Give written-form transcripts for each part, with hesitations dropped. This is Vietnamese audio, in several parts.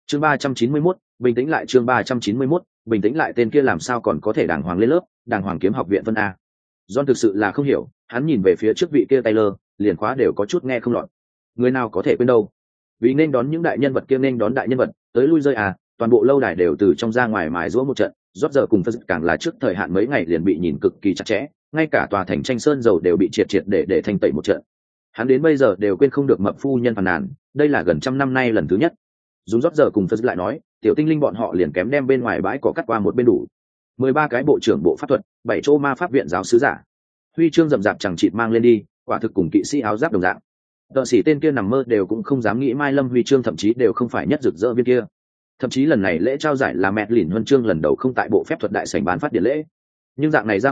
chương 391, bình tĩnh lại. Chương 391, bình tĩnh lại. Tên kia làm sao còn có thể đàng hoàng lên lớp, đàng hoàng kiếm học viện phân a? John thực sự là không hiểu, hắn nhìn về phía trước vị kia Taylor, liền khóa đều có chút nghe không lọt. Người nào có thể quên đâu? Vì nên đón những đại nhân vật kia, nên đón đại nhân vật, tới lui rơi à, toàn bộ lâu đài đều từ trong ra ngoài mài giũa một trận, rót giờ cùng phân càng là trước thời hạn mấy ngày liền bị nhìn cực kỳ chặt chẽ, ngay cả tòa thành tranh sơn dầu đều bị triệt để thanh tẩy một trận. Hắn đến bây giờ đều quên không được mập phu nhân phàn nàn, đây là gần trăm năm nay lần thứ nhất. Dùng rót giờ cùng phân lại nói, tiểu tinh linh bọn họ liền kém đem bên ngoài bãi cỏ cắt qua một bên đủ. 13 cái bộ trưởng bộ pháp thuật, 7 chỗ ma pháp viện giáo sứ giả, huy chương rậm rạp chẳng chịt mang lên đi, quả thực cùng kỵ sĩ áo giáp đồng dạng. Tợ sĩ tên kia nằm mơ đều cũng không dám nghĩ Mai Lâm huy chương thậm chí đều không phải nhất rực rỡ viên kia. Thậm chí lần này lễ trao giải là mẹ lỉnh huân chương lần đầu không tại bộ phép thuật đại sảnh bán phát điện lễ. Nhưng dạng này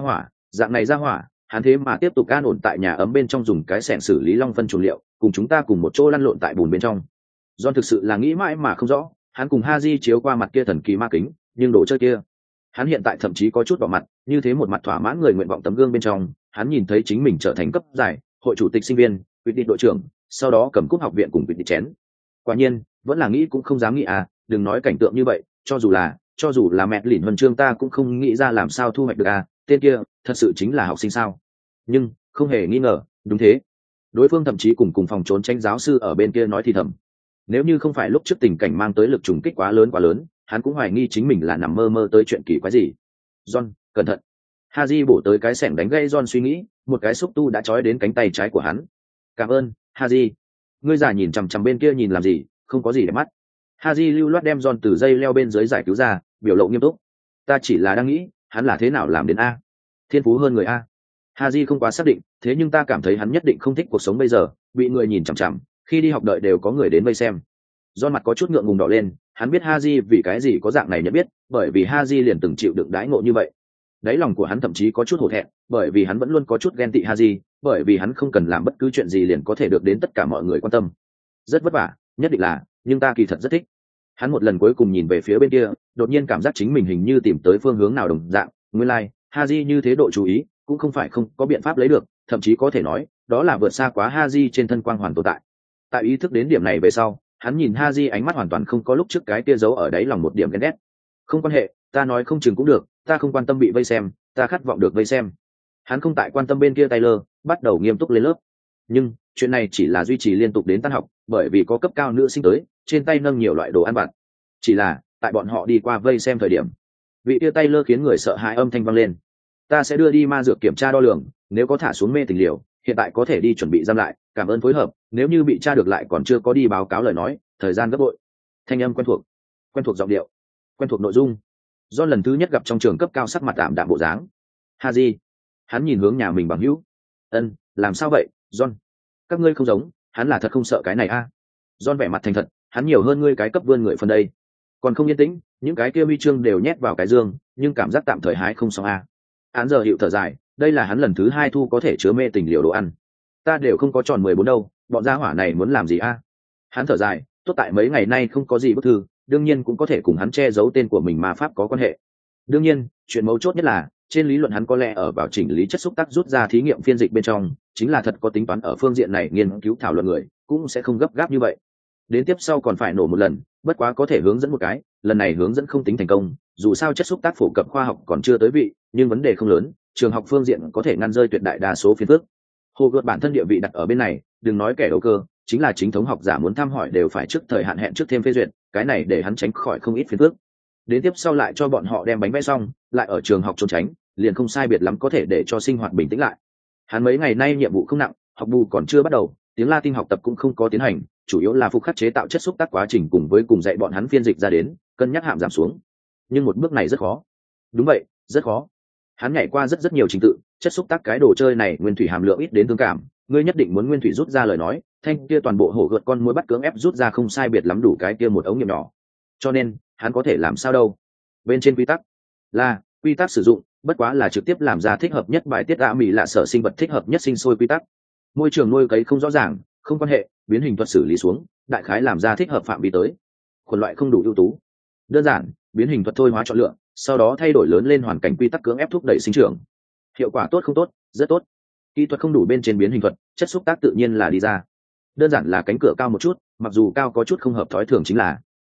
ra hỏa, hắn thế mà tiếp tục an ổn tại nhà ấm bên trong dùng cái xẻng xử lý long phân chuồng liệu, cùng chúng ta cùng một chỗ lăn lộn tại bùn bên trong. John thực sự là nghĩ mãi mà không rõ, hắn cùng Haji chiếu qua mặt kia thần kỳ ma kính, nhưng đồ chơi kia, hắn hiện tại thậm chí có chút đỏ mặt, như thế một mặt thỏa mãn người nguyện vọng tấm gương bên trong, hắn nhìn thấy chính mình trở thành cấp giải, hội chủ tịch sinh viên, quyết định đội trưởng, sau đó cầm cúp học viện cùng quyết định chén. Quả nhiên, vẫn là nghĩ cũng không dám nghĩ à, đừng nói cảnh tượng như vậy, cho dù là mẹ lỉnh huân chương ta cũng không nghĩ ra làm sao thu hoạch được à, tên kia, thật sự chính là học sinh sao? Nhưng, không hề nghi ngờ, đúng thế. Đối phương thậm chí cùng phòng trốn tranh giáo sư ở bên kia nói thì thầm. Nếu như không phải lúc trước tình cảnh mang tới lực trùng kích quá lớn, hắn cũng hoài nghi chính mình là nằm mơ tới chuyện kỳ quái gì. John, cẩn thận. Haji bổ tới cái xẻng đánh gây John suy nghĩ, một cái xúc tu đã trói đến cánh tay trái của hắn. Cảm ơn, Haji. Ngươi già nhìn chằm chằm bên kia nhìn làm gì, không có gì để mắt. Haji lưu loát đem John từ dây leo bên dưới giải cứu ra, biểu lộ nghiêm túc. Ta chỉ là đang nghĩ, hắn là thế nào làm đến a? Thiên phú hơn người a. Haji không quá xác định, thế nhưng ta cảm thấy hắn nhất định không thích cuộc sống bây giờ, bị người nhìn chằm chằm, khi đi học đợi đều có người đến vây xem. John mặt có chút ngượng ngùng đỏ lên, hắn biết Haji vì cái gì có dạng này nhận biết, bởi vì Haji liền từng chịu đựng đãi ngộ như vậy. Đáy lòng của hắn thậm chí có chút hổ thẹn, bởi vì hắn vẫn luôn có chút ghen tị Haji, bởi vì hắn không cần làm bất cứ chuyện gì liền có thể được đến tất cả mọi người quan tâm. Rất vất vả, nhất định là, nhưng ta kỳ thật rất thích. Hắn một lần cuối cùng nhìn về phía bên kia, đột nhiên cảm giác chính mình hình như tìm tới phương hướng nào đồng dạng, nguyên lai, Haji như thế độ chú ý, cũng không phải không có biện pháp lấy được, thậm chí có thể nói, đó là vượt xa quá Haji trên thân quang hoàn tồn tại. Tại ý thức đến điểm này về sau, hắn nhìn Haji ánh mắt hoàn toàn không có lúc trước cái kia giấu ở đáy lòng một điểm ghen ghét. Không quan hệ, ta nói không chừng cũng được, ta không quan tâm bị vây xem, ta khát vọng được vây xem. Hắn không tại quan tâm bên kia Taylor, bắt đầu nghiêm túc lên lớp. Nhưng chuyện này chỉ là duy trì liên tục đến tan học, bởi vì có cấp cao nữ sinh tới, trên tay nâng nhiều loại đồ ăn vặt. Chỉ là tại bọn họ đi qua vây xem thời điểm, vị kia Taylor khiến người sợ hãi âm thanh vang lên. Ta sẽ đưa đi ma dược kiểm tra đo lường, nếu có thả xuống mê tình liều, hiện tại có thể đi chuẩn bị giam lại, cảm ơn phối hợp, nếu như bị tra được lại còn chưa có đi báo cáo lời nói, thời gian gấp bội. Thanh âm quen thuộc giọng điệu, quen thuộc nội dung. John lần thứ nhất gặp trong trường cấp cao sắc mặt tạm đạm bộ dáng. Haji, hắn nhìn hướng nhà mình bằng hữu. Ân, làm sao vậy, John? Các ngươi không giống, hắn là thật không sợ cái này a. John vẻ mặt thành thật, hắn nhiều hơn ngươi cái cấp vươn người phần đây. Còn không yên tĩnh, những cái kia huy chương đều nhét vào cái dương, nhưng cảm giác tạm thời hái không xong a. Hắn giờ hiệu thở dài, đây là hắn lần thứ 2 thu có thể chứa mê tình liều đồ ăn. Ta đều không có tròn 14 đâu, bọn gia hỏa này muốn làm gì a? Hắn thở dài, tốt tại mấy ngày nay không có gì bức thư, đương nhiên cũng có thể cùng hắn che giấu tên của mình ma pháp có quan hệ. Đương nhiên, chuyện mấu chốt nhất là, trên lý luận hắn có lẽ ở vào chỉnh lý chất xúc tác rút ra thí nghiệm phiên dịch bên trong, chính là thật có tính toán ở phương diện này nghiên cứu thảo luận người, cũng sẽ không gấp gáp như vậy. Đến tiếp sau còn phải nổ một lần, bất quá có thể hướng dẫn một cái, lần này hướng dẫn không tính thành công, dù sao chất xúc tác phổ cập khoa học còn chưa tới vị, nhưng vấn đề không lớn, trường học phương diện có thể ngăn rơi tuyệt đại đa số phiền phức. Hồ gợt bản thân địa vị đặt ở bên này, đừng nói kẻ đầu cơ, chính là chính thống học giả muốn thăm hỏi đều phải trước thời hạn hẹn trước thêm phê duyệt, cái này để hắn tránh khỏi không ít phiền phức. Đến tiếp sau lại cho bọn họ đem bánh vẽ xong, lại ở trường học trốn tránh, liền không sai biệt lắm có thể để cho sinh hoạt bình tĩnh lại. Hắn mấy ngày nay nhiệm vụ không nặng, học bù còn chưa bắt đầu, tiếng Latin học tập cũng không có tiến hành, chủ yếu là phục khắc chế tạo chất xúc tác quá trình cùng dạy bọn hắn phiên dịch ra đến, cân nhắc hàm giảm xuống. Nhưng một bước này rất khó. Đúng vậy, rất khó. Hắn nhảy qua rất nhiều trình tự, chất xúc tác cái đồ chơi này nguyên thủy hàm lượng ít đến thương cảm, ngươi nhất định muốn nguyên thủy rút ra lời nói, thanh kia toàn bộ hổ gợt con muỗi bắt cưỡng ép rút ra không sai biệt lắm đủ cái kia một ống nghiệm nhỏ. Cho nên, hắn có thể làm sao đâu? Bên trên quy tắc là quy tắc sử dụng, bất quá là trực tiếp làm ra thích hợp nhất bài tiết ạ mì lạ sở sinh vật thích hợp nhất sinh sôi quy tắc. Môi trường nuôi cấy không rõ ràng, không quan hệ, biến hình thuật xử lý xuống, đại khái làm ra thích hợp phạm vi tới. Khuẩn loại không đủ ưu tú. Đơn giản, biến hình thuật thôi hóa chọn lựa, sau đó thay đổi lớn lên hoàn cảnh quy tắc cưỡng ép thúc đẩy sinh trưởng. Hiệu quả tốt không tốt, rất tốt. Kỹ thuật không đủ bên trên biến hình thuật, chất xúc tác tự nhiên là đi ra. Đơn giản là cánh cửa cao một chút, mặc dù cao có chút không hợp thói thường chính là.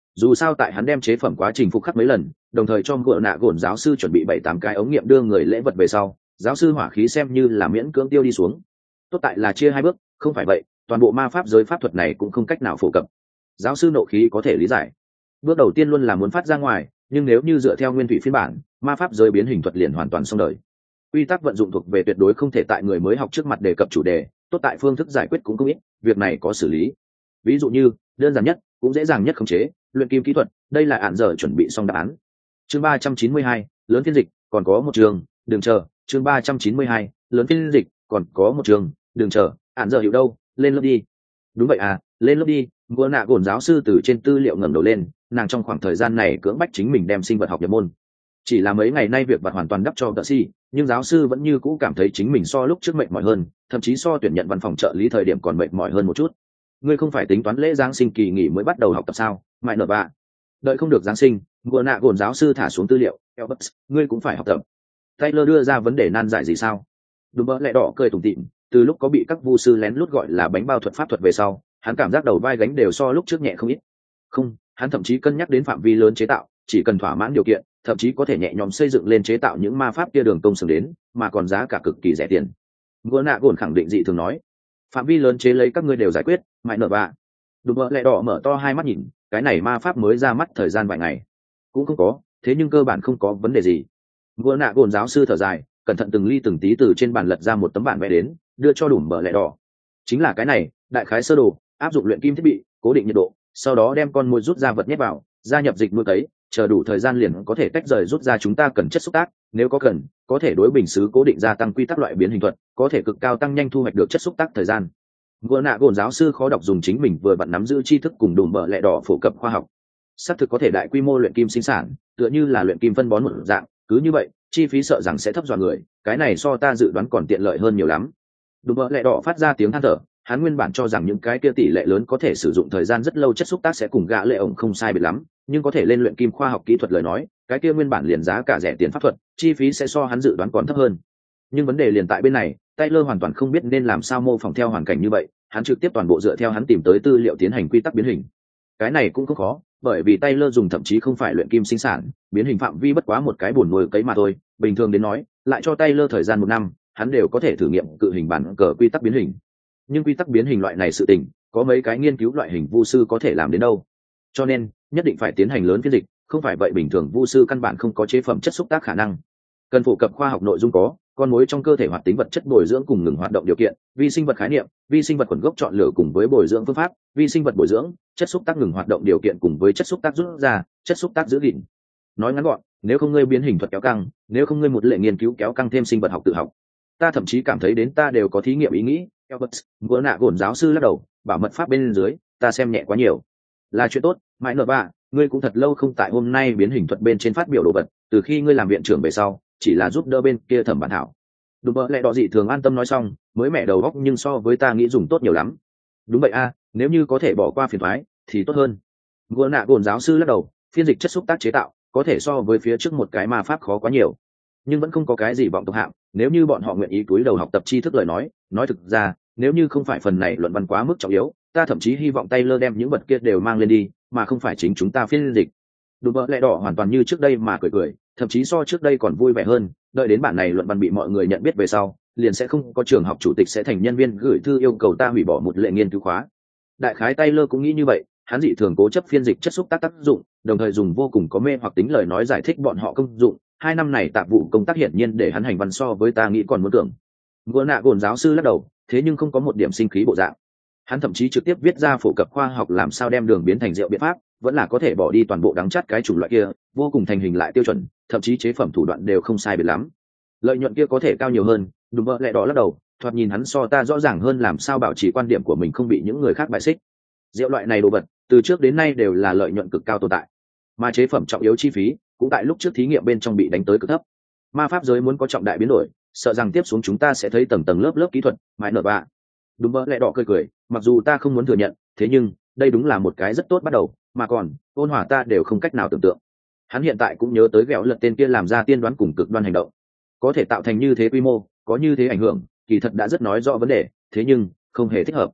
Dù sao tại hắn đem chế phẩm quá trình phục khắc mấy lần, đồng thời cho ngựa nạ gồn giáo sư chuẩn bị 7-8 cái ống nghiệm đưa người lễ vật về sau, giáo sư hỏa khí xem như là miễn cưỡng tiêu đi xuống. Tốt tại là chia hai bước, không phải vậy toàn bộ ma pháp giới pháp thuật này cũng không cách nào phổ cập. Giáo sư nộ khí có thể lý giải. Bước đầu tiên luôn là muốn phát ra ngoài, nhưng nếu như dựa theo nguyên thủy phiên bản, ma pháp giới biến hình thuật liền hoàn toàn xong đời. Quy tắc vận dụng thuộc về tuyệt đối không thể tại người mới học trước mặt đề cập chủ đề, tốt tại phương thức giải quyết cũng không ít, việc này có xử lý. Ví dụ như đơn giản nhất cũng dễ dàng nhất khống chế luyện kim kỹ thuật, đây là án giờ chuẩn bị xong đáp án. Chương 392, lớn phiên dịch, còn có một trường, đừng chờ. Chương 392, lớn phiên dịch, còn có một trường, đừng chờ. Án giờ hiểu đâu, lên lớp đi. Đúng vậy à, lên lớp đi. Ngựa nạ gồn giáo sư từ trên tư liệu ngẩng đầu lên, nàng trong khoảng thời gian này cưỡng bách chính mình đem sinh vật học nhập môn. Chỉ là mấy ngày nay việc vặt hoàn toàn đắp cho Darcy, nhưng giáo sư vẫn như cũ cảm thấy chính mình so lúc trước mệt mỏi hơn, thậm chí so tuyển nhận văn phòng trợ lý thời điểm còn mệt mỏi hơn một chút. Ngươi không phải tính toán lễ giáng sinh kỳ nghỉ mới bắt đầu học tập sao? Mại nở bạ. Đợi không được giáng sinh, ngựa nạ gồn giáo sư thả xuống tư liệu. Albert, ngươi cũng phải học tập. Taylor đưa ra vấn đề nan giải gì sao? Đúng bỡ lẹ đỏ cười tủm tỉm, từ lúc có bị các vu sư lén lút gọi là bánh bao thuật pháp thuật về sau, hắn cảm giác đầu vai gánh đều so lúc trước nhẹ không ít. Không, hắn thậm chí cân nhắc đến phạm vi lớn chế tạo, chỉ cần thỏa mãn điều kiện, thậm chí có thể nhẹ nhõm xây dựng lên chế tạo những ma pháp kia đường công xứng đến, mà còn giá cả cực kỳ rẻ tiền. Ngựa nạ gồn khẳng định dị thường nói, phạm vi lớn chế lấy các ngươi đều giải quyết. Mại nở bạ. Đúng bỡ lẹ đỏ mở to hai mắt nhìn, cái này ma pháp mới ra mắt thời gian vài ngày, cũng không có, thế nhưng cơ bản không có vấn đề gì. Ngựa nạ gồn giáo sư thở dài, cẩn thận từng ly từng tí từ trên bàn lật ra một tấm bản vẽ đến, đưa cho Đùm bờ lẹ đỏ. Chính là cái này, đại khái sơ đồ, áp dụng luyện kim thiết bị, cố định nhiệt độ, sau đó đem con mồi rút ra vật nhét vào, gia nhập dịch nuôi cấy, chờ đủ thời gian liền có thể tách rời rút ra chúng ta cần chất xúc tác, nếu có cần, có thể đối bình xứ cố định gia tăng quy tắc loại biến hình thuật, có thể cực cao tăng nhanh thu hoạch được chất xúc tác thời gian. Ngựa nạ gồn giáo sư khó đọc dùng chính mình vừa vặn nắm giữ tri thức cùng Đùm bờ lẹ đỏ phổ cập khoa học. Xác thực có thể đại quy mô luyện kim sinh sản, tựa như là luyện kim phân bón một dạng, cứ như vậy, chi phí sợ rằng sẽ thấp dọa người, cái này so ta dự đoán còn tiện lợi hơn nhiều lắm. Đùm bờ lẹ đỏ phát ra tiếng than thở, hắn nguyên bản cho rằng những cái kia tỷ lệ lớn có thể sử dụng thời gian rất lâu chất xúc tác sẽ cùng gã lệ ổng không sai biệt lắm, nhưng có thể lên luyện kim khoa học kỹ thuật lời nói, cái kia nguyên bản liền giá cả rẻ tiền pháp thuật, chi phí sẽ so hắn dự đoán còn thấp hơn. Nhưng vấn đề liền tại bên này, Taylor hoàn toàn không biết nên làm sao mô phỏng theo hoàn cảnh như vậy, hắn trực tiếp toàn bộ dựa theo hắn tìm tới tư liệu tiến hành quy tắc biến hình. Cái này cũng không khó, bởi vì Taylor dùng thậm chí không phải luyện kim sinh sản, biến hình phạm vi bất quá một cái bồn nuôi cấy mà thôi, bình thường đến nói, lại cho Taylor thời gian 1 năm, hắn đều có thể thử nghiệm cự hình bản cờ quy tắc biến hình. Nhưng quy tắc biến hình loại này sự tình, có mấy cái nghiên cứu loại hình vu sư có thể làm đến đâu. Cho nên, nhất định phải tiến hành lớn phiên dịch, không phải vậy bình thường vu sư căn bản không có chế phẩm chất xúc tác khả năng. Cần phổ cập khoa học nội dung có con mối trong cơ thể hoạt tính vật chất bồi dưỡng cùng ngừng hoạt động điều kiện, vi sinh vật khái niệm, vi sinh vật khuẩn gốc chọn lựa cùng với bồi dưỡng phương pháp, vi sinh vật bồi dưỡng, chất xúc tác ngừng hoạt động điều kiện cùng với chất xúc tác rút ra, chất xúc tác giữ gìn. Nói ngắn gọn, nếu không ngươi biến hình thuật kéo căng, nếu không ngươi một lệ nghiên cứu kéo căng thêm sinh vật học tự học. Ta thậm chí cảm thấy đến ta đều có thí nghiệm ý nghĩ. Albert, vừa nạ gồn giáo sư lắc đầu, bảo mật pháp bên dưới, ta xem nhẹ quá nhiều. Là chuyện tốt, mãi nợ ba, ngươi cũng thật lâu không tại hôm nay biến hình thuật bên trên phát biểu đồ vật, từ khi ngươi làm viện trưởng về sau, chỉ là giúp đỡ bên kia thẩm bản thảo. Đúng vậy, lẽ đỏ dị thường an tâm nói xong, mới mẹ đầu góc nhưng so với ta nghĩ dùng tốt nhiều lắm. Đúng vậy a, nếu như có thể bỏ qua phiền toái thì tốt hơn. Vừa nạ gồn giáo sư lắc đầu, phiên dịch chất xúc tác chế tạo, có thể so với phía trước một cái ma pháp khó quá nhiều, nhưng vẫn không có cái gì vọng tộc hạng. Nếu như bọn họ nguyện ý cúi đầu học tập tri thức lời nói thực ra, nếu như không phải phần này luận văn quá mức trọng yếu, ta thậm chí hy vọng Taylor đem những vật kia đều mang lên đi, mà không phải chính chúng ta phiên dịch. Đúng vậy, lẽ đỏ hoàn toàn như trước đây mà cười, thậm chí so trước đây còn vui vẻ hơn. Đợi đến bản này luận văn bị mọi người nhận biết về sau, liền sẽ không có trường học chủ tịch sẽ thành nhân viên gửi thư yêu cầu ta hủy bỏ một lệ nghiên cứu khóa. Đại khái Taylor cũng nghĩ như vậy, hắn dị thường cố chấp phiên dịch chất xúc tác tác dụng, đồng thời dùng vô cùng có mê hoặc tính lời nói giải thích bọn họ công dụng. 2 năm này tạp vụ công tác hiển nhiên để hắn hành văn so với ta nghĩ còn muốn tưởng. Vừa nạ gồn giáo sư lắc đầu, thế nhưng không có một điểm sinh khí bộ dạng. Hắn thậm chí trực tiếp viết ra phổ cập khoa học làm sao đem đường biến thành rượu biện pháp, vẫn là có thể bỏ đi toàn bộ đắng chát cái chủng loại kia, vô cùng thành hình lại tiêu chuẩn, thậm chí chế phẩm thủ đoạn đều không sai biệt lắm. Lợi nhuận kia có thể cao nhiều hơn. Đúng vậy, lẽ đó lắc đầu, thoạt nhìn hắn so ta rõ ràng hơn làm sao bảo trì quan điểm của mình không bị những người khác bại xích. Rượu loại này đồ vật, từ trước đến nay đều là lợi nhuận cực cao tồn tại, mà chế phẩm trọng yếu chi phí cũng tại lúc trước thí nghiệm bên trong bị đánh tới cực thấp. Ma pháp giới muốn có trọng đại biến đổi, sợ rằng tiếp xuống chúng ta sẽ thấy tầng tầng lớp lớp kỹ thuật mãi nở bạ. Đúng vậy, lẽ đỏ cười, mặc dù ta không muốn thừa nhận, thế nhưng đây đúng là một cái rất tốt bắt đầu, mà còn ôn hòa ta đều không cách nào tưởng tượng. Hắn hiện tại cũng nhớ tới ghẹo lật tên kia làm ra tiên đoán cùng cực đoan hành động, có thể tạo thành như thế quy mô, có như thế ảnh hưởng, kỳ thật đã rất nói rõ vấn đề, thế nhưng không hề thích hợp.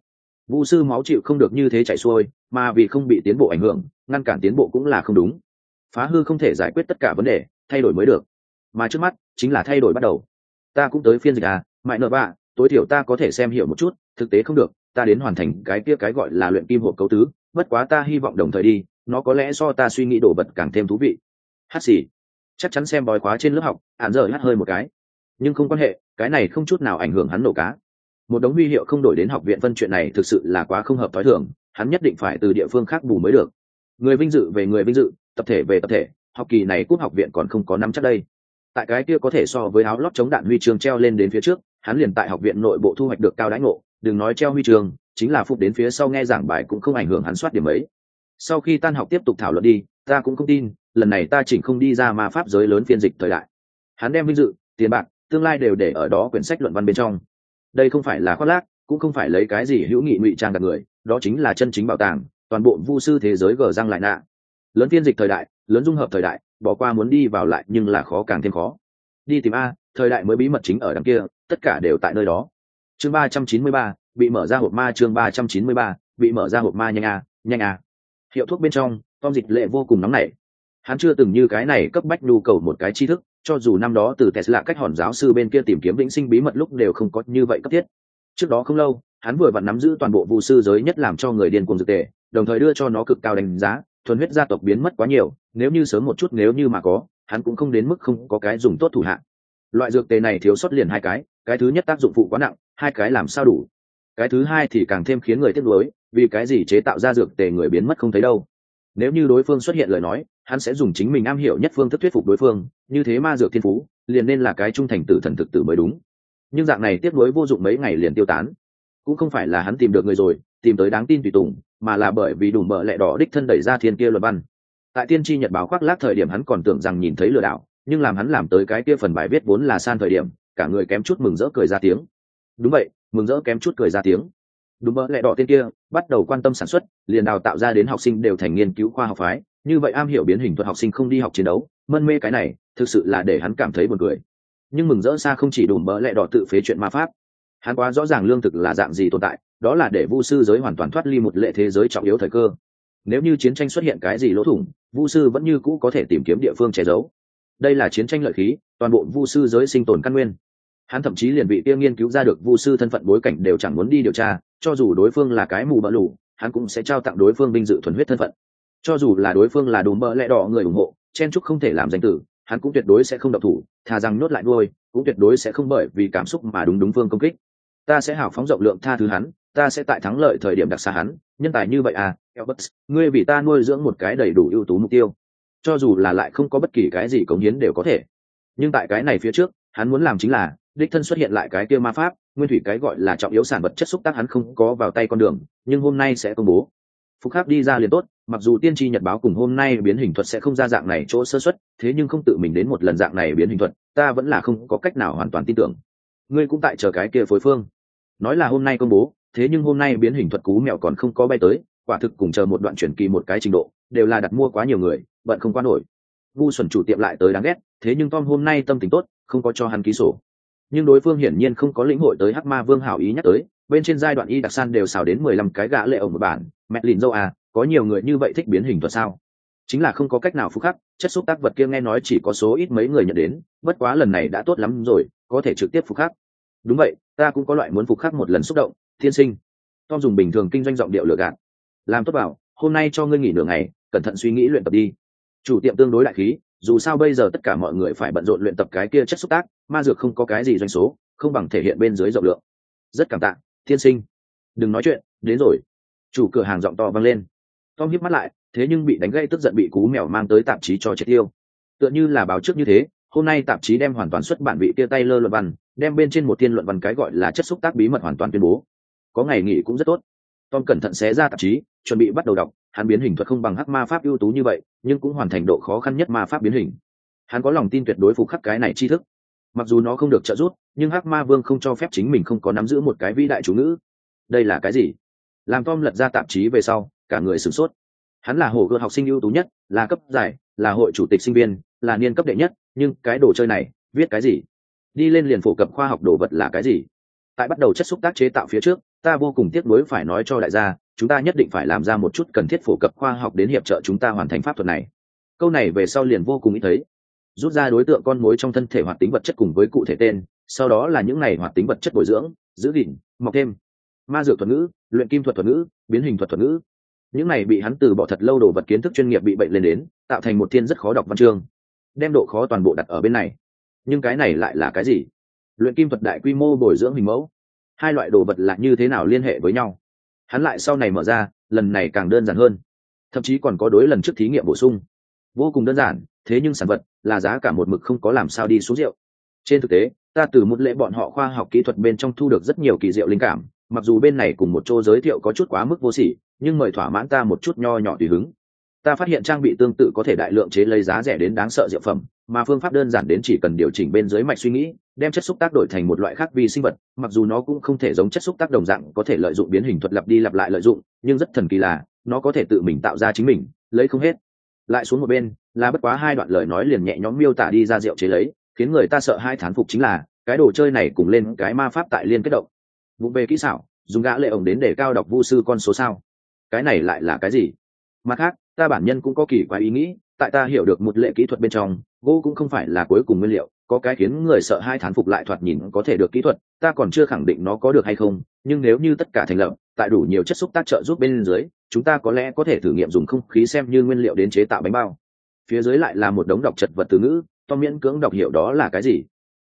Vu sư máu chịu không được như thế chảy xuôi, mà vì không bị tiến bộ ảnh hưởng, ngăn cản tiến bộ cũng là không đúng. Phá hư không thể giải quyết tất cả vấn đề, thay đổi mới được. Mà trước mắt chính là thay đổi bắt đầu. Ta cũng tới phiên dịch à, mại nợ bạ, tối thiểu ta có thể xem hiểu một chút, thực tế không được, ta đến hoàn thành cái kia cái gọi là luyện kim hộp cấu tứ, bất quá ta hy vọng đồng thời đi, nó có lẽ so ta suy nghĩ đổ vật càng thêm thú vị. Hát xì, chắc chắn xem bói khóa trên lớp học, ản giờ hát hơi một cái, nhưng không quan hệ, cái này không chút nào ảnh hưởng hắn nổ cá. Một đống huy hiệu không đổi đến học viện phân chuyện này thực sự là quá không hợp thói thường, hắn nhất định phải từ địa phương khác bù mới được. Người vinh dự về người vinh dự, tập thể về tập thể, học kỳ này cúp học viện còn không có nắm chắc đây. Tại cái kia có thể so với áo lót chống đạn huy chương treo lên đến phía trước, hắn liền tại học viện nội bộ thu hoạch được cao đãi ngộ, đừng nói treo huy chương, chính là phục đến phía sau nghe giảng bài cũng không ảnh hưởng hắn soát điểm ấy. Sau khi tan học tiếp tục thảo luận đi, ta cũng không tin, lần này ta chỉnh không đi ra ma pháp giới lớn phiên dịch thời đại. Hắn đem vinh dự, tiền bạc, tương lai đều để ở đó quyển sách luận văn bên trong. Đây không phải là khoác lác, cũng không phải lấy cái gì hữu nghị ngụy trang gạt người, đó chính là chân chính bảo tàng, toàn bộ vu sư thế giới gờ răng lại nạ. Lớn phiên dịch thời đại, lớn dung hợp thời đại, bỏ qua muốn đi vào lại nhưng là khó càng thêm khó. Đi tìm a, thời đại mới bí mật chính ở đằng kia, tất cả đều tại nơi đó. Chương 393, bị mở ra hộp ma. Chương 393, bị mở ra hộp ma. Nhanh a, nhanh a. Hiệu thuốc bên trong, Tom Dịch Lệ vô cùng nóng nảy. Hắn chưa từng như cái này cấp bách nhu cầu một cái tri thức, cho dù năm đó từ Tesla cách hòn giáo sư bên kia tìm kiếm vĩnh sinh bí mật lúc đều không có như vậy cấp thiết. Trước đó không lâu, hắn vừa vặn nắm giữ toàn bộ vu sư giới nhất làm cho người điên cuồng dược tề, đồng thời đưa cho nó cực cao đánh giá, thuần huyết gia tộc biến mất quá nhiều, nếu như sớm một chút nếu như mà có, hắn cũng không đến mức không có cái dùng tốt thủ hạng. Loại dược tề này thiếu sót liền hai cái thứ nhất tác dụng phụ quá nặng, hai cái làm sao đủ. Cái thứ hai thì càng thêm khiến người tiếc nuối, vì cái gì chế tạo ra dược tề người biến mất không thấy đâu. Nếu như đối phương xuất hiện lời nói, hắn sẽ dùng chính mình am hiểu nhất phương thức thuyết phục đối phương, như thế ma dược thiên phú, liền nên là cái trung thành tử thần thực tử mới đúng. Nhưng dạng này tiếc nuối vô dụng mấy ngày liền tiêu tán. Cũng không phải là hắn tìm được người rồi, tìm tới đáng tin tùy tùng, mà là bởi vì đủ bợ lẹ đỏ đích thân đẩy ra thiên kia luật văn. Tại tiên tri nhật báo khoác lác thời điểm hắn còn tưởng rằng nhìn thấy lừa đảo, nhưng làm hắn làm tới cái kia phần bài viết vốn là san thời điểm, cả người kém chút mừng rỡ cười ra tiếng. Đúng vậy, mừng rỡ kém chút cười ra tiếng. Đúng bợ lẹ đỏ tên kia bắt đầu quan tâm sản xuất, liền đào tạo ra đến học sinh đều thành nghiên cứu khoa học phái, như vậy am hiểu biến hình thuật học sinh không đi học chiến đấu, mân mê cái này, thực sự là để hắn cảm thấy buồn cười. Nhưng mừng rỡ xa không chỉ đủ bợ lẹ đỏ tự phế chuyện ma pháp. Hắn quá rõ ràng lương thực là dạng gì tồn tại, đó là để vu sư giới hoàn toàn thoát ly một lệ thế giới trọng yếu thời cơ. Nếu như chiến tranh xuất hiện cái gì lỗ thủng, vu sư vẫn như cũ có thể tìm kiếm địa phương che giấu. Đây là chiến tranh lợi khí, toàn bộ vu sư giới sinh tồn căn nguyên. Hắn thậm chí liền vị kia nghiên cứu ra được vu sư thân phận bối cảnh đều chẳng muốn đi điều tra, cho dù đối phương là cái mù bỡ lủ, hắn cũng sẽ trao tặng đối phương vinh dự thuần huyết thân phận. Cho dù là đối phương là đùm bỡ lẽ đỏ người ủng hộ, chen chúc không thể làm danh tử, hắn cũng tuyệt đối sẽ không động thủ, thà rằng nhốt lại nuôi, cũng tuyệt đối sẽ không bởi vì cảm xúc mà đúng phương công kích. Ta sẽ hào phóng rộng lượng tha thứ hắn, ta sẽ tại thắng lợi thời điểm đặc xa hắn, nhân tài như vậy à, Elbert, ngươi vì ta nuôi dưỡng một cái đầy đủ ưu tú mục tiêu, cho dù là lại không có bất kỳ cái gì cống hiến đều có thể. Nhưng tại cái này phía trước, hắn muốn làm chính là đích thân xuất hiện lại cái kia ma pháp, nguyên thủy cái gọi là trọng yếu sản vật chất xúc tác hắn không có vào tay con đường, nhưng hôm nay sẽ công bố. Phục khắc đi ra liền tốt, mặc dù tiên tri nhật báo cùng hôm nay biến hình thuật sẽ không ra dạng này chỗ sơ xuất, thế nhưng không tự mình đến một lần dạng này biến hình thuật, ta vẫn là không có cách nào hoàn toàn tin tưởng. Ngươi cũng tại chờ cái kia phối phương. Nói là hôm nay công bố, thế nhưng hôm nay biến hình thuật cú mèo còn không có bay tới, quả thực cùng chờ một đoạn chuyển kỳ một cái trình độ, đều là đặt mua quá nhiều người, bận không qua nổi. Vu Xuẩn chủ tiệm lại tới đáng ghét, thế nhưng Tom hôm nay tâm tình tốt, không có cho hắn ký sổ. Nhưng đối phương hiển nhiên không có lĩnh hội tới Hắc Ma Vương hảo ý nhắc tới, bên trên giai đoạn y đặc san đều xào đến 15 cái gã lệ ổng một bản, mẹ lìn dâu à, có nhiều người như vậy thích biến hình thuật sao? Chính là không có cách nào phục khắc, chất xúc tác vật kia nghe nói chỉ có số ít mấy người nhận đến, bất quá lần này đã tốt lắm rồi, có thể trực tiếp phục khắc. Đúng vậy, ta cũng có loại muốn phục khắc một lần xúc động, thiên sinh. Tom dùng bình thường kinh doanh giọng điệu lừa gạt. Làm tốt bảo, hôm nay cho ngươi nghỉ nửa ngày, cẩn thận suy nghĩ luyện tập đi. Chủ tiệm tương đối đại khí, dù sao bây giờ tất cả mọi người phải bận rộn luyện tập cái kia chất xúc tác, ma dược không có cái gì doanh số, không bằng thể hiện bên dưới rộng lượng. Rất cảm tạ, thiên sinh. Đừng nói chuyện, đến rồi. Chủ cửa hàng giọng to vang lên. Tom híp mắt lại, thế nhưng bị đánh gây tức giận bị cú mèo mang tới tạp chí cho triệt tiêu. Tựa như là báo trước như thế, hôm nay tạp chí đem hoàn toàn xuất bản vị kia tay lơ luận văn, đem bên trên một tiên luận văn cái gọi là chất xúc tác bí mật hoàn toàn tuyên bố. Có ngày nghỉ cũng rất tốt. Tom cẩn thận xé ra tạp chí, chuẩn bị bắt đầu đọc. Hắn biến hình thuật không bằng Hắc Ma pháp ưu tú như vậy, nhưng cũng hoàn thành độ khó khăn nhất ma pháp biến hình. Hắn có lòng tin tuyệt đối phục khắc cái này tri thức. Mặc dù nó không được trợ giúp, nhưng Hắc Ma Vương không cho phép chính mình không có nắm giữ một cái vĩ đại chú ngữ. Đây là cái gì? Làm Tom lật ra tạp chí về sau, cả người sửng sốt. Hắn là hồ gươm học sinh ưu tú nhất, là cấp giải, là hội chủ tịch sinh viên, là niên cấp đệ nhất, nhưng cái đồ chơi này, viết cái gì? Đi lên liền phổ cập khoa học đồ vật là cái gì? Tại bắt đầu chất xúc tác chế tạo phía trước, ta vô cùng tiếc nuối phải nói cho đại gia, chúng ta nhất định phải làm ra một chút cần thiết phổ cập khoa học đến hiệp trợ chúng ta hoàn thành pháp thuật này. Câu này về sau liền vô cùng ít thấy. Rút ra đối tượng con mối trong thân thể hoạt tính vật chất cùng với cụ thể tên, sau đó là những này hoạt tính vật chất bồi dưỡng, giữ gìn, mọc thêm. Ma dược thuật ngữ, luyện kim thuật thuật ngữ, biến hình thuật thuật ngữ. Những này bị hắn từ bỏ thật lâu đồ vật kiến thức chuyên nghiệp bị bệnh lên đến, tạo thành một thiên rất khó đọc văn chương. Đem độ khó toàn bộ đặt ở bên này. Nhưng cái này lại là cái gì? Luyện kim thuật đại quy mô bồi dưỡng hình mẫu. Hai loại đồ vật là như thế nào liên hệ với nhau? Hắn lại sau này mở ra, lần này càng đơn giản hơn. Thậm chí còn có đối lần trước thí nghiệm bổ sung. Vô cùng đơn giản, thế nhưng sản vật là giá cả một mực không có làm sao đi xuống rượu. Trên thực tế, ta từ một lễ bọn họ khoa học kỹ thuật bên trong thu được rất nhiều kỳ diệu linh cảm, mặc dù bên này cùng một chỗ giới thiệu có chút quá mức vô sỉ, nhưng mời thỏa mãn ta một chút nho nhỏ tùy hứng. Ta phát hiện trang bị tương tự có thể đại lượng chế lấy giá rẻ đến đáng sợ diệu phẩm, mà phương pháp đơn giản đến chỉ cần điều chỉnh bên dưới mạch suy nghĩ, đem chất xúc tác đổi thành một loại khác vi sinh vật, mặc dù nó cũng không thể giống chất xúc tác đồng dạng có thể lợi dụng biến hình thuật lặp đi lặp lại lợi dụng, nhưng rất thần kỳ là nó có thể tự mình tạo ra chính mình, lấy không hết. Lại xuống một bên, là bất quá hai đoạn lời nói liền nhẹ nhõm miêu tả đi ra rượu chế lấy, khiến người ta sợ hai thán phục chính là cái đồ chơi này cùng lên cái ma pháp tại liên kết động. Vụ về kỹ xảo, dùng gã lệ ổng đến để cao đọc vu sư con số sao? Cái này lại là cái gì? Mặt khác, ta bản nhân cũng có kỳ quái ý nghĩ, tại ta hiểu được một lệ kỹ thuật bên trong, gỗ cũng không phải là cuối cùng nguyên liệu, có cái khiến người sợ hai thán phục lại thoạt nhìn có thể được kỹ thuật, ta còn chưa khẳng định nó có được hay không, nhưng nếu như tất cả thành lập, tại đủ nhiều chất xúc tác trợ giúp bên dưới, chúng ta có lẽ có thể thử nghiệm dùng không khí xem như nguyên liệu đến chế tạo bánh bao. Phía dưới lại là một đống đọc chật vật từ ngữ, Tom miễn cưỡng đọc hiểu đó là cái gì.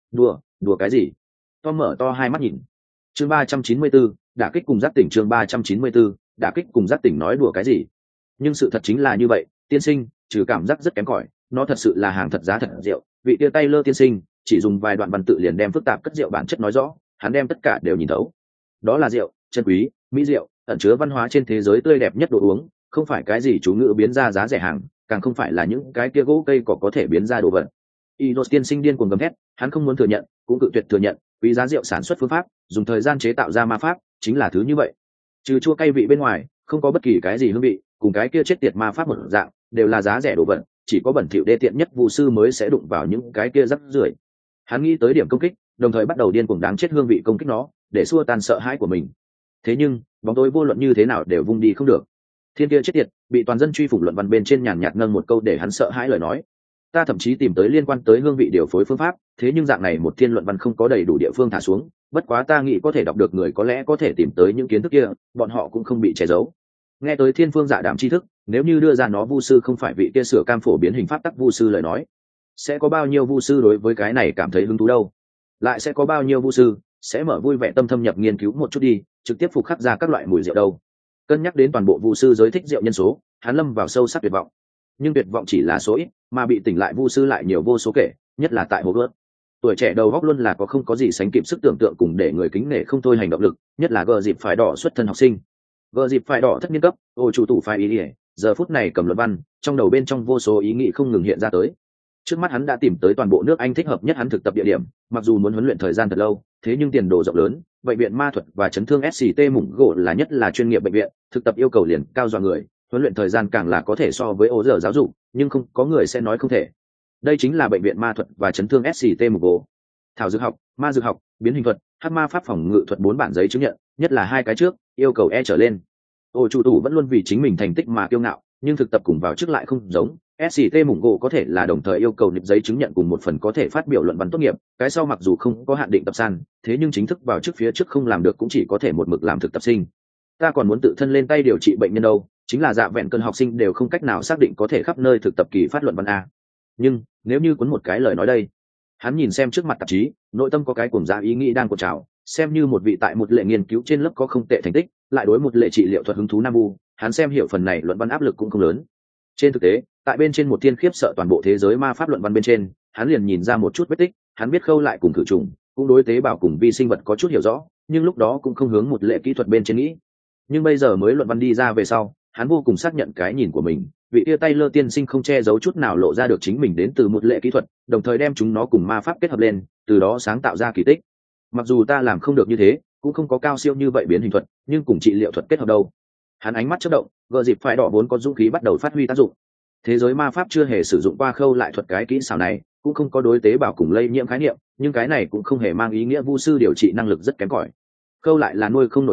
Đùa cái gì? Tom mở to hai mắt nhìn. Chương 394, đả kích cùng giác tỉnh. Chương 394, đả kích cùng giác tỉnh. Nói đùa cái gì? Nhưng sự thật chính là như vậy, tiên sinh, trừ cảm giác rất kém cỏi, nó thật sự là hàng thật giá thật rượu. Vị tia tay lơ tiên sinh chỉ dùng vài đoạn văn tự liền đem phức tạp cất rượu bản chất nói rõ, hắn đem tất cả đều nhìn thấu. Đó là rượu, chân quý, mỹ rượu, ẩn chứa văn hóa trên thế giới tươi đẹp nhất đồ uống, không phải cái gì chú ngữ biến ra giá rẻ hàng, càng không phải là những cái kia gỗ cây cỏ có thể biến ra đồ vật. Inos tiên sinh điên cuồng gầm thét, hắn không muốn thừa nhận, cũng cự tuyệt thừa nhận, quý giá rượu sản xuất phương pháp, dùng thời gian chế tạo ra ma pháp, chính là thứ như vậy. Trừ chua cay vị bên ngoài, không có bất kỳ cái gì hương vị, cùng cái kia chết tiệt ma pháp một dạng, đều là giá rẻ đồ vật, chỉ có bẩn thỉu đê tiện nhất vụ sư mới sẽ đụng vào những cái kia rắc rưởi. Hắn nghĩ tới điểm công kích, đồng thời bắt đầu điên cuồng đáng chết hương vị công kích nó, để xua tan sợ hãi của mình. Thế nhưng, bóng tối vô luận như thế nào đều vung đi không được. Thiên kia chết tiệt, bị toàn dân truy phủng luận văn bên trên nhàn nhạt nâng một câu để hắn sợ hãi lời nói. Ta thậm chí tìm tới liên quan tới hương vị điều phối phương pháp, thế nhưng dạng này một thiên luận văn không có đầy đủ địa phương thả xuống, bất quá ta nghĩ có thể đọc được người có lẽ có thể tìm tới những kiến thức kia, bọn họ cũng không bị che giấu. Nghe tới thiên phương dạ đảm tri thức, nếu như đưa ra nó vu sư không phải vị kia sửa cam phổ biến hình pháp tắc vu sư lời nói, sẽ có bao nhiêu vu sư đối với cái này cảm thấy hứng thú đâu? Lại sẽ có bao nhiêu vu sư sẽ mở vui vẻ tâm thâm nhập nghiên cứu một chút đi, trực tiếp phục khắc ra các loại mùi rượu đâu? Cân nhắc đến toàn bộ vu sư giới thích rượu nhân số, hắn lâm vào sâu sắc tuyệt vọng. Nhưng tuyệt vọng chỉ là số ít, mà bị tỉnh lại vu sư lại nhiều vô số kể, nhất là tại Hogwarts. Tuổi trẻ đầu góc luôn là có không có gì sánh kịp sức tưởng tượng cùng để người kính nể không thôi hành động lực, nhất là gờ dịp phải đỏ xuất thân học sinh. Gờ dịp phải đỏ thất niên cấp, ô chủ tủ phải ý ỉa, giờ phút này cầm luận văn, trong đầu bên trong vô số ý nghĩ không ngừng hiện ra tới. Trước mắt hắn đã tìm tới toàn bộ nước Anh thích hợp nhất hắn thực tập địa điểm, mặc dù muốn huấn luyện thời gian thật lâu, thế nhưng tiền đồ rộng lớn, bệnh viện ma thuật và chấn thương SCT mủng gỗ là nhất là chuyên nghiệp bệnh viện, thực tập yêu cầu liền cao dọa người, huấn luyện thời gian càng là có thể so với ô giờ giáo dục, nhưng không có người sẽ nói không thể. Đây chính là bệnh viện ma thuật và chấn thương SCT mủng gỗ. Thảo dược học, ma dược học, biến hình thuật, hắc ma pháp phòng ngự thuật 4 bản giấy chứng nhận, nhất là hai cái trước, yêu cầu E trở lên. Ô chủ tủ vẫn luôn vì chính mình thành tích mà kiêu ngạo, nhưng thực tập cùng vào trước lại không giống. SCT mủng gỗ có thể là đồng thời yêu cầu nộp giấy chứng nhận cùng một phần có thể phát biểu luận văn tốt nghiệp, cái sau mặc dù không có hạn định tập san, thế nhưng chính thức vào trước phía trước không làm được cũng chỉ có thể một mực làm thực tập sinh. Ta còn muốn tự thân lên tay điều trị bệnh nhân đâu, chính là dạ vẹn cơn học sinh đều không cách nào xác định có thể khắp nơi thực tập kỳ phát luận văn a. Nhưng nếu như cuốn một cái lời nói đây, hắn nhìn xem trước mặt tạp chí, nội tâm có cái cuồng dã ý nghĩ đang cột trào, xem như một vị tại một lệ nghiên cứu trên lớp có không tệ thành tích, lại đối một lệ trị liệu thuật hứng thú nam vu, hắn xem hiểu phần này luận văn áp lực cũng không lớn. Trên thực tế, tại bên trên một thiên khiếp sợ toàn bộ thế giới ma pháp luận văn bên trên, hắn liền nhìn ra một chút vết tích, hắn biết khâu lại cùng thử trùng, cũng đối tế bào cùng vi sinh vật có chút hiểu rõ, nhưng lúc đó cũng không hướng một lệ kỹ thuật bên trên nghĩ. Nhưng bây giờ mới luận văn đi ra về sau, hắn vô cùng xác nhận cái nhìn của mình, vị tia tay lơ tiên sinh không che giấu chút nào lộ ra được chính mình đến từ một lệ kỹ thuật, đồng thời đem chúng nó cùng ma pháp kết hợp lên, từ đó sáng tạo ra kỳ tích. Mặc dù ta làm không được như thế, cũng không có cao siêu như vậy biến hình thuật, nhưng cùng trị liệu thuật kết hợp đâu. Hắn ánh mắt chớp động, gờ dịp phải đỏ vốn có dũng khí bắt đầu phát huy tác dụng. Thế giới ma pháp chưa hề sử dụng qua khâu lại thuật cái kỹ xảo này, cũng không có đối tế bào cùng lây nhiễm khái niệm, nhưng cái này cũng không hề mang ý nghĩa vu sư điều trị năng lực rất kém cỏi. Khâu lại là nuôi không nổi đến,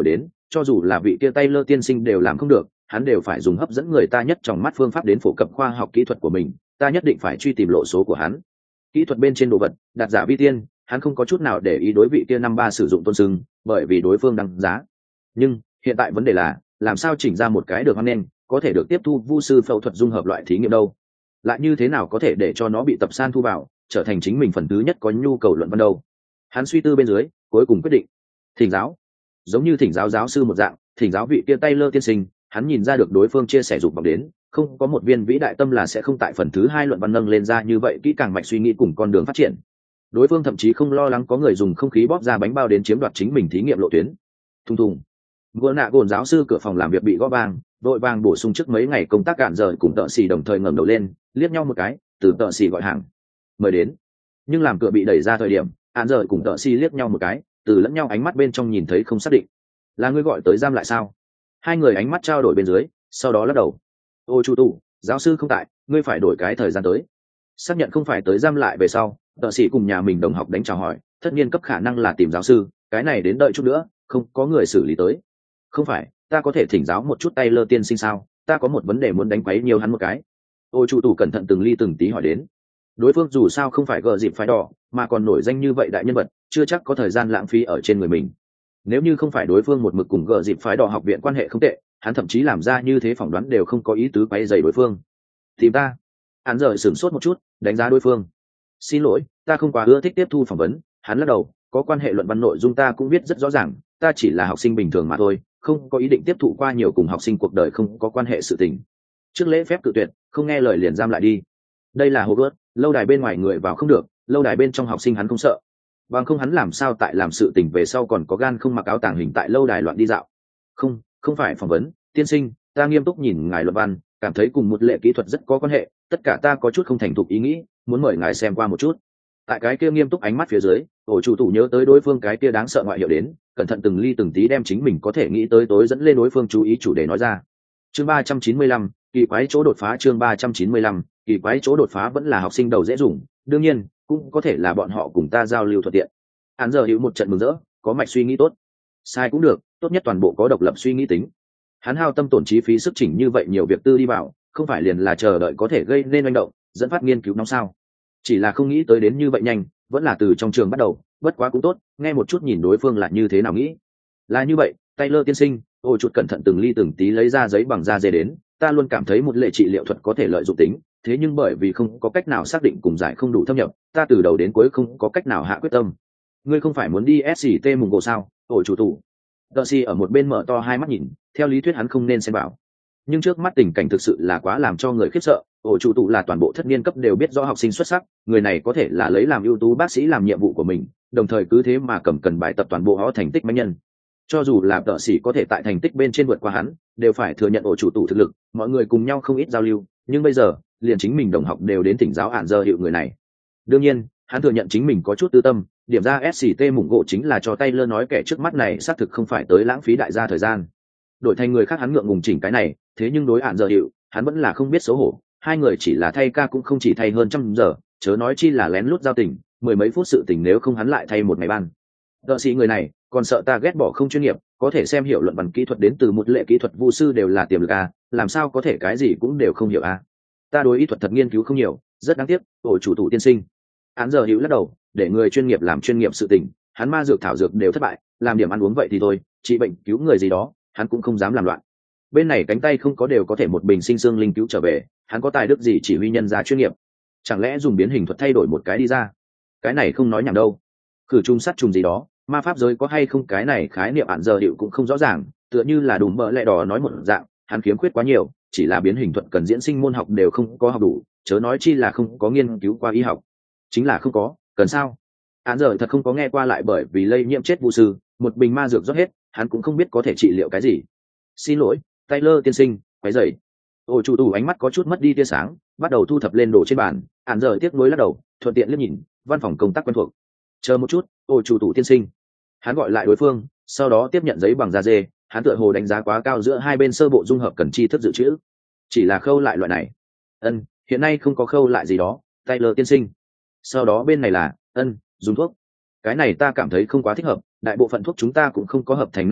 cho dù là vị kia Taylor tiên sinh đều làm không được, hắn đều phải dùng hấp dẫn người ta nhất trong mắt phương pháp đến phổ cập khoa học kỹ thuật của mình, ta nhất định phải truy tìm lộ số của hắn. Kỹ thuật bên trên đồ vật, đạt giả vi tiên, hắn không có chút nào để ý đối vị kia năm ba sử dụng tôn sưng, bởi vì đối phương đăng giá. Nhưng hiện tại vấn đề là, làm sao chỉnh ra một cái được hoan nghênh, có thể được tiếp thu vu sư phẫu thuật dung hợp loại thí nghiệm đâu? Lại như thế nào có thể để cho nó bị tập san thu vào, trở thành chính mình phần thứ nhất có nhu cầu luận văn đâu? Hắn suy tư bên dưới, cuối cùng quyết định thỉnh giáo. Giống như thỉnh giáo giáo sư một dạng, thỉnh giáo vị kia Taylor tiên sinh, hắn nhìn ra được đối phương chia sẻ dục vọng đến, không có một viên vĩ đại tâm là sẽ không tại phần thứ hai luận văn nâng lên ra như vậy kỹ càng mạch suy nghĩ cùng con đường phát triển. Đối phương thậm chí không lo lắng có người dùng không khí bóp ra bánh bao đến chiếm đoạt chính mình thí nghiệm lộ tuyến. Thùng thùng. Gỗ nạ gồn giáo sư cửa phòng làm việc bị gõ vang, vội vàng bổ sung trước mấy ngày công tác cạn giờ cùng tợ xì đồng thời ngẩng đầu lên, liếc nhau một cái, từ tợ xì gọi hàng mời đến. Nhưng làm cửa bị đẩy ra thời điểm, cạn giờ cùng tợ xì liếc nhau một cái, từ lẫn nhau ánh mắt bên trong nhìn thấy không xác định. Là ngươi gọi tới giam lại sao? Hai người ánh mắt trao đổi bên dưới, sau đó lắc đầu. Ô chủ tụ, giáo sư không tại, ngươi phải đổi cái thời gian tới. Xác nhận không phải tới giam lại về sau, tợ sĩ cùng nhà mình đồng học đánh chào hỏi, tất nhiên cấp khả năng là tìm giáo sư, cái này đến đợi chút nữa, không có người xử lý tới. Không phải, ta có thể thỉnh giáo một chút Taylor tiên sinh sao? Ta có một vấn đề muốn đánh quấy nhiều hắn một cái. Ô chủ tụ cẩn thận từng ly từng tí hỏi đến. Đối phương dù sao không phải gờ dịp phái đỏ, mà còn nổi danh như vậy đại nhân vật, chưa chắc có thời gian lãng phí ở trên người mình. Nếu như không phải đối phương một mực cùng gờ dịp phái đỏ học viện quan hệ không tệ, hắn thậm chí làm ra như thế phỏng đoán đều không có ý tứ quấy rầy đối phương. Tìm ta? Hắn rời sửng sốt một chút, đánh giá đối phương. Xin lỗi, ta không quá ưa thích tiếp thu phỏng vấn. Hắn lắc đầu, có quan hệ luận văn nội dung ta cũng biết rất rõ ràng, ta chỉ là học sinh bình thường mà thôi, không có ý định tiếp thụ qua nhiều cùng học sinh cuộc đời không có quan hệ sự tình. Trước lễ phép cự tuyệt, không nghe lời liền giam lại đi. Đây là Hogwarts, lâu đài bên ngoài người vào không được, lâu đài bên trong học sinh hắn không sợ. Bằng không hắn làm sao tại làm sự tình về sau còn có gan không mặc áo tàng hình tại lâu đài loạn đi dạo. Không phải phỏng vấn, tiên sinh, ta nghiêm túc nhìn ngài luận văn, cảm thấy cùng một lệ kỹ thuật rất có quan hệ, tất cả ta có chút không thành thục ý nghĩ, muốn mời ngài xem qua một chút. Tại cái kia nghiêm túc ánh mắt phía dưới, ổ chủ tủ nhớ tới đối phương cái kia đáng sợ ngoại hiệu đến, cẩn thận từng ly từng tí đem chính mình có thể nghĩ tới tối dẫn lên đối phương chú ý chủ đề nói ra. Chương 395, kỳ quái chỗ đột phá. Chương 395, kỳ quái chỗ đột phá vẫn là học sinh đầu dễ dùng, đương nhiên cũng có thể là bọn họ cùng ta giao lưu thuận tiện. Hắn giờ hữu một trận mừng rỡ, có mạch suy nghĩ tốt. Sai cũng được, tốt nhất toàn bộ có độc lập suy nghĩ tính. Hắn hao tâm tổn trí phí sức chỉnh như vậy nhiều việc tư đi vào, không phải liền là chờ đợi có thể gây nên manh động, dẫn phát nghiên cứu nóng sao? Chỉ là không nghĩ tới đến như vậy nhanh, vẫn là từ trong trường bắt đầu, bất quá cũng tốt, nghe một chút nhìn đối phương là như thế nào nghĩ. Là như vậy, Taylor tiên sinh, ôi chuột cẩn thận từng ly từng tí lấy ra giấy bằng da dê đến, ta luôn cảm thấy một lệ trị liệu thuật có thể lợi dụng tính, thế nhưng bởi vì không có cách nào xác định cùng giải không đủ thâm nhập, ta từ đầu đến cuối không có cách nào hạ quyết tâm. Ngươi không phải muốn đi SCT mùng gỗ sao? Ôi chủ tủ. Darcy ở một bên mở to hai mắt nhìn, theo lý thuyết hắn không nên xem bảo. Nhưng trước mắt tình cảnh thực sự là quá làm cho người khiếp sợ, ổ chủ tụ là toàn bộ thất niên cấp đều biết rõ học sinh xuất sắc, người này có thể là lấy làm ưu tú bác sĩ làm nhiệm vụ của mình, đồng thời cứ thế mà cầm cần bài tập toàn bộ họ thành tích mạnh nhân. Cho dù là tợ sĩ có thể tại thành tích bên trên vượt qua hắn, đều phải thừa nhận ổ chủ tụ thực lực, mọi người cùng nhau không ít giao lưu, nhưng bây giờ, liền chính mình đồng học đều đến thỉnh giáo hạn giờ hiệu người này. Đương nhiên, hắn thừa nhận chính mình có chút tư tâm, điểm ra SCT mủng gỗ chính là cho Taylor nói kẻ trước mắt này xác thực không phải tới lãng phí đại gia thời gian. Đổi thành người khác hắn ngượng ngùng chỉnh cái này, thế nhưng đối hạn giờ hiệu, hắn vẫn là không biết xấu hổ, hai người chỉ là thay ca cũng không chỉ thay hơn trăm giờ, chớ nói chi là lén lút giao tình, mười mấy phút sự tình nếu không hắn lại thay một ngày ban. Đợ sĩ người này, còn sợ ta ghét bỏ không chuyên nghiệp, có thể xem hiểu luận văn kỹ thuật đến từ một lệ kỹ thuật vu sư đều là tiềm lực a, làm sao có thể cái gì cũng đều không hiểu a. Ta đối y thuật thật nghiên cứu không nhiều, rất đáng tiếc, ổ chủ tụ tiên sinh. Hắn giờ hữu lắc đầu, để người chuyên nghiệp làm chuyên nghiệp sự tình, hắn ma dược thảo dược đều thất bại, làm điểm ăn uống vậy thì thôi, trị bệnh cứu người gì đó, hắn cũng không dám làm loạn. Bên này cánh tay không có đều có thể một bình sinh xương linh cứu trở về, hắn có tài đức gì chỉ huy nhân gia chuyên nghiệp? Chẳng lẽ dùng biến hình thuật thay đổi một cái đi ra? Cái này không nói nhảm đâu. Khử trùng sát trùng gì đó, ma pháp giới có hay không cái này khái niệm ạn giờ hiệu cũng không rõ ràng, tựa như là đùm bợ lẹ đỏ nói một dạng, hắn khiếm khuyết quá nhiều, chỉ là biến hình thuật cần diễn sinh môn học đều không có học đủ, chớ nói chi là không có nghiên cứu qua y học. Chính là không có, cần sao? Án giờ thật không có nghe qua lại bởi vì lây nhiễm chết vu sư, một bình ma dược rót hết, hắn cũng không biết có thể trị liệu cái gì. Xin lỗi, Taylor tiên sinh, quấy rầy. Ổ chủ tủ ánh mắt có chút mất đi tia sáng, bắt đầu thu thập lên đồ trên bàn, án giờ tiếc nuối lắc đầu, thuận tiện liếc nhìn, văn phòng công tác quen thuộc. Chờ một chút, ổ chủ tủ tiên sinh. Hắn gọi lại đối phương, sau đó tiếp nhận giấy bằng da dê, hắn tựa hồ đánh giá quá cao giữa hai bên sơ bộ dung hợp cần tri thức dự trữ. Chỉ là khâu lại loại này. Hiện nay không có khâu lại gì đó, Taylor tiên sinh. Sau đó bên này là dùng thuốc. Cái này ta cảm thấy không quá thích hợp, đại bộ phận thuốc chúng ta cũng không có hợp thành năng lực,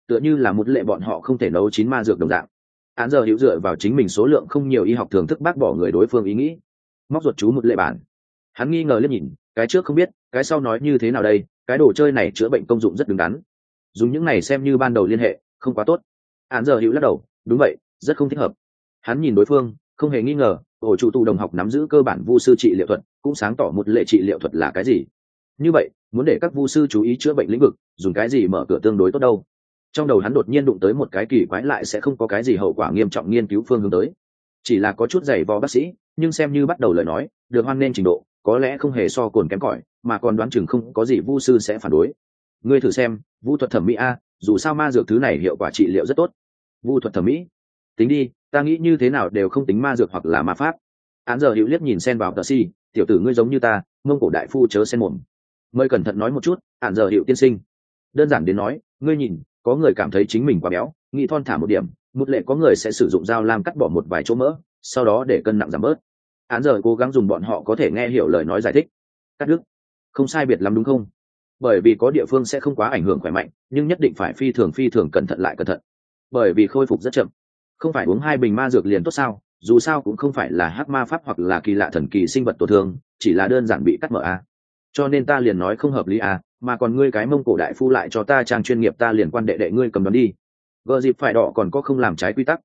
tựa như là một lệ bọn họ không thể nấu chín ma dược đồng dạng. Án giờ hữu dựa vào chính mình số lượng không nhiều y học thường thức bác bỏ người đối phương ý nghĩ, móc ruột chú một lệ bản. Hắn nghi ngờ liếc nhìn, cái trước không biết, cái sau nói như thế nào đây, cái đồ chơi này chữa bệnh công dụng rất đứng đắn, dùng những này xem như ban đầu liên hệ không quá tốt. Án giờ hữu lắc đầu, đúng vậy, rất không thích hợp. Hắn nhìn đối phương, không hề nghi ngờ, ổ trụ tụ đồng học nắm giữ cơ bản vu sư trị liệu thuật, cũng sáng tỏ một lệ trị liệu thuật là cái gì. Như vậy, muốn để các vu sư chú ý chữa bệnh lĩnh vực, dùng cái gì mở cửa tương đối tốt đâu? Trong đầu hắn đột nhiên đụng tới một cái kỳ quái lại sẽ không có cái gì hậu quả nghiêm trọng nghiên cứu phương hướng tới, chỉ là có chút giày vò bác sĩ, nhưng xem như bắt đầu lời nói, được hoan nên trình độ, có lẽ không hề so cồn kém cỏi, mà còn đoán chừng không có gì vu sư sẽ phản đối. Ngươi thử xem, vu thuật thẩm mỹ a, dù sao ma dược thứ này hiệu quả trị liệu rất tốt. Vu thuật thẩm mỹ, tính đi, ta nghĩ như thế nào đều không tính ma dược hoặc là ma pháp. Án giờ hữu liếc nhìn xen vào tờ si, tiểu tử ngươi giống như ta, mông cổ đại phu chớ xen mồm. Mời cẩn thận nói một chút, án giờ hữu tiên sinh. Đơn giản đến nói, ngươi nhìn, có người cảm thấy chính mình quá béo, nghĩ thon thả một điểm, một lệ có người sẽ sử dụng dao lam cắt bỏ một vài chỗ mỡ, sau đó để cân nặng giảm bớt. Án giờ cố gắng dùng bọn họ có thể nghe hiểu lời nói giải thích. Cắt đứt, không sai biệt lắm đúng không? Bởi vì có địa phương sẽ không quá ảnh hưởng khỏe mạnh, nhưng nhất định phải phi thường cẩn thận lại cẩn thận, bởi vì khôi phục rất chậm. Không phải uống 2 bình ma dược liền tốt sao? Dù sao cũng không phải là hắc ma pháp hoặc là kỳ lạ thần kỳ sinh vật tổn thương, chỉ là đơn giản bị cắt mở a. Cho nên ta liền nói không hợp lý a, mà còn ngươi cái mông cổ đại phu lại cho ta trang chuyên nghiệp, ta liền quan đệ đệ ngươi cầm đón đi. Gờ dịp phải đỏ còn có không làm trái quy tắc.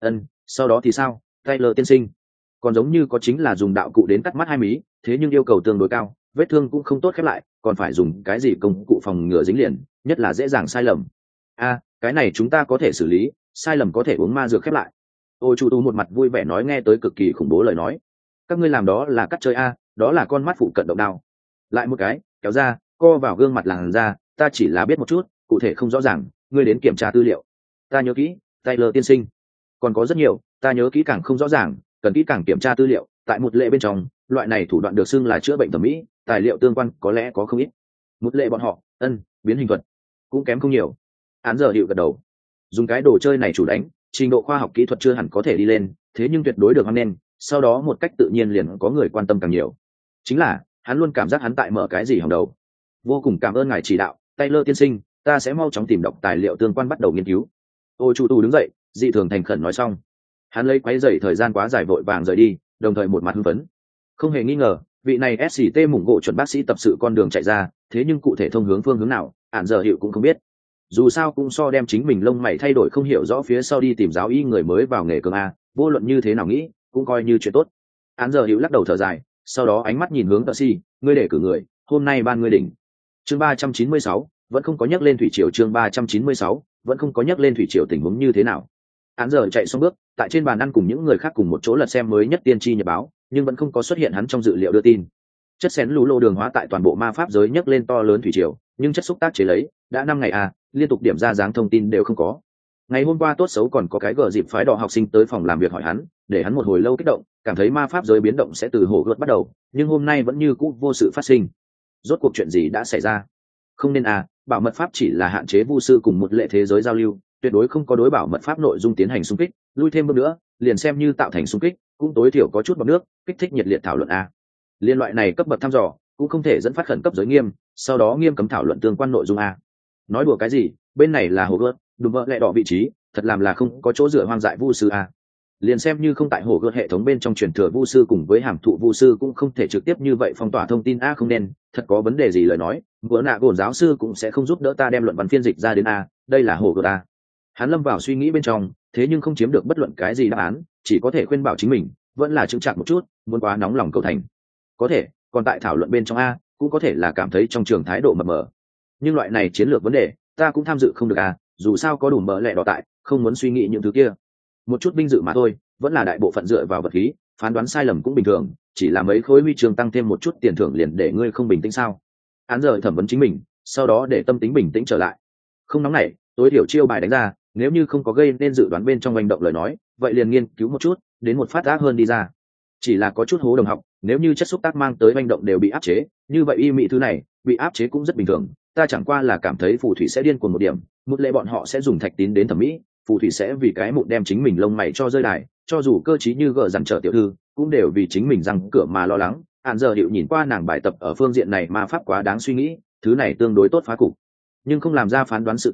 Sau đó thì sao, Taylor tiên sinh? Còn giống như có chính là dùng đạo cụ đến cắt mắt 2 mí, thế nhưng yêu cầu tương đối cao, vết thương cũng không tốt khép lại, còn phải dùng cái gì công cụ phòng ngừa dính liền, nhất là dễ dàng sai lầm. Cái này chúng ta có thể xử lý, sai lầm có thể uống ma dược khép lại. Ô chu tu một mặt vui vẻ nói, nghe tới cực kỳ khủng bố lời nói. Các ngươi làm đó là cắt chơi a, đó là con mắt phụ cận động đao. Lại một cái, kéo ra, co vào gương mặt làn da, ta chỉ là biết một chút, cụ thể không rõ ràng, ngươi đến kiểm tra tư liệu. Ta nhớ kỹ, Taylor tiên sinh. Còn có rất nhiều, ta nhớ kỹ càng không rõ ràng, cần kỹ càng kiểm tra tư liệu. Tại một lệ bên trong, loại này thủ đoạn được xưng là chữa bệnh thẩm mỹ, tài liệu tương quan có lẽ có không ít. Một lệ bọn họ, biến hình thuật cũng kém không nhiều. Án giờ hiệu gật đầu, dùng cái đồ chơi này chủ đánh, trình độ khoa học kỹ thuật chưa hẳn có thể đi lên, thế nhưng tuyệt đối được hoan nghênh. Sau đó một cách tự nhiên liền có người quan tâm càng nhiều. Chính là hắn luôn cảm giác hắn tại mở cái gì hỏng đầu. Vô cùng cảm ơn ngài chỉ đạo, Taylor tiên sinh, ta sẽ mau chóng tìm đọc tài liệu tương quan bắt đầu nghiên cứu. Ô chủ tù đứng dậy, dị thường thành khẩn nói xong, hắn lấy quấy rầy thời gian quá dài vội vàng rời đi, đồng thời một mặt hưng phấn. Không hề nghi ngờ, vị này SCT mủng gỗ chuẩn bác sĩ tập sự con đường chạy ra, thế nhưng cụ thể thông hướng phương hướng nào, ản giờ hiệu cũng không biết. Dù sao cũng so đem chính mình lông mày thay đổi không hiểu rõ phía sau đi tìm giáo y người mới vào nghề cường a, vô luận như thế nào nghĩ cũng coi như chuyện tốt. Ản giờ hiệu lắc đầu thở dài, sau đó ánh mắt nhìn hướng tợ si, ngươi để cử người, hôm nay ban ngươi đỉnh. Chương 396, vẫn không có nhắc lên thủy triều. Chương 396, vẫn không có nhắc lên thủy triều, tình huống như thế nào? Án giờ chạy xong bước, tại trên bàn ăn cùng những người khác cùng một chỗ lật xem mới nhất tiên tri nhật báo, nhưng vẫn không có xuất hiện hắn trong dự liệu đưa tin. Chất xén lũ lô đường hóa tại toàn bộ ma pháp giới nhấc lên to lớn thủy triều, nhưng chất xúc tác chế lấy đã 5 ngày liên tục điểm ra dáng thông tin đều không có. Ngày hôm qua tốt xấu còn có cái gờ dịp phái đỏ học sinh tới phòng làm việc hỏi hắn, để hắn một hồi lâu kích động, cảm thấy ma pháp giới biến động sẽ từ hổ gợt bắt đầu, nhưng hôm nay vẫn như cũ vô sự phát sinh. Rốt cuộc chuyện gì đã xảy ra? Không nên bảo mật pháp chỉ là hạn chế vu sư cùng một lệ thế giới giao lưu, tuyệt đối không có đối bảo mật pháp nội dung tiến hành xung kích, lui thêm bước nữa liền xem như tạo thành xung kích cũng tối thiểu có chút bọt nước kích thích nhiệt liệt thảo luận liên loại này cấp bậc thăm dò cũng không thể dẫn phát khẩn cấp giới nghiêm, sau đó nghiêm cấm thảo luận tương quan nội dung nói đùa cái gì, bên này là hồ gợt, đùm bợ lẹ đỏ vị trí thật làm là không có chỗ dựa hoang dại vu sư liền xem như không tại hồ gợt hệ thống bên trong truyền thừa vu sư cùng với hàm thụ vu sư cũng không thể trực tiếp như vậy phong tỏa thông tin không nên thật có vấn đề gì lời nói bữa nạ gồn giáo sư cũng sẽ không giúp đỡ ta đem luận văn phiên dịch ra đến đây là hồ gợt hắn lâm vào suy nghĩ bên trong, thế nhưng không chiếm được bất luận cái gì đáp án, chỉ có thể khuyên bảo chính mình vẫn là chững chạc một chút, muốn quá nóng lòng cầu thành có thể còn tại thảo luận bên trong cũng có thể là cảm thấy trong trường thái độ mập mờ, nhưng loại này chiến lược vấn đề ta cũng tham dự không được dù sao có đủ mỡ lẹ đỏ tại, không muốn suy nghĩ những thứ kia, một chút vinh dự mà thôi, vẫn là đại bộ phận dựa vào vật khí, phán đoán sai lầm cũng bình thường, chỉ là mấy khối huy chương tăng thêm một chút tiền thưởng liền để ngươi không bình tĩnh sao? Án giờ thẩm vấn chính mình, sau đó để tâm tính bình tĩnh trở lại, không nóng nảy, tối thiểu chiêu bài đánh ra, nếu như không có gây nên dự đoán bên trong hành động lời nói, vậy liền nghiên cứu một chút, đến một phát ác hơn đi ra. Chỉ là có chút hố đồng học, nếu như chất xúc tác mang tới hành động đều bị áp chế, như vậy y mị thứ này bị áp chế cũng rất bình thường. Ta chẳng qua là cảm thấy phù thủy sẽ điên cuồng một điểm, một lệ bọn họ sẽ dùng thạch tín đến thẩm mỹ, phù thủy sẽ vì cái mụn đem chính mình lông mày cho rơi đài, cho dù cơ trí như gờ dằn trở tiểu thư, cũng đều vì chính mình răng cửa mà lo lắng. Hạn giờ hiệu nhìn qua nàng bài tập ở phương diện này mà pháp quá đáng suy nghĩ, thứ này tương đối tốt phá cục, nhưng không làm ra phán đoán sự tình,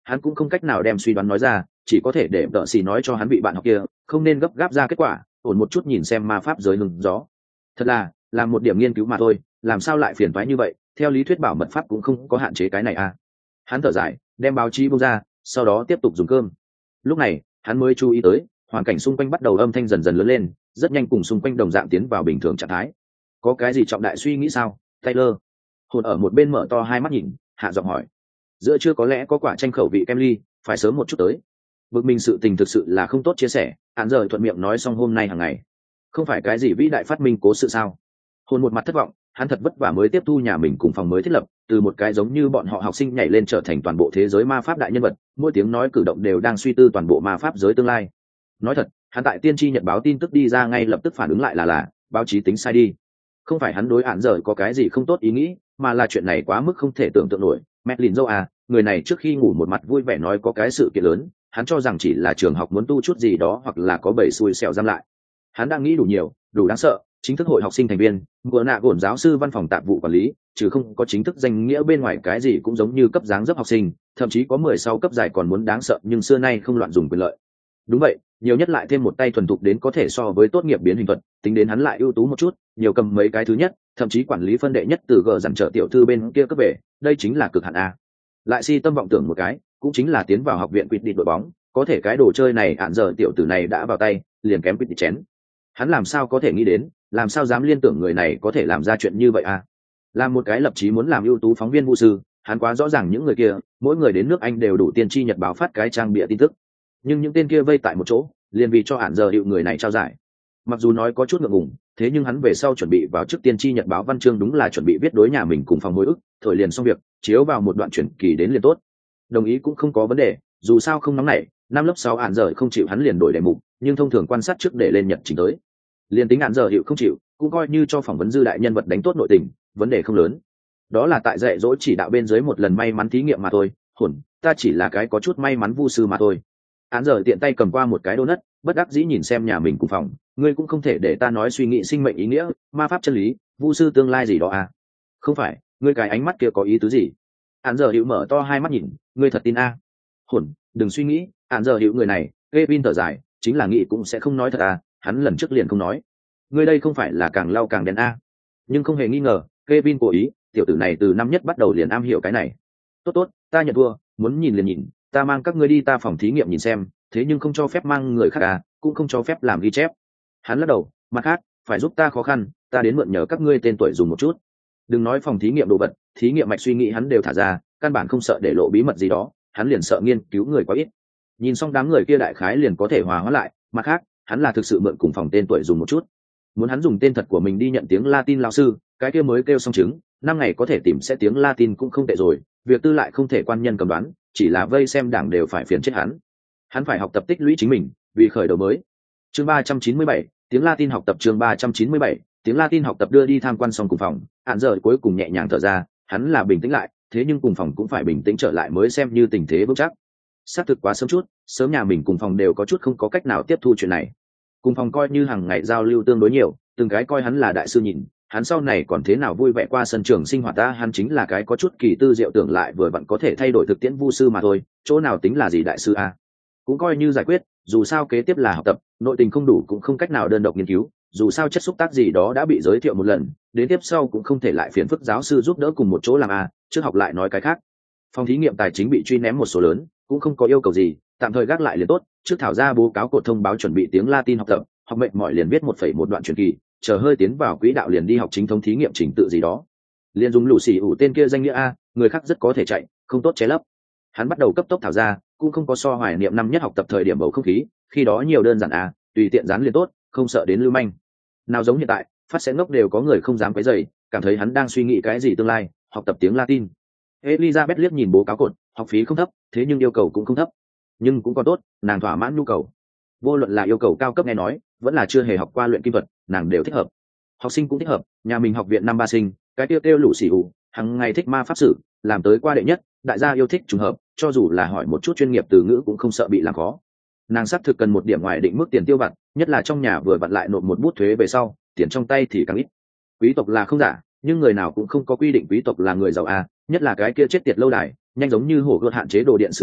hắn cũng không cách nào đem suy đoán nói ra, chỉ có thể để tợ xì nói cho hắn vị bạn học kia không nên gấp gáp ra kết quả, ổn một chút nhìn xem ma pháp giới hừng gió. Thật là làm một điểm nghiên cứu mà thôi, làm sao lại phiền toái như vậy, theo lý thuyết bảo mật pháp cũng không có hạn chế cái này à. Hắn thở dài, đem báo chí bung ra, sau đó tiếp tục dùng cơm. Lúc này hắn mới chú ý tới hoàn cảnh xung quanh bắt đầu âm thanh dần dần lớn lên, rất nhanh cùng xung quanh đồng dạng tiến vào bình thường trạng thái. Có cái gì trọng đại suy nghĩ sao, Taylor? Hồn ở một bên mở to hai mắt nhìn, hạ giọng hỏi. Giữa chưa có lẽ có quả tranh khẩu vị kem ly, phải sớm một chút tới. Bực mình sự tình thực sự là không tốt chia sẻ, hắn giờ thuận miệng nói xong hôm nay hàng ngày. Không phải cái gì vĩ đại phát minh cố sự sao? Hồn một mặt thất vọng, hắn thật vất vả mới tiếp thu nhà mình cùng phòng mới thiết lập, từ một cái giống như bọn họ học sinh nhảy lên trở thành toàn bộ thế giới ma pháp đại nhân vật, mỗi tiếng nói cử động đều đang suy tư toàn bộ ma pháp giới tương lai. Nói thật, hắn tại tiên tri nhật báo tin tức đi ra ngay lập tức phản ứng lại là báo chí tính sai đi. Không phải hắn đối án giờ có cái gì không tốt ý nghĩ, mà là chuyện này quá mức không thể tưởng tượng nổi. Madeline dâu à, người này trước khi ngủ một mặt vui vẻ nói có cái sự kiện lớn, hắn cho rằng chỉ là trường học muốn tu chút gì đó hoặc là có bầy xui xẻo giam lại. Hắn đang nghĩ đủ nhiều, đủ đáng sợ. Chính thức hội học sinh thành viên, vừa nạ gổn giáo sư văn phòng tạp vụ quản lý, chứ không có chính thức danh nghĩa bên ngoài cái gì cũng giống như cấp dáng dấp học sinh, thậm chí có 16 cấp dài còn muốn đáng sợ nhưng xưa nay không loạn dùng quyền lợi. Đúng vậy, nhiều nhất lại thêm một tay thuần thục đến có thể so với tốt nghiệp biến hình thuật, tính đến hắn lại ưu tú một chút, nhiều cầm mấy cái thứ nhất, thậm chí quản lý phân đệ nhất từ gờ dặn trở tiểu thư bên kia cấp về, đây chính là cực hạn a. Lại si tâm vọng tưởng một cái, cũng chính là tiến vào học viện quyết định đội bóng, có thể cái đồ chơi này hạn giờ tiểu tử này đã vào tay, liền kém quyết định chén. Hắn làm sao có thể nghĩ đến, làm sao dám liên tưởng người này có thể làm ra chuyện như vậy à? Làm một cái lập chí muốn làm ưu tú phóng viên vũ sư, hắn quá rõ ràng những người kia, mỗi người đến nước Anh đều đủ tiên tri nhật báo phát cái trang bịa tin tức. Nhưng những tên kia vây tại một chỗ, liền vì cho hạn giờ hiệu người này trao giải. Mặc dù nói có chút ngượng ngùng, thế nhưng hắn về sau chuẩn bị vào trước tiên tri nhật báo văn chương đúng là chuẩn bị viết đối nhà mình cùng phòng hồi ức, thổi liền xong việc, chiếu vào một đoạn chuyển kỳ đến liền tốt. Đồng ý cũng không có vấn đề, dù sao không nóng nảy, năm lớp 6 hạn giờ không chịu hắn liền đổi đề mục, nhưng thông thường quan sát trước để lên nhật trình tới. Liên tính hạn giờ hiệu không chịu, cũng coi như cho phỏng vấn dư đại nhân vật đánh tốt nội tình, vấn đề không lớn. Đó là tại dạy dỗ chỉ đạo bên dưới một lần may mắn thí nghiệm mà thôi, hồn, ta chỉ là cái có chút may mắn vu sư mà thôi. Án giờ tiện tay cầm qua một cái donut, bất đắc dĩ nhìn xem nhà mình cùng phòng, ngươi cũng không thể để ta nói suy nghĩ sinh mệnh ý nghĩa, ma pháp chân lý, vu sư tương lai gì đó à? Không phải, ngươi cái ánh mắt kia có ý tứ gì? Án giờ hiệu mở to hai mắt nhìn, ngươi thật tin à? Hồn, đừng suy nghĩ, án giờ hiệu người này, Kevin thở dài, chính là nghĩ cũng sẽ không nói thật à? Hắn lần trước liền không nói. Ngươi đây không phải là càng lau càng đen à? Nhưng không hề nghi ngờ, Kevin cố ý, tiểu tử này từ năm nhất bắt đầu liền am hiểu cái này. Tốt tốt, ta nhận thua, muốn nhìn liền nhìn, ta mang các ngươi đi ta phòng thí nghiệm nhìn xem, thế nhưng không cho phép mang người khác à, cũng không cho phép làm ghi chép. Hắn lắc đầu, mặt khác, phải giúp ta khó khăn, ta đến mượn nhờ các ngươi tên tuổi dùng một chút. Đừng nói phòng thí nghiệm đồ vật, thí nghiệm mạch suy nghĩ hắn đều thả ra, căn bản không sợ để lộ bí mật gì đó, hắn liền sợ nghiên cứu người quá ít. Nhìn xong đám người kia đại khái liền có thể hòa hóa lại, mặt khác, hắn là thực sự mượn cùng phòng tên tuổi dùng một chút. Muốn hắn dùng tên thật của mình đi nhận tiếng Latin lão sư, cái kia mới kêu xong chứng, 5 ngày có thể tìm sẽ tiếng Latin cũng không tệ rồi, việc tư lại không thể quan nhân cầm đoán, chỉ là vây xem đảng đều phải phiền chết hắn. Hắn phải học tập tích lũy chính mình, vì khởi đầu mới. Chương 397, tiếng Latin học tập chương 397, tiếng Latin học tập đưa đi tham quan xong cùng phòng, hạn giờ cuối cùng nhẹ nhàng thở ra, hắn là bình tĩnh lại, thế nhưng cùng phòng cũng phải bình tĩnh trở lại mới xem như tình thế vững chắc. Xác thực quá sớm chút, sớm nhà mình cùng phòng đều có chút không có cách nào tiếp thu chuyện này. Cùng phòng coi như hàng ngày giao lưu tương đối nhiều, từng cái coi hắn là đại sư nhìn, hắn sau này còn thế nào vui vẻ qua sân trường sinh hoạt ta, hắn chính là cái có chút kỳ tư diệu tưởng lại vừa vặn có thể thay đổi thực tiễn vu sư mà thôi, chỗ nào tính là gì đại sư a. Cũng coi như giải quyết, dù sao kế tiếp là học tập, nội tình không đủ cũng không cách nào đơn độc nghiên cứu, dù sao chất xúc tác gì đó đã bị giới thiệu một lần, đến tiếp sau cũng không thể lại phiền phức giáo sư giúp đỡ cùng một chỗ làm a, trước học lại nói cái khác. Phòng thí nghiệm tài chính bị truy ném một số lớn, cũng không có yêu cầu gì, tạm thời gác lại liền tốt, trước thảo ra báo cáo cột thông báo chuẩn bị tiếng Latin học tập, học mệt mỏi liền viết 1,1 đoạn truyền kỳ, chờ hơi tiến vào quỹ đạo liền đi học chính thống thí nghiệm trình tự gì đó. Liền dùng lũ xì ủ tên kia danh nghĩa a, người khác rất có thể chạy, không tốt che lấp. Hắn bắt đầu cấp tốc thảo ra, cũng không có so hoài niệm năm nhất học tập thời điểm bầu không khí, khi đó nhiều đơn giản a, tùy tiện dán liền tốt, không sợ đến lưu manh. Nào giống hiện tại, phát sẽ ngốc đều có người không dám quấy rầy, cảm thấy hắn đang suy nghĩ cái gì tương lai, học tập tiếng Latin. Elizabeth liếc nhìn báo cáo cột, học phí không thấp, thế nhưng yêu cầu cũng không thấp. Nhưng cũng còn tốt, nàng thỏa mãn nhu cầu. Vô luận là yêu cầu cao cấp nghe nói, vẫn là chưa hề học qua luyện kim thuật, nàng đều thích hợp. Học sinh cũng thích hợp, nhà mình học viện năm ba sinh, cái tiêu kêu lũ xì ủ, hằng ngày thích ma pháp sử, làm tới qua đệ nhất, đại gia yêu thích trùng hợp, cho dù là hỏi một chút chuyên nghiệp từ ngữ cũng không sợ bị làm khó. Nàng xác thực cần một điểm ngoài định mức tiền tiêu vặt, nhất là trong nhà vừa vặn lại nộp một bút thuế về sau, tiền trong tay thì càng ít. Quý tộc là không giả, nhưng người nào cũng không có quy định quý tộc là người giàu à, nhất là cái kia chết tiệt lâu đài, nhanh giống như hổ gợt hạn chế đồ điện sử dụng,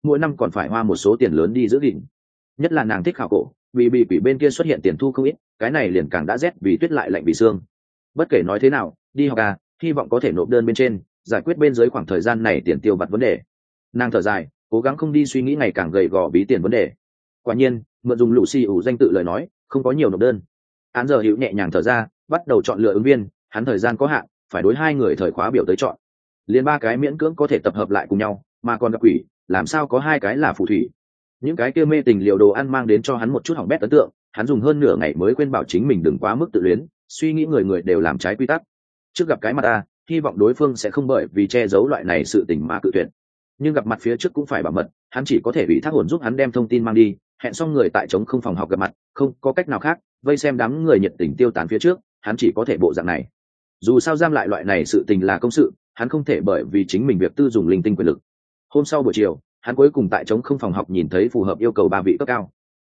mỗi năm còn phải hoa một số tiền lớn đi giữ gìn. Nhất là nàng thích khảo cổ, vì bị quỷ bên kia xuất hiện tiền thu không ít, cái này liền càng đã rét vì tuyết lại lạnh vì xương. Bất kể nói thế nào, đi học à, hy vọng có thể nộp đơn bên trên, giải quyết bên dưới khoảng thời gian này tiền tiêu vặt vấn đề. Nàng thở dài, cố gắng không đi suy nghĩ ngày càng gầy gò bí tiền vấn đề. Quả nhiên, mượn dùng lũ xì ủ danh tự lời nói, không có nhiều nộp đơn. Án giờ hữu nhẹ nhàng thở ra, bắt đầu chọn lựa ứng viên, hắn thời gian có hạn, phải đối 2 người thời khóa biểu tới chọn. Liên 3 cái miễn cưỡng có thể tập hợp lại cùng nhau, mà còn gặp quỷ, làm sao có 2 cái là phù thủy. Những cái kia mê tình liều đồ ăn mang đến cho hắn một chút hỏng bét ấn tượng, hắn dùng hơn nửa ngày mới quên bảo chính mình đừng quá mức tự luyến, suy nghĩ người người đều làm trái quy tắc. Trước gặp cái mặt ta, hy vọng đối phương sẽ không bởi vì che giấu loại này sự tình mà cự tuyệt. Nhưng gặp mặt phía trước cũng phải bảo mật, hắn chỉ có thể bị thác hồn giúp hắn đem thông tin mang đi, hẹn xong người tại trống không phòng học gặp mặt, không có cách nào khác, vây xem đám người nhiệt tình tiêu tán phía trước, hắn chỉ có thể bộ dạng này. Dù sao giam lại loại này sự tình là công sự, hắn không thể bởi vì chính mình việc tư dùng linh tinh quyền lực. Hôm sau buổi chiều, hắn cuối cùng tại trống không phòng học nhìn thấy phù hợp yêu cầu 3 vị cấp cao.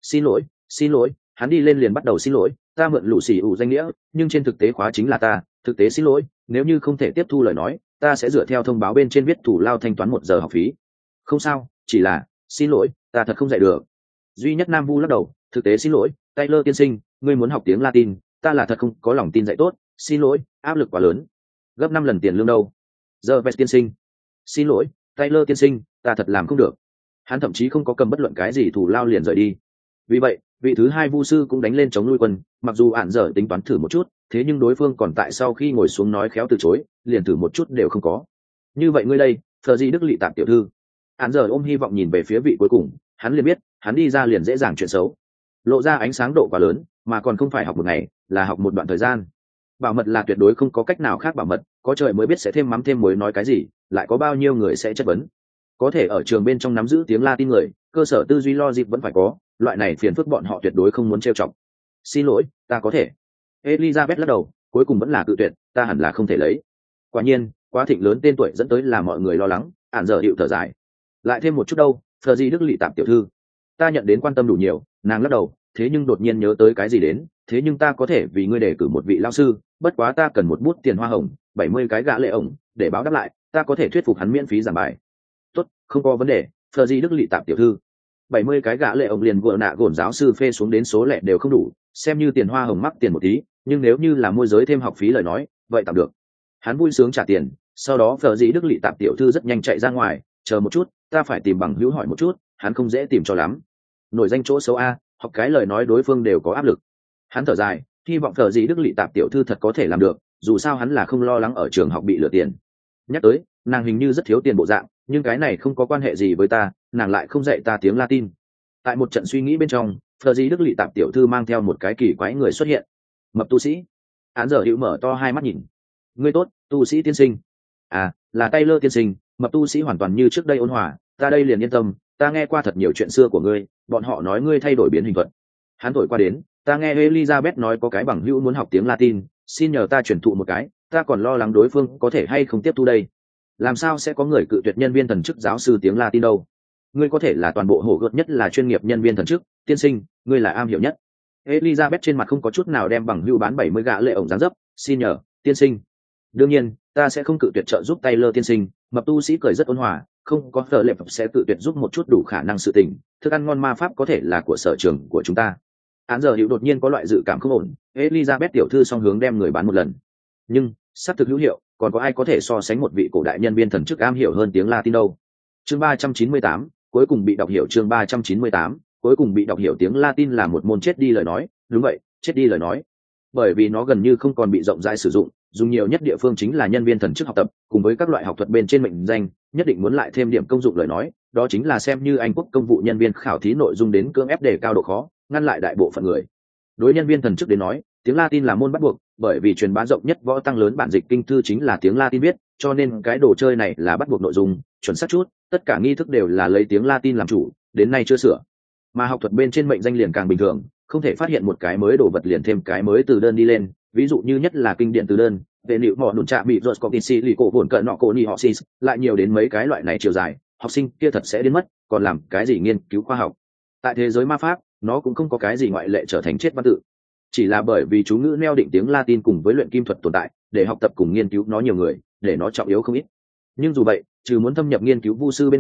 Xin lỗi, hắn đi lên liền bắt đầu xin lỗi, ta mượn lũ xì ủ danh nghĩa, nhưng trên thực tế khóa chính là ta, thực tế xin lỗi, nếu như không thể tiếp thu lời nói, ta sẽ dựa theo thông báo bên trên viết thủ lao thanh toán 1 giờ học phí. Không sao, chỉ là, xin lỗi, ta thật không dạy được. Duy nhất Nam Vu lắc đầu, thực tế xin lỗi, Taylor tiên sinh, ngươi muốn học tiếng Latin, ta là thật không có lòng tin dạy tốt, xin lỗi, áp lực quá lớn. Gấp 5 lần tiền lương đâu. Giờ Vest tiên sinh. Xin lỗi, Taylor tiên sinh, ta thật làm không được. Hắn thậm chí không có cầm bất luận cái gì thủ lao liền rời đi. Vì vậy, vị thứ 2 vu sư cũng đánh lên chống nuôi quân, mặc dù ản dở tính toán thử một chút, thế nhưng đối phương còn tại sau khi ngồi xuống nói khéo từ chối, liền thử một chút đều không có. Như vậy ngươi đây, Phờ Di Đức Lị Tạp tiểu thư. Ản dở ôm hy vọng nhìn về phía vị cuối cùng, hắn liền biết, hắn đi ra liền dễ dàng chuyện xấu. Lộ ra ánh sáng độ quá lớn, mà còn không phải học một ngày, là học một đoạn thời gian. Bảo mật là tuyệt đối không có cách nào khác bảo mật, có trời mới biết sẽ thêm mắm thêm muối nói cái gì, lại có bao nhiêu người sẽ chất vấn. Có thể ở trường bên trong nắm giữ tiếng Latin người, cơ sở tư duy logic vẫn phải có, loại này phiền phức bọn họ tuyệt đối không muốn trêu chọc. Xin lỗi, ta có thể. Elizabeth lắc đầu, cuối cùng vẫn là cự tuyệt, ta hẳn là không thể lấy. Quả nhiên, quá thịnh lớn tên tuổi dẫn tới là mọi người lo lắng, ản giờ hiệu thở dài. Lại thêm một chút đâu, Phờ Di Đức Lị Tạp tiểu thư. Ta nhận đến quan tâm đủ nhiều, nàng lắc đầu, thế nhưng đột nhiên nhớ tới cái gì đến, thế nhưng ta có thể vì ngươi đề cử một vị lao sư, bất quá ta cần một bút tiền hoa hồng, 70 cái gã lệ ổng, để báo đáp lại, ta có thể thuyết phục hắn miễn phí giảng bài. Tốt, không có vấn đề, Phờ Di Đức Lị Tạp tiểu thư. 70 cái gã lệ ổng liền vừa nạ gổn giáo sư phê xuống đến số lẻ đều không đủ, xem như tiền hoa hồng mắc tiền một tí, nhưng nếu như là môi giới thêm học phí lời nói, vậy tạm được. Hắn vui sướng trả tiền, sau đó Phờ Di Đức Lị Tạp tiểu thư rất nhanh chạy ra ngoài, chờ một chút, ta phải tìm bằng hữu hỏi một chút, hắn không dễ tìm cho lắm. Nổi danh chỗ xấu a, học cái lời nói đối phương đều có áp lực. Hắn thở dài, hy vọng Phờ Di Đức Lị Tạp tiểu thư thật có thể làm được, dù sao hắn là không lo lắng ở trường học bị lừa tiền. Nhắc tới, nàng hình như rất thiếu tiền bộ dạng, nhưng cái này không có quan hệ gì với ta, nàng lại không dạy ta tiếng Latin. Tại một trận suy nghĩ bên trong, Phờ Di Đức Lị Tạp tiểu thư mang theo một cái kỳ quái người xuất hiện. Mập tu sĩ. Án giờ hữu mở to hai mắt nhìn. Ngươi tốt, tu sĩ tiên sinh. À, là Taylor tiên sinh. Mập tu sĩ hoàn toàn như trước đây ôn hòa, ta đây liền yên tâm, ta nghe qua thật nhiều chuyện xưa của ngươi, bọn họ nói ngươi thay đổi biến hình thuật. Hắn thổi qua đến, ta nghe Elizabeth nói có cái bằng hữu muốn học tiếng Latin, xin nhờ ta truyền thụ một cái, ta còn lo lắng đối phương có thể hay không tiếp thu đây. Làm sao sẽ có người cự tuyệt nhân viên thần chức giáo sư tiếng Latin đâu? Ngươi có thể là toàn bộ hổ gợt nhất là chuyên nghiệp nhân viên thần chức, tiên sinh, ngươi là am hiểu nhất. Elizabeth trên mặt không có chút nào đem bằng hữu bán 70 gã lệ ổng dáng dấp, xin nhờ, tiên sinh. Đương nhiên, ta sẽ không cự tuyệt trợ giúp Taylor tiên sinh, mập tu sĩ cười rất ôn hòa, không có tờ lệ phật sẽ cự tuyệt giúp một chút đủ khả năng sự tình, thức ăn ngon ma pháp có thể là của sở trường của chúng ta. Án giờ hữu đột nhiên có loại dự cảm không ổn, Elizabeth tiểu thư song hướng đem người bán một lần. Nhưng, sắp thực hữu hiệu, còn có ai có thể so sánh một vị cổ đại nhân viên thần chức am hiểu hơn tiếng Latin đâu. Chương 398, cuối cùng bị đọc hiểu chương 398, cuối cùng bị đọc hiểu tiếng Latin là một môn chết đi lời nói, đúng vậy, chết đi lời nói. Bởi vì nó gần như không còn bị rộng rãi sử dụng, dùng nhiều nhất địa phương chính là nhân viên thần chức học tập, cùng với các loại học thuật bên trên mệnh danh, nhất định muốn lại thêm điểm công dụng lời nói, đó chính là xem như Anh quốc công vụ nhân viên khảo thí nội dung đến cưỡng ép đề cao độ khó, ngăn lại đại bộ phận người. Đối nhân viên thần chức đến nói, tiếng Latin là môn bắt buộc, bởi vì truyền bá rộng nhất võ tăng lớn bản dịch kinh thư chính là tiếng Latin viết, cho nên cái đồ chơi này là bắt buộc nội dung, chuẩn xác chút, tất cả nghi thức đều là lấy tiếng Latin làm chủ, đến nay chưa sửa. Mà học thuật bên trên mệnh danh liền càng bình thường, không thể phát hiện một cái mới đồ vật liền thêm cái mới từ đơn đi lên, ví dụ như nhất là kinh điển từ đơn, về liệu mỏ đùn trạ bị rột có si lì cổ buồn cận nọ cổ ni họ sis, lại nhiều đến mấy cái loại này chiều dài, học sinh kia thật sẽ đến mất, còn làm cái gì nghiên cứu khoa học. Tại thế giới ma pháp, nó cũng không có cái gì ngoại lệ trở thành chết văn tự, chỉ là bởi vì chú ngữ neo định tiếng Latin cùng với luyện kim thuật tồn tại, để học tập cùng nghiên cứu nó nhiều người, để nó trọng yếu không ít. Nhưng dù vậy, trừ muốn thâm nhập nghiên cứu vu sư bên ngoài,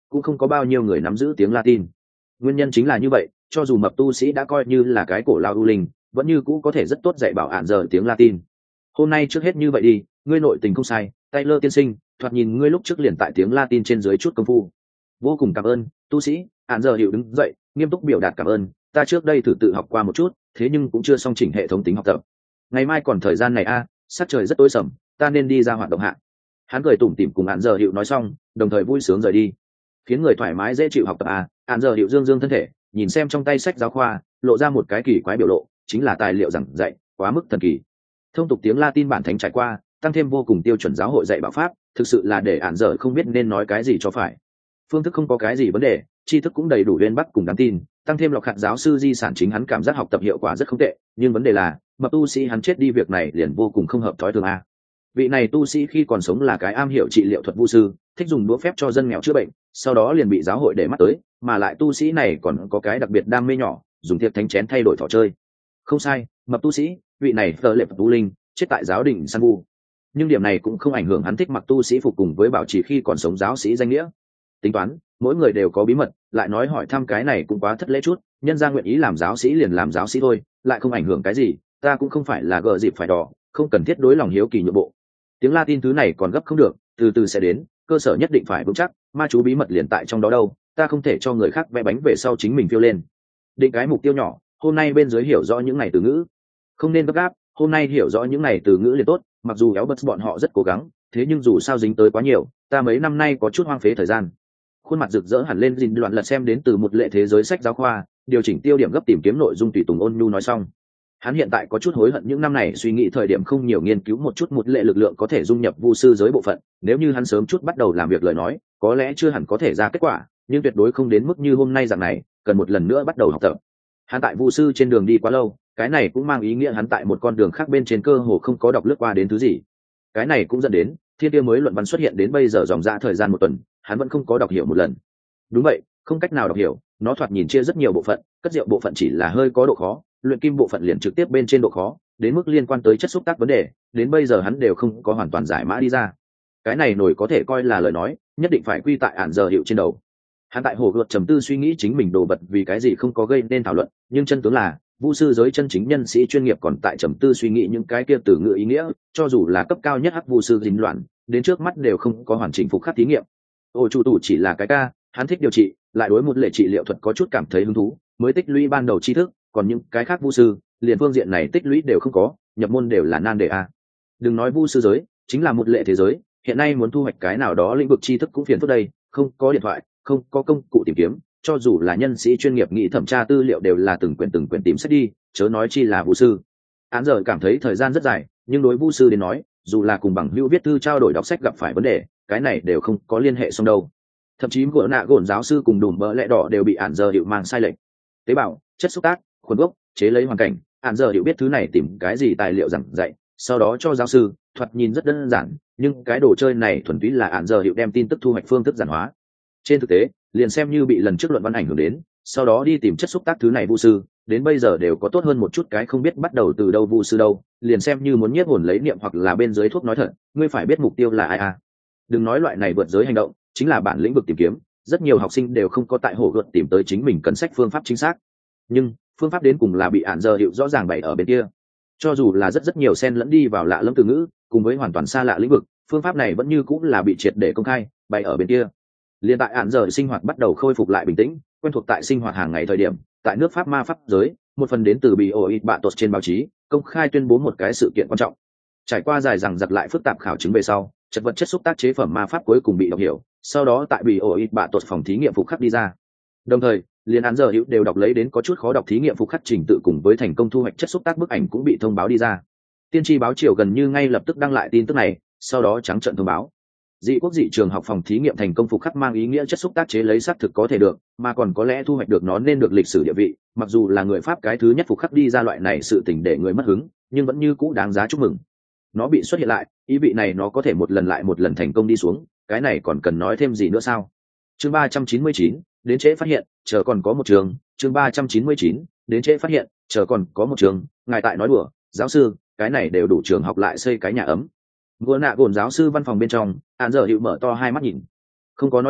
cũng không có bao nhiêu người nắm giữ tiếng Latin. Nguyên nhân chính là như vậy, cho dù mập tu sĩ đã coi như là cái cổ lao ưu linh, vẫn như cũ có thể rất tốt dạy bảo ạn giờ tiếng Latin. Hôm nay trước hết như vậy đi, ngươi nội tình không sai, Taylor tiên sinh, thoạt nhìn ngươi lúc trước liền tại tiếng Latin trên dưới chút công phu. Vô cùng cảm ơn, tu sĩ. Ạn giờ hiệu đứng dậy, nghiêm túc biểu đạt cảm ơn, ta trước đây thử tự học qua một chút, thế nhưng cũng chưa xong chỉnh hệ thống tính học tập. Ngày mai còn thời gian này sắc trời rất tối sầm, ta nên đi ra hoạt động hạ. Hắn cười tủm tỉm cùng Ạn giờ hiệu nói xong, đồng thời vui sướng rời đi, khiến người thoải mái dễ chịu học tập Ạn giờ hiệu dương dương thân thể, nhìn xem trong tay sách giáo khoa, lộ ra một cái kỳ quái biểu lộ, chính là tài liệu giảng dạy quá mức thần kỳ. Thông tục tiếng Latin bản thánh trải qua, tăng thêm vô cùng tiêu chuẩn giáo hội dạy bảo pháp, thực sự là để Ạn giờ không biết nên nói cái gì cho phải. Phương thức không có cái gì vấn đề, tri thức cũng đầy đủ uyên bắc cùng đáng tin, tăng thêm lọc hạt giáo sư di sản chính hắn cảm giác học tập hiệu quả rất không tệ, nhưng vấn đề là mập tu sĩ hắn chết đi việc này liền vô cùng không hợp thói thường Vị này tu sĩ khi còn sống là cái am hiểu trị liệu thuật vu sư, thích dùng đũa phép cho dân nghèo chữa bệnh, sau đó liền bị giáo hội để mắt tới, mà lại tu sĩ này còn có cái đặc biệt đam mê nhỏ, dùng thiệp thánh chén thay đổi trò chơi. Không sai, mập tu sĩ, vị này Tờ Lệ Phật Tu Linh, chết tại giáo đình San Vu. Nhưng điểm này cũng không ảnh hưởng hắn thích mặc tu sĩ phục cùng với bảo trì khi còn sống giáo sĩ danh nghĩa. Tính toán, mỗi người đều có bí mật, lại nói hỏi thăm cái này cũng quá thất lễ chút, nhân ra nguyện ý làm giáo sĩ liền làm giáo sĩ thôi, lại không ảnh hưởng cái gì, ta cũng không phải là gờ dịp phải đỏ, không cần thiết đối lòng hiếu kỳ nhượng bộ. Tiếng Latin thứ này còn gấp không được, từ từ sẽ đến, cơ sở nhất định phải vững chắc, ma chú bí mật liền tại trong đó đâu, ta không thể cho người khác vẽ bánh về sau chính mình phiêu lên. Định cái mục tiêu nhỏ, hôm nay bên dưới hiểu rõ những này từ ngữ, không nên gấp gáp, hôm nay hiểu rõ những này từ ngữ liền tốt, mặc dù éo bật bọn họ rất cố gắng, thế nhưng dù sao dính tới quá nhiều, ta mấy năm nay có chút hoang phế thời gian. Khuôn mặt rực rỡ hẳn lên dình loạn lật xem đến từ một lệ thế giới sách giáo khoa, điều chỉnh tiêu điểm gấp tìm kiếm nội dung tùy tùng ôn nhu nói xong. Hắn hiện tại có chút hối hận những năm này suy nghĩ thời điểm không nhiều nghiên cứu một chút một lệ lực lượng có thể dung nhập vu sư giới bộ phận, nếu như hắn sớm chút bắt đầu làm việc lời nói, có lẽ chưa hẳn có thể ra kết quả, nhưng tuyệt đối không đến mức như hôm nay rằng này, cần một lần nữa bắt đầu học tập. Hắn tại vu sư trên đường đi quá lâu, cái này cũng mang ý nghĩa hắn tại một con đường khác bên trên cơ hồ không có đọc lướt qua đến thứ gì. Cái này cũng dẫn đến thiên tiêu mới luận văn xuất hiện đến bây giờ dòng ra thời gian một tuần, hắn vẫn không có đọc hiểu một lần. Đúng vậy, không cách nào đọc hiểu, nó thoạt nhìn chia rất nhiều bộ phận, cất rượu bộ phận chỉ là hơi có độ khó, luyện kim bộ phận liền trực tiếp bên trên độ khó, đến mức liên quan tới chất xúc tác vấn đề, đến bây giờ hắn đều không có hoàn toàn giải mã đi ra. Cái này nổi có thể coi là lời nói, nhất định phải quy tại ản giờ hiệu trên đầu. Hắn tại hồ gợt trầm tư suy nghĩ chính mình đồ vật vì cái gì không có gây nên thảo luận, nhưng chân tướng là vu sư giới chân chính nhân sĩ chuyên nghiệp còn tại trầm tư suy nghĩ những cái kia từ ngữ ý nghĩa, cho dù là cấp cao nhất hắc vu sư dính loạn, đến trước mắt đều không có hoàn chỉnh phục khắc thí nghiệm. Ôi chủ tủ chỉ là cái ca, hắn thích điều trị, lại đối một lệ trị liệu thuật có chút cảm thấy hứng thú, mới tích lũy ban đầu tri thức, còn những cái khác vu sư, liền phương diện này tích lũy đều không có, nhập môn đều là nan đề Đừng nói vu sư giới, chính là một lệ thế giới, hiện nay muốn thu hoạch cái nào đó lĩnh vực tri thức cũng phiền phức đây, không có điện thoại, không có công cụ tìm kiếm, cho dù là nhân sĩ chuyên nghiệp nghĩ thẩm tra tư liệu đều là từng quyển tìm sách đi, chớ nói chi là vu sư. Án giờ cảm thấy thời gian rất dài, nhưng đối vu sư đến nói, dù là cùng bằng hữu viết thư trao đổi đọc sách gặp phải vấn đề, cái này đều không có liên hệ xong đâu. Thậm chí gỗ nạ gồn giáo sư cùng đùm bỡ lẽ đỏ đều bị án giờ hiệu mang sai lệch. Tế bào, chất xúc tác, khuôn gốc, chế lấy hoàn cảnh, án giờ hiệu biết thứ này tìm cái gì tài liệu giảng dạy, sau đó cho giáo sư, thoạt nhìn rất đơn giản, nhưng cái đồ chơi này thuần túy là án giờ hiệu đem tin tức thu hoạch phương thức giản hóa. Trên thực tế, liền xem như bị lần trước luận văn ảnh hưởng đến, sau đó đi tìm chất xúc tác thứ này vu sư, đến bây giờ đều có tốt hơn một chút cái không biết bắt đầu từ đâu vu sư đâu, liền xem như muốn nhiếp hồn lấy niệm hoặc là bên dưới thuốc nói thật, ngươi phải biết mục tiêu là ai Đừng nói loại này vượt giới hành động, chính là bản lĩnh vực tìm kiếm, rất nhiều học sinh đều không có tại hồ gợt tìm tới chính mình cần sách phương pháp chính xác. Nhưng phương pháp đến cùng là bị ản giờ hiệu rõ ràng bày ở bên kia. Cho dù là rất nhiều xen lẫn đi vào lạ lẫm từ ngữ, cùng với hoàn toàn xa lạ lĩnh vực, phương pháp này vẫn như cũng là bị triệt để công khai bày ở bên kia. Liên tại ản giờ sinh hoạt bắt đầu khôi phục lại bình tĩnh, quen thuộc tại sinh hoạt hàng ngày thời điểm, tại nước Pháp ma pháp giới, một phần đến từ bị ổi bạ tột trên báo chí, công khai tuyên bố một cái sự kiện quan trọng. Trải qua dài dằng dặc lại phức tạp khảo chứng về sau, chất vật chất xúc tác chế phẩm ma pháp cuối cùng bị đọc hiểu, sau đó tại bị ổi bạ tột phòng thí nghiệm phục khắc đi ra. Đồng thời, liên án giờ hữu đều đọc lấy đến có chút khó đọc thí nghiệm phục khắc trình tự cùng với thành công thu hoạch chất xúc tác bức ảnh cũng bị thông báo đi ra. Tiên tri báo chiều gần như ngay lập tức đăng lại tin tức này, sau đó trắng trợn thông báo dị quốc dị trường học phòng thí nghiệm thành công phục khắc mang ý nghĩa chất xúc tác chế lấy xác thực có thể được, mà còn có lẽ thu hoạch được nó nên được lịch sử địa vị, mặc dù là người Pháp cái thứ nhất phục khắc đi ra loại này sự tình để người mất hứng, nhưng vẫn như cũ đáng giá chúc mừng. Nó bị xuất hiện lại, ý vị này nó có thể một lần lại một lần thành công đi xuống, cái này còn cần nói thêm gì nữa sao? Chương 399, đến trễ phát hiện, chờ còn có một trường, chương 399, đến trễ phát hiện, chờ còn có một trường, ngài tại nói đùa, giáo sư, cái này đều đủ trường học lại xây cái nhà ấm. Vừa nạ gồn giáo sư văn phòng bên trong, án giờ hiệu mở to hai mắt nhìn. Không có nói đùa,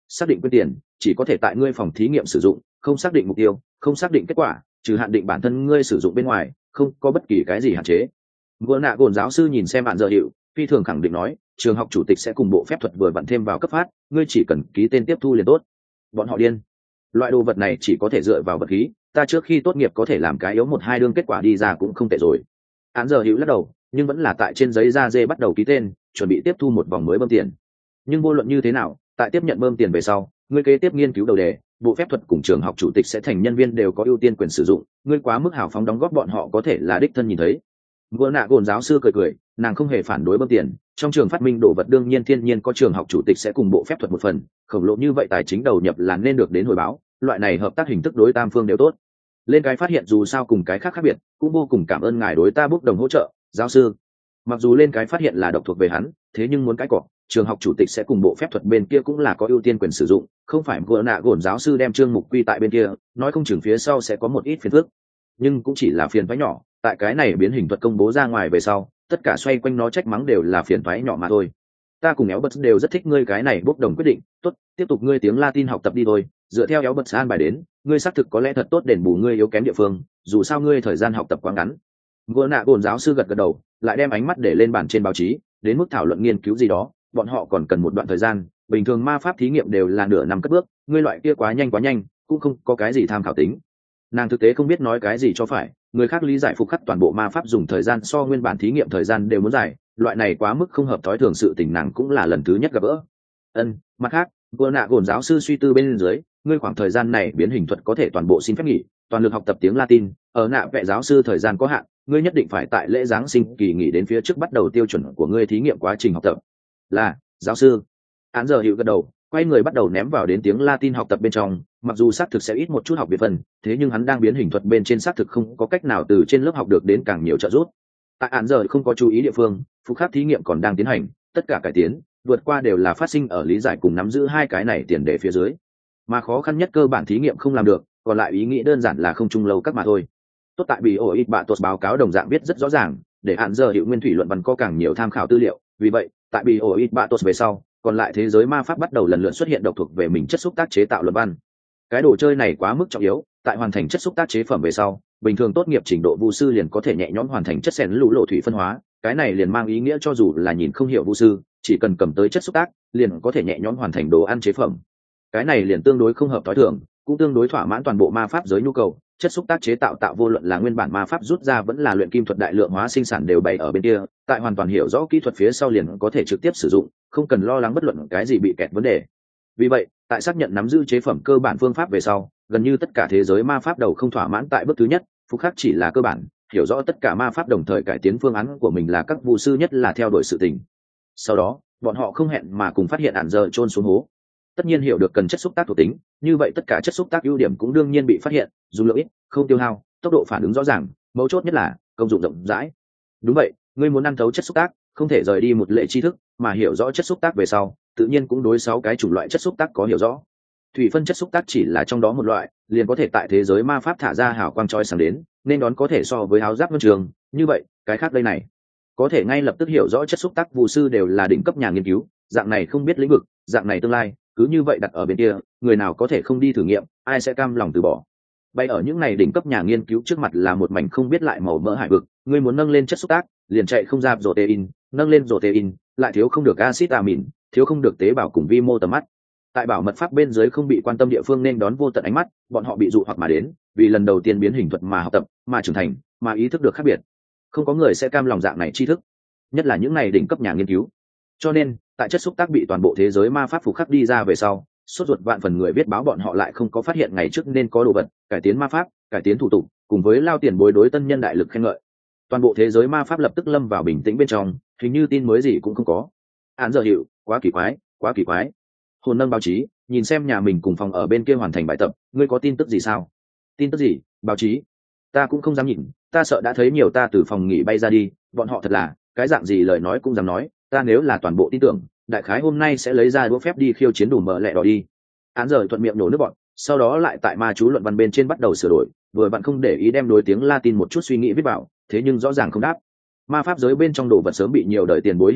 xác định quyên tiền chỉ có thể tại ngươi phòng thí nghiệm sử dụng, không xác định mục tiêu, không xác định kết quả, trừ hạn định bản thân ngươi sử dụng bên ngoài, không có bất kỳ cái gì hạn chế. Vừa nạ gồn giáo sư nhìn xem bạn giờ hiệu, phi thường khẳng định nói, trường học chủ tịch sẽ cùng bộ phép thuật vừa vặn thêm vào cấp phát, ngươi chỉ cần ký tên tiếp thu liền tốt. Bọn họ điên. Loại đồ vật này chỉ có thể dựa vào vật khí, ta trước khi tốt nghiệp có thể làm cái yếu một hai đương kết quả đi ra cũng không tệ rồi. Án giờ hiệu lắc đầu, nhưng vẫn là tại trên giấy da dê bắt đầu ký tên, chuẩn bị tiếp thu một vòng mới bơm tiền. Nhưng vô luận như thế nào, tại tiếp nhận bơm tiền về sau, ngươi kế tiếp nghiên cứu đầu đề, bộ phép thuật cùng trường học chủ tịch sẽ thành nhân viên đều có ưu tiên quyền sử dụng, ngươi quá mức hào phóng đóng góp bọn họ có thể là đích thân nhìn thấy. Vừa nạ gồn giáo sư cười cười, nàng không hề phản đối bơm tiền, trong trường phát minh đồ vật đương nhiên thiên nhiên có trường học chủ tịch sẽ cùng bộ phép thuật một phần, khổng lồ như vậy tài chính đầu nhập là nên được đến hồi báo, loại này hợp tác hình thức đối tam phương đều tốt. Lên cái phát hiện dù sao cùng cái khác khác biệt, cũng vô cùng cảm ơn ngài đối ta bốc đồng hỗ trợ, giáo sư. Mặc dù lên cái phát hiện là độc thuộc về hắn, thế nhưng muốn cái cỏ, trường học chủ tịch sẽ cùng bộ phép thuật bên kia cũng là có ưu tiên quyền sử dụng, không phải vừa nạ gồn giáo sư đem chương mục quy tại bên kia, nói không chừng phía sau sẽ có một ít phiền phức. Nhưng cũng chỉ là phiền toái nhỏ, tại cái này biến hình thuật công bố ra ngoài về sau, tất cả xoay quanh nó trách mắng đều là phiền toái nhỏ mà thôi. Ta cùng éo bật đều rất thích ngươi cái này bốc đồng quyết định, tốt, tiếp tục ngươi tiếng Latin học tập đi thôi, dựa theo éo bật an bài đến, ngươi xác thực có lẽ thật tốt đền bù ngươi yếu kém địa phương, dù sao ngươi thời gian học tập quá ngắn. Vừa nạ gồn giáo sư gật gật đầu, lại đem ánh mắt để lên bàn trên báo chí, đến mức thảo luận nghiên cứu gì đó, bọn họ còn cần một đoạn thời gian, bình thường ma pháp thí nghiệm đều là nửa năm cất bước, ngươi loại kia quá nhanh, cũng không có cái gì tham khảo tính. Nàng thực tế không biết nói cái gì cho phải, người khác lý giải phục khắc toàn bộ ma pháp dùng thời gian so nguyên bản thí nghiệm thời gian đều muốn dài, loại này quá mức không hợp thói thường sự tình nàng cũng là lần thứ nhất gặp gỡ. Mặt khác, vừa nạ gồn giáo sư suy tư bên dưới, ngươi khoảng thời gian này biến hình thuật có thể toàn bộ xin phép nghỉ, toàn lực học tập tiếng Latin, ở nạ vẽ giáo sư thời gian có hạn, ngươi nhất định phải tại lễ giáng sinh kỳ nghỉ đến phía trước bắt đầu tiêu chuẩn của ngươi thí nghiệm quá trình học tập. Là, giáo sư. Án giờ hiệu gật đầu, quay người bắt đầu ném vào đến tiếng Latin học tập bên trong, mặc dù xác thực sẽ ít một chút học biệt phần, thế nhưng hắn đang biến hình thuật bên trên xác thực không có cách nào từ trên lớp học được đến càng nhiều trợ giúp. Tại án giờ không có chú ý địa phương, phục khắc thí nghiệm còn đang tiến hành, tất cả cải tiến, vượt qua đều là phát sinh ở lý giải cùng nắm giữ hai cái này tiền đề phía dưới. Mà khó khăn nhất cơ bản thí nghiệm không làm được, còn lại ý nghĩ đơn giản là không chung lâu các mà thôi. Tốt tại bị ổ ít bạ tuột báo cáo đồng dạng biết rất rõ ràng, để hạn giờ hiệu nguyên thủy luận văn có càng nhiều tham khảo tư liệu, vì vậy tại bị ổ ít bạ tuột về sau, còn lại thế giới ma pháp bắt đầu lần lượt xuất hiện độc thuộc về mình chất xúc tác chế tạo luận văn. Cái đồ chơi này quá mức trọng yếu, tại hoàn thành chất xúc tác chế phẩm về sau, bình thường tốt nghiệp trình độ vu sư liền có thể nhẹ nhõm hoàn thành chất xen lũ lộ thủy phân hóa, cái này liền mang ý nghĩa cho dù là nhìn không hiểu vu sư, chỉ cần cầm tới chất xúc tác, liền có thể nhẹ nhõm hoàn thành đồ ăn chế phẩm. Cái này liền tương đối không hợp thói thường, cũng tương đối thỏa mãn toàn bộ ma pháp giới nhu cầu. Chất xúc tác chế tạo vô luận là nguyên bản ma pháp rút ra vẫn là luyện kim thuật đại lượng hóa sinh sản đều bày ở bên kia, tại hoàn toàn hiểu rõ kỹ thuật phía sau liền có thể trực tiếp sử dụng, không cần lo lắng bất luận cái gì bị kẹt vấn đề. Vì vậy, tại xác nhận nắm giữ chế phẩm cơ bản phương pháp về sau, gần như tất cả thế giới ma pháp đầu không thỏa mãn tại bước thứ nhất, phục khắc chỉ là cơ bản, hiểu rõ tất cả ma pháp đồng thời cải tiến phương án của mình là các vu sư nhất là theo đuổi sự tình. Sau đó, bọn họ không hẹn mà cùng phát hiện ản giờ chôn xuống hố. Tất nhiên hiểu được cần chất xúc tác thuộc tính, như vậy tất cả chất xúc tác ưu điểm cũng đương nhiên bị phát hiện, dùng lượng ít, không tiêu hao, tốc độ phản ứng rõ ràng, mấu chốt nhất là công dụng rộng rãi. Đúng vậy, ngươi muốn ăn thấu chất xúc tác, không thể rời đi một lệ tri thức, mà hiểu rõ chất xúc tác về sau, tự nhiên cũng đối 6 cái chủng loại chất xúc tác có hiểu rõ. Thủy phân chất xúc tác chỉ là trong đó một loại, liền có thể tại thế giới ma pháp thả ra hào quang chói sáng đến, nên đón có thể so với áo giáp ngân trường, như vậy, cái khác đây này, có thể ngay lập tức hiểu rõ chất xúc tác vu sư đều là đỉnh cấp nhà nghiên cứu, dạng này không biết lĩnh vực, dạng này tương lai, cứ như vậy đặt ở bên kia, người nào có thể không đi thử nghiệm, ai sẽ cam lòng từ bỏ. Bay ở những này đỉnh cấp nhà nghiên cứu trước mặt là một mảnh không biết lại màu mỡ hải vực, ngươi muốn nâng lên chất xúc tác, liền chạy không ra protein, nâng lên protein, lại thiếu không được acid amin, thiếu không được tế bào cùng vi mô tầm mắt. Tại bảo mật pháp bên dưới không bị quan tâm địa phương nên đón vô tận ánh mắt, bọn họ bị dụ hoặc mà đến, vì lần đầu tiên biến hình thuật mà học tập, mà trưởng thành, mà ý thức được khác biệt. Không có người sẽ cam lòng dạng này tri thức, nhất là những này đỉnh cấp nhà nghiên cứu. Cho nên, tại chất xúc tác bị toàn bộ thế giới ma pháp phục khắc đi ra về sau, sốt ruột vạn phần người viết báo bọn họ lại không có phát hiện ngày trước nên có đồ vật, cải tiến ma pháp, cải tiến thủ tục, cùng với lao tiền bối đối tân nhân đại lực khen ngợi. Toàn bộ thế giới ma pháp lập tức lâm vào bình tĩnh bên trong, hình như tin mới gì cũng không có. Án giờ hiệu, quá kỳ quái, quá kỳ quái. Hồn nâng báo chí, nhìn xem nhà mình cùng phòng ở bên kia hoàn thành bài tập, ngươi có tin tức gì sao? Tin tức gì? Báo chí? Ta cũng không dám nhìn, ta sợ đã thấy nhiều ta từ phòng nghỉ bay ra đi, bọn họ thật là, cái dạng gì lời nói cũng dám nói, ta nếu là toàn bộ tin tưởng, đại khái hôm nay sẽ lấy ra đũa phép đi khiêu chiến đủ mỡ lẹ đỏ đi. Án giờ thuận miệng nổ nước bọn, sau đó lại tại ma chú luận văn bên trên bắt đầu sửa đổi, vừa bạn không để ý đem đối tiếng Latin một chút suy nghĩ viết vào, thế nhưng rõ ràng không đáp. Ma pháp giới bên trong đồ vật sớm bị nhiều đời tiền bối hiểu rõ,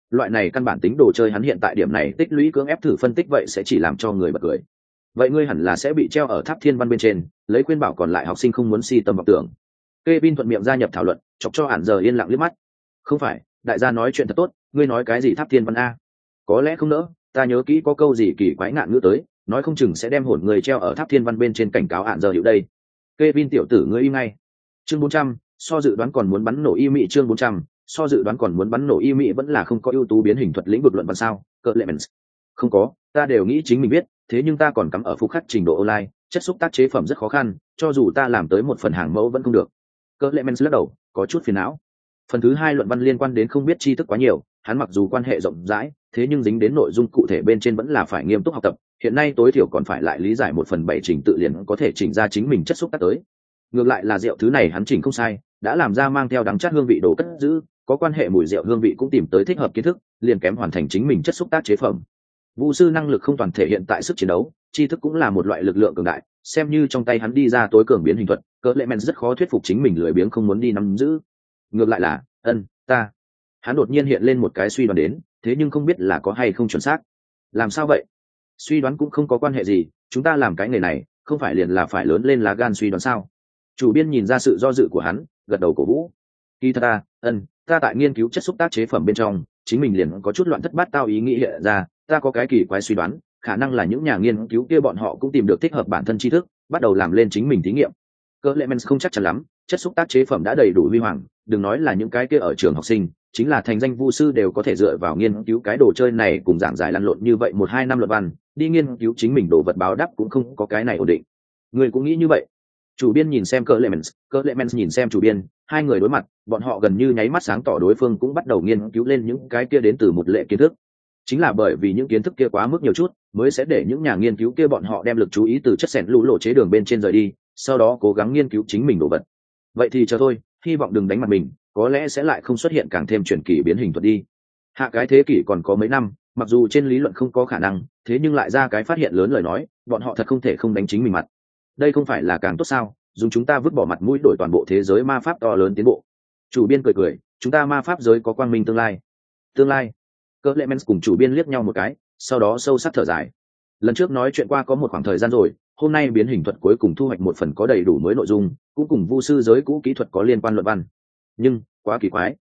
loại này căn bản tính đồ chơi hắn hiện tại điểm này tích lũy cưỡng ép thử phân tích vậy sẽ chỉ làm cho người bật cười. Vậy ngươi hẳn là sẽ bị treo ở tháp thiên văn bên trên, lấy khuyên bảo còn lại học sinh không muốn si tâm vọng tưởng. Kevin thuận miệng gia nhập thảo luận, chọc cho Hạn Giờ yên lặng liếc mắt. Không phải, đại gia nói chuyện thật tốt, ngươi nói cái gì tháp thiên văn a? Có lẽ không nỡ, ta nhớ kỹ có câu gì kỳ quái ngạn ngữ tới, nói không chừng sẽ đem hồn người treo ở tháp thiên văn bên trên cảnh cáo Hạn Giờ hiệu đây. Kevin tiểu tử ngươi im ngay. Chương 400, so dự đoán còn muốn bắn nổ y mị. Chương 400, so dự đoán còn muốn bắn nổ y mị vẫn là không có ưu tú biến hình thuật lĩnh vực luận văn sao? Clemens. Không có, ta đều nghĩ chính mình biết, thế nhưng ta còn cắm ở phục khắc trình độ online, chất xúc tác chế phẩm rất khó khăn, cho dù ta làm tới một phần hàng mẫu vẫn không được. Clemens lắc đầu, có chút phiền não. Phần thứ hai luận văn liên quan đến không biết tri thức quá nhiều, hắn mặc dù quan hệ rộng rãi, thế nhưng dính đến nội dung cụ thể bên trên vẫn là phải nghiêm túc học tập, hiện nay tối thiểu còn phải lại lý giải 1/7 trình tự liền có thể chỉnh ra chính mình chất xúc tác tới. Ngược lại là rượu thứ này hắn chỉnh không sai, đã làm ra mang theo đắng chát hương vị đồ cất giữ, có quan hệ mùi rượu hương vị cũng tìm tới thích hợp kiến thức, liền kém hoàn thành chính mình chất xúc tác chế phẩm. Vu sư năng lực không toàn thể hiện tại sức chiến đấu, tri thức cũng là một loại lực lượng cường đại, xem như trong tay hắn đi ra tối cường biến hình thuật, Clemens rất khó thuyết phục chính mình lười biếng không muốn đi nắm giữ. Ngược lại là, ta. Hắn đột nhiên hiện lên một cái suy đoán đến, thế nhưng không biết là có hay không chuẩn xác. Làm sao vậy? Suy đoán cũng không có quan hệ gì, chúng ta làm cái nghề này, không phải liền là phải lớn lên lá gan suy đoán sao? Chủ biên nhìn ra sự do dự của hắn, gật đầu cổ vũ. Kỳ thật ta tại nghiên cứu chất xúc tác chế phẩm bên trong, chính mình liền có chút loạn thất bát tao ý nghĩ hiện ra, ta có cái kỳ quái suy đoán, khả năng là những nhà nghiên cứu kia bọn họ cũng tìm được thích hợp bản thân tri thức, bắt đầu làm lên chính mình thí nghiệm. Clemens không chắc chắn lắm, chất xúc tác chế phẩm đã đầy đủ huy hoàng, đừng nói là những cái kia ở trường học sinh, chính là thành danh vu sư đều có thể dựa vào nghiên cứu cái đồ chơi này cùng giảng giải lăn lộn như vậy 1-2 năm luận văn, đi nghiên cứu chính mình đồ vật báo đáp cũng không có cái này ổn định. Người cũng nghĩ như vậy? Chủ biên nhìn xem Clemens nhìn xem chủ biên, hai người đối mặt, bọn họ gần như nháy mắt sáng tỏ đối phương cũng bắt đầu nghiên cứu lên những cái kia đến từ một lệ kiến thức. Chính là bởi vì những kiến thức kia quá mức nhiều chút, mới sẽ để những nhà nghiên cứu kia bọn họ đem lực chú ý từ chất xẻn lũ lộ chế đường bên trên rời đi, sau đó cố gắng nghiên cứu chính mình đồ vật. Vậy thì chờ thôi, hy vọng đừng đánh mặt mình, có lẽ sẽ lại không xuất hiện càng thêm truyền kỳ biến hình thuật đi. Hạ cái thế kỷ còn có mấy năm, mặc dù trên lý luận không có khả năng, thế nhưng lại ra cái phát hiện lớn lời nói, bọn họ thật không thể không đánh chính mình mặt. Đây không phải là càng tốt sao? Dùng chúng ta vứt bỏ mặt mũi đổi toàn bộ thế giới ma pháp to lớn tiến bộ. Chủ biên cười, chúng ta ma pháp giới có quang minh tương lai. Tương lai? Clemens cùng chủ biên liếc nhau một cái, sau đó sâu sắc thở dài. Lần trước nói chuyện qua có một khoảng thời gian rồi, hôm nay biến hình thuật cuối cùng thu hoạch một phần có đầy đủ mới nội dung, cũng cùng vu sư giới cũ kỹ thuật có liên quan luận văn. Nhưng quá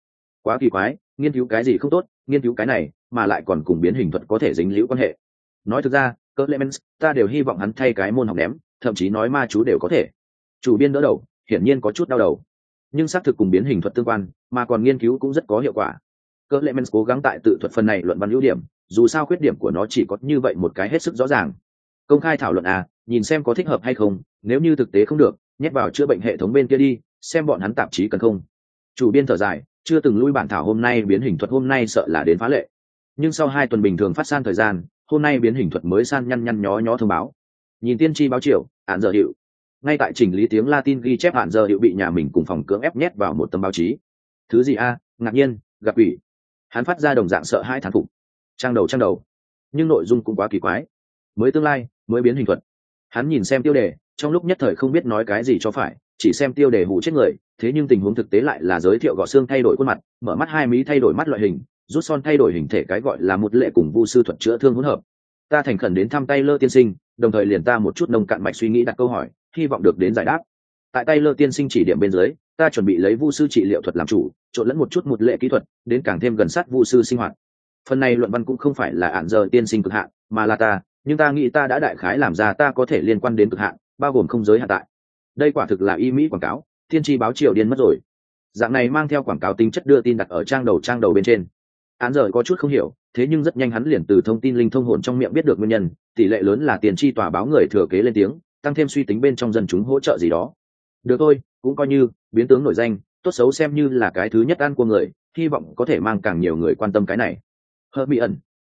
kỳ quái, nghiên cứu cái gì không tốt, nghiên cứu cái này mà lại còn cùng biến hình thuật có thể dính liễu quan hệ. Nói thực ra, Clemens, ta đều hy vọng hắn thay cái môn học ném, thậm chí nói ma chú đều có thể. Chủ biên đỡ đầu, hiển nhiên có chút đau đầu. Nhưng xác thực cùng biến hình thuật tương quan, mà còn nghiên cứu cũng rất có hiệu quả. Clemens cố gắng tại tự thuật phần này luận văn ưu điểm, dù sao khuyết điểm của nó chỉ có như vậy một cái hết sức rõ ràng. Công khai thảo luận nhìn xem có thích hợp hay không, nếu như thực tế không được, nhét vào chữa bệnh hệ thống bên kia đi, xem bọn hắn tạp chí cần không. Chủ biên thở dài, chưa từng lui bản thảo hôm nay biến hình thuật hôm nay sợ là đến phá lệ. Nhưng sau 2 tuần bình thường phát san thời gian, hôm nay biến hình thuật mới san nhăn nhó thông báo. Nhìn tiên tri báo chiều, Hạn Giờ hiệu. Ngay tại chỉnh lý tiếng Latin ghi chép Hạn Giờ hiệu bị nhà mình cùng phòng cưỡng ép nhét vào một tấm báo chí. Thứ gì ngạc nhiên, gặp ủy. Hắn phát ra đồng dạng sợ hãi thán phục. Trang đầu. Nhưng nội dung cũng quá kỳ quái. Mới tương lai, mới biến hình thuật. Hắn nhìn xem tiêu đề, trong lúc nhất thời không biết nói cái gì cho phải, chỉ xem tiêu đề hù chết người, thế nhưng tình huống thực tế lại là giới thiệu gò xương thay đổi khuôn mặt, mở mắt hai mí thay đổi mắt loại hình, rút son thay đổi hình thể cái gọi là một lệ cùng vu sư thuật chữa thương hỗn hợp. Ta thành khẩn đến thăm Taylor tiên sinh, đồng thời liền ta một chút nông cạn mạch suy nghĩ đặt câu hỏi, hy vọng được đến giải đáp. Tại Taylor tiên sinh chỉ điểm bên dưới, ta chuẩn bị lấy vu sư trị liệu thuật làm chủ, trộn lẫn một chút một lệ kỹ thuật, đến càng thêm gần sát vu sư sinh hoạt. Phần này luận văn cũng không phải là Hạn Giờ tiên sinh cực hạn, mà là ta, nhưng ta nghĩ ta đã đại khái làm ra ta có thể liên quan đến cực hạn, bao gồm không giới hạn tại. Đây quả thực là y mỹ quảng cáo, tiên tri báo triều điên mất rồi. Dạng này mang theo quảng cáo tính chất đưa tin đặt ở trang đầu bên trên. Hạn Giờ có chút không hiểu, thế nhưng rất nhanh hắn liền từ thông tin linh thông hồn trong miệng biết được nguyên nhân, tỷ lệ lớn là tiền tri tòa báo người thừa kế lên tiếng, tăng thêm suy tính bên trong dân chúng hỗ trợ gì đó. Được thôi, cũng coi như biến tướng nổi danh, tốt xấu xem như là cái thứ nhất ăn của người, hy vọng có thể mang càng nhiều người quan tâm cái này. Hermione.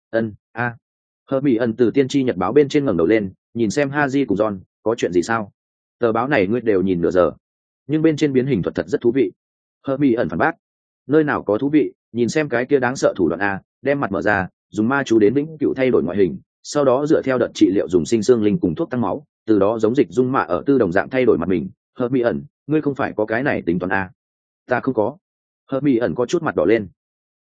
Hermione từ tiên tri nhật báo bên trên ngẩng đầu lên, nhìn xem Haji cùng John, có chuyện gì sao? Tờ báo này ngươi đều nhìn nửa giờ, nhưng bên trên biến hình thuật thật rất thú vị. Hermione phản bác. Nơi nào có thú vị, nhìn xem cái kia đáng sợ thủ đoạn đem mặt mở ra, dùng ma chú đến vĩnh cửu thay đổi ngoại hình, sau đó dựa theo đợt trị liệu dùng sinh xương linh cùng thuốc tăng máu, từ đó giống dịch dung mạ ở tư đồng dạng thay đổi mặt mình. Hermione, ngươi không phải có cái này tính toán Ta không có. Hermione có chút mặt đỏ lên.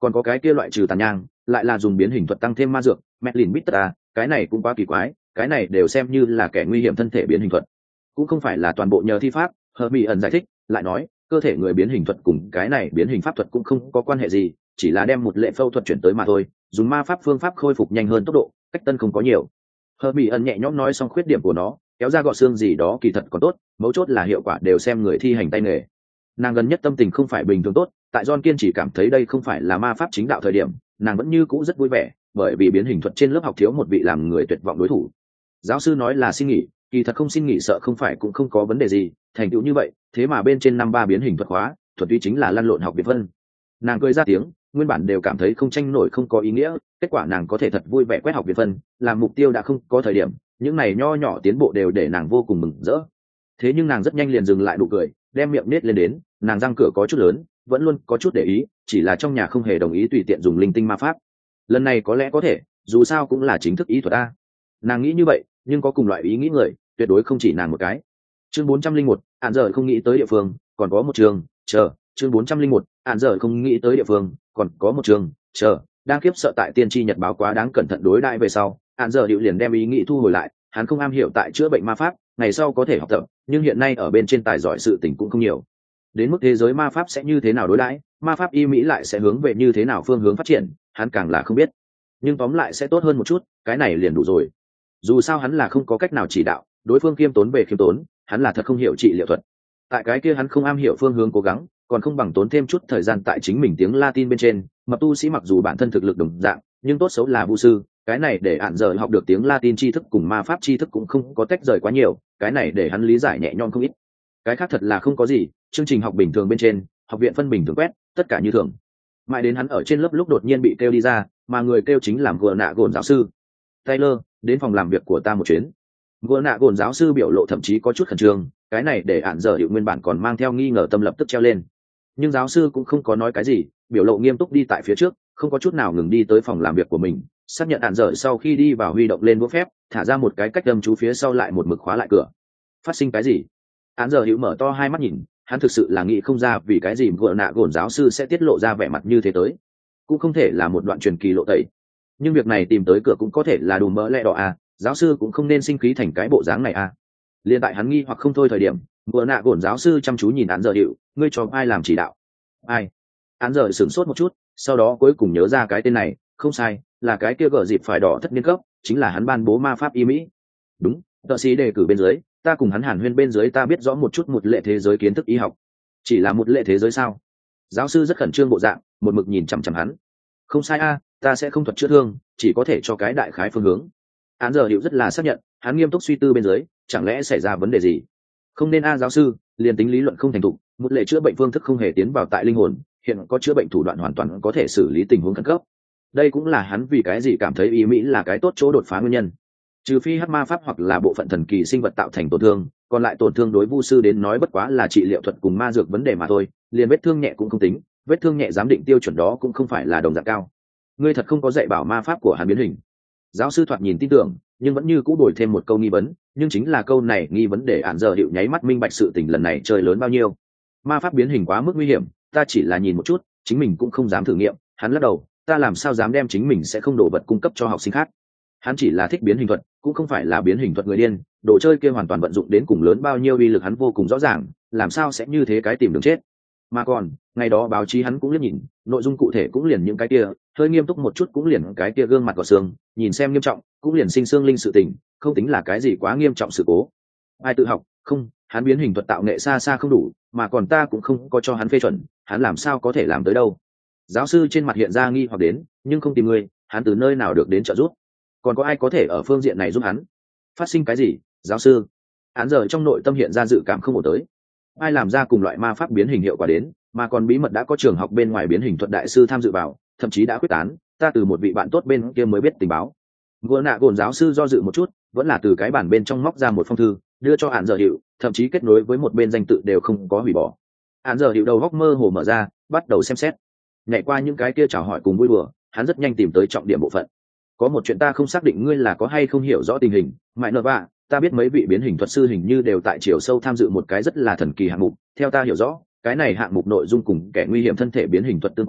còn có cái kia loại trừ tàn nhang lại là dùng biến hình thuật tăng thêm ma dược Medlin Bitter cái này cũng quá kỳ quái, cái này đều xem như là kẻ nguy hiểm thân thể biến hình thuật, cũng không phải là toàn bộ nhờ thi pháp. Hermione giải thích lại nói, cơ thể người biến hình thuật cùng cái này biến hình pháp thuật cũng không có quan hệ gì, chỉ là đem một lệ phẫu thuật chuyển tới mà thôi, dùng ma pháp phương pháp khôi phục nhanh hơn tốc độ, cách tân không có nhiều. Hermione nhẹ nhõm nói xong khuyết điểm của nó, kéo ra gọt xương gì đó kỳ thật còn tốt, mấu chốt là hiệu quả đều xem người thi hành tay nghề. Nàng gần nhất tâm tình không phải bình thường tốt, tại John kiên chỉ cảm thấy đây không phải là ma pháp chính đạo thời điểm, nàng vẫn như cũ rất vui vẻ, bởi vì biến hình thuật trên lớp học thiếu một vị làm người tuyệt vọng đối thủ. Giáo sư nói là xin nghỉ, kỳ thật không xin nghỉ sợ không phải cũng không có vấn đề gì, thành tựu như vậy, thế mà bên trên năm ba biến hình thuật khóa, thuật tuy chính là lăn lộn học biệt phân. Nàng cười ra tiếng, nguyên bản đều cảm thấy không tranh nổi không có ý nghĩa, kết quả nàng có thể thật vui vẻ quét học biệt phân, làm mục tiêu đã không có thời điểm, những này nho nhỏ tiến bộ đều để nàng vô cùng mừng rỡ. Thế nhưng nàng rất nhanh liền dừng lại nụ cười, đem miệng nết lên đến, nàng răng cửa có chút lớn, vẫn luôn có chút để ý, chỉ là trong nhà không hề đồng ý tùy tiện dùng linh tinh ma pháp. Lần này có lẽ có thể, dù sao cũng là chính thức ý thuật a. Nàng nghĩ như vậy, nhưng có cùng loại ý nghĩ người, tuyệt đối không chỉ nàng một cái. Chương 401, Án giờ không nghĩ tới địa phương, còn có một trường, chờ, chương 401, Án giờ không nghĩ tới địa phương, còn có một trường, chờ, đang kiếp sợ tại tiên tri nhật báo quá đáng cẩn thận đối đãi về sau, Án giờ điệu liền đem ý nghĩ thu hồi lại, hắn không am hiểu tại chữa bệnh ma pháp, ngày sau có thể học tập, nhưng hiện nay ở bên trên tài giỏi sự tình cũng không nhiều. Đến mức thế giới ma pháp sẽ như thế nào đối đãi, ma pháp y Mỹ lại sẽ hướng về như thế nào phương hướng phát triển, hắn càng là không biết. Nhưng tóm lại sẽ tốt hơn một chút, cái này liền đủ rồi. Dù sao hắn là không có cách nào chỉ đạo, đối phương khiêm tốn về khiêm tốn, hắn là thật không hiểu trị liệu thuật. Tại cái kia hắn không am hiểu phương hướng cố gắng, còn không bằng tốn thêm chút thời gian tại chính mình tiếng Latin bên trên. Mập tu sĩ mặc dù bản thân thực lực đồng dạng, nhưng tốt xấu là vu sư, cái này để Án giờ học được tiếng Latin tri thức cùng ma pháp tri thức cũng không có tách rời quá nhiều, cái này để hắn lý giải nhẹ nhõm không ít. Cái khác thật là không có gì, chương trình học bình thường bên trên, học viện phân bình thường quét, tất cả như thường. Mãi đến hắn ở trên lớp lúc đột nhiên bị kêu đi ra, mà người kêu chính là vừa nạ gồn giáo sư. Taylor, đến phòng làm việc của ta một chuyến. Vừa nạ gồn giáo sư biểu lộ thậm chí có chút khẩn trương, cái này để Án giờ hiệu nguyên bản còn mang theo nghi ngờ tâm lập tức treo lên. Nhưng giáo sư cũng không có nói cái gì, biểu lộ nghiêm túc đi tại phía trước, không có chút nào ngừng đi tới phòng làm việc của mình, xác nhận Án giờ sau khi đi vào huy động lên đũa phép, thả ra một cái cách đâm chú phía sau lại một mực khóa lại cửa. Phát sinh cái gì? Án giờ hiệu mở to hai mắt nhìn, hắn thực sự là nghĩ không ra vì cái gì vừa nạ gồn giáo sư sẽ tiết lộ ra vẻ mặt như thế tới, cũng không thể là một đoạn truyền kỳ lộ tẩy. Nhưng việc này tìm tới cửa cũng có thể là đùm mỡ lẽ đỏ à, giáo sư cũng không nên sinh khí thành cái bộ dáng này à. Liên tại hắn nghi hoặc không thôi thời điểm, vừa nạ gồn giáo sư chăm chú nhìn Án giờ hiệu, ngươi cho ai làm chỉ đạo? Ai? Án giờ sửng sốt một chút, sau đó cuối cùng nhớ ra cái tên này, không sai, là cái kia gở dịp phải đỏ thất niên cấp, chính là hắn ban bố ma pháp y Mỹ. Đúng, tợ sĩ đề cử bên dưới, ta cùng hắn hàn huyên bên dưới ta biết rõ một chút một lệ thế giới kiến thức y học. Chỉ là một lệ thế giới sao? Giáo sư rất khẩn trương bộ dạng, một mực nhìn chằm chằm hắn. Không sai a, ta sẽ không thuật chữa thương, chỉ có thể cho cái đại khái phương hướng. Án giờ hiệu rất là xác nhận, hắn nghiêm túc suy tư bên dưới, chẳng lẽ xảy ra vấn đề gì? Không nên a giáo sư, liền tính lý luận không thành thục, một lệ chữa bệnh phương thức không hề tiến vào tại linh hồn, hiện có chữa bệnh thủ đoạn hoàn toàn có thể xử lý tình huống khẩn cấp. Đây cũng là hắn vì cái gì cảm thấy y Mỹ là cái tốt chỗ đột phá nguyên nhân. Trừ phi hắc ma pháp hoặc là bộ phận thần kỳ sinh vật tạo thành tổn thương, còn lại tổn thương đối vu sư đến nói bất quá là trị liệu thuật cùng ma dược vấn đề mà thôi, liền vết thương nhẹ cũng không tính, vết thương nhẹ giám định tiêu chuẩn đó cũng không phải là đồng dạng cao. Ngươi thật không có dạy bảo ma pháp của hắn biến hình? Giáo sư thoạt nhìn tin tưởng, nhưng vẫn như cũ đổi thêm một câu nghi vấn, nhưng chính là câu này nghi vấn để Án giờ hiệu nháy mắt minh bạch sự tình lần này chơi lớn bao nhiêu. Ma pháp biến hình quá mức nguy hiểm, ta chỉ là nhìn một chút, chính mình cũng không dám thử nghiệm. Hắn lắc đầu, ta làm sao dám đem chính mình sẽ không đổ vật cung cấp cho học sinh khác. Hắn chỉ là thích biến hình thuật, cũng không phải là biến hình thuật người điên, đồ chơi kia hoàn toàn vận dụng đến cùng lớn bao nhiêu uy lực hắn vô cùng rõ ràng, làm sao sẽ như thế cái tìm đường chết. Mà còn ngày đó báo chí hắn cũng liếc nhìn, nội dung cụ thể cũng liền những cái kia, hơi nghiêm túc một chút cũng liền cái kia gương mặt gò xương, nhìn xem nghiêm trọng cũng liền sinh xương linh sự tình, không tính là cái gì quá nghiêm trọng sự cố. Ai tự học? Không, hắn biến hình thuật tạo nghệ xa xa không đủ, mà còn ta cũng không có cho hắn phê chuẩn, hắn làm sao có thể làm tới đâu. Giáo sư trên mặt hiện ra nghi hoặc đến, nhưng không tìm người, hắn từ nơi nào được đến trợ giúp? Còn có ai có thể ở phương diện này giúp hắn? Phát sinh cái gì, giáo sư? Án giờ trong nội tâm hiện ra dự cảm không ổn tới. Ai làm ra cùng loại ma pháp biến hình hiệu quả đến, mà còn bí mật đã có trường học bên ngoài biến hình thuật đại sư tham dự vào, thậm chí đã quyết tán, ta từ một vị bạn tốt bên kia mới biết tình báo. Vừa nạ gồn giáo sư do dự một chút, vẫn là từ cái bản bên trong móc ra một phong thư, đưa cho Án giờ hiệu, thậm chí kết nối với một bên danh tự đều không có hủy bỏ. Án giờ hiệu đầu góc mơ hồ mở ra, bắt đầu xem xét. Nhảy qua những cái kia chào hỏi cùng vui đùa, hắn rất nhanh tìm tới trọng điểm bộ phận. Có một chuyện ta không xác định ngươi là có hay không hiểu rõ tình hình, mại nợ bạ, ta biết mấy vị biến hình thuật sư hình như đều tại chiều sâu tham dự một cái rất là thần kỳ hạng mục, theo ta hiểu rõ, cái này hạng mục nội dung cùng kẻ nguy hiểm thân thể biến hình thuật tương quan,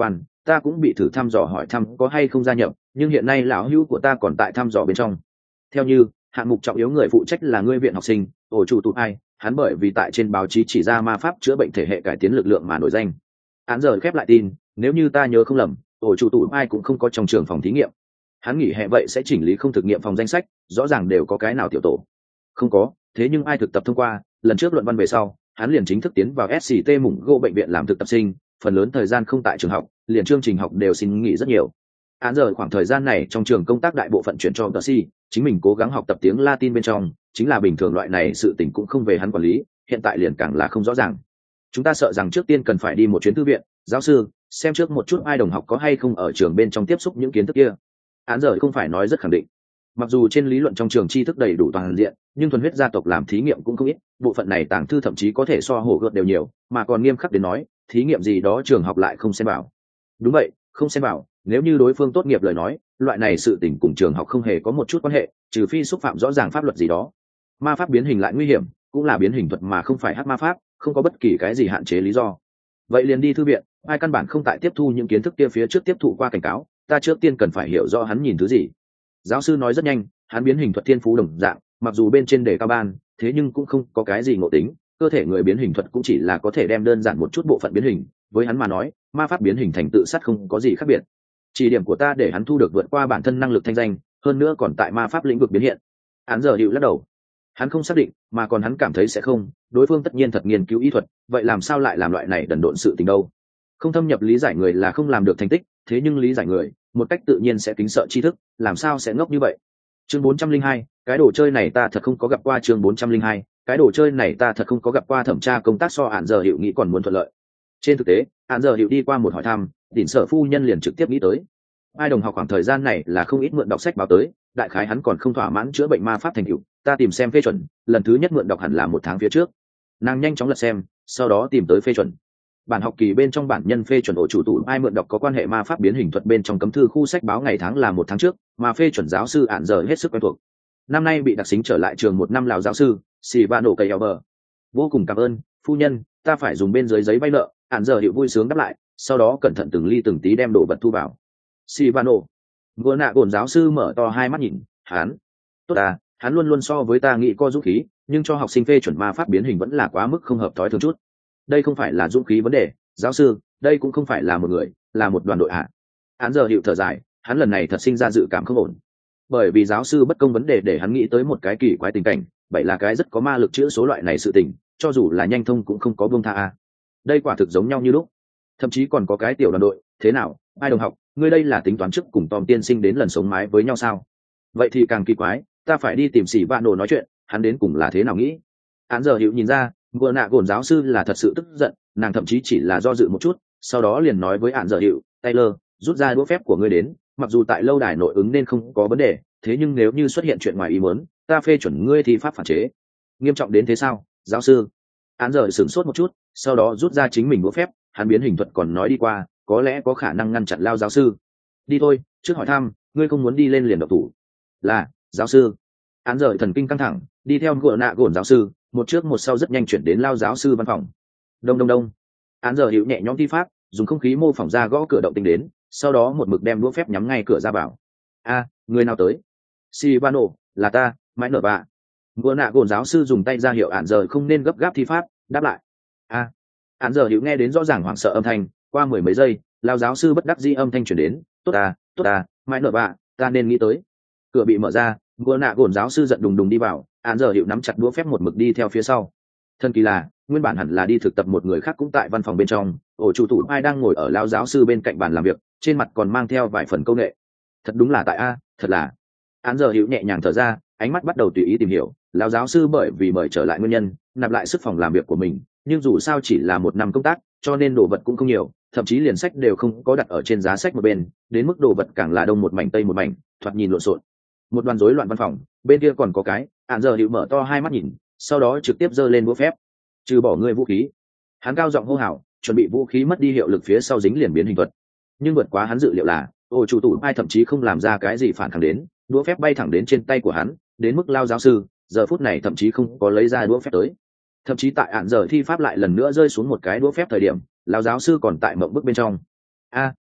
ta cũng bị thử thăm dò hỏi thăm có hay không gia nhập, nhưng hiện nay lão hữu của ta còn tại thăm dò bên trong. Theo như hạng mục trọng yếu người phụ trách là ngươi viện học sinh ổ chủ tụt ai, hắn bởi vì tại trên báo chí chỉ ra ma pháp chữa bệnh thể hệ cải tiến lực lượng mà nổi danh. Án giờ khép lại tin, nếu như ta nhớ không lầm, ổ chủ tụt ai cũng không có trong trường phòng thí nghiệm. Hắn nghỉ hè vậy sẽ chỉnh lý không thực nghiệm phòng danh sách, rõ ràng đều có cái nào tiểu tổ. Không có, thế nhưng ai thực tập thông qua, lần trước luận văn về sau, hắn liền chính thức tiến vào SCT mủng gỗ bệnh viện làm thực tập sinh, phần lớn thời gian không tại trường học, liền chương trình học đều xin nghỉ rất nhiều. Án giờ khoảng thời gian này trong trường công tác đại bộ phận chuyển cho Darcy, chính mình cố gắng học tập tiếng Latin bên trong, chính là bình thường loại này sự tình cũng không về hắn quản lý, hiện tại liền càng là không rõ ràng. Chúng ta sợ rằng trước tiên cần phải đi một chuyến thư viện, giáo sư, xem trước một chút ai đồng học có hay không ở trường bên trong tiếp xúc những kiến thức kia. Án giờ không phải nói rất khẳng định. Mặc dù trên lý luận trong trường tri thức đầy đủ toàn diện, nhưng thuần huyết gia tộc làm thí nghiệm cũng không ít, bộ phận này tàng thư thậm chí có thể so hổ gợt đều nhiều, mà còn nghiêm khắc đến nói, thí nghiệm gì đó trường học lại không xem vào. Đúng vậy, không xem vào, nếu như đối phương tốt nghiệp lời nói, loại này sự tình cùng trường học không hề có một chút quan hệ, trừ phi xúc phạm rõ ràng pháp luật gì đó. Ma pháp biến hình lại nguy hiểm, cũng là biến hình thuật mà không phải hắc ma pháp, không có bất kỳ cái gì hạn chế lý do. Vậy liền đi thư viện, ai căn bản không tại tiếp thu những kiến thức kia phía trước tiếp thụ qua cảnh cáo, ta trước tiên cần phải hiểu rõ hắn nhìn thứ gì. Giáo sư nói rất nhanh, hắn biến hình thuật thiên phú đồng dạng, mặc dù bên trên đề cao ban, thế nhưng cũng không có cái gì ngộ tính, cơ thể người biến hình thuật cũng chỉ là có thể đem đơn giản một chút bộ phận biến hình, với hắn mà nói, ma pháp biến hình thành tự sát không có gì khác biệt. Chỉ điểm của ta để hắn thu được vượt qua bản thân năng lực thanh danh, hơn nữa còn tại ma pháp lĩnh vực biến hiện. Hắn giờ hiệu lắc đầu. Hắn không xác định, mà còn hắn cảm thấy sẽ không, đối phương tất nhiên thật nghiên cứu y thuật, vậy làm sao lại làm loại này đần độn sự tình đâu? Không thâm nhập lý giải người là không làm được thành tích, thế nhưng lý giải người, một cách tự nhiên sẽ kính sợ tri thức, làm sao sẽ ngốc như vậy? Chương 402, cái đồ chơi này ta thật không có gặp qua. Chương 402, cái đồ chơi này ta thật không có gặp qua. Thẩm tra công tác so Án giờ hiệu nghĩ còn muốn thuận lợi. Trên thực tế, Án giờ hiệu đi qua một hỏi thăm, đỉnh sở phu nhân liền trực tiếp nghĩ tới. Ai đồng học khoảng thời gian này là không ít mượn đọc sách báo tới, đại khái hắn còn không thỏa mãn chữa bệnh ma pháp thành tựu, ta tìm xem phê chuẩn, lần thứ nhất mượn đọc hẳn là 1 tháng phía trước. Nàng nhanh chóng lật xem, sau đó tìm tới phê chuẩn. Bản học kỳ bên trong bản nhân phê chuẩn ổ chủ tụ ai mượn đọc có quan hệ ma pháp biến hình thuật bên trong cấm thư khu sách báo ngày tháng là 1 tháng trước, mà phê chuẩn giáo sư Án giờ hết sức quen thuộc. Năm nay bị đặc xính trở lại trường 1 năm lào giáo sư, Silvano Cayaver. Vô cùng cảm ơn, phu nhân, ta phải dùng bên dưới giấy vay nợ. Án giờ hiệu vui sướng đáp lại, sau đó cẩn thận từng ly từng tí đem đồ vật thu vào. Silvano, vừa nạ gồn giáo sư mở to hai mắt nhìn, hắn, tốt à, hắn luôn luôn so với ta nghĩ có dũng khí, nhưng cho học sinh phê chuẩn ma pháp biến hình vẫn là quá mức không hợp thói thường chút. Đây không phải là dũng khí vấn đề, giáo sư, đây cũng không phải là một người, là một đoàn đội hạ. Án giờ hiệu thở dài, hắn lần này thật sinh ra dự cảm không ổn, bởi vì giáo sư bất công vấn đề để hắn nghĩ tới một cái kỳ quái tình cảnh, vậy là cái rất có ma lực chữa số loại này sự tình, cho dù là nhanh thông cũng không có buông tha a. Đây quả thực giống nhau như lúc, thậm chí còn có cái tiểu đoàn đội. Thế nào, ai đồng học, ngươi đây là tính toán trước cùng Tom tiên sinh đến lần sống mái với nhau sao? Vậy thì càng kỳ quái, ta phải đi tìm Silvano nói chuyện, hắn đến cùng là thế nào nghĩ? Án giờ hiệu nhìn ra, vừa nạ gồn giáo sư là thật sự tức giận, nàng thậm chí chỉ là do dự một chút, sau đó liền nói với án giờ hiệu, Taylor, rút ra đũa phép của ngươi đến, mặc dù tại lâu đài nội ứng nên không có vấn đề, thế nhưng nếu như xuất hiện chuyện ngoài ý muốn, ta phê chuẩn ngươi thì pháp phản chế. Nghiêm trọng đến thế sao, giáo sư? Án giờ sửng sốt một chút, sau đó rút ra chính mình đũa phép, hắn biến hình thuật còn nói đi qua, có lẽ có khả năng ngăn chặn lao giáo sư. Đi thôi, trước hỏi thăm, ngươi không muốn đi lên liền độc thủ. Là, giáo sư. Án giờ thần kinh căng thẳng, đi theo gỗ nạ gồn giáo sư, một trước một sau rất nhanh chuyển đến lao giáo sư văn phòng. Đông đông đông. Án giờ hiệu nhẹ nhõm thi pháp, dùng không khí mô phỏng ra gõ cửa động tinh đến, sau đó một mực đem đũa phép nhắm ngay cửa ra vào. A, người nào tới? Silvano, là ta, mãi nở bạ. Gỗ nạ gồn giáo sư dùng tay ra hiệu án giờ không nên gấp gáp thi pháp, đáp lại. A. Án giờ hiệu nghe đến rõ ràng hoảng sợ âm thanh, qua 10 mấy giây, lao giáo sư bất đắc dĩ âm thanh chuyển đến, tốt à, mãi nở bạ, ta nên nghĩ tới. Cửa bị mở ra, gỗ nạ gồn giáo sư giận đùng đùng đi vào, án giờ hiệu nắm chặt đũa phép một mực đi theo phía sau. Thần kỳ là, nguyên bản hẳn là đi thực tập một người khác cũng tại văn phòng bên trong, ổ chủ tụ ai đang ngồi ở lao giáo sư bên cạnh bàn làm việc, trên mặt còn mang theo vài phần công nghệ. Thật đúng là tại a, thật là. Án giờ hiệu nhẹ nhàng thở ra, ánh mắt bắt đầu tùy ý tìm hiểu, lao giáo sư bởi vì mời trở lại nguyên nhân, nạp lại sức phòng làm việc của mình, nhưng dù sao chỉ là 1 năm công tác, cho nên đồ vật cũng không nhiều, thậm chí liền sách đều không có đặt ở trên giá sách một bên, đến mức đồ vật càng là đông một mảnh tây một mảnh, thoạt nhìn lộn xộn. Một đoàn rối loạn văn phòng, bên kia còn có cái, án giờ hiệu mở to hai mắt nhìn, sau đó trực tiếp giơ lên đũa phép. Trừ bỏ ngươi vũ khí. Hắn cao giọng hô hào, chuẩn bị vũ khí mất đi hiệu lực phía sau dính liền biến hình thuật. Nhưng vượt quá hắn dự liệu là, ổ chủ tụ ai thậm chí không làm ra cái gì phản kháng đến, đũa phép bay thẳng đến trên tay của hắn, đến mức lao giáo sư giờ phút này thậm chí không có lấy ra đũa phép tới. Thậm chí tại án giờ thi pháp lại lần nữa rơi xuống một cái đũa phép thời điểm, lao giáo sư còn tại mộng bức bên trong. A,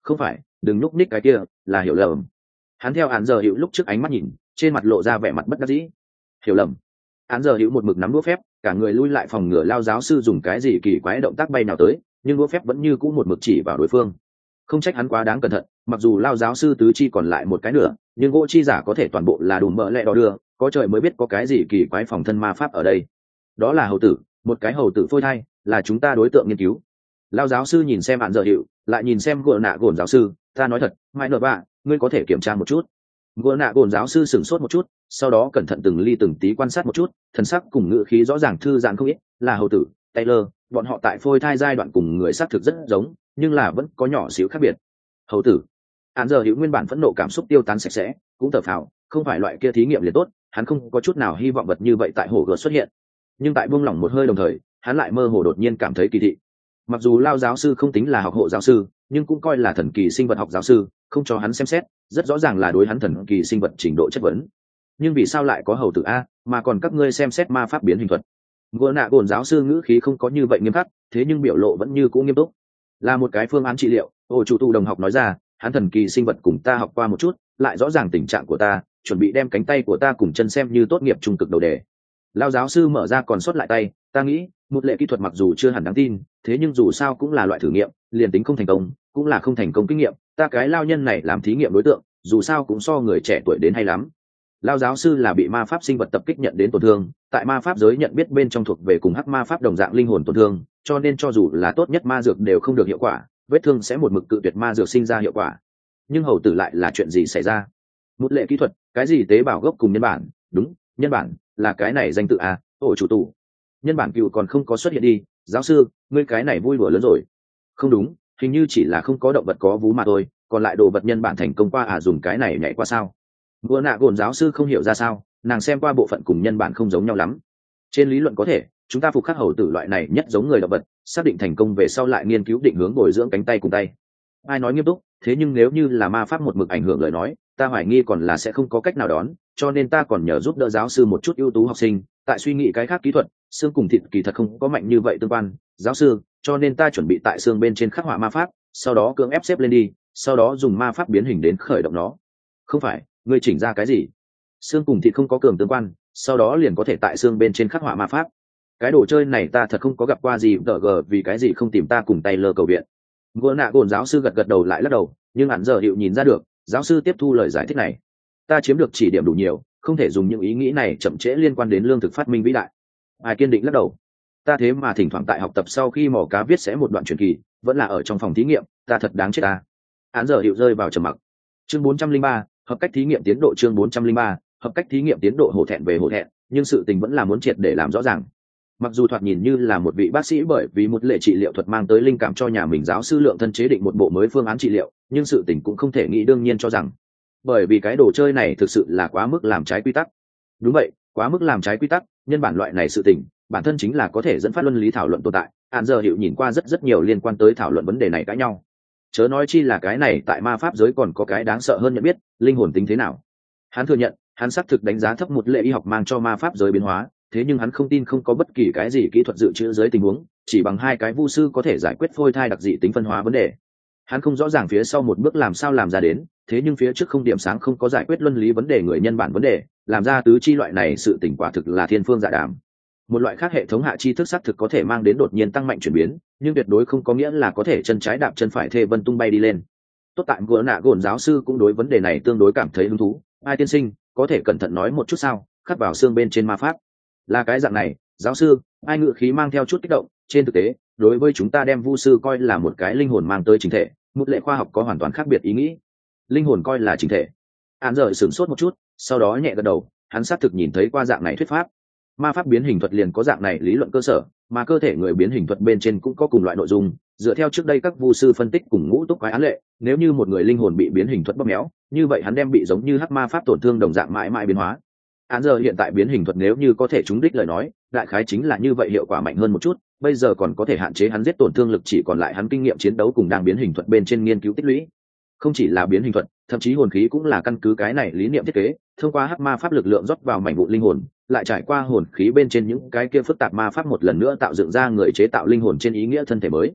Không phải, đừng nhúc ních cái kia, là hiểu lầm. Hắn theo án giờ hữu lúc trước ánh mắt nhìn, trên mặt lộ ra vẻ mặt bất đắc dĩ. Hiểu lầm. Án giờ hữu một mực nắm đũa phép, cả người lui lại phòng ngừa Lao giáo sư dùng cái gì kỳ quái động tác bay nào tới, nhưng đũa phép vẫn như cũ một mực chỉ vào đối phương. Không trách hắn quá đáng cẩn thận, mặc dù Lao giáo sư tứ chi còn lại một cái nửa, nhưng gỗ chi giả có thể toàn bộ là đùm mỡ lẹ đỏ đưa, có trời mới biết có cái gì kỳ quái phòng thân ma pháp ở đây. Đó là hầu tử, một cái hầu tử phôi thai, là chúng ta đối tượng nghiên cứu. Lao giáo sư nhìn xem án giờ hữu, lại nhìn xem gỗ nạ gồn giáo sư, ta nói thật, mai nợ bạ, ngươi có thể kiểm tra một chút. Gỗ nạ gồn giáo sư sửng sốt một chút, sau đó cẩn thận từng ly từng tí quan sát một chút, thần sắc cùng ngữ khí rõ ràng thư giãn không ít, là hầu tử Taylor, bọn họ tại phôi thai giai đoạn cùng người xác thực rất giống, nhưng là vẫn có nhỏ xíu khác biệt. Hầu tử. Án giờ hữu nguyên bản phẫn nộ cảm xúc tiêu tán sạch sẽ, cũng thở phào, không phải loại kia thí nghiệm liền tốt, hắn không có chút nào hy vọng vật như vậy tại hồ gợt xuất hiện. Nhưng tại buông lỏng một hơi đồng thời, hắn lại mơ hồ đột nhiên cảm thấy kỳ thị. Mặc dù Lao giáo sư không tính là học hộ giáo sư, nhưng cũng coi là thần kỳ sinh vật học giáo sư, không cho hắn xem xét, rất rõ ràng là đối hắn thần kỳ sinh vật trình độ chất vấn. Nhưng vì sao lại có hầu tử a, mà còn các ngươi xem xét ma pháp biến hình thuật? Gỗ nạ gồn giáo sư ngữ khí không có như vậy nghiêm khắc, thế nhưng biểu lộ vẫn như cũ nghiêm túc. Là một cái phương án trị liệu, chủ tu đồng học nói ra, hắn thần kỳ sinh vật cùng ta học qua một chút, lại rõ ràng tình trạng của ta, chuẩn bị đem cánh tay của ta cùng chân xem như tốt nghiệp trung cực đầu đề. Lao giáo sư mở ra còn sót lại tay, ta nghĩ một lệ kỹ thuật mặc dù chưa hẳn đáng tin, thế nhưng dù sao cũng là loại thử nghiệm, liền tính không thành công cũng là không thành công kinh nghiệm, ta cái lao nhân này làm thí nghiệm đối tượng dù sao cũng so người trẻ tuổi đến hay lắm. Lao giáo sư là bị ma pháp sinh vật tập kích nhận đến tổn thương, tại ma pháp giới nhận biết bên trong thuộc về cùng hắc ma pháp đồng dạng linh hồn tổn thương, cho nên cho dù là tốt nhất ma dược đều không được hiệu quả, vết thương sẽ một mực cự tuyệt ma dược sinh ra hiệu quả. Nhưng hầu tử lại là chuyện gì xảy ra? Một lệ kỹ thuật, cái gì tế bào gốc cùng nhân bản? Đúng, nhân bản là cái này danh tự à? Chủ tụ, nhân bản cựu còn không có xuất hiện đi, giáo sư ngươi cái này vui đùa lớn rồi. Không đúng, hình như chỉ là không có động vật có vú mà thôi, còn lại đồ vật nhân bản thành công qua dùng cái này nhảy qua sao? Gỗ nạ gồn giáo sư không hiểu ra sao, nàng xem qua bộ phận cùng nhân bản không giống nhau lắm. Trên lý luận có thể, chúng ta phục khắc hầu tử loại này nhất giống người động vật, xác định thành công về sau lại nghiên cứu định hướng bồi dưỡng cánh tay cùng tay. Ai nói nghiêm túc, thế nhưng nếu như là ma pháp một mực ảnh hưởng lời nói, ta hoài nghi còn là sẽ không có cách nào đón, cho nên ta còn nhờ giúp đỡ giáo sư một chút ưu tú học sinh, tại suy nghĩ cái khác kỹ thuật, xương cùng thịt kỳ thật không có mạnh như vậy tương quan, giáo sư, cho nên ta chuẩn bị tại xương bên trên khắc họa ma pháp, sau đó cưỡng ép xếp lên đi, sau đó dùng ma pháp biến hình đến khởi động nó. Không phải, ngươi chỉnh ra cái gì? Xương cùng thịt không có cường tương quan, sau đó liền có thể tại xương bên trên khắc họa ma pháp. Cái đồ chơi này ta thật không có gặp qua gì, vì cái gì không tìm ta cùng tay lơ cầu viện. Gỗ nạ gồn giáo sư gật gật đầu lại lắc đầu, nhưng hẳn giờ hiệu nhìn ra được, giáo sư tiếp thu lời giải thích này. Ta chiếm được chỉ điểm đủ nhiều, không thể dùng những ý nghĩ này chậm trễ liên quan đến lương thực phát minh vĩ đại. Ai kiên định lắc đầu. Ta thế mà thỉnh thoảng tại học tập sau khi mò cá viết sẽ một đoạn truyền kỳ, vẫn là ở trong phòng thí nghiệm, ta thật đáng chết ta. Hẳn giờ hiệu rơi vào trầm mặc. Chương 403, hợp cách thí nghiệm tiến độ. Chương 403, hợp cách thí nghiệm tiến độ. Hổ thẹn về hổ thẹn, nhưng sự tình vẫn là muốn triệt để làm rõ ràng. Mặc dù thoạt nhìn như là một vị bác sĩ bởi vì một lệ trị liệu thuật mang tới linh cảm cho nhà mình giáo sư lượng thân chế định một bộ mới phương án trị liệu, nhưng sự tình cũng không thể nghĩ đương nhiên cho rằng bởi vì cái đồ chơi này thực sự là quá mức làm trái quy tắc. Đúng vậy, quá mức làm trái quy tắc, nhân bản loại này sự tình bản thân chính là có thể dẫn phát luân lý thảo luận tồn tại. Hạn giờ hiệu nhìn qua rất nhiều liên quan tới thảo luận vấn đề này cãi nhau, chớ nói chi là cái này tại ma pháp giới còn có cái đáng sợ hơn nhận biết linh hồn tính thế nào. Hắn thừa nhận hắn xác thực đánh giá thấp một lệ y học mang cho ma pháp giới biến hóa, thế nhưng hắn không tin không có bất kỳ cái gì kỹ thuật dự trữ dưới tình huống chỉ bằng hai cái vu sư có thể giải quyết phôi thai đặc dị tính phân hóa vấn đề. Hắn không rõ ràng phía sau một bước làm sao làm ra đến, thế nhưng phía trước không điểm sáng không có giải quyết luân lý vấn đề người nhân bản vấn đề, làm ra tứ chi loại này sự tỉnh quả thực là thiên phương dạ đàm. Một loại khác hệ thống hạ tri thức xác thực có thể mang đến đột nhiên tăng mạnh chuyển biến, nhưng tuyệt đối không có nghĩa là có thể chân trái đạp chân phải thê vân tung bay đi lên. Tốt tại gỡ nạ gồn giáo sư cũng đối vấn đề này tương đối cảm thấy hứng thú. Ai tiên sinh có thể cẩn thận nói một chút sao, khắc vào xương bên trên ma pháp là cái dạng này. Giáo sư, ai ngự khí mang theo chút kích động, trên thực tế đối với chúng ta đem vu sư coi là một cái linh hồn mang tới chính thể, một lệ khoa học có hoàn toàn khác biệt ý nghĩ. Linh hồn coi là chính thể. Hắn giờ sửng sốt một chút, sau đó nhẹ gật đầu, hắn xác thực nhìn thấy qua dạng này thuyết pháp. Ma pháp biến hình thuật liền có dạng này lý luận cơ sở, mà cơ thể người biến hình thuật bên trên cũng có cùng loại nội dung. Dựa theo trước đây các vu sư phân tích cùng ngũ túc quái án lệ, nếu như một người linh hồn bị biến hình thuật bóp méo, như vậy hắn đem bị giống như hắc ma pháp tổn thương đồng dạng mãi mãi biến hóa. Án giờ hiện tại biến hình thuật nếu như có thể trúng đích lời nói, đại khái chính là như vậy, hiệu quả mạnh hơn một chút. Bây giờ còn có thể hạn chế hắn giết tổn thương lực, chỉ còn lại hắn kinh nghiệm chiến đấu cùng đang biến hình thuật bên trên nghiên cứu tích lũy. Không chỉ là biến hình thuật, thậm chí hồn khí cũng là căn cứ cái này lý niệm thiết kế, thông qua hắc ma pháp lực lượng rót vào mảnh vụn linh hồn, lại trải qua hồn khí bên trên những cái kia phức tạp ma pháp một lần nữa tạo dựng ra người chế tạo linh hồn trên ý nghĩa thân thể mới.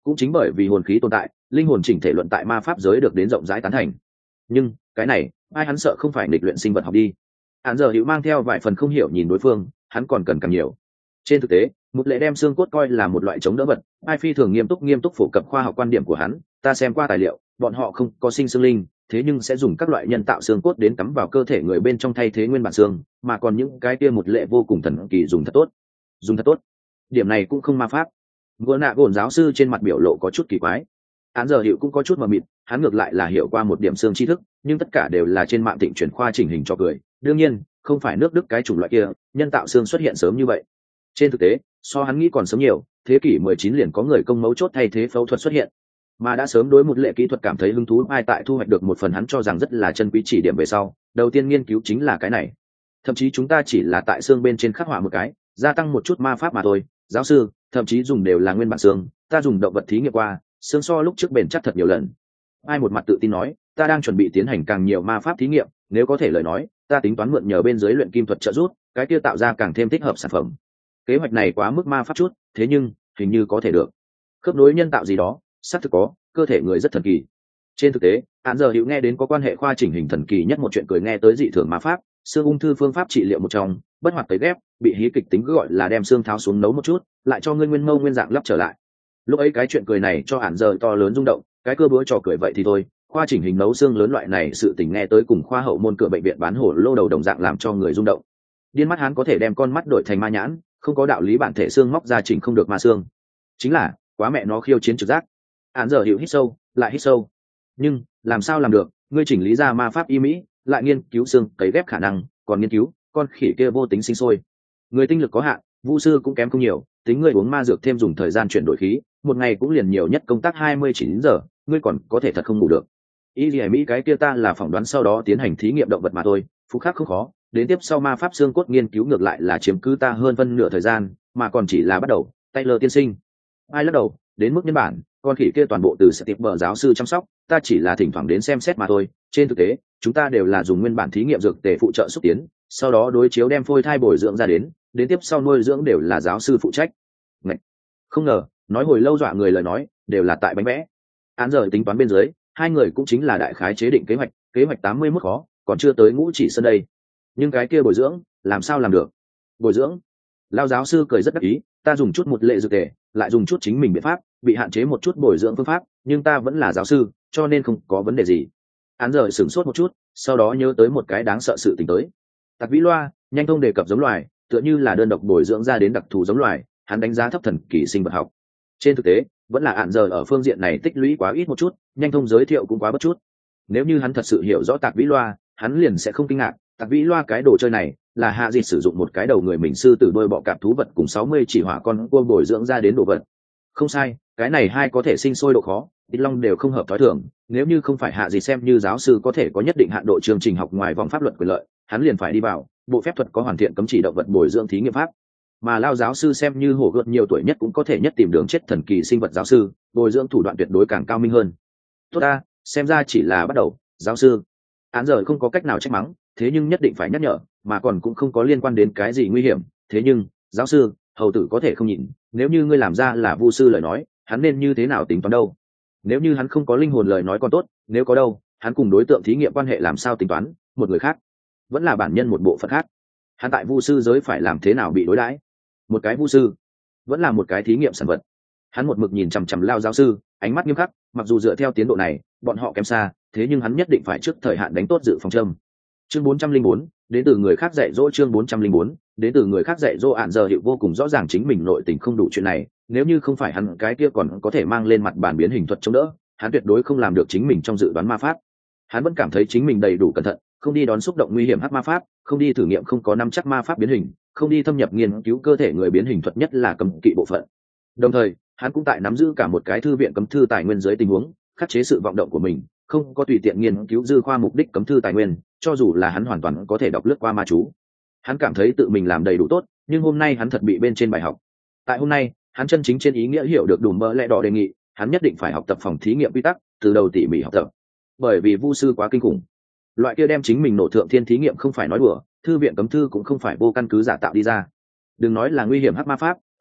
cũng chính bởi vì hồn khí tồn tại, linh hồn chỉnh thể luận tại ma pháp giới được đến rộng rãi tán thành. Nhưng cái này ai hắn sợ không phải nghịch luyện sinh vật học đi. Hắn giờ hữu mang theo vài phần không hiểu nhìn đối phương, hắn còn cần càng nhiều. Trên thực tế, một lệ đem xương cốt coi là một loại chống đỡ vật, ai phi thường nghiêm túc phổ cập khoa học quan điểm của hắn. Ta xem qua tài liệu, bọn họ không có sinh xương linh, thế nhưng sẽ dùng các loại nhân tạo xương cốt đến cắm vào cơ thể người bên trong thay thế nguyên bản xương, mà còn những cái kia một lệ vô cùng thần kỳ dùng thật tốt. Điểm này cũng không ma pháp. Vừa nạ gồn giáo sư trên mặt biểu lộ có chút kỳ quái. Hắn giờ hiệu cũng có chút mờ mịt, hắn ngược lại là hiểu qua một điểm xương tri thức, nhưng tất cả đều là trên mạng thịnh chuyển khoa chỉnh hình cho cười. Đương nhiên, không phải nước Đức cái chủng loại kia, nhân tạo xương xuất hiện sớm như vậy. Trên thực tế, so hắn nghĩ còn sớm nhiều, thế kỷ 19 liền có người công mấu chốt thay thế phẫu thuật xuất hiện, mà đã sớm đối một lệ kỹ thuật cảm thấy hứng thú. Ai tại thu hoạch được một phần hắn cho rằng rất là chân quý chỉ điểm về sau, đầu tiên nghiên cứu chính là cái này. Thậm chí chúng ta chỉ là tại xương bên trên khắc họa một cái, gia tăng một chút ma pháp mà thôi. Giáo sư, thậm chí dùng đều là nguyên bản xương, ta dùng động vật thí nghiệm qua, xương so lúc trước bền chắc thật nhiều lần. Ai một mặt tự tin nói, ta đang chuẩn bị tiến hành càng nhiều ma pháp thí nghiệm, nếu có thể lời nói, ta tính toán mượn nhờ bên dưới luyện kim thuật trợ giúp, cái kia tạo ra càng thêm thích hợp sản phẩm. Kế hoạch này quá mức ma pháp chút, thế nhưng hình như có thể được. Khớp nối nhân tạo gì đó, xác thực có, cơ thể người rất thần kỳ. Trên thực tế, hắn giờ hữu nghe đến có quan hệ khoa chỉnh hình thần kỳ nhất một chuyện cười nghe tới dị thường ma pháp, xương ung thư phương pháp trị liệu một trong, bất hoạt tấy ghép, bị hí kịch tính gọi là đem xương tháo xuống nấu một chút, lại cho ngươi nguyên mâu nguyên dạng lắp trở lại. Lúc ấy cái chuyện cười này cho hắn giờ to lớn rung động, cái cơ búa trò cười vậy thì thôi, khoa chỉnh hình nấu xương lớn loại này sự tình nghe tới cùng khoa hậu môn cửa bệnh viện bán hổ lô đầu đồng dạng làm cho người rung động. Điên mắt hắn có thể đem con mắt đổi thành ma nhãn, không có đạo lý bản thể xương móc ra chỉnh không được ma xương, chính là quá mẹ nó khiêu chiến trực giác. Hắn giờ hiểu hít sâu lại hít sâu, nhưng làm sao làm được? Ngươi chỉnh lý ra ma pháp y mỹ, lại nghiên cứu xương cấy ghép khả năng, còn nghiên cứu con khỉ kia vô tính sinh sôi. Người tinh lực có hạn, vu sư cũng kém không nhiều, tính ngươi uống ma dược thêm dùng thời gian chuyển đổi khí, một ngày cũng liền nhiều nhất công tác 29 giờ, ngươi còn có thể thật không ngủ được. Ý gì mỹ cái kia ta là phỏng đoán sau đó tiến hành thí nghiệm động vật mà thôi, phúc khác không khó, đến tiếp sau ma pháp xương cốt nghiên cứu ngược lại là chiếm cứ ta hơn phân nửa thời gian, mà còn chỉ là bắt đầu. Taylor tiên sinh, ai lắc đầu, đến mức nhân bản, con khỉ kia toàn bộ từ sẽ tiếp bờ giáo sư chăm sóc, ta chỉ là thỉnh thoảng đến xem xét mà thôi. Trên thực tế, chúng ta đều là dùng nguyên bản thí nghiệm dược tề phụ trợ xúc tiến, sau đó đối chiếu đem phôi thai bồi dưỡng ra đến tiếp sau nuôi dưỡng đều là giáo sư phụ trách. Ngậy! Không ngờ, nói hồi lâu dọa người lời nói, đều là tại bánh vẽ. Án giờ tính toán bên dưới, hai người cũng chính là đại khái chế định kế hoạch 81 khó, còn chưa tới ngũ chỉ sân đây. Nhưng cái kia bồi dưỡng, làm sao làm được? Bồi dưỡng? Lao giáo sư cười rất đắc ý, ta dùng chút một lệ dược tề, lại dùng chút chính mình biện pháp, bị hạn chế một chút bồi dưỡng phương pháp, nhưng ta vẫn là giáo sư, cho nên không có vấn đề gì. Án giờ sửng sốt một chút, sau đó nhớ tới một cái đáng sợ sự tình tới. Tạc Vĩ Loa, nhanh thông đề cập giống loài, tựa như là đơn độc bồi dưỡng ra đến đặc thù giống loài, hắn đánh giá thấp thần kỳ sinh vật học. Trên thực tế, vẫn là án giờ ở phương diện này tích lũy quá ít một chút, nhanh thông giới thiệu cũng quá bất chút. Nếu như hắn thật sự hiểu rõ Tạc Vĩ Loa, hắn liền sẽ không kinh ngạc, Tạc Vĩ Loa cái đồ chơi này là hạ dịch sử dụng một cái đầu người mình sư tử đôi bọ cạp thú vật cùng 60 chỉ hỏa con cua bồi dưỡng ra đến đồ vật. Không sai, cái này hai có thể sinh sôi độ khó, ít long đều không hợp thói thường. Nếu như không phải hạ dịch xem như giáo sư có thể có nhất định hạn độ chương trình học ngoài vòng pháp luật quyền lợi, hắn liền phải đi vào bộ phép thuật có hoàn thiện cấm chỉ động vật bồi dưỡng thí nghiệm pháp. Mà Lao giáo sư xem như hổ gợt nhiều tuổi nhất cũng có thể nhất tìm đường chết thần kỳ sinh vật giáo sư, bồi dưỡng thủ đoạn tuyệt đối càng cao minh hơn. Tốt ta, xem ra chỉ là bắt đầu, giáo sư. Án giờ không có cách nào trách mắng, thế nhưng nhất định phải nhắc nhở, mà còn cũng không có liên quan đến cái gì nguy hiểm. Thế nhưng, giáo sư, hầu tử có thể không nhịn, nếu như ngươi làm ra là vu sư lời nói, hắn nên như thế nào tính toán đâu? Nếu như hắn không có linh hồn lời nói còn tốt, nếu có đâu, hắn cùng đối tượng thí nghiệm quan hệ làm sao tính toán? Một người khác, vẫn là bản nhân một bộ phận khác. Hắn tại vu sư giới phải làm thế nào bị đối đãi? Một cái vu sư, vẫn là một cái thí nghiệm sản vật. Hắn một mực nhìn chằm chằm Lao giáo sư, ánh mắt nghiêm khắc, mặc dù dựa theo tiến độ này, bọn họ kém xa, thế nhưng hắn nhất định phải trước thời hạn đánh tốt dự phòng châm. Chương 404, đến từ người khác dạy dỗ. Chương 404, đến từ người khác dạy dỗ. Án giờ hiệu vô cùng rõ ràng chính mình nội tình không đủ chuyện này, nếu như không phải hắn cái kia còn có thể mang lên mặt bàn biến hình thuật chống đỡ, hắn tuyệt đối không làm được chính mình trong dự đoán ma pháp. Hắn vẫn cảm thấy chính mình đầy đủ cẩn thận, không đi đón xúc động nguy hiểm hắc ma pháp, không đi thử nghiệm không có nắm chắc ma pháp biến hình, không đi thâm nhập nghiên cứu cơ thể người biến hình thuật, nhất là cấm kỵ bộ phận. Đồng thời, hắn cũng tại nắm giữ cả một cái thư viện cấm thư tài nguyên dưới tình huống, khắc chế sự vọng động của mình, không có tùy tiện nghiên cứu dư khoa mục đích cấm thư tài nguyên, cho dù là hắn hoàn toàn có thể đọc lướt qua ma chú. Hắn cảm thấy tự mình làm đầy đủ tốt, nhưng hôm nay hắn thật bị bên trên bài học. Tại hôm nay, hắn chân chính trên ý nghĩa hiểu được Đùm Bơ Lẽ Đỏ đề nghị, hắn nhất định phải học tập phòng thí nghiệm quy tắc, từ đầu tỉ mỉ học tập. Bởi vì vu sư quá kinh khủng. Loại kia đem chính mình nổ thượng thiên thí nghiệm không phải nói đùa, thư viện cấm thư cũng không phải vô căn cứ giả tạo đi ra. Đừng nói là nguy hiểm hắc ma pháp,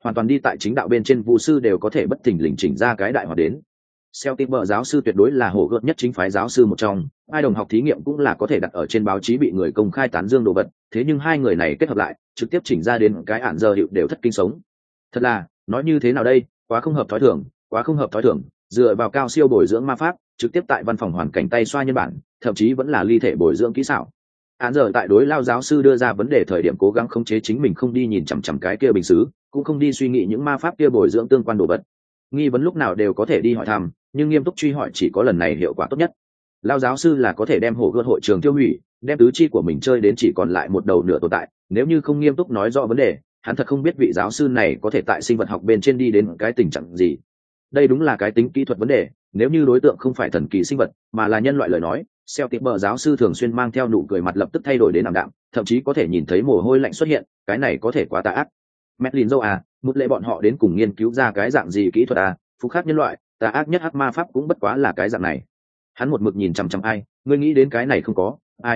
hoàn toàn đi tại chính đạo bên trên vu sư đều có thể bất thình lình chỉnh ra cái đại hoạt đến. Celtic bờ giáo sư tuyệt đối là hổ gợt nhất chính phái giáo sư một trong, ai đồng học thí nghiệm cũng là có thể đặt ở trên báo chí bị người công khai tán dương đồ vật, thế nhưng hai người này kết hợp lại, trực tiếp chỉnh ra đến cái ản giờ hiệu đều thất kinh sống. Thật là, nói như thế nào đây, quá không hợp thói thường, quá không hợp thói thường, dựa vào cao siêu bồi dưỡng ma pháp, trực tiếp tại văn phòng hoàn cảnh tay xoa nhân bản, thậm chí vẫn là ly thể bồi dưỡng kỹ xảo. Án giờ tại đối lao giáo sư đưa ra vấn đề thời điểm cố gắng khống chế chính mình không đi nhìn chằm chằm cái kia bình xứ, cũng không đi suy nghĩ những ma pháp kia bồi dưỡng tương quan đồ vật. Nghi vấn lúc nào đều có thể đi hỏi thăm, nhưng nghiêm túc truy hỏi chỉ có lần này hiệu quả tốt nhất. Lao giáo sư là có thể đem hổ gươm hội trường tiêu hủy, đem tứ chi của mình chơi đến chỉ còn lại một đầu nửa tồn tại, nếu như không nghiêm túc nói rõ vấn đề, hắn thật không biết vị giáo sư này có thể tại sinh vật học bên trên đi đến cái tình trạng gì. Đây đúng là cái tính kỹ thuật vấn đề, nếu như đối tượng không phải thần kỳ sinh vật mà là nhân loại lời nói, Celtic bờ giáo sư thường xuyên mang theo nụ cười mặt lập tức thay đổi đến ảm đạm, thậm chí có thể nhìn thấy mồ hôi lạnh xuất hiện, cái này có thể quá tà ác. Medlin dâu à, một lệ bọn họ đến cùng nghiên cứu ra cái dạng gì kỹ thuật à, phục khắc nhân loại, tà ác nhất hắc ma pháp cũng bất quá là cái dạng này. Hắn một mực nhìn chằm chằm ai, ngươi nghĩ đến cái này không có,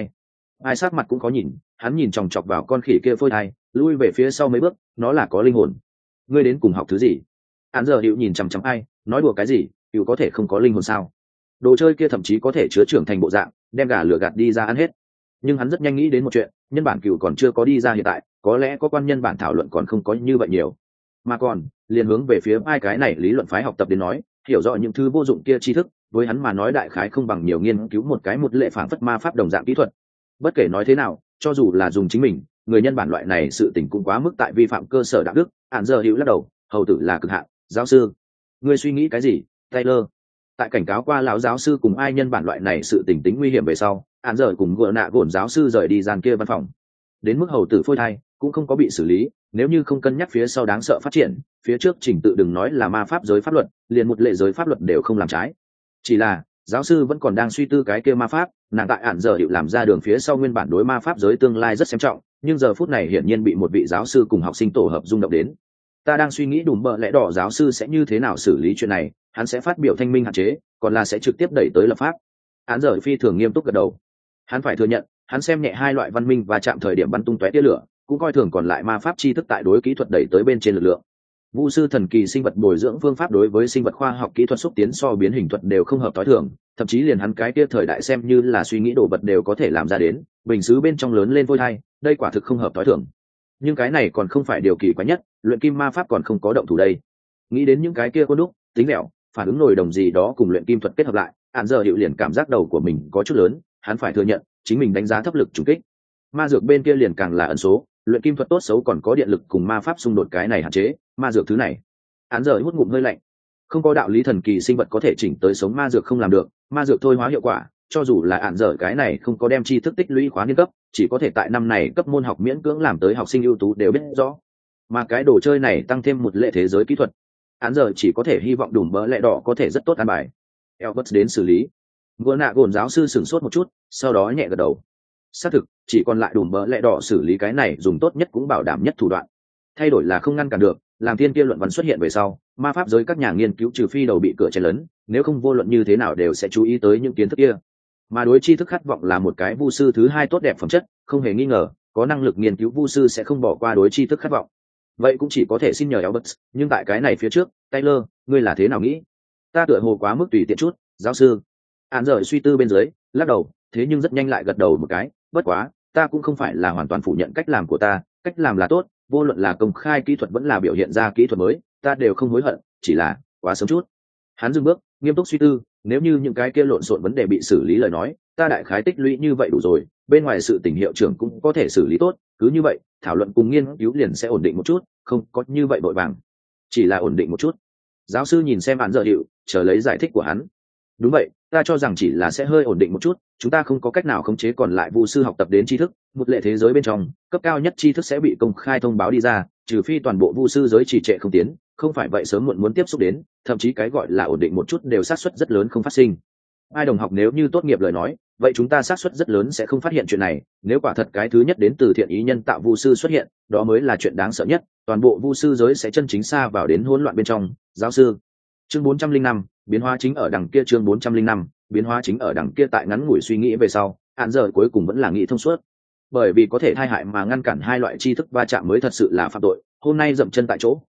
ai sắc mặt cũng có nhìn, hắn nhìn chòng chọc vào con khỉ kia phôi thai, lui về phía sau mấy bước, nó là có linh hồn. Ngươi đến cùng học thứ gì? Hắn giờ hiệu nhìn chằm chằm ai, nói đùa cái gì, hiệu có thể không có linh hồn sao? Đồ chơi kia thậm chí có thể chứa trưởng thành bộ dạng, đem gà lửa gạt đi ra ăn hết. Nhưng hắn rất nhanh nghĩ đến một chuyện, nhân bản cựu còn chưa có đi ra hiện tại, có lẽ có quan nhân bản thảo luận còn không có như vậy nhiều, mà còn liền hướng về phía ai cái này lý luận phái học tập đến nói, hiểu rõ những thứ vô dụng kia tri thức, với hắn mà nói đại khái không bằng nhiều nghiên cứu một cái một lệ phản phất ma pháp đồng dạng kỹ thuật. Bất kể nói thế nào, cho dù là dùng chính mình, người nhân bản loại này sự tình cũng quá mức tại vi phạm cơ sở đạo đức. Án giờ hữu lắc đầu, hầu tử là cực hạn. Giáo sư, ngươi suy nghĩ cái gì? Taylor tại cảnh cáo qua lão giáo sư cùng ai nhân bản loại này sự tình tính nguy hiểm về sau, án giờ cùng gỡ nạ gổn giáo sư rời đi gian kia văn phòng. Đến mức hầu tử phôi thai cũng không có bị xử lý, nếu như không cân nhắc phía sau đáng sợ phát triển, phía trước trình tự đừng nói là ma pháp giới pháp luật, liền một lệ giới pháp luật đều không làm trái. Chỉ là giáo sư vẫn còn đang suy tư cái kia ma pháp, nàng tại ản giờ hiệu làm ra đường phía sau nguyên bản đối ma pháp giới tương lai rất xem trọng, nhưng giờ phút này hiển nhiên bị một vị giáo sư cùng học sinh tổ hợp rung động đến. Ta đang suy nghĩ đùm bợ lẽ đỏ giáo sư sẽ như thế nào xử lý chuyện này, hắn sẽ phát biểu thanh minh hạn chế, còn là sẽ trực tiếp đẩy tới lập pháp. Án giờ phi thường nghiêm túc gật đầu. Hắn phải thừa nhận, hắn xem nhẹ hai loại văn minh và chạm thời điểm bắn tung tóe tia lửa, cũng coi thường còn lại ma pháp tri thức tại đối kỹ thuật đẩy tới bên trên lực lượng. Vu sư thần kỳ sinh vật bồi dưỡng phương pháp đối với sinh vật khoa học kỹ thuật xúc tiến so biến hình thuật đều không hợp tối thường, thậm chí liền hắn cái kia thời đại xem như là suy nghĩ đồ vật đều có thể làm ra đến, bình sứ bên trong lớn lên vôi thai, đây quả thực không hợp tối thường. Nhưng cái này còn không phải điều kỳ quái nhất, luyện kim ma pháp còn không có động thủ đây. Nghĩ đến những cái kia có đúc, tính mẹo, phản ứng nổi đồng gì đó cùng luyện kim thuật kết hợp lại, Án giờ hiệu liền cảm giác đầu của mình có chút lớn, hắn phải thừa nhận, chính mình đánh giá thấp lực trùng kích. Ma dược bên kia liền càng là ẩn số, luyện kim thuật tốt xấu còn có điện lực cùng ma pháp xung đột cái này hạn chế, ma dược thứ này. Án giờ hút ngụm hơi lạnh, không có đạo lý thần kỳ sinh vật có thể chỉnh tới sống ma dược không làm được, ma dược thôi hóa hiệu quả, cho dù là án giờ cái này không có đem tri thức tích lũy khóa niên cấp, chỉ có thể tại năm này cấp môn học miễn cưỡng làm tới học sinh ưu tú đều biết rõ. Mà cái đồ chơi này tăng thêm một lệ thế giới kỹ thuật, án giờ chỉ có thể hy vọng đùm bỡ lẽ đỏ có thể rất tốt an bài. Elbert đến xử lý. Vừa nạ gồn giáo sư sửng sốt một chút, sau đó nhẹ gật đầu. Xác thực, chỉ còn lại đùm bỡ lẽ đỏ xử lý cái này dùng tốt nhất cũng bảo đảm nhất thủ đoạn. Thay đổi là không ngăn cản được, làm tiên kia luận văn xuất hiện về sau, ma pháp giới các nhà nghiên cứu trừ phi đầu bị cửa chen lấn, nếu không vô luận như thế nào đều sẽ chú ý tới những kiến thức kia. Mà đối tri thức khát vọng là một cái vu sư thứ hai tốt đẹp phẩm chất, không hề nghi ngờ, có năng lực nghiên cứu vu sư sẽ không bỏ qua đối tri thức khát vọng. Vậy cũng chỉ có thể xin nhờ Albert, nhưng tại cái này phía trước, Taylor, ngươi là thế nào nghĩ? Ta tựa hồ quá mức tùy tiện chút, giáo sư. Án rời suy tư bên dưới, lắc đầu, thế nhưng rất nhanh lại gật đầu một cái, bất quá, ta cũng không phải là hoàn toàn phủ nhận cách làm của ta, cách làm là tốt, vô luận là công khai kỹ thuật vẫn là biểu hiện ra kỹ thuật mới, ta đều không hối hận, chỉ là quá sớm chút. Hắn dừng bước, nghiêm túc suy tư, nếu như những cái kia lộn xộn vấn đề bị xử lý lời nói, ta đại khái tích lũy như vậy đủ rồi, bên ngoài sự tình hiệu trưởng cũng có thể xử lý tốt, cứ như vậy, thảo luận cùng nghiên cứu liền sẽ ổn định một chút, không có như vậy vội vàng, chỉ là ổn định một chút. Giáo sư nhìn xem án giờ hiệu, chờ lấy giải thích của hắn. Đúng vậy, ta cho rằng chỉ là sẽ hơi ổn định một chút, chúng ta không có cách nào khống chế còn lại vu sư học tập đến tri thức, một lệ thế giới bên trong, cấp cao nhất tri thức sẽ bị công khai thông báo đi ra, trừ phi toàn bộ vu sư giới trì trệ không tiến, không phải vậy sớm muộn muốn tiếp xúc đến, thậm chí cái gọi là ổn định một chút đều xác suất rất lớn không phát sinh. Ai đồng học nếu như tốt nghiệp lời nói, vậy chúng ta xác suất rất lớn sẽ không phát hiện chuyện này, nếu quả thật cái thứ nhất đến từ thiện ý nhân tạo vu sư xuất hiện, đó mới là chuyện đáng sợ nhất, toàn bộ vu sư giới sẽ chân chính xa vào đến hỗn loạn bên trong. Giáo sư, chương 405, biến hóa chính ở đằng kia, chương 405, biến hóa chính ở đằng kia. Tại ngắn ngủi suy nghĩ về sau, hạn giờ cuối cùng vẫn là nghĩ thông suốt, bởi vì có thể tai hại mà ngăn cản hai loại tri thức va chạm mới thật sự là phạm tội. Hôm nay dậm chân tại chỗ,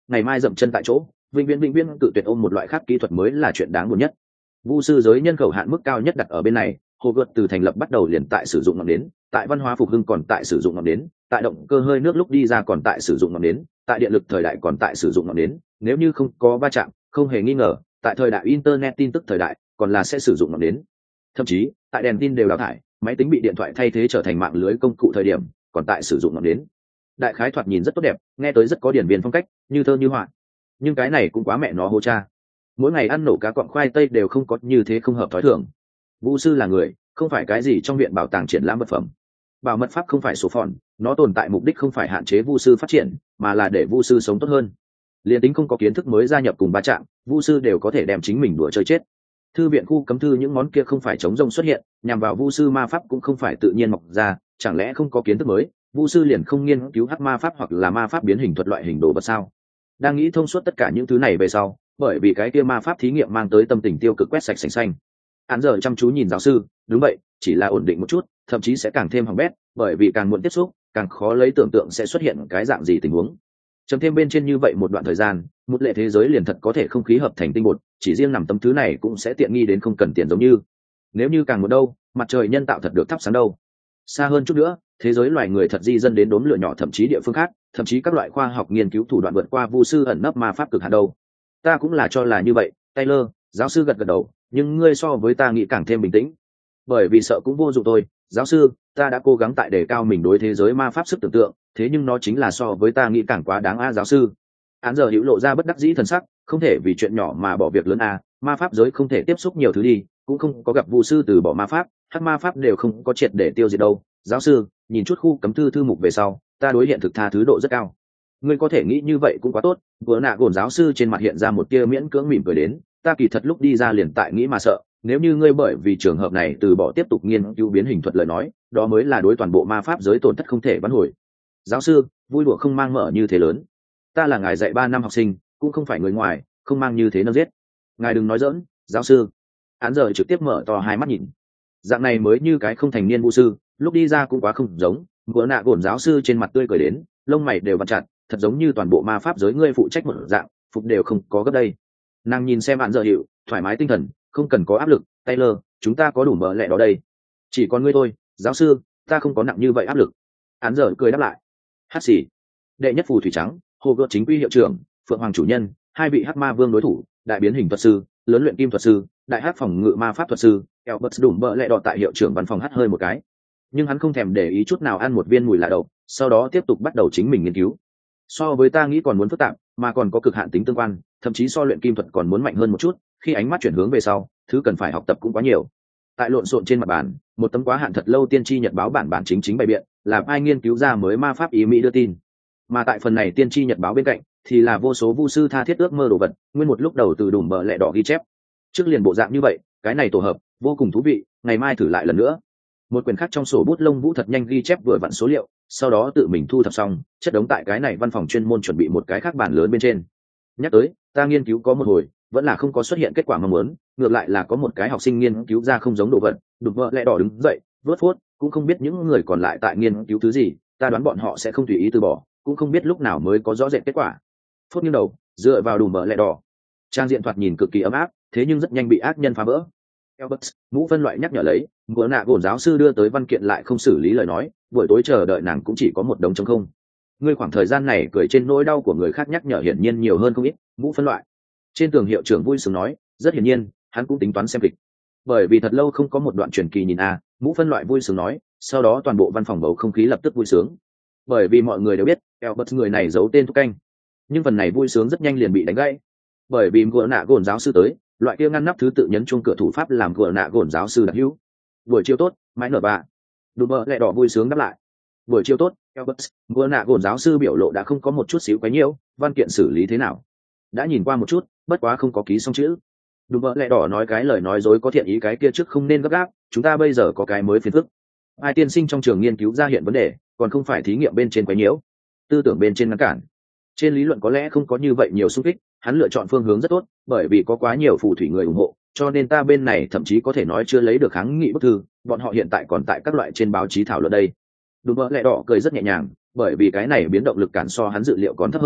ngày mai dậm chân tại chỗ, vĩnh viễn tự tuyệt ôm một loại khác kỹ thuật mới là chuyện đáng buồn nhất. Vu sư giới nhân khẩu hạn mức cao nhất đặt ở bên này, hồ gợt từ thành lập bắt đầu liền tại sử dụng ngọn nến, tại văn hóa phục hưng còn tại sử dụng ngọn nến, tại động cơ hơi nước lúc đi ra còn tại sử dụng ngọn nến, tại điện lực thời đại còn tại sử dụng ngọn nến, nếu như không có va chạm, không hề nghi ngờ, tại thời đại internet tin tức thời đại còn là sẽ sử dụng ngọn nến. Thậm chí, tại đèn tin đều đào thải, máy tính bị điện thoại thay thế trở thành mạng lưới công cụ thời điểm, còn tại sử dụng ngọn nến. Đại khái thoạt nhìn rất tốt đẹp, nghe tới rất có điển viên phong cách, như thơ như họa. Nhưng cái này cũng quá mẹ nó hô cha. Mỗi ngày ăn nổ cá cọng khoai tây đều không có như thế không hợp thói thường. Vu sư là người, không phải cái gì trong viện bảo tàng triển lãm vật phẩm. Bảo mật pháp không phải số phòn, nó tồn tại mục đích không phải hạn chế vu sư phát triển, mà là để vu sư sống tốt hơn. Liên tính không có kiến thức mới gia nhập cùng va chạm, vu sư đều có thể đem chính mình đùa chơi chết. Thư viện khu cấm thư những món kia không phải chống rông xuất hiện, nhằm vào vu sư ma pháp cũng không phải tự nhiên mọc ra, chẳng lẽ không có kiến thức mới, vu sư liền không nghiên cứu hắc ma pháp hoặc là ma pháp biến hình thuật loại hình đồ vật sao? Đang nghĩ thông suốt tất cả những thứ này về sau, bởi vì cái kia ma pháp thí nghiệm mang tới tâm tình tiêu cực quét sạch sành xanh. Hắn giờ chăm chú nhìn giáo sư, đúng vậy, chỉ là ổn định một chút, thậm chí sẽ càng thêm hỏng bét, bởi vì càng muộn tiếp xúc, càng khó lấy tưởng tượng sẽ xuất hiện cái dạng gì tình huống. Chấm thêm bên trên như vậy một đoạn thời gian, một lệ thế giới liền thật có thể không khí hợp thành tinh bột, chỉ riêng nằm tấm thứ này cũng sẽ tiện nghi đến không cần tiền giống như. Nếu như càng muộn đâu, mặt trời nhân tạo thật được thắp sáng đâu. Xa hơn chút nữa, thế giới loài người thật di dân đến đốm lửa nhỏ thậm chí địa phương khác, thậm chí các loại khoa học nghiên cứu thủ đoạn vượt qua vu sư ẩn nấp ma pháp cực hạn đâu. Ta cũng là cho là như vậy, Taylor, giáo sư gật gật đầu, nhưng ngươi so với ta nghĩ càng thêm bình tĩnh. Bởi vì sợ cũng vô dụng thôi, giáo sư, ta đã cố gắng tại đề cao mình đối thế giới ma pháp sức tưởng tượng, thế nhưng nó chính là so với ta nghĩ càng quá đáng a giáo sư. Án giờ hữu lộ ra bất đắc dĩ thần sắc, không thể vì chuyện nhỏ mà bỏ việc lớn a, ma pháp giới không thể tiếp xúc nhiều thứ đi, cũng không có gặp vu sư từ bỏ ma pháp, hắc ma pháp đều không có triệt để tiêu diệt đâu. Giáo sư, nhìn chút khu cấm thư thư mục về sau, ta đối hiện thực tha thứ độ rất cao. Ngươi có thể nghĩ như vậy cũng quá tốt. Vừa nạ gồn giáo sư trên mặt hiện ra một tia miễn cưỡng mỉm cười đến, ta kỳ thật lúc đi ra liền tại nghĩ mà sợ, nếu như ngươi bởi vì trường hợp này từ bỏ tiếp tục nghiên cứu biến hình thuật lời nói, đó mới là đối toàn bộ ma pháp giới tổn thất không thể vãn hồi. Giáo sư, vui đùa không mang mở như thế lớn. Ta là ngài dạy 3 năm học sinh, cũng không phải người ngoài, không mang như thế nâng giết. Ngài đừng nói giỡn, giáo sư. Án giờ trực tiếp mở to hai mắt nhìn. Dạng này mới như cái không thành niên vũ sư, lúc đi ra cũng quá không giống. Vừa nạ gồn giáo sư trên mặt tươi cười đến, lông mày đều vặn chặt, thật giống như toàn bộ ma pháp giới ngươi phụ trách một dạng, phục đều không có gấp đây. Nàng nhìn xem bạn giờ hiệu, thoải mái tinh thần, không cần có áp lực. Taylor, chúng ta có đủ mỡ lẹ đó đây. Chỉ còn ngươi thôi, giáo sư, ta không có nặng như vậy áp lực. Án giờ cười đáp lại. Hát xì. Đệ nhất phù thủy trắng, hồ gợt chính quy hiệu trưởng, phượng hoàng chủ nhân, 2 vị hắc ma vương đối thủ, đại biến hình thuật sư, lớn luyện kim thuật sư, đại hắc phòng ngự ma pháp thuật sư. Albert đủ mỡ lẹ đỏ tại hiệu trưởng văn phòng hắt hơi một cái, nhưng hắn không thèm để ý chút nào ăn một viên mùi lạ đậu, sau đó tiếp tục bắt đầu chính mình nghiên cứu. So với ta nghĩ còn muốn phức tạp, mà còn có cực hạn tính tương quan, thậm chí so luyện kim thuật còn muốn mạnh hơn một chút. Khi ánh mắt chuyển hướng về sau, thứ cần phải học tập cũng quá nhiều. Tại lộn xộn trên mặt bàn, một tấm quá hạn thật lâu tiên tri nhật báo bản chính bày biện, là ai nghiên cứu ra mới ma pháp ý mỹ đưa tin. Mà tại phần này tiên tri nhật báo bên cạnh, thì là vô số vu sư tha thiết ước mơ đồ vật, nguyên một lúc đầu từ đùm bờ lẹ đỏ ghi chép. Trước liền bộ dạng như vậy, cái này tổ hợp vô cùng thú vị, ngày mai thử lại lần nữa. Một quyển khác trong sổ bút lông vũ thật nhanh ghi chép vừa vặn số liệu, sau đó tự mình thu thập xong, chất đống tại cái này văn phòng chuyên môn chuẩn bị một cái khác bàn lớn bên trên. Nhắc tới, ta nghiên cứu có một hồi, vẫn là không có xuất hiện kết quả mong muốn, ngược lại là có một cái học sinh nghiên cứu ra không giống đồ vật. Đục vợ lẹ đỏ đứng dậy, vớt phốt, cũng không biết những người còn lại tại nghiên cứu thứ gì, ta đoán bọn họ sẽ không tùy ý từ bỏ, cũng không biết lúc nào mới có rõ rệt kết quả. Phốt nghiêng đầu, dựa vào đùm vợ lẹ đỏ. Trang diện thoạt nhìn cực kỳ ấm áp, thế nhưng rất nhanh bị ác nhân phá vỡ. Albert, mũ phân loại nhắc nhở lấy, vừa nạ gồn giáo sư đưa tới văn kiện lại không xử lý lời nói, buổi tối chờ đợi nàng cũng chỉ có một đống trống không. Ngươi khoảng thời gian này cười trên nỗi đau của người khác nhắc nhở hiển nhiên nhiều hơn không ít. Mũ phân loại. Trên tường hiệu trưởng vui sướng nói, rất hiển nhiên, hắn cũng tính toán xem kịch. Bởi vì thật lâu không có một đoạn truyền kỳ nhìn a, mũ phân loại vui sướng nói, sau đó toàn bộ văn phòng bầu không khí lập tức vui sướng. Bởi vì mọi người đều biết, Albert người này giấu tên thúc canh. Nhưng phần này vui sướng rất nhanh liền bị đánh gãy. Bởi vì vừa nạ gồn giáo sư tới, loại kia ngăn nắp thứ tự nhấn chuông cửa thủ pháp làm vừa nạ gồn giáo sư đặc hữu. Buổi chiều tốt, mãi nở bà. Đùm bơ lẹ đỏ vui sướng đáp lại. Buổi chiều tốt, Albert. Vừa nạ gồn giáo sư biểu lộ đã không có một chút xíu quấy nhiễu, văn kiện xử lý thế nào? Đã nhìn qua một chút, bất quá không có ký xong chữ. Đùm bơ lẹ đỏ nói cái lời nói dối có thiện ý cái kia trước không nên gấp gáp, chúng ta bây giờ có cái mới phiền phức. Ai tiên sinh trong trường nghiên cứu ra hiện vấn đề, còn không phải thí nghiệm bên trên quấy nhiễu, tư tưởng bên trên ngăn cản. Trên lý luận có lẽ không có như vậy nhiều xung kích, hắn lựa chọn phương hướng rất tốt, bởi vì có quá nhiều phù thủy người ủng hộ, cho nên ta bên này thậm chí có thể nói chưa lấy được kháng nghị bức thư, bọn họ hiện tại còn tại các loại trên báo chí thảo luận đây. Đùm bơ lẹ đỏ cười rất nhẹ nhàng, bởi vì cái này biến động lực cản so hắn dự liệu còn thấp hơn,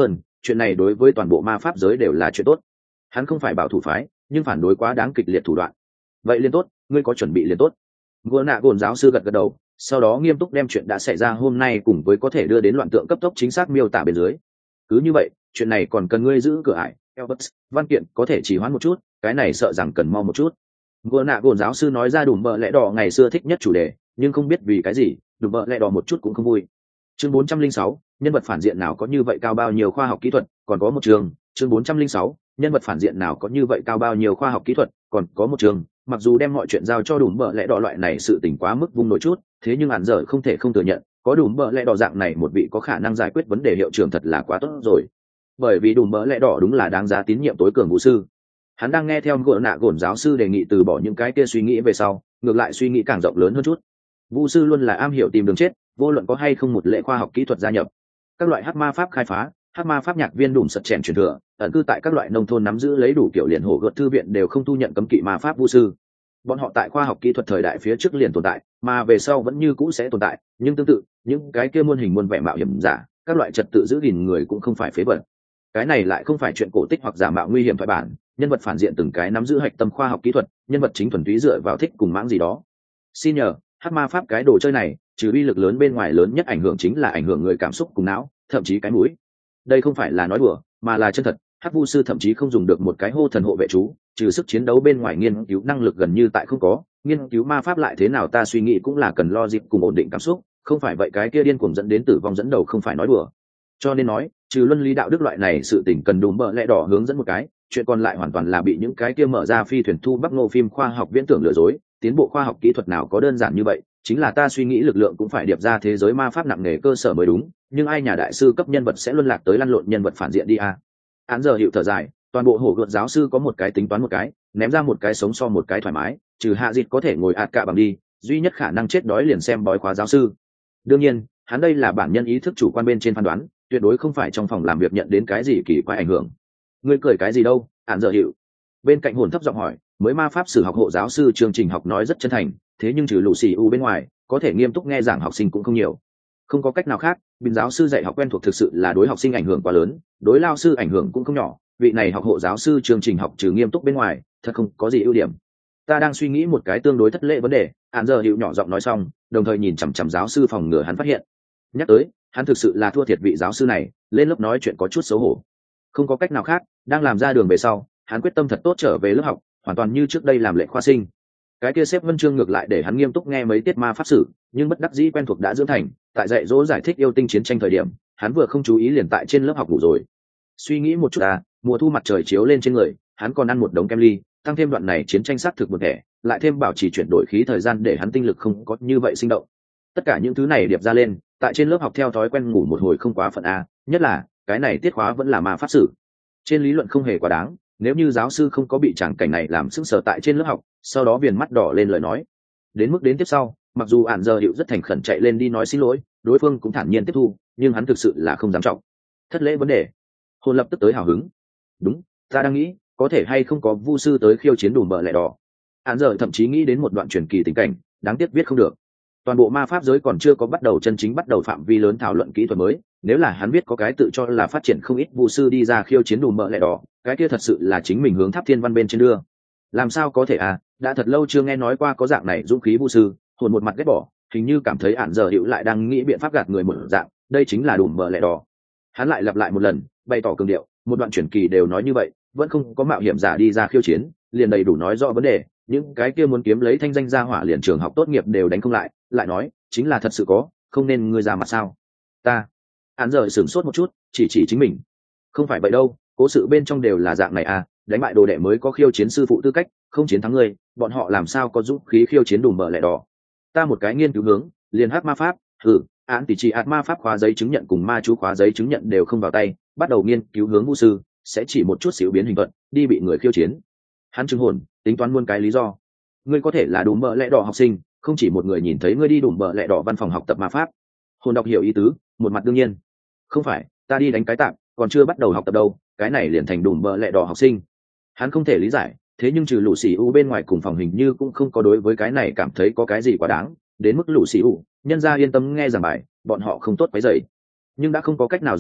chuyện này đối với toàn bộ ma pháp giới đều là chuyện tốt. Hắn không phải bảo thủ phái, nhưng phản đối quá đáng kịch liệt thủ đoạn. Vậy liền tốt, ngươi có chuẩn bị liền tốt. Ngựa nạ gồn giáo sư gật gật đầu, sau đó nghiêm túc đem chuyện đã xảy ra hôm nay cùng với có thể đưa đến loạn tượng cấp tốc chính xác miêu tả bên dưới. Cứ như vậy, chuyện này còn cần ngươi giữ cửa ải, Elbert, văn kiện có thể trì hoãn một chút, cái này sợ rằng cần mau một chút. Ngựa nạ gồn giáo sư nói ra Đùm Bợ Lẽ Đỏ ngày xưa thích nhất chủ đề, nhưng không biết vì cái gì, Đùm Bợ Lẽ Đỏ một chút cũng không vui. Chương 406, nhân vật phản diện nào có như vậy cao bao nhiêu khoa học kỹ thuật, còn có một chương 406, nhân vật phản diện nào có như vậy cao bao nhiêu khoa học kỹ thuật, còn có một chương, mặc dù đem mọi chuyện giao cho Đùm Bợ Lẽ Đỏ loại này sự tình quá mức vung nổi chút, thế nhưng hẳn giờ không thể không thừa nhận, có Đùm Bợ Lẽ Đỏ dạng này một vị có khả năng giải quyết vấn đề hiệu trưởng thật là quá tốt rồi. Bởi vì Đùm Bợ Lẽ Đỏ đúng là đáng giá tín nhiệm tối cường vũ sư. Hắn đang nghe theo Ngựa Nạ Gồn giáo sư đề nghị từ bỏ những cái kia suy nghĩ về sau, ngược lại suy nghĩ càng rộng lớn hơn chút. Vũ sư luôn là am hiểu tìm đường chết, vô luận có hay không một lệ khoa học kỹ thuật gia nhập. Các loại hắc ma pháp khai phá, hắc ma pháp nhạc viên đùm sật chèn truyền thừa, ẩn cư tại các loại nông thôn nắm giữ lấy đủ kiểu liền hổ gợt thư viện đều không thu nhận cấm kỵ ma pháp vũ sư. Bọn họ tại khoa học kỹ thuật thời đại phía trước liền tồn tại, mà về sau vẫn như cũ sẽ tồn tại, nhưng tương tự, những cái kia muôn hình muôn vẻ mạo hiểm giả, các loại trật tự giữ gìn người cũng không phải phế vật. Cái này lại không phải chuyện cổ tích hoặc giả mạo nguy hiểm thoại bản, nhân vật phản diện từng cái nắm giữ hạch tâm khoa học kỹ thuật, nhân vật chính thuần túy dựa vào thích cùng mãng gì đó. Xin nhờ, hắc ma pháp cái đồ chơi này, trừ uy lực lớn bên ngoài lớn nhất ảnh hưởng chính là ảnh hưởng người cảm xúc cùng não, thậm chí cái mũi. Đây không phải là nói đùa, mà là chân thật. Hắc vu sư thậm chí không dùng được một cái hô thần hộ vệ chú, trừ sức chiến đấu bên ngoài nghiên cứu năng lực gần như tại không có, nghiên cứu ma pháp lại thế nào ta suy nghĩ cũng là cần lo dịp cùng ổn định cảm xúc, không phải vậy cái kia điên cuồng dẫn đến tử vong dẫn đầu không phải nói đùa. Cho nên nói, trừ luân lý đạo đức loại này sự tình cần Đùm Bợ Lẽ Đỏ hướng dẫn một cái, chuyện còn lại hoàn toàn là bị những cái kia mở ra phi thuyền thu bắc ngô phim khoa học viễn tưởng lừa dối. Tiến bộ khoa học kỹ thuật nào có đơn giản như vậy, chính là ta suy nghĩ lực lượng cũng phải điệp ra thế giới ma pháp nặng nề cơ sở mới đúng, nhưng ai nhà đại sư cấp nhân vật sẽ luân lạc tới lăn lộn nhân vật phản diện đi à. Án giờ hiệu thở dài, toàn bộ hổ gợt giáo sư có một cái tính toán một cái, ném ra một cái sống so một cái thoải mái, trừ hạ dịch có thể ngồi ạt cả bằng đi, duy nhất khả năng chết đói liền xem bói khóa giáo sư. Đương nhiên, hắn đây là bản nhân ý thức chủ quan bên trên phán đoán, tuyệt đối không phải trong phòng làm việc nhận đến cái gì kỳ quái ảnh hưởng. Ngươi cười cái gì đâu? Án giờ hiệu bên cạnh hồn thấp giọng hỏi, mới ma pháp sử học hộ giáo sư chương trình học nói rất chân thành, thế nhưng trừ lũ xì u bên ngoài, có thể nghiêm túc nghe giảng học sinh cũng không nhiều. Không có cách nào khác, bình giáo sư dạy học quen thuộc thực sự là đối học sinh ảnh hưởng quá lớn, đối lao sư ảnh hưởng cũng không nhỏ. Vị này học hộ giáo sư chương trình học trừ nghiêm túc bên ngoài, thật không có gì ưu điểm. Ta đang suy nghĩ một cái tương đối thất lễ vấn đề. Án giờ hiệu nhỏ giọng nói xong, đồng thời nhìn chằm chằm giáo sư phòng ngừa hắn phát hiện. Nhắc tới, hắn thực sự là thua thiệt vị giáo sư này, lên lớp nói chuyện có chút xấu hổ. Không có cách nào khác, đang làm ra đường về sau, hắn quyết tâm thật tốt trở về lớp học, hoàn toàn như trước đây làm lệnh khoa sinh. Cái kia xếp Vân Chương ngược lại để hắn nghiêm túc nghe mấy tiết ma pháp sử, nhưng bất đắc dĩ quen thuộc đã dưỡng thành, tại dạy dỗ giải thích yêu tinh chiến tranh thời điểm, hắn vừa không chú ý liền tại trên lớp học ngủ rồi. Suy nghĩ một chút mùa thu mặt trời chiếu lên trên người, hắn còn ăn một đống kem ly, tăng thêm đoạn này chiến tranh sát thực một thể, lại thêm bảo trì chuyển đổi khí thời gian để hắn tinh lực không có như vậy sinh động. Tất cả những thứ này điệp ra lên, tại trên lớp học theo thói quen ngủ một hồi không quá phận nhất là cái này tiết khóa vẫn là ma pháp sử. Trên lý luận không hề quá đáng, nếu như giáo sư không có bị tràng cảnh này làm sững sờ tại trên lớp học, sau đó viền mắt đỏ lên lời nói. Đến mức đến tiếp sau, mặc dù ản giờ hiệu rất thành khẩn chạy lên đi nói xin lỗi, đối phương cũng thản nhiên tiếp thu, nhưng hắn thực sự là không dám trọng thất lễ vấn đề. Hồn lập tức tới hào hứng. Đúng, ta đang nghĩ, có thể hay không có vu sư tới khiêu chiến Đùm Bợ Lẽ Đỏ. Ản giờ thậm chí nghĩ đến một đoạn truyền kỳ tình cảnh, đáng tiếc viết không được. Toàn bộ ma pháp giới còn chưa có bắt đầu chân chính bắt đầu phạm vi lớn thảo luận kỹ thuật mới, nếu là hắn biết có cái tự cho là phát triển không ít vu sư đi ra khiêu chiến Đùm Bợ Lẽ Đỏ, cái kia thật sự là chính mình hướng Tháp Thiên Văn bên trên đưa. Làm sao có thể đã thật lâu chưa nghe nói qua có dạng này dũng khí vu sư. Hồn một mặt ghét bỏ, hình như cảm thấy ản giờ hiệu lại đang nghĩ biện pháp gạt người một dạng, đây chính là Đùm Bợ Lẽ Đỏ. Hắn lại lặp lại một lần, bày tỏ cường điệu, một đoạn truyền kỳ đều nói như vậy, vẫn không có mạo hiểm giả đi ra khiêu chiến, liền đầy đủ nói rõ vấn đề. Những cái kia muốn kiếm lấy thanh danh gia hỏa liền trường học tốt nghiệp đều đánh không lại nói chính là thật sự có, không nên ngươi ra mặt sao? Ta hắn giờ sửng sốt một chút, chỉ chính mình. Không phải vậy đâu, cố sự bên trong đều là dạng này đánh bại đồ đệ mới có khiêu chiến sư phụ tư cách, không chiến thắng ngươi, bọn họ làm sao có dũng khí khiêu chiến Đùm Bợ Lẽ Đỏ? Ta một cái nghiên cứu hướng, liền hát ma pháp, án tỷ chỉ ạt ma pháp khóa giấy chứng nhận cùng ma chú khóa giấy chứng nhận đều không vào tay, bắt đầu nghiên cứu hướng vũ sư, sẽ chỉ một chút xíu biến hình vận, đi bị người khiêu chiến. Hắn chứng hồn, tính toán muôn cái lý do. Ngươi có thể là Đùm Bợ Lẽ Đỏ học sinh, không chỉ một người nhìn thấy ngươi đi Đùm Bợ Lẽ Đỏ văn phòng học tập ma pháp. Hồn đọc hiểu ý tứ, một mặt đương nhiên. Không phải, ta đi đánh cái tạm, còn chưa bắt đầu học tập đâu, cái này liền thành Đùm Bợ Lẽ Đỏ học sinh. Hắn không thể lý giải, thế nhưng trừ lũ xì u bên ngoài cùng phòng hình như cũng không có đối với cái này cảm thấy có cái gì quá đáng, đến mức lũ xì u nhân ra yên tâm nghe giảng bài, bọn họ không tốt quấy rầy. Nhưng đã không có cách nào giải thích,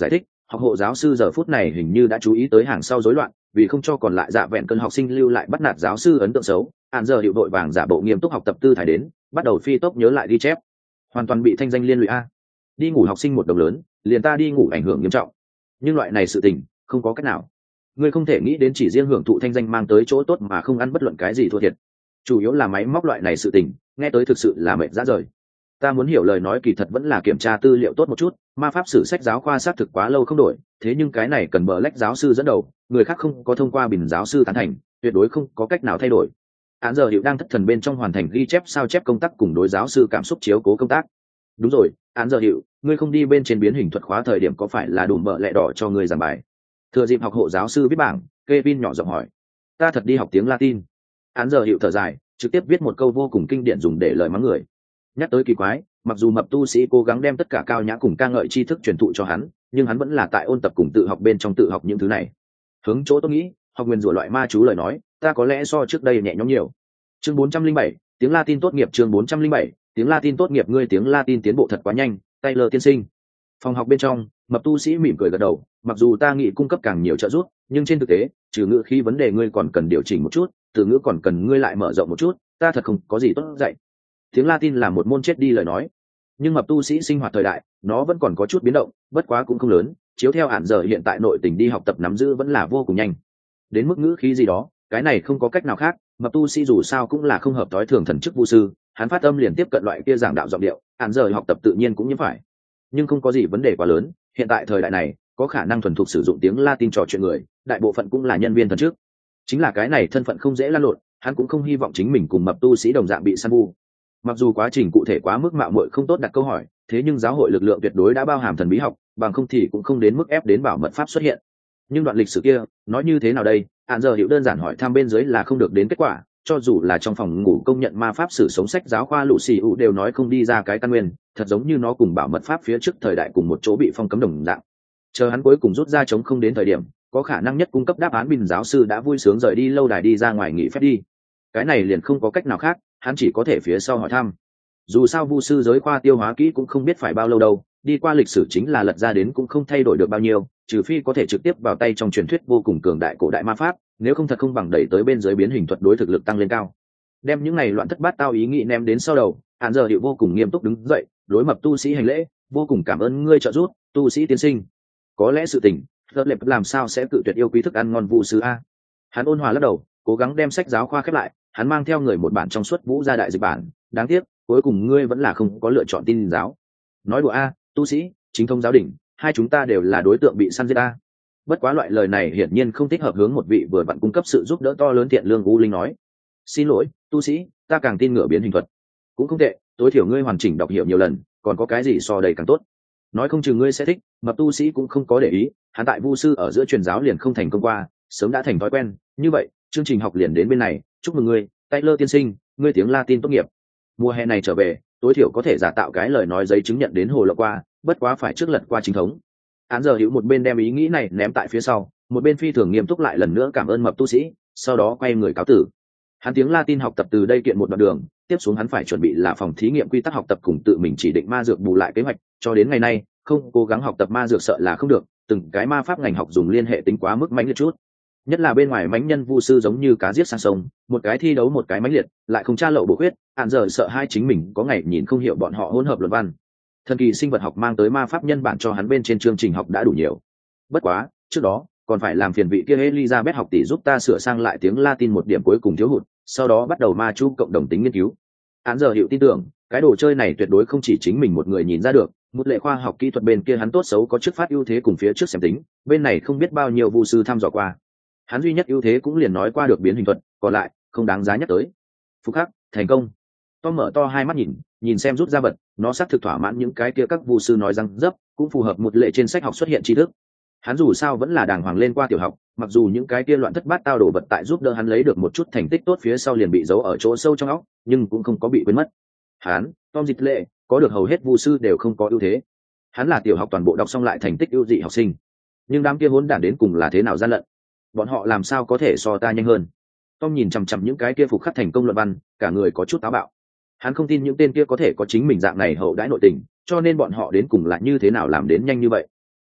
học hộ giáo sư giờ phút này hình như đã chú ý tới hàng sau rối loạn, vì không cho còn lại dạ vẹn cơn học sinh lưu lại bắt nạt giáo sư ấn tượng xấu, hạn giờ hiệu đội vàng giả bộ nghiêm túc học tập tư thái đến, bắt đầu phi tốc nhớ lại ghi chép. Hoàn toàn bị thanh danh liên lụy a. Đi ngủ học sinh một đồng lớn, liền ta đi ngủ ảnh hưởng nghiêm trọng. Nhưng loại này sự tình không có cách nào, ngươi không thể nghĩ đến chỉ riêng hưởng thụ thanh danh mang tới chỗ tốt mà không ăn bất luận cái gì thua thiệt. Chủ yếu là máy móc loại này sự tình, nghe tới thực sự là mệt rã rời. Ta muốn hiểu lời nói kỳ thật vẫn là kiểm tra tư liệu tốt một chút, ma pháp sử sách giáo khoa xác thực quá lâu không đổi, thế nhưng cái này cần Black giáo sư dẫn đầu, người khác không có thông qua bình giáo sư tán thành, tuyệt đối không có cách nào thay đổi. Án giờ hiệu đang thất thần bên trong hoàn thành ghi chép sao chép công tác cùng đối giáo sư cảm xúc chiếu cố công tác. Đúng rồi, án giờ hiệu, ngươi không đi bên trên biến hình thuật khóa thời điểm có phải là đủ mỡ lẹ đỏ cho ngươi giảng bài? Thừa dịp học hộ giáo sư viết bảng, Kevin nhỏ giọng hỏi. Ta thật đi học tiếng Latin. Án giờ hiệu thở dài, trực tiếp viết một câu vô cùng kinh điển dùng để lời mắng người. Nhắc tới kỳ quái, mặc dù mập tu sĩ cố gắng đem tất cả cao nhã cùng ca ngợi tri thức truyền thụ cho hắn, nhưng hắn vẫn là tại ôn tập cùng tự học bên trong tự học những thứ này. Hướng chỗ tôi nghĩ, học nguyên rủa loại ma chú lời nói, ta có lẽ so trước đây nhẹ nhõm nhiều. Chương 407, tiếng Latin tốt nghiệp. Chương 407, tiếng Latin tốt nghiệp. Ngươi tiếng Latin tiến bộ thật quá nhanh, Taylor tiên sinh. Phòng học bên trong, mập tu sĩ mỉm cười gật đầu, mặc dù ta nghĩ cung cấp càng nhiều trợ giúp, nhưng trên thực tế, trừ ngữ khí vấn đề ngươi còn cần điều chỉnh một chút, từ ngữ còn cần ngươi lại mở rộng một chút, ta thật không có gì tốt dạy. Tiếng Latin là một môn chết đi lời nói, nhưng mập tu sĩ sinh hoạt thời đại, nó vẫn còn có chút biến động, bất quá cũng không lớn, chiếu theo hạn giờ hiện tại nội tình đi học tập nắm giữ vẫn là vô cùng nhanh. Đến mức ngữ khí gì đó, cái này không có cách nào khác, mập tu sĩ dù sao cũng là không hợp tối thường thần chức vu sư, hắn phát âm liền tiếp cận loại kia giảng đạo giọng điệu, hạn giờ học tập tự nhiên cũng như phải. Nhưng không có gì vấn đề quá lớn, hiện tại thời đại này, có khả năng thuần thục sử dụng tiếng Latin trò chuyện người, đại bộ phận cũng là nhân viên thần chức. Chính là cái này thân phận không dễ lan lộn, hắn cũng không hy vọng chính mình cùng mập tu sĩ đồng dạng bị săn vu. Mặc dù quá trình cụ thể quá mức mạo muội không tốt đặt câu hỏi, thế nhưng giáo hội lực lượng tuyệt đối đã bao hàm thần bí học, bằng không thì cũng không đến mức ép đến bảo mật pháp xuất hiện. Nhưng đoạn lịch sử kia, nói như thế nào đây? Hạn giờ hiểu đơn giản hỏi thăm bên dưới là không được đến kết quả, cho dù là trong phòng ngủ công nhận ma pháp sử sống sách giáo khoa lũ xì ụ đều nói không đi ra cái căn nguyên, thật giống như nó cùng bảo mật pháp phía trước thời đại cùng một chỗ bị phong cấm đồng dạng. Chờ hắn cuối cùng rút ra chống không đến thời điểm, có khả năng nhất cung cấp đáp án bình giáo sư đã vui sướng rời đi lâu đài đi ra ngoài nghỉ phép đi. Cái này liền không có cách nào khác, hắn chỉ có thể phía sau hỏi thăm. Dù sao vu sư giới khoa tiêu hóa kỹ cũng không biết phải bao lâu đâu, đi qua lịch sử chính là lật ra đến cũng không thay đổi được bao nhiêu, trừ phi có thể trực tiếp vào tay trong truyền thuyết vô cùng cường đại cổ đại ma pháp, nếu không thật không bằng đẩy tới bên dưới biến hình thuật đối thực lực tăng lên cao. Đem những này loạn thất bát tao ý nghĩ ném đến sau đầu, Hạn giờ hiệu vô cùng nghiêm túc đứng dậy, đối mập tu sĩ hành lễ, vô cùng cảm ơn ngươi trợ giúp, tu sĩ tiên sinh. Có lẽ sự tình, Phật lệp làm sao sẽ cự tuyệt yêu quý thức ăn ngon vu sư a? Hắn ôn hòa lắc đầu, cố gắng đem sách giáo khoa khép lại, hắn mang theo người một bản trong suốt vũ gia đại dịch bản, đáng tiếc, cuối cùng ngươi vẫn là không có lựa chọn tin giáo. Nói đùa a, tu sĩ, chính thống giáo đình, hai chúng ta đều là đối tượng bị săn giết a. Bất quá loại lời này hiển nhiên không thích hợp hướng một vị vừa vặn cung cấp sự giúp đỡ to lớn thiện lương U Linh nói. Xin lỗi, tu sĩ, ta càng tin ngựa biến hình thuật. Cũng không tệ, tối thiểu ngươi hoàn chỉnh đọc hiểu nhiều lần, còn có cái gì so đầy càng tốt. Nói không chừng ngươi sẽ thích, mập tu sĩ cũng không có để ý, hắn tại vu sư ở giữa truyền giáo liền không thành công qua, sớm đã thành thói quen, như vậy, chương trình học liền đến bên này, chúc mừng ngươi, Taylor tiên sinh, ngươi tiếng Latin tốt nghiệp. Mùa hè này trở về, tối thiểu có thể giả tạo cái lời nói giấy chứng nhận đến hồ lộng qua, bất quá phải trước lật qua chính thống. Án giờ hữu một bên đem ý nghĩ này ném tại phía sau, một bên phi thường nghiêm túc lại lần nữa cảm ơn mập tu sĩ, sau đó quay người cáo tử. Hắn tiếng Latin học tập từ đây kiện một đoạn đường, tiếp xuống hắn phải chuẩn bị là phòng thí nghiệm quy tắc học tập cùng tự mình chỉ định ma dược bù lại kế hoạch, cho đến ngày nay, không cố gắng học tập ma dược sợ là không được, từng cái ma pháp ngành học dùng liên hệ tính quá mức mãnh liệt chút. Nhất là bên ngoài mãnh nhân vu sư giống như cá giết sang sông, một cái thi đấu một cái mãnh liệt, lại không tra lậu bổ khuyết, Hạn giờ sợ hai chính mình có ngày nhìn không hiểu bọn họ hỗn hợp luận văn. Thần kỳ sinh vật học mang tới ma pháp nhân bản cho hắn bên trên chương trình học đã đủ nhiều. Bất quá, trước đó còn phải làm phiền vị kia Elizabeth học tỷ giúp ta sửa sang lại tiếng Latin một điểm cuối cùng thiếu hụt, sau đó bắt đầu ma chú cộng đồng tính nghiên cứu. Án giờ hiểu tin tưởng, cái đồ chơi này tuyệt đối không chỉ chính mình một người nhìn ra được, một lệ khoa học kỹ thuật bên kia hắn tốt xấu có trước phát ưu thế cùng phía trước xem tính, bên này không biết bao nhiêu vu sư thăm dò qua. Hắn duy nhất ưu thế cũng liền nói qua được biến hình thuật, còn lại không đáng giá nhắc tới. Phúc khắc, thành công. Tom mở to hai mắt nhìn xem rút ra vật, nó xác thực thỏa mãn những cái kia các vu sư nói răng dấp, cũng phù hợp một lệ trên sách học xuất hiện tri thức. Hắn dù sao vẫn là đàng hoàng lên qua tiểu học, mặc dù những cái kia loạn thất bát tao đổ vật tại giúp đỡ hắn lấy được một chút thành tích tốt phía sau liền bị giấu ở chỗ sâu trong óc, nhưng cũng không có bị quên mất. Hắn, Tom dịch lệ, có được hầu hết vu sư đều không có ưu thế. Hắn là tiểu học toàn bộ đọc xong lại thành tích ưu dị học sinh, nhưng đám kia hỗn đản đến cùng là thế nào gian lận? Bọn họ làm sao có thể so ta nhanh hơn? Tom nhìn chằm chằm những cái kia phục khắc thành công luận văn, cả người có chút táo bạo. Hắn không tin những tên kia có thể có chính mình dạng này hậu đãi nội tình, cho nên bọn họ đến cùng là như thế nào làm đến nhanh như vậy. Không,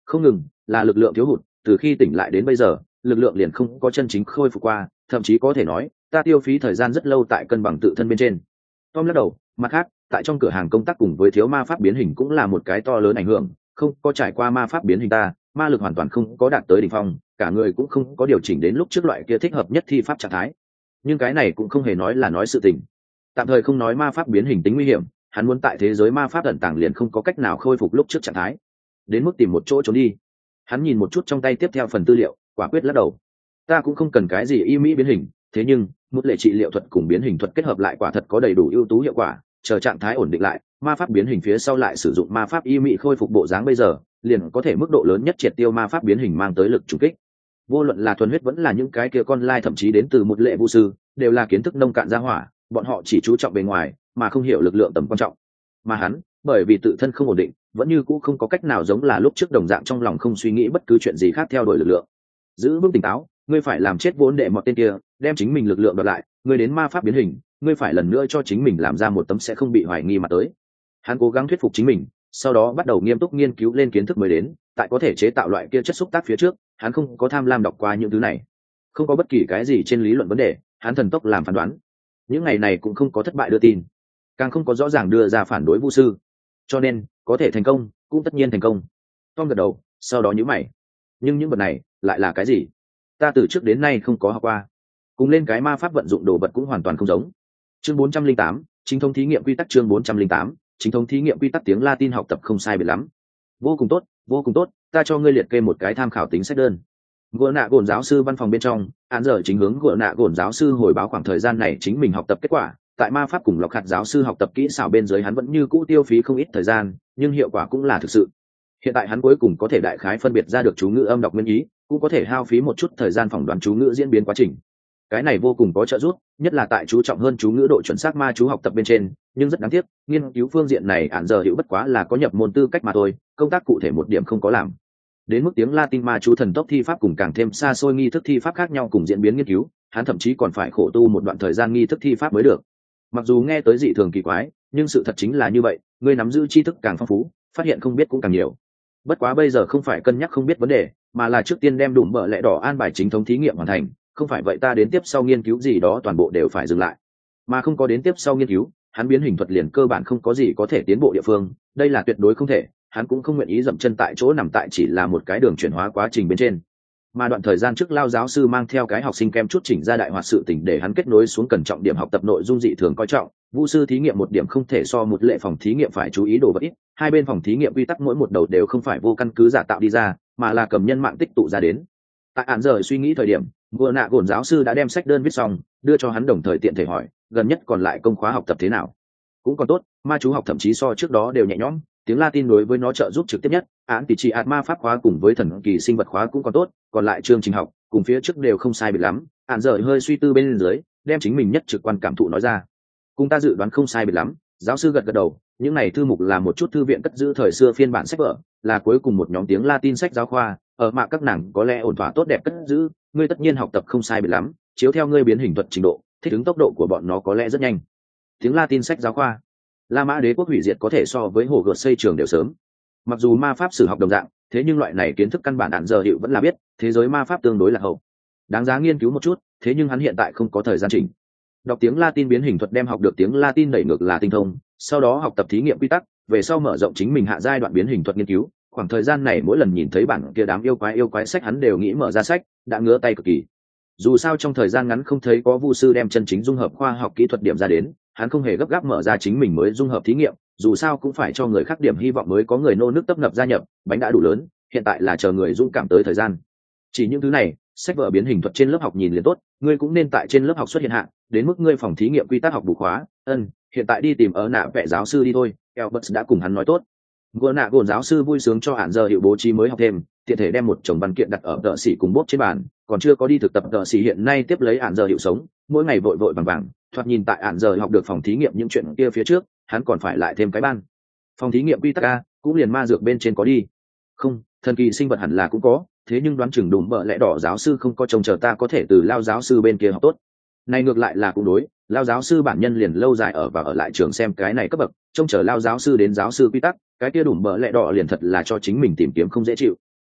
Không ngừng là lực lượng thiếu hụt, từ khi tỉnh lại đến bây giờ lực lượng liền không có chân chính khôi phục qua, thậm chí có thể nói ta tiêu phí thời gian rất lâu tại cân bằng tự thân bên trên. Tom lắc đầu, mặt khác tại trong cửa hàng công tác cùng với thiếu ma pháp biến hình cũng là một cái to lớn ảnh hưởng, không có trải qua ma pháp biến hình ta ma lực hoàn toàn không có đạt tới đỉnh phong, cả người cũng không có điều chỉnh đến lúc trước loại kia thích hợp nhất thi pháp trạng thái. Nhưng cái này cũng không hề nói là nói sự tình. Tạm thời không nói ma pháp biến hình tính nguy hiểm, hắn muốn tại thế giới ma pháp ẩn tàng liền không có cách nào khôi phục lúc trước trạng thái, đến mức tìm một chỗ trốn đi. Hắn nhìn một chút trong tay tiếp theo phần tư liệu, quả quyết lắc đầu. Ta cũng không cần cái gì y mỹ biến hình, thế nhưng một lệ trị liệu thuật cùng biến hình thuật kết hợp lại quả thật có đầy đủ ưu tú hiệu quả, chờ trạng thái ổn định lại ma pháp biến hình phía sau lại sử dụng ma pháp y mỹ khôi phục bộ dáng bây giờ liền có thể mức độ lớn nhất triệt tiêu ma pháp biến hình mang tới lực trùng kích. Vô luận là thuần huyết vẫn là những cái kia con lai thậm chí đến từ một lệ vu sư đều là kiến thức nông cạn ra hỏa, bọn họ chỉ chú trọng bề ngoài mà không hiểu lực lượng tầm quan trọng. Mà hắn bởi vì tự thân không ổn định vẫn như cũ không có cách nào giống là lúc trước đồng dạng trong lòng không suy nghĩ bất cứ chuyện gì khác theo đuổi lực lượng. Giữ vững tỉnh táo, ngươi phải làm chết vốn đệ mọt tên kia, đem chính mình lực lượng đoạt lại, ngươi đến ma pháp biến hình ngươi phải lần nữa cho chính mình làm ra một tấm sẽ không bị hoài nghi mà tới. Hắn cố gắng thuyết phục chính mình, sau đó bắt đầu nghiêm túc nghiên cứu lên kiến thức mới đến, tại có thể chế tạo loại kia chất xúc tác phía trước hắn không có tham lam đọc qua những thứ này, không có bất kỳ cái gì trên lý luận vấn đề hắn thần tốc làm phán đoán. Những ngày này cũng không có thất bại đưa tin, càng không có rõ ràng đưa ra phản đối vu sư, cho nên có thể thành công cũng tất nhiên thành công. Tom gật đầu, sau đó nhíu mày. Nhưng những vật này lại là cái gì? Ta từ trước đến nay không có học qua, cùng lên cái ma pháp vận dụng đồ vật cũng hoàn toàn không giống. Chương 408, chính thống thí nghiệm quy tắc. Chương 408, chính thống thí nghiệm quy tắc. Tiếng Latin học tập không sai biệt lắm. Vô cùng tốt, vô cùng tốt, ta cho ngươi liệt kê một cái tham khảo tính sách đơn. Gỗ nạ gồn giáo sư văn phòng bên trong, án giờ chính hướng gỗ nạ gồn giáo sư hồi báo khoảng thời gian này chính mình học tập kết quả. Tại ma pháp cùng lọc hạt giáo sư học tập kỹ xảo bên dưới hắn vẫn như cũ tiêu phí không ít thời gian, nhưng hiệu quả cũng là thực sự. Hiện tại hắn cuối cùng có thể đại khái phân biệt ra được chú ngữ âm đọc nguyên ý, cũng có thể hao phí một chút thời gian phỏng đoán chú ngữ diễn biến quá trình. Cái này vô cùng có trợ giúp, nhất là tại chú trọng hơn chú ngữ độ chuẩn xác ma chú học tập bên trên, nhưng rất đáng tiếc nghiên cứu phương diện này án giờ hiệu bất quá là có nhập môn tư cách mà thôi, công tác cụ thể một điểm không có làm. Đến mức tiếng Latin ma chú thần tốc thi pháp cùng càng thêm xa xôi nghi thức thi pháp khác nhau cùng diễn biến nghiên cứu, hắn thậm chí còn phải khổ tu một đoạn thời gian nghi thức thi pháp mới được. Mặc dù nghe tới dị thường kỳ quái, nhưng sự thật chính là như vậy, người nắm giữ tri thức càng phong phú, phát hiện không biết cũng càng nhiều. Bất quá bây giờ không phải cân nhắc không biết vấn đề, mà là trước tiên đem đùm bợ lẽ đỏ an bài chính thống thí nghiệm hoàn thành, không phải vậy ta đến tiếp sau nghiên cứu gì đó toàn bộ đều phải dừng lại. Mà không có đến tiếp sau nghiên cứu, hắn biến hình thuật liền cơ bản không có gì có thể tiến bộ địa phương, đây là tuyệt đối không thể, hắn cũng không nguyện ý dậm chân tại chỗ nằm tại chỉ là một cái đường chuyển hóa quá trình bên trên. Mà đoạn thời gian trước lao giáo sư mang theo cái học sinh kem chút chỉnh ra đại hoạt sự tình để hắn kết nối xuống cần trọng điểm học tập nội dung dị thường coi trọng, vu sư thí nghiệm một điểm không thể so một lệ phòng thí nghiệm phải chú ý đồ vật ít, hai bên phòng thí nghiệm quy tắc mỗi một đầu đều không phải vô căn cứ giả tạo đi ra, mà là cầm nhân mạng tích tụ ra đến. Tại án giờ suy nghĩ thời điểm, vừa nạ gồn giáo sư đã đem sách đơn viết xong, đưa cho hắn đồng thời tiện thể hỏi, gần nhất còn lại công khóa học tập thế nào? Cũng còn tốt, ma chú học thậm chí so trước đó đều nhẹ nhõm, tiếng Latin đối với nó trợ giúp trực tiếp nhất, án tỷ trị ạt ma pháp khóa cùng với thần kỳ sinh vật khóa cũng còn tốt, còn lại chương trình học cùng phía trước đều không sai biệt lắm. Án giờ hơi suy tư bên dưới, đem chính mình nhất trực quan cảm thụ nói ra. Cùng ta dự đoán không sai biệt lắm, giáo sư gật gật đầu, những này thư mục là một chút thư viện cất giữ thời xưa phiên bản sách vở, là cuối cùng một nhóm tiếng Latin sách giáo khoa, ở mạ các nàng có lẽ ổn thỏa tốt đẹp cất giữ, ngươi tất nhiên học tập không sai biệt lắm, chiếu theo ngươi biến hình thuật trình độ, thích ứng tốc độ của bọn nó có lẽ rất nhanh. Tiếng Latin sách giáo khoa, La Mã đế quốc hủy diệt có thể so với hồ gợt xây trường đều sớm. Mặc dù ma pháp sử học đồng dạng, thế nhưng loại này kiến thức căn bản án giờ hiệu vẫn là biết, thế giới ma pháp tương đối là hậu, đáng giá nghiên cứu một chút, thế nhưng hắn hiện tại không có thời gian chỉnh. Đọc tiếng Latin biến hình thuật đem học được tiếng Latin đẩy ngược là tinh thông, sau đó học tập thí nghiệm quy tắc, về sau mở rộng chính mình hạ giai đoạn biến hình thuật nghiên cứu. Khoảng thời gian này mỗi lần nhìn thấy bản kia đám yêu quái sách hắn đều nghĩ mở ra sách, đã ngứa tay cực kỳ. Dù sao trong thời gian ngắn không thấy có vu sư đem chân chính dung hợp khoa học kỹ thuật điểm ra đến, hắn không hề gấp gáp mở ra chính mình mới dung hợp thí nghiệm, dù sao cũng phải cho người khác điểm hy vọng mới có người nô nước tấp nập gia nhập, bánh đã đủ lớn, hiện tại là chờ người dũng cảm tới thời gian. Chỉ những thứ này, sách vở biến hình thuật trên lớp học nhìn liền tốt, ngươi cũng nên tại trên lớp học xuất hiện hạ, đến mức ngươi phòng thí nghiệm quy tắc học bù khóa, hiện tại đi tìm ở nạ vẽ giáo sư đi thôi, Albert đã cùng hắn nói tốt. Gỗ nạ gồn giáo sư vui sướng cho hạn giờ hiệu bố trí mới học thêm, tiện thể đem một chồng văn kiện đặt ở tợ sĩ cùng bốp trên bàn, còn chưa có đi thực tập tợ sĩ hiện nay tiếp lấy hạn giờ hiệu sống, mỗi ngày vội vội vàng vàng, thoạt nhìn tại hạn giờ học được phòng thí nghiệm những chuyện kia phía trước, hắn còn phải lại thêm cái ban. Phòng thí nghiệm quy tắc a, cũng liền ma dược bên trên có đi. Không, thần kỳ sinh vật hẳn là cũng có, thế nhưng đoán chừng đùm bợ lẽ đỏ giáo sư không có trông chờ ta có thể từ lao giáo sư bên kia học tốt. Này ngược lại là cũng đối, lao giáo sư bản nhân liền lâu dài ở và ở lại trường xem cái này cấp bậc, trông chờ lao giáo sư đến giáo sư quy tắc, cái kia đùm bợ lẽ đỏ liền thật là cho chính mình tìm kiếm không dễ chịu.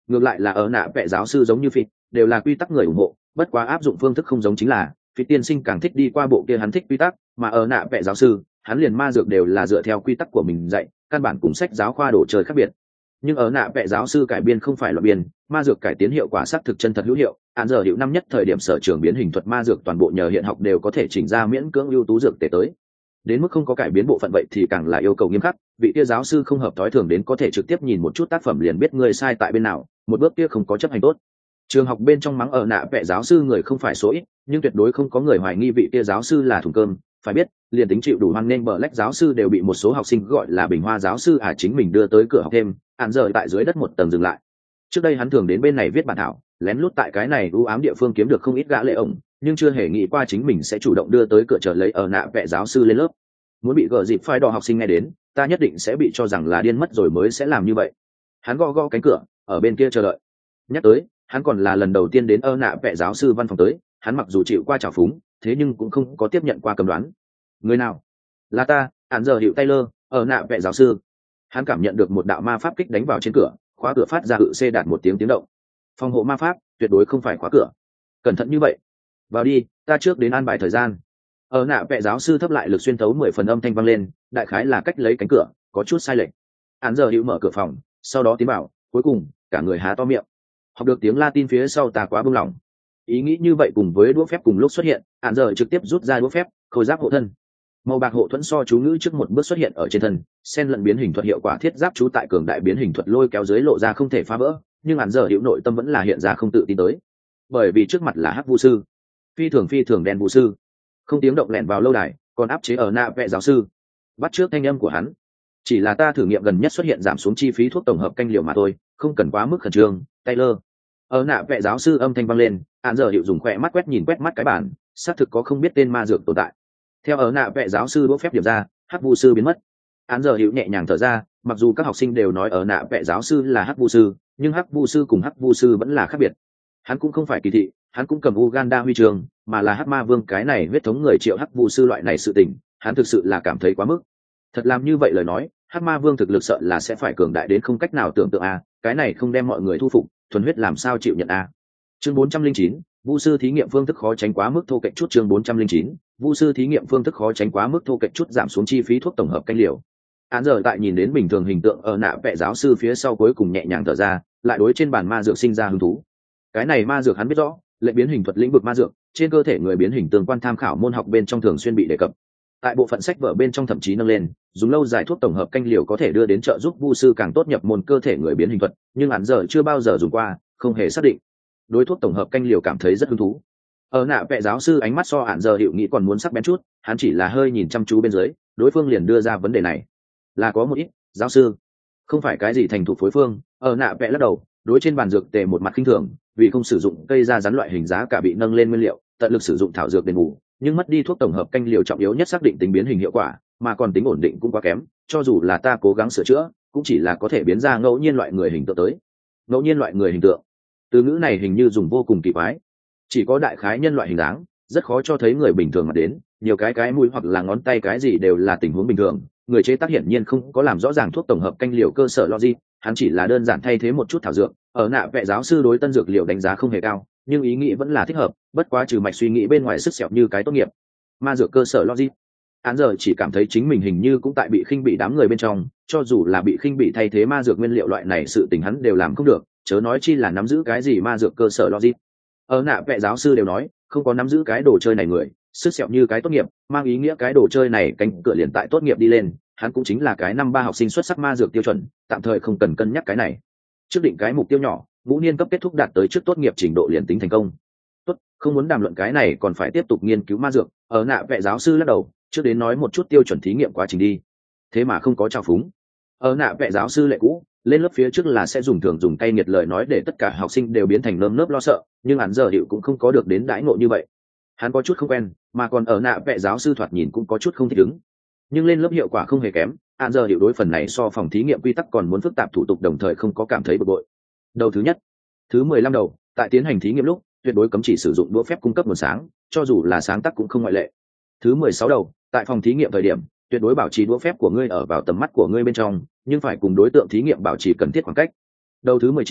Ngược lại là ở nạ vẽ giáo sư giống như phi đều là quy tắc người ủng hộ, bất quá áp dụng phương thức không giống chính là phi tiên sinh càng thích đi qua bộ kia hắn thích quy tắc, mà ở nạ vẽ giáo sư hắn liền ma dược đều là dựa theo quy tắc của mình dạy, căn bản cùng sách giáo khoa đồ chơi khác biệt. Nhưng ở nạ vẽ giáo sư cải biên không phải loại biên, ma dược cải tiến hiệu quả xác thực chân thật hữu hiệu. Án giờ hiệu năm nhất thời điểm sở trường biến hình thuật ma dược toàn bộ nhờ hiện học đều có thể chỉnh ra miễn cưỡng ưu tú dược tể tới. Đến mức không có cải biến bộ phận vậy thì càng là yêu cầu nghiêm khắc, vị kia giáo sư không hợp thói thường đến có thể trực tiếp nhìn một chút tác phẩm liền biết người sai tại bên nào, một bước kia không có chấp hành tốt. Trường học bên trong mắng ở nạ vẽ giáo sư người không phải số ít, nhưng tuyệt đối không có người hoài nghi vị kia giáo sư là thùng cơm. Phải biết, liền tính chịu đủ hoan nên Black giáo sư đều bị một số học sinh gọi là bình hoa giáo sư chính mình đưa tới cửa học thêm, án giờ tại dưới đất một tầng dừng lại. Trước đây hắn thường đến bên này viết bản thảo, lén lút tại cái này u ám địa phương kiếm được không ít gã lệ ổng, nhưng chưa hề nghĩ qua chính mình sẽ chủ động đưa tới cửa chờ lấy ở nạ vẽ giáo sư lên lớp. Muốn bị gỡ dịp phai đỏ học sinh nghe đến, ta nhất định sẽ bị cho rằng là điên mất rồi mới sẽ làm như vậy. Hắn gõ gõ cánh cửa, ở bên kia chờ đợi. Nhắc tới, hắn còn là lần đầu tiên đến ở nạ vẽ giáo sư văn phòng tới, hắn mặc dù chịu qua trào phúng, thế nhưng cũng không có tiếp nhận qua cầm đoán. Người nào? Là ta, án giờ hiệu Taylor, ở nạ vẽ giáo sư. Hắn cảm nhận được một đạo ma pháp kích đánh vào trên cửa, khóa cửa phát ra hự xê đạt một tiếng động. Phòng hộ ma pháp tuyệt đối không phải khóa cửa. Cẩn thận như vậy. Vào đi, ta trước đến an bài thời gian. Ở nạ vẽ giáo sư thấp lại lực xuyên thấu 10 phần âm thanh vang lên, đại khái là cách lấy cánh cửa có chút sai lệch. Án giờ hiệu mở cửa phòng, sau đó tiến vào, cuối cùng cả người há to miệng. Học được tiếng Latin phía sau ta quá buông lỏng. Ý nghĩ như vậy cùng với đũa phép cùng lúc xuất hiện, án giờ trực tiếp rút ra đũa phép, khôi giáp hộ thân. Màu bạc hộ thuẫn so chú ngữ trước một bước xuất hiện ở trên thân, xen lẫn biến hình thuật hiệu quả thiết giáp chú tại cường đại biến hình thuật lôi kéo dưới lộ ra không thể phá vỡ, nhưng án giờ hiệu nội tâm vẫn là hiện ra không tự tin tới, bởi vì trước mặt là hắc vu sư, phi thường đen vu sư, không tiếng động lẻn vào lâu đài, còn áp chế ở nạ vẽ giáo sư. Bắt trước thanh âm của hắn, chỉ là ta thử nghiệm gần nhất xuất hiện giảm xuống chi phí thuốc tổng hợp canh liệu mà thôi, không cần quá mức khẩn trương. Taylor, ở nạ vẽ giáo sư âm thanh vang lên, án giờ hiệu dùng khỏe mắt quét mắt cái bản, xác thực có không biết tên ma dược tồn tại. Theo ở nạ vẽ giáo sư đỗ phép điểm ra, hắc vu sư biến mất. Án giờ hiệu nhẹ nhàng thở ra, mặc dù các học sinh đều nói ở nạ vẽ giáo sư là hắc vu sư, nhưng hắc vu sư cùng hắc vu sư vẫn là khác biệt. Hắn cũng không phải kỳ thị, hắn cũng cầm Uganda huy chương, mà là hắc ma vương cái này huyết thống người triệu hắc vu sư loại này sự tình, hắn thực sự là cảm thấy quá mức. Thật làm như vậy lời nói, hắc ma vương thực lực sợ là sẽ phải cường đại đến không cách nào tưởng tượng cái này không đem mọi người thu phục, thuần huyết làm sao chịu nhận Chương 409, vu sư thí nghiệm phương thức khó tránh quá mức thô kệch chút. Chương 409, vu sư thí nghiệm phương thức khó tránh quá mức thô kệch chút, giảm xuống chi phí thuốc tổng hợp canh liều. Án giờ tại nhìn đến bình thường hình tượng ở nạ vẽ giáo sư phía sau cuối cùng nhẹ nhàng thở ra, lại đối trên bàn ma dược sinh ra hứng thú. Cái này ma dược hắn biết rõ, lệ biến hình thuật lĩnh vực ma dược, trên cơ thể người biến hình tương quan tham khảo môn học bên trong thường xuyên bị đề cập. Tại bộ phận sách vở bên trong thậm chí nâng lên, dùng lâu dài thuốc tổng hợp canh liều có thể đưa đến trợ giúp vu sư càng tốt nhập môn cơ thể người biến hình thuật, nhưng án giờ chưa bao giờ dùng qua, không hề xác định. Đối thuốc tổng hợp canh liều cảm thấy rất hứng thú. Ở nạ vẽ giáo sư ánh mắt so án giờ hiệu nghĩ còn muốn sắc bén chút, hắn chỉ là hơi nhìn chăm chú bên dưới, đối phương liền đưa ra vấn đề này. Là có một ít, giáo sư, không phải cái gì thành thục phối phương. Ở nạ vẽ lắc đầu, đối trên bàn dược tề một mặt khinh thường, vì không sử dụng cây da rắn loại hình giá cả bị nâng lên nguyên liệu, tận lực sử dụng thảo dược đền bù, nhưng mất đi thuốc tổng hợp canh liều trọng yếu nhất xác định tính biến hình hiệu quả, mà còn tính ổn định cũng quá kém, cho dù là ta cố gắng sửa chữa, cũng chỉ là có thể biến ra ngẫu nhiên loại người hình tượng tới. Ngẫu nhiên loại người hình tượng, từ ngữ này hình như dùng vô cùng kỳ quái, chỉ có đại khái nhân loại hình dáng, rất khó cho thấy người bình thường mà đến, nhiều cái mũi hoặc là ngón tay cái gì đều là tình huống bình thường. Người chế tác hiển nhiên không có làm rõ ràng thuốc tổng hợp canh liều cơ sở logic, hắn chỉ là đơn giản thay thế một chút thảo dược. Ở nạ vẽ giáo sư đối tân dược liệu đánh giá không hề cao, nhưng ý nghĩ vẫn là thích hợp, bất quá trừ mạch suy nghĩ bên ngoài sức sẹo như cái tốt nghiệp. Ma dược cơ sở logic, hắn giờ chỉ cảm thấy chính mình hình như cũng tại bị khinh bị đám người bên trong, cho dù là bị khinh bị thay thế ma dược nguyên liệu loại này sự tình hắn đều làm không được, chớ nói chi là nắm giữ cái gì ma dược cơ sở logic. Ở nạ vẽ giáo sư đều nói, không có nắm giữ cái đồ chơi này người, sức sẹo như cái tốt nghiệp, mang ý nghĩa cái đồ chơi này cánh cửa liền tại tốt nghiệp đi lên, hắn cũng chính là cái năm 3 học sinh xuất sắc ma dược tiêu chuẩn, tạm thời không cần cân nhắc cái này. Trước định cái mục tiêu nhỏ, ngũ niên cấp kết thúc đạt tới trước tốt nghiệp trình độ liền tính thành công. Tốt, không muốn đàm luận cái này còn phải tiếp tục nghiên cứu ma dược. Ở nạ vẽ giáo sư lắc đầu, trước đến nói một chút tiêu chuẩn thí nghiệm quá trình đi. Thế mà không có trao phúng. Ở nạ vẽ giáo sư lệ cũ, lên lớp phía trước là sẽ thường dùng cay nghiệt lời nói để tất cả học sinh đều biến thành nơm nớp lo sợ, nhưng hắn giờ hiệu cũng không có được đến đãi ngộ như vậy. Hắn có chút không quen, mà còn ở nạ vẽ giáo sư thoạt nhìn cũng có chút không thích ứng. Nhưng lên lớp hiệu quả không hề kém, hắn giờ hiệu đối phần này so phòng thí nghiệm quy tắc còn muốn phức tạp thủ tục, đồng thời không có cảm thấy bực bội. Đầu thứ nhất, thứ 15 đầu, tại tiến hành thí nghiệm lúc, tuyệt đối cấm chỉ sử dụng đũa phép cung cấp nguồn sáng, cho dù là sáng tác cũng không ngoại lệ. Thứ 16 đầu, tại phòng thí nghiệm thời điểm, tuyệt đối bảo trì đũa phép của ngươi ở vào tầm mắt của ngươi bên trong, nhưng phải cùng đối tượng thí nghiệm bảo trì cần thiết khoảng cách. Đầu thứ 19,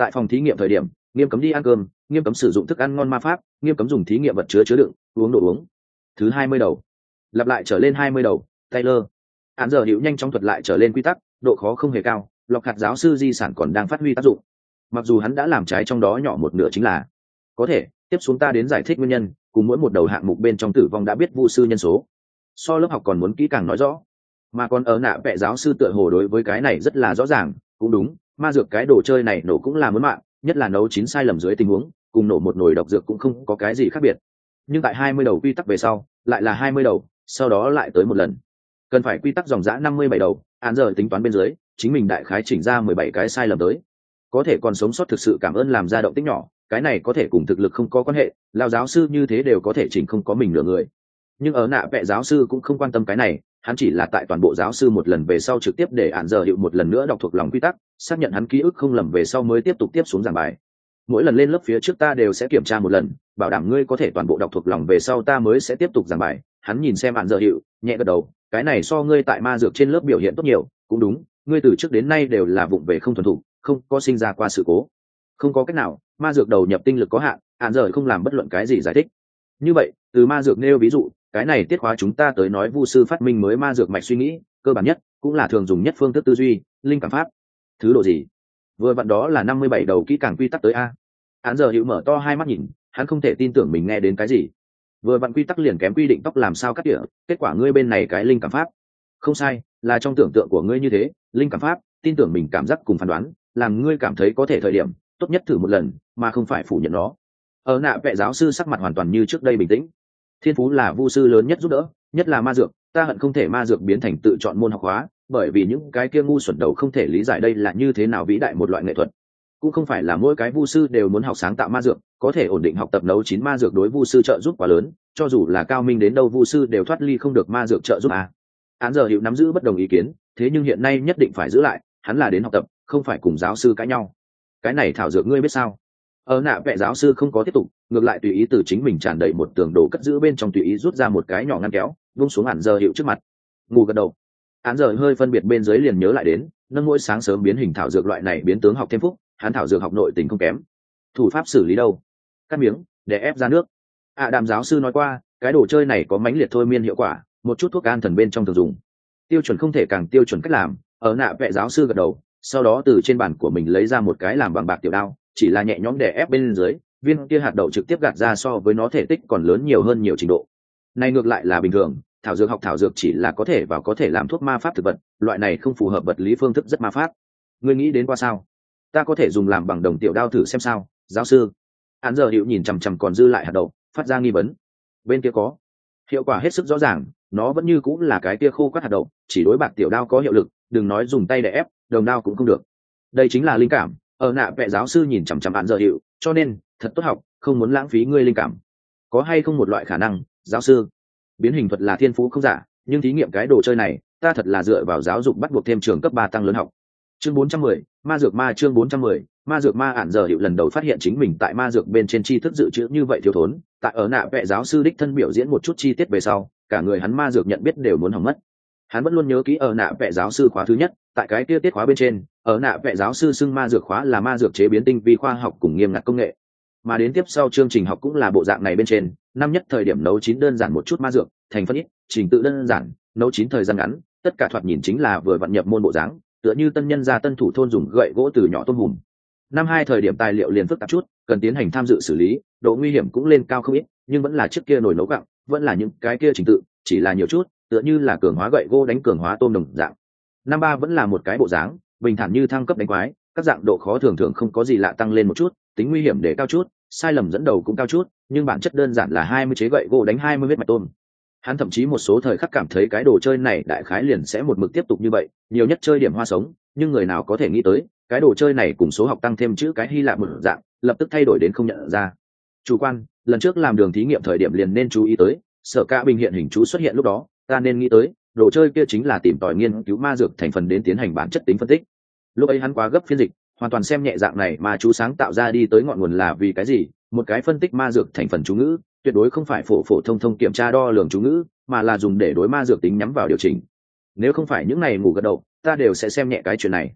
Tại phòng thí nghiệm thời điểm, nghiêm cấm đi ăn cơm, nghiêm cấm sử dụng thức ăn ngon ma pháp, nghiêm cấm dùng thí nghiệm vật chứa đựng uống đồ uống. Thứ 20 đầu, lặp lại trở lên 20 đầu. Taylor án giờ hiệu nhanh chóng thuật lại trở lên quy tắc, độ khó không hề cao, lọc hạt giáo sư di sản còn đang phát huy tác dụng. Mặc dù hắn đã làm trái trong đó nhỏ một nửa chính là có thể tiếp xuống ta đến giải thích nguyên nhân, cùng mỗi một đầu hạng mục bên trong tử vong đã biết vu sư nhân số, so lớp học còn muốn kỹ càng nói rõ. Mà còn ở nạ vẽ giáo sư tựa hồ đối với cái này rất là rõ ràng. Cũng đúng, ma dược cái đồ chơi này nổ cũng là muốn mạng, nhất là nấu chín sai lầm dưới tình huống, cùng nổ một nồi độc dược cũng không có cái gì khác biệt. Nhưng tại 20 đầu quy tắc về sau lại là 20 đầu, sau đó lại tới một lần cần phải quy tắc dòng dã 57 đầu. Án giờ tính toán bên dưới, chính mình đại khái chỉnh ra 17 cái sai lầm tới. Có thể còn sống sót thực sự cảm ơn làm ra động tích nhỏ, cái này có thể cùng thực lực không có quan hệ, lao giáo sư như thế đều có thể chỉnh không có mình nửa người. Nhưng ở nạ vẽ giáo sư cũng không quan tâm cái này, hắn chỉ là tại toàn bộ giáo sư một lần về sau trực tiếp để án giờ hiệu một lần nữa đọc thuộc lòng quy tắc, xác nhận hắn ký ức không lầm về sau mới tiếp tục tiếp xuống giảng bài. Mỗi lần lên lớp phía trước ta đều sẽ kiểm tra một lần, bảo đảm ngươi có thể toàn bộ đọc thuộc lòng về sau ta mới sẽ tiếp tục giảng bài. Hắn nhìn xem án giờ hiệu, nhẹ gật đầu, cái này so ngươi tại ma dược trên lớp biểu hiện tốt nhiều. Cũng đúng, ngươi từ trước đến nay đều là vụng về không thuần thục, không có sinh ra qua sự cố. Không có cách nào, ma dược đầu nhập tinh lực có hạn, án giờ không làm bất luận cái gì giải thích. Như vậy từ ma dược nêu ví dụ, cái này tiết khóa chúng ta tới nói vu sư phát minh mới ma dược mạch suy nghĩ, cơ bản nhất cũng là thường dùng nhất phương thức tư duy, linh cảm pháp. Thứ độ gì? Vừa vặn đó là 57 đầu kỹ càng quy tắc tới a. Án giờ hữu mở to hai mắt nhìn, hắn không thể tin tưởng mình nghe đến cái gì. Vừa vặn quy tắc liền kém quy định tóc làm sao cắt tỉa, kết quả ngươi bên này cái linh cảm pháp. Không sai, là trong tưởng tượng của ngươi như thế, linh cảm pháp, tin tưởng mình cảm giác cùng phán đoán, làm ngươi cảm thấy có thể thời điểm, tốt nhất thử một lần, mà không phải phủ nhận nó. Ở nạ vẽ giáo sư sắc mặt hoàn toàn như trước đây bình tĩnh. Thiên phú là vu sư lớn nhất giúp đỡ, nhất là ma dược, ta hận không thể ma dược biến thành tự chọn môn học hóa, bởi vì những cái kia ngu xuẩn đầu không thể lý giải đây là như thế nào vĩ đại một loại nghệ thuật. Cũng không phải là mỗi cái vu sư đều muốn học sáng tạo ma dược, có thể ổn định học tập nấu chín ma dược đối vu sư trợ giúp quá lớn, cho dù là cao minh đến đâu vu sư đều thoát ly không được ma dược trợ giúp Án giờ hiệu nắm giữ bất đồng ý kiến, thế nhưng hiện nay nhất định phải giữ lại, hắn là đến học tập, không phải cùng giáo sư cãi nhau. Cái này thảo dược ngươi biết sao? Ở nạ vẽ giáo sư không có tiếp tục, ngược lại tùy ý từ chính mình tràn đầy một tường đồ cất giữ bên trong tùy ý rút ra một cái nhỏ ngăn kéo, vung xuống Án giờ hiệu trước mặt. Ngủ gật đầu. Án giờ hơi phân biệt bên dưới liền nhớ lại đến, nâng mỗi sáng sớm biến hình thảo dược loại này biến tướng học thêm phúc, hắn thảo dược học nội tình không kém. Thủ pháp xử lý đâu? Cắt miếng, để ép ra nước. Đàm giáo sư nói qua, cái đồ chơi này có mãnh liệt thôi miên hiệu quả, một chút thuốc an thần bên trong thường dùng. Tiêu chuẩn không thể càng tiêu chuẩn cách làm. Ở nạ vẽ giáo sư gật đầu, sau đó từ trên bàn của mình lấy ra một cái làm bằng bạc tiểu đao, chỉ là nhẹ nhõm đè ép bên dưới, viên kia hạt đậu trực tiếp gạt ra so với nó thể tích còn lớn nhiều hơn nhiều trình độ. Này ngược lại là bình thường, thảo dược chỉ là có thể và có thể làm thuốc ma pháp thực vật, loại này không phù hợp vật lý phương thức rất ma pháp. Ngươi nghĩ đến qua sao? Ta có thể dùng làm bằng đồng tiểu đao thử xem sao, giáo sư. Án giờ hiệu nhìn chằm chằm còn dư lại hạt đậu, phát ra nghi vấn. Bên kia có hiệu quả hết sức rõ ràng, nó vẫn như cũng là cái kia khô quắt hạt đậu, chỉ đối bạc tiểu đao có hiệu lực, đừng nói dùng tay để ép, đồng đao cũng không được. Đây chính là linh cảm. Ở nạ vẽ giáo sư nhìn chằm chằm án giờ hiệu, cho nên thật tốt học, không muốn lãng phí ngươi linh cảm. Có hay không một loại khả năng, giáo sư, biến hình thuật là thiên phú không giả, nhưng thí nghiệm cái đồ chơi này ta thật là dựa vào giáo dục bắt buộc thêm trường cấp 3 tăng lớn học. Chương 410, ma dược ma. Chương 410, ma dược ma. Án giờ hiệu lần đầu phát hiện chính mình tại ma dược bên trên tri thức dự trữ như vậy thiếu thốn, tại ở nạ vẽ giáo sư đích thân biểu diễn một chút chi tiết về sau, cả người hắn ma dược nhận biết đều muốn hỏng mất. Hắn vẫn luôn nhớ kỹ ở nạ vẽ giáo sư khóa thứ nhất, tại cái kia tiết khóa bên trên, ở nạ vẽ giáo sư xưng ma dược khóa là ma dược chế biến tinh vi khoa học cùng nghiêm ngặt công nghệ. Mà đến tiếp sau chương trình học cũng là bộ dạng này bên trên, năm nhất thời điểm nấu chín đơn giản một chút ma dược, thành phân ít, trình tự đơn giản, nấu chín thời gian ngắn, tất cả thoạt nhìn chính là vừa vận nhập môn bộ dáng, tựa như tân nhân gia tân thủ thôn dùng gậy gỗ từ nhỏ tôm hùm. Năm hai thời điểm tài liệu liền phức tạp chút, cần tiến hành tham dự xử lý, độ nguy hiểm cũng lên cao không ít, nhưng vẫn là trước kia nồi nấu gạo, vẫn là những cái kia trình tự, chỉ là nhiều chút, tựa như là cường hóa gậy gỗ đánh cường hóa tôm đồng dạng. Năm ba vẫn là một cái bộ dáng, bình thản như thăng cấp đánh quái, các dạng độ khó thường thường không có gì lạ tăng lên một chút, tính nguy hiểm để cao chút, sai lầm dẫn đầu cũng cao chút, nhưng bản chất đơn giản là 20 chế gậy gỗ đánh 20 vết mạch tôm. Hắn thậm chí một số thời khắc cảm thấy cái đồ chơi này đại khái liền sẽ một mực tiếp tục như vậy, nhiều nhất chơi điểm hoa sống, nhưng người nào có thể nghĩ tới, cái đồ chơi này cùng số học tăng thêm chữ cái Hy Lạp một dạng, lập tức thay đổi đến không nhận ra. Chủ quan, lần trước làm đường thí nghiệm thời điểm liền nên chú ý tới, Sở Cả Bình hiện hình chú xuất hiện lúc đó, ta nên nghĩ tới, đồ chơi kia chính là tìm tòi nghiên cứu ma dược thành phần đến tiến hành bản chất tính phân tích. Lúc ấy hắn quá gấp phiên dịch, hoàn toàn xem nhẹ dạng này mà chú sáng tạo ra đi tới ngọn nguồn là vì cái gì, một cái phân tích ma dược thành phần chú ngữ, tuyệt đối không phải phổ thông kiểm tra đo lường chú ngữ, mà là dùng để đối ma dược tính nhắm vào điều chỉnh. Nếu không phải những này ngủ gật đầu, ta đều sẽ xem nhẹ cái chuyện này.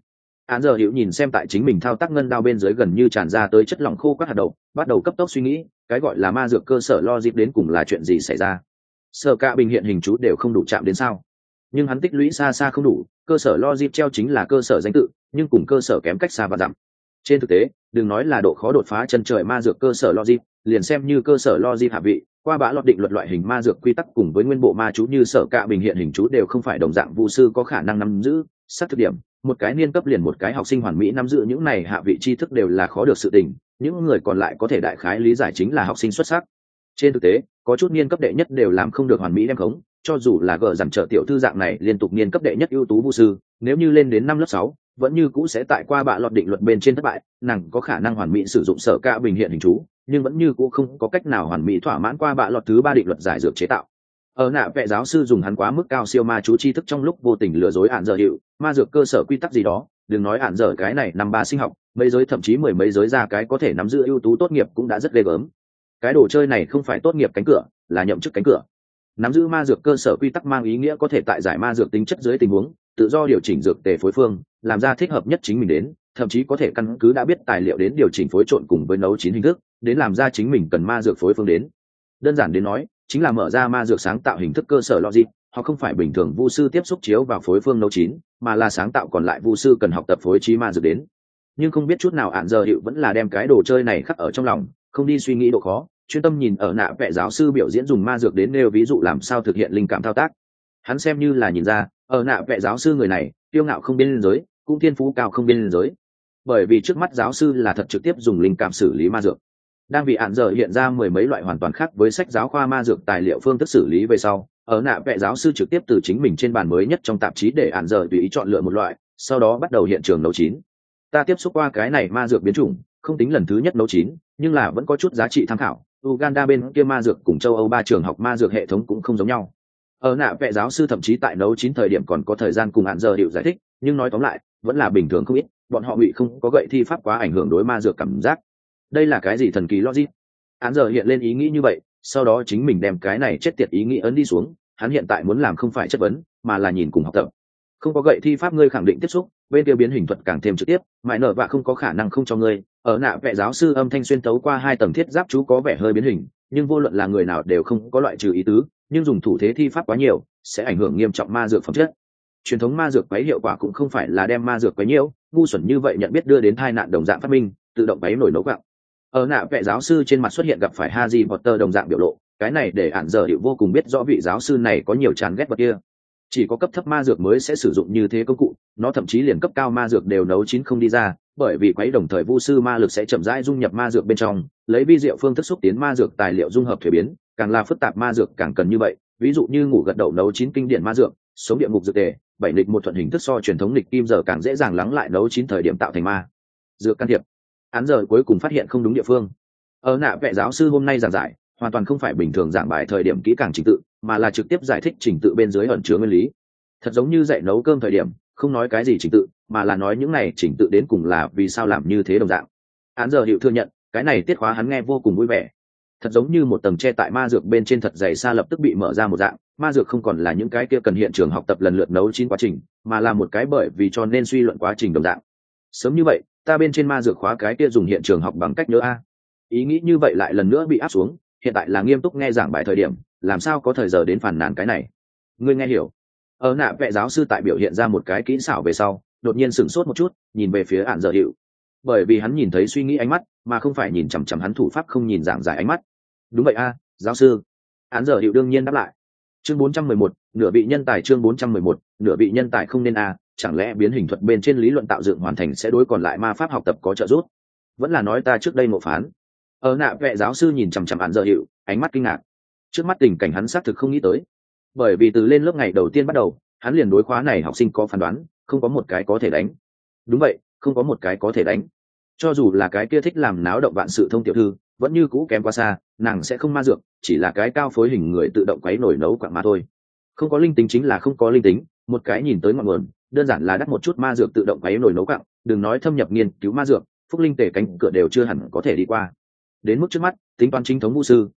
Án giờ Hữu nhìn xem tại chính mình thao tác ngân đao bên dưới gần như tràn ra tới chất lỏng khô các hạt đậu, bắt đầu cấp tốc suy nghĩ, cái gọi là ma dược cơ sở logic đến cùng là chuyện gì xảy ra. Sở cả bình hiện hình chú đều không đủ chạm đến sao? Nhưng hắn tích lũy xa xa không đủ, cơ sở logic treo chính là cơ sở danh tự, nhưng cùng cơ sở kém cách xa và dặm. Trên thực tế, đừng nói là độ khó đột phá chân trời ma dược cơ sở logic, liền xem như cơ sở logic hạ vị, qua bã lọt định luật loại hình ma dược quy tắc cùng với nguyên bộ ma chú như sở cả bình hiện hình chú đều không phải đồng dạng vu sư có khả năng nắm giữ. Sát thực điểm, một cái niên cấp liền một cái học sinh hoàn mỹ nắm giữ những này hạ vị tri thức đều là khó được sự tình, những người còn lại có thể đại khái lý giải chính là học sinh xuất sắc. Trên thực tế, có chút niên cấp đệ nhất đều làm không được hoàn mỹ đem khống, cho dù là gờ dằn trợ tiểu thư dạng này liên tục niên cấp đệ nhất ưu tú vu sư, nếu như lên đến năm lớp 6, vẫn như cũ sẽ tại qua bạ lọt định luật bên trên thất bại, nàng có khả năng hoàn mỹ sử dụng sở cả bình hiện hình chú, nhưng vẫn như cũ không có cách nào hoàn mỹ thỏa mãn qua bạ lọt thứ 3 định luật giải dược chế tạo. Ở nạ vệ giáo sư dùng hắn quá mức cao siêu ma chú tri thức trong lúc vô tình lừa dối ạn dở hiệu, ma dược cơ sở quy tắc gì đó, đừng nói ạn dở cái này năm 3 sinh học, mấy giới thậm chí mười mấy giới ra cái có thể nắm giữ ưu tú tốt nghiệp cũng đã rất ghê gớm. Cái đồ chơi này không phải tốt nghiệp cánh cửa, là nhậm chức cánh cửa. Nắm giữ ma dược cơ sở quy tắc mang ý nghĩa có thể tại giải ma dược tính chất dưới tình huống, tự do điều chỉnh dược tề phối phương, làm ra thích hợp nhất chính mình đến, thậm chí có thể căn cứ đã biết tài liệu đến điều chỉnh phối trộn cùng với nấu chín hình thức, đến làm ra chính mình cần ma dược phối phương đến. Đơn giản đến nói, chính là mở ra ma dược sáng tạo hình thức cơ sở logic, họ không phải bình thường vu sư tiếp xúc chiếu vào phối phương nấu chín, mà là sáng tạo còn lại vu sư cần học tập phối trí ma dược đến. Nhưng không biết chút nào ạn giờ hiệu vẫn là đem cái đồ chơi này khắc ở trong lòng, không đi suy nghĩ độ khó, chuyên tâm nhìn ở nạ vệ giáo sư biểu diễn dùng ma dược đến nêu ví dụ làm sao thực hiện linh cảm thao tác. Hắn xem như là nhìn ra, ở nạ vệ giáo sư người này, tiêu ngạo không biên giới, cũng thiên phú cao không biên giới. Bởi vì trước mắt giáo sư là thật trực tiếp dùng linh cảm xử lý ma dược. Đang bị ạn giờ hiện ra mười mấy loại hoàn toàn khác với sách giáo khoa ma dược tài liệu phương thức xử lý về sau, ở nạ vệ giáo sư trực tiếp từ chính mình trên bàn mới nhất trong tạp chí để ạn giờ tùy ý chọn lựa một loại, sau đó bắt đầu hiện trường nấu chín. Ta tiếp xúc qua cái này ma dược biến chủng, không tính lần thứ nhất nấu chín, nhưng là vẫn có chút giá trị tham khảo. Uganda bên kia ma dược cùng châu Âu 3 trường học ma dược hệ thống cũng không giống nhau. Ở nạ vệ giáo sư thậm chí tại nấu chín thời điểm còn có thời gian cùng ạn giờ hiệu giải thích, nhưng nói tóm lại, vẫn là bình thường không ít, bọn họ bị không có gậy thi pháp quá ảnh hưởng đối ma dược cảm giác. Đây là cái gì thần kỳ logic? Án giờ hiện lên ý nghĩ như vậy, sau đó chính mình đem cái này chết tiệt ý nghĩ ấn đi xuống, hắn hiện tại muốn làm không phải chất vấn, mà là nhìn cùng học tập. Không có gậy thi pháp ngươi khẳng định tiếp xúc, bên kia biến hình thuật càng thêm trực tiếp, mãi nở vạ không có khả năng không cho ngươi. Ở nạ vệ giáo sư âm thanh xuyên tấu qua 2 tầng thiết giáp chú có vẻ hơi biến hình, nhưng vô luận là người nào đều không có loại trừ ý tứ, nhưng dùng thủ thế thi pháp quá nhiều, sẽ ảnh hưởng nghiêm trọng ma dược phẩm chất. Truyền thống ma dược quấy hiệu quả cũng không phải là đem ma dược quấy nhiễu, ngu xuẩn như vậy nhận biết đưa đến tai nạn đồng dạng phát minh, tự động quấy nổi nấu gạo. Ở nạ vệ giáo sư trên mặt xuất hiện gặp phải Harry Potter đồng dạng biểu lộ, cái này để ản giờ hiệu vô cùng biết rõ vị giáo sư này có nhiều chán ghét vật kia. Chỉ có cấp thấp ma dược mới sẽ sử dụng như thế công cụ, nó thậm chí liền cấp cao ma dược đều nấu chín không đi ra, bởi vì quấy đồng thời vu sư ma lực sẽ chậm rãi dung nhập ma dược bên trong, lấy vi diệu phương thức xúc tiến ma dược tài liệu dung hợp thuế biến, càng là phức tạp ma dược càng cần như vậy, ví dụ như ngủ gật đầu nấu chín kinh điển ma dược, sống địa ngục dược tề, bảy lịch một thuận hình thức so truyền thống lịch kim giờ càng dễ dàng lắng lại nấu chín thời điểm tạo thành ma dược can thiệp. Án giờ cuối cùng phát hiện không đúng địa phương. Ở nạ vệ giáo sư hôm nay giảng giải hoàn toàn không phải bình thường giảng bài thời điểm kỹ càng trình tự, mà là trực tiếp giải thích trình tự bên dưới ẩn chứa nguyên lý. Thật giống như dạy nấu cơm thời điểm không nói cái gì trình tự, mà là nói những này trình tự đến cùng là vì sao làm như thế đồng dạng. Án giờ hiệu thừa nhận cái này tiết khóa hắn nghe vô cùng vui vẻ, thật giống như một tầng che tại ma dược bên trên thật dày xa lập tức bị mở ra một dạng, ma dược không còn là những cái kia cần hiện trường học tập lần lượt nấu chín quá trình, mà là một cái bởi vì cho nên suy luận quá trình đồng dạng. Sớm như vậy ta bên trên ma dược khóa cái kia dùng hiện trường học bằng cách nhớ a. Ý nghĩ như vậy lại lần nữa bị áp xuống, hiện tại là nghiêm túc nghe giảng bài thời điểm, làm sao có thời giờ đến phàn nàn cái này. Ngươi nghe hiểu? Ở nạ vệ giáo sư tại biểu hiện ra một cái kỹ xảo về sau, đột nhiên sửng sốt một chút, nhìn về phía ản giờ hiệu, bởi vì hắn nhìn thấy suy nghĩ ánh mắt, mà không phải nhìn chằm chằm hắn thủ pháp không nhìn giảng giải ánh mắt. Đúng vậy a, giáo sư. Ản giờ hiệu đương nhiên đáp lại. Chương 411, nửa vị nhân tài. Chương 411, nửa vị nhân tài không nên a, chẳng lẽ biến hình thuật bên trên lý luận tạo dựng hoàn thành sẽ đối còn lại ma pháp học tập có trợ giúp? Vẫn là nói ta trước đây ngộ phán? Ở nạ vệ giáo sư nhìn chằm chằm ản giờ hiệu, ánh mắt kinh ngạc. Trước mắt tình cảnh hắn xác thực không nghĩ tới, bởi vì từ lên lớp ngày đầu tiên bắt đầu, hắn liền đối khóa này học sinh có phán đoán, không có một cái có thể đánh. Đúng vậy, không có một cái có thể đánh. Cho dù là cái kia thích làm náo động vạn sự thông tiểu thư, vẫn như cũ kém quá xa, nàng sẽ không ma dược, chỉ là cái cao phối hình người tự động quấy nổi nấu quặng mà thôi. Không có linh tính chính là không có linh tính, một cái nhìn tới ngọn nguồn, đơn giản là đắt một chút ma dược tự động quấy nổi nấu quặng, đừng nói thâm nhập nghiên cứu ma dược, phúc linh tể cánh cửa đều chưa hẳn có thể đi qua. Đến mức trước mắt, tính toán chính thống vũ sư,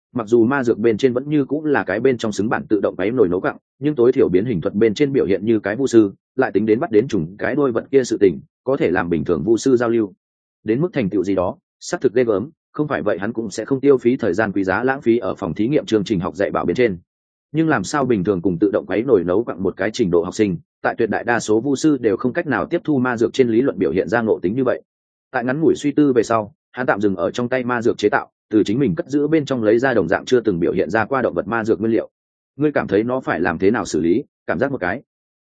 mặc dù ma dược bên trên vẫn như cũng là cái bên trong xứng bản tự động máy nồi nấu cặng, nhưng tối thiểu biến hình thuật bên trên biểu hiện như cái vu sư, lại tính đến bắt đến trùng cái đôi vật kia sự tình, có thể làm bình thường vu sư giao lưu đến mức thành tựu gì đó xác thực ghê gớm, không phải vậy hắn cũng sẽ không tiêu phí thời gian quý giá lãng phí ở phòng thí nghiệm chương trình học dạy bảo bên trên. Nhưng làm sao bình thường cùng tự động quấy nồi nấu quặng một cái trình độ học sinh, tại tuyệt đại đa số vu sư đều không cách nào tiếp thu ma dược trên lý luận biểu hiện ra ngộ tính như vậy. Tại ngắn ngủi suy tư về sau, hắn tạm dừng ở trong tay ma dược chế tạo, từ chính mình cất giữ bên trong lấy ra đồng dạng chưa từng biểu hiện ra qua động vật ma dược nguyên liệu. Ngươi cảm thấy nó phải làm thế nào xử lý? Cảm giác một cái.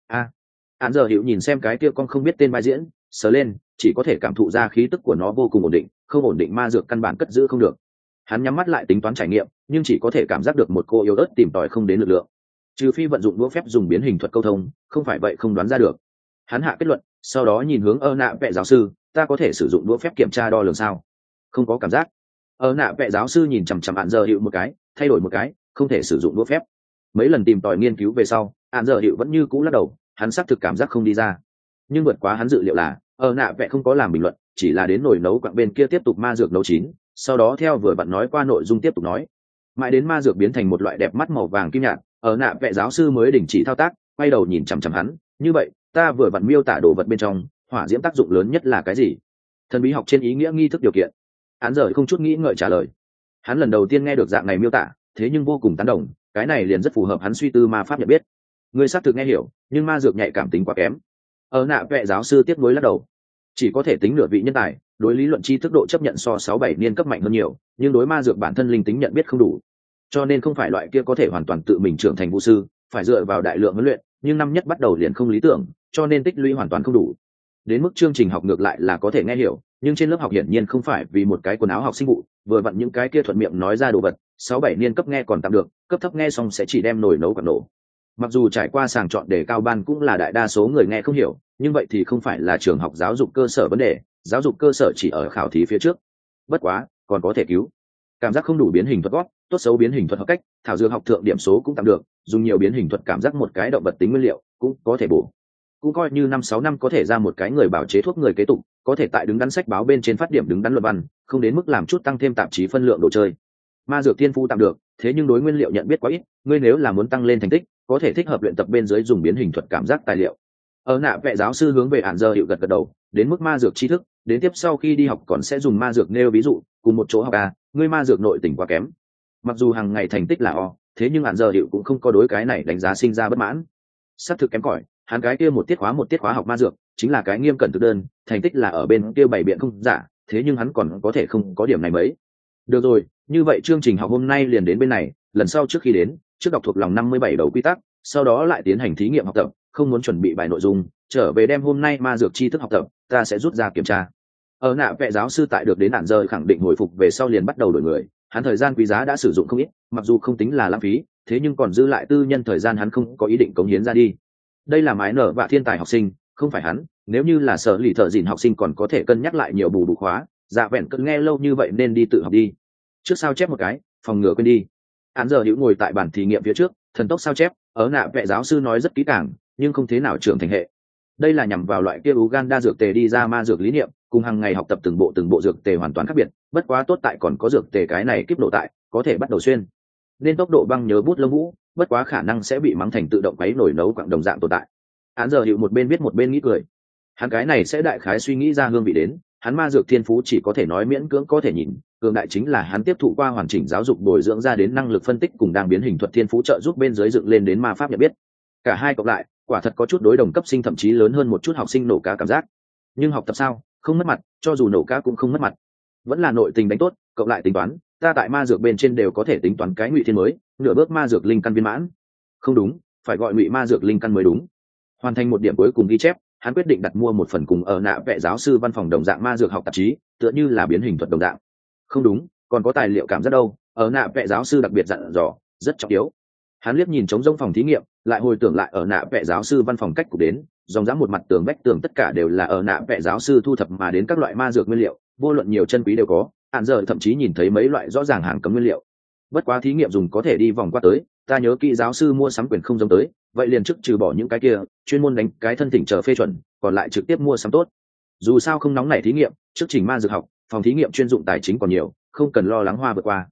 Án giờ hiểu nhìn xem cái kia con không biết tên vai diễn, sờ lên, chỉ có thể cảm thụ ra khí tức của nó vô cùng ổn định, không ổn định ma dược căn bản cất giữ không được. Hắn nhắm mắt lại tính toán trải nghiệm, nhưng chỉ có thể cảm giác được một cô yếu ớt tìm tòi không đến lực lượng. Trừ phi vận dụng đũa phép dùng biến hình thuật câu thông, không phải vậy không đoán ra được. Hắn hạ kết luận, sau đó nhìn hướng nạ vệ giáo sư, ta có thể sử dụng đũa phép kiểm tra đo lường sao? Không có cảm giác. Nạ vệ giáo sư nhìn chằm chằm Án giờ hiệu một cái, thay đổi một cái, không thể sử dụng đũa phép. Mấy lần tìm tòi nghiên cứu về sau, Án giờ hiệu vẫn như cũ lắc đầu, hắn xác thực cảm giác không đi ra. Nhưng vượt quá hắn dự liệu là nạ vệ không có làm bình luận, chỉ là đến nồi nấu quặng bên kia tiếp tục ma dược nấu chín, sau đó theo vừa bạn nói qua nội dung tiếp tục nói, mãi đến ma dược biến thành một loại đẹp mắt màu vàng kim nhạt, nạ vệ giáo sư mới đình chỉ thao tác, quay đầu nhìn chằm chằm hắn, như vậy ta vừa bạn miêu tả đồ vật bên trong hỏa diễm tác dụng lớn nhất là cái gì? Thần bí học trên ý nghĩa nghi thức điều kiện. Hắn giờ không chút nghĩ ngợi trả lời. Hắn lần đầu tiên nghe được dạng này miêu tả, thế nhưng vô cùng tán đồng, cái này liền rất phù hợp hắn suy tư ma pháp nhận biết. Ngươi xác thực nghe hiểu, nhưng ma dược nhạy cảm tính quá kém. Nạ vệ giáo sư tiếp nối lắc đầu, chỉ có thể tính nửa vị nhân tài, đối lý luận tri thức độ chấp nhận so 6-7 niên cấp mạnh hơn nhiều, nhưng đối ma dược bản thân linh tính nhận biết không đủ, cho nên không phải loại kia có thể hoàn toàn tự mình trưởng thành vũ sư, phải dựa vào đại lượng huấn luyện, nhưng năm nhất bắt đầu liền không lý tưởng, cho nên tích lũy hoàn toàn không đủ. Đến mức chương trình học ngược lại là có thể nghe hiểu, nhưng trên lớp học hiển nhiên không phải vì một cái quần áo học sinh vụ, vừa vặn những cái kia thuận miệng nói ra đồ vật, 6-7 niên cấp nghe còn tạm được, cấp thấp nghe xong sẽ chỉ đem nồi nấu cả nổ. Mặc dù trải qua sàng chọn để cao ban cũng là đại đa số người nghe không hiểu, nhưng vậy thì không phải là trường học giáo dục cơ sở vấn đề, giáo dục cơ sở chỉ ở khảo thí phía trước. Bất quá còn có thể cứu. Cảm giác không đủ biến hình thuật gót, tốt xấu biến hình thuật học cách, thảo dược học thượng điểm số cũng tạm được, dùng nhiều biến hình thuật cảm giác một cái động vật tính nguyên liệu cũng có thể bổ. Cũng coi như 5-6 năm có thể ra một cái người bảo chế thuốc người kế tục, có thể tại đứng đắn sách báo bên trên phát điểm đứng đắn luận văn, không đến mức làm chút tăng thêm tạp chí phân lượng đồ chơi. Ma dược thiên phu tạm được, thế nhưng đối nguyên liệu nhận biết quá ít, ngươi nếu là muốn tăng lên thành tích, có thể thích hợp luyện tập bên dưới dùng biến hình thuật cảm giác tài liệu. Nạ vệ giáo sư hướng về Án giờ hiệu gật gật đầu, đến mức ma dược tri thức, đến tiếp sau khi đi học còn sẽ dùng ma dược nêu ví dụ, cùng một chỗ học ngươi ma dược nội tình quá kém. Mặc dù hàng ngày thành tích là thế nhưng Án giờ hiệu cũng không có đối cái này đánh giá sinh ra bất mãn. Xác thực kém cỏi, hắn cái kia một tiết khóa học ma dược, chính là cái nghiêm cẩn thực đơn, thành tích là ở bên kia bày biện không giả, thế nhưng hắn còn có thể không có điểm này mấy. Được rồi, như vậy chương trình học hôm nay liền đến bên này, lần sau trước khi đến, trước đọc thuộc lòng 57 đầu quy tắc, sau đó lại tiến hành thí nghiệm học tập, không muốn chuẩn bị bài nội dung, trở về đem hôm nay ma dược tri thức học tập, ta sẽ rút ra kiểm tra. Nạ vệ giáo sư tại được đến Án giờ khẳng định hồi phục về sau liền bắt đầu đổi người, hắn thời gian quý giá đã sử dụng không ít, mặc dù không tính là lãng phí, thế nhưng còn dư lại tư nhân thời gian hắn không có ý định cống hiến ra đi. Đây là mái nở và thiên tài học sinh, không phải hắn, nếu như là sở lì thợ dìn học sinh còn có thể cân nhắc lại nhiều bù khóa, dạ vẹn cân nghe lâu như vậy nên đi tự học đi. Trước sao chép một cái, phòng ngừa quên đi. Án giờ hữu ngồi tại bàn thí nghiệm phía trước, thần tốc sao chép, nạ vệ giáo sư nói rất kỹ càng, nhưng không thế nào trưởng thành hệ. Đây là nhằm vào loại kia Uganda dược tề đi ra ma dược lý niệm, cùng hàng ngày học tập từng bộ dược tề hoàn toàn khác biệt, bất quá tốt tại còn có dược tề cái này kíp độ tại, có thể bắt đầu xuyên. Nên tốc độ băng nhớ bút lông vũ, bất quá khả năng sẽ bị mắng thành tự động quấy nổi nấu quặng đồng dạng tồn tại. Án giờ hữu một bên viết một bên nghĩ cười. Hắn cái này sẽ đại khái suy nghĩ ra hương vị đến, hắn ma dược thiên phú chỉ có thể nói miễn cưỡng có thể nhìn, cường đại chính là hắn tiếp thụ qua hoàn chỉnh giáo dục bồi dưỡng ra đến năng lực phân tích cùng đang biến hình thuật thiên phú trợ giúp bên dưới dựng lên đến ma pháp nhận biết. Cả hai cộng lại, quả thật có chút đối đồng cấp sinh thậm chí lớn hơn một chút học sinh nổ cá cảm giác. Nhưng học tập sao, không mất mặt, cho dù nổ cá cũng không mất mặt. Vẫn là nội tình đánh tốt, cộng lại tính toán, ta tại ma dược bên trên đều có thể tính toán cái ngụy thiên mới, nửa bước ma dược linh căn viên mãn. Không đúng, phải gọi ngụy ma dược linh căn mới đúng. Hoàn thành một điểm cuối cùng ghi chép, hắn quyết định đặt mua một phần cùng nạ vệ giáo sư văn phòng đồng dạng ma dược học tạp chí, tựa như là biến hình thuật đồng dạng. Không đúng, còn có tài liệu cảm giác đâu, nạ vệ giáo sư đặc biệt dặn dò, rất trọng yếu. Hắn liếc nhìn trống rỗng phòng thí nghiệm, lại hồi tưởng lại nạ vệ giáo sư văn phòng cách cục đến, dòng dã một mặt tường vách tường tất cả đều là nạ vệ giáo sư thu thập mà đến các loại ma dược nguyên liệu, vô luận nhiều chân quý đều có, Án giờ thậm chí nhìn thấy mấy loại rõ ràng hàng cấm nguyên liệu. Bất quá thí nghiệm dùng có thể đi vòng qua tới, ta nhớ kỹ giáo sư mua sắm quyền không giống tới, vậy liền trước trừ bỏ những cái kia, chuyên môn đánh cái thân thỉnh chờ phê chuẩn, còn lại trực tiếp mua sắm tốt. Dù sao không nóng nảy thí nghiệm, trước trình ma dược học, phòng thí nghiệm chuyên dụng tài chính còn nhiều, không cần lo lắng hoa vượt qua.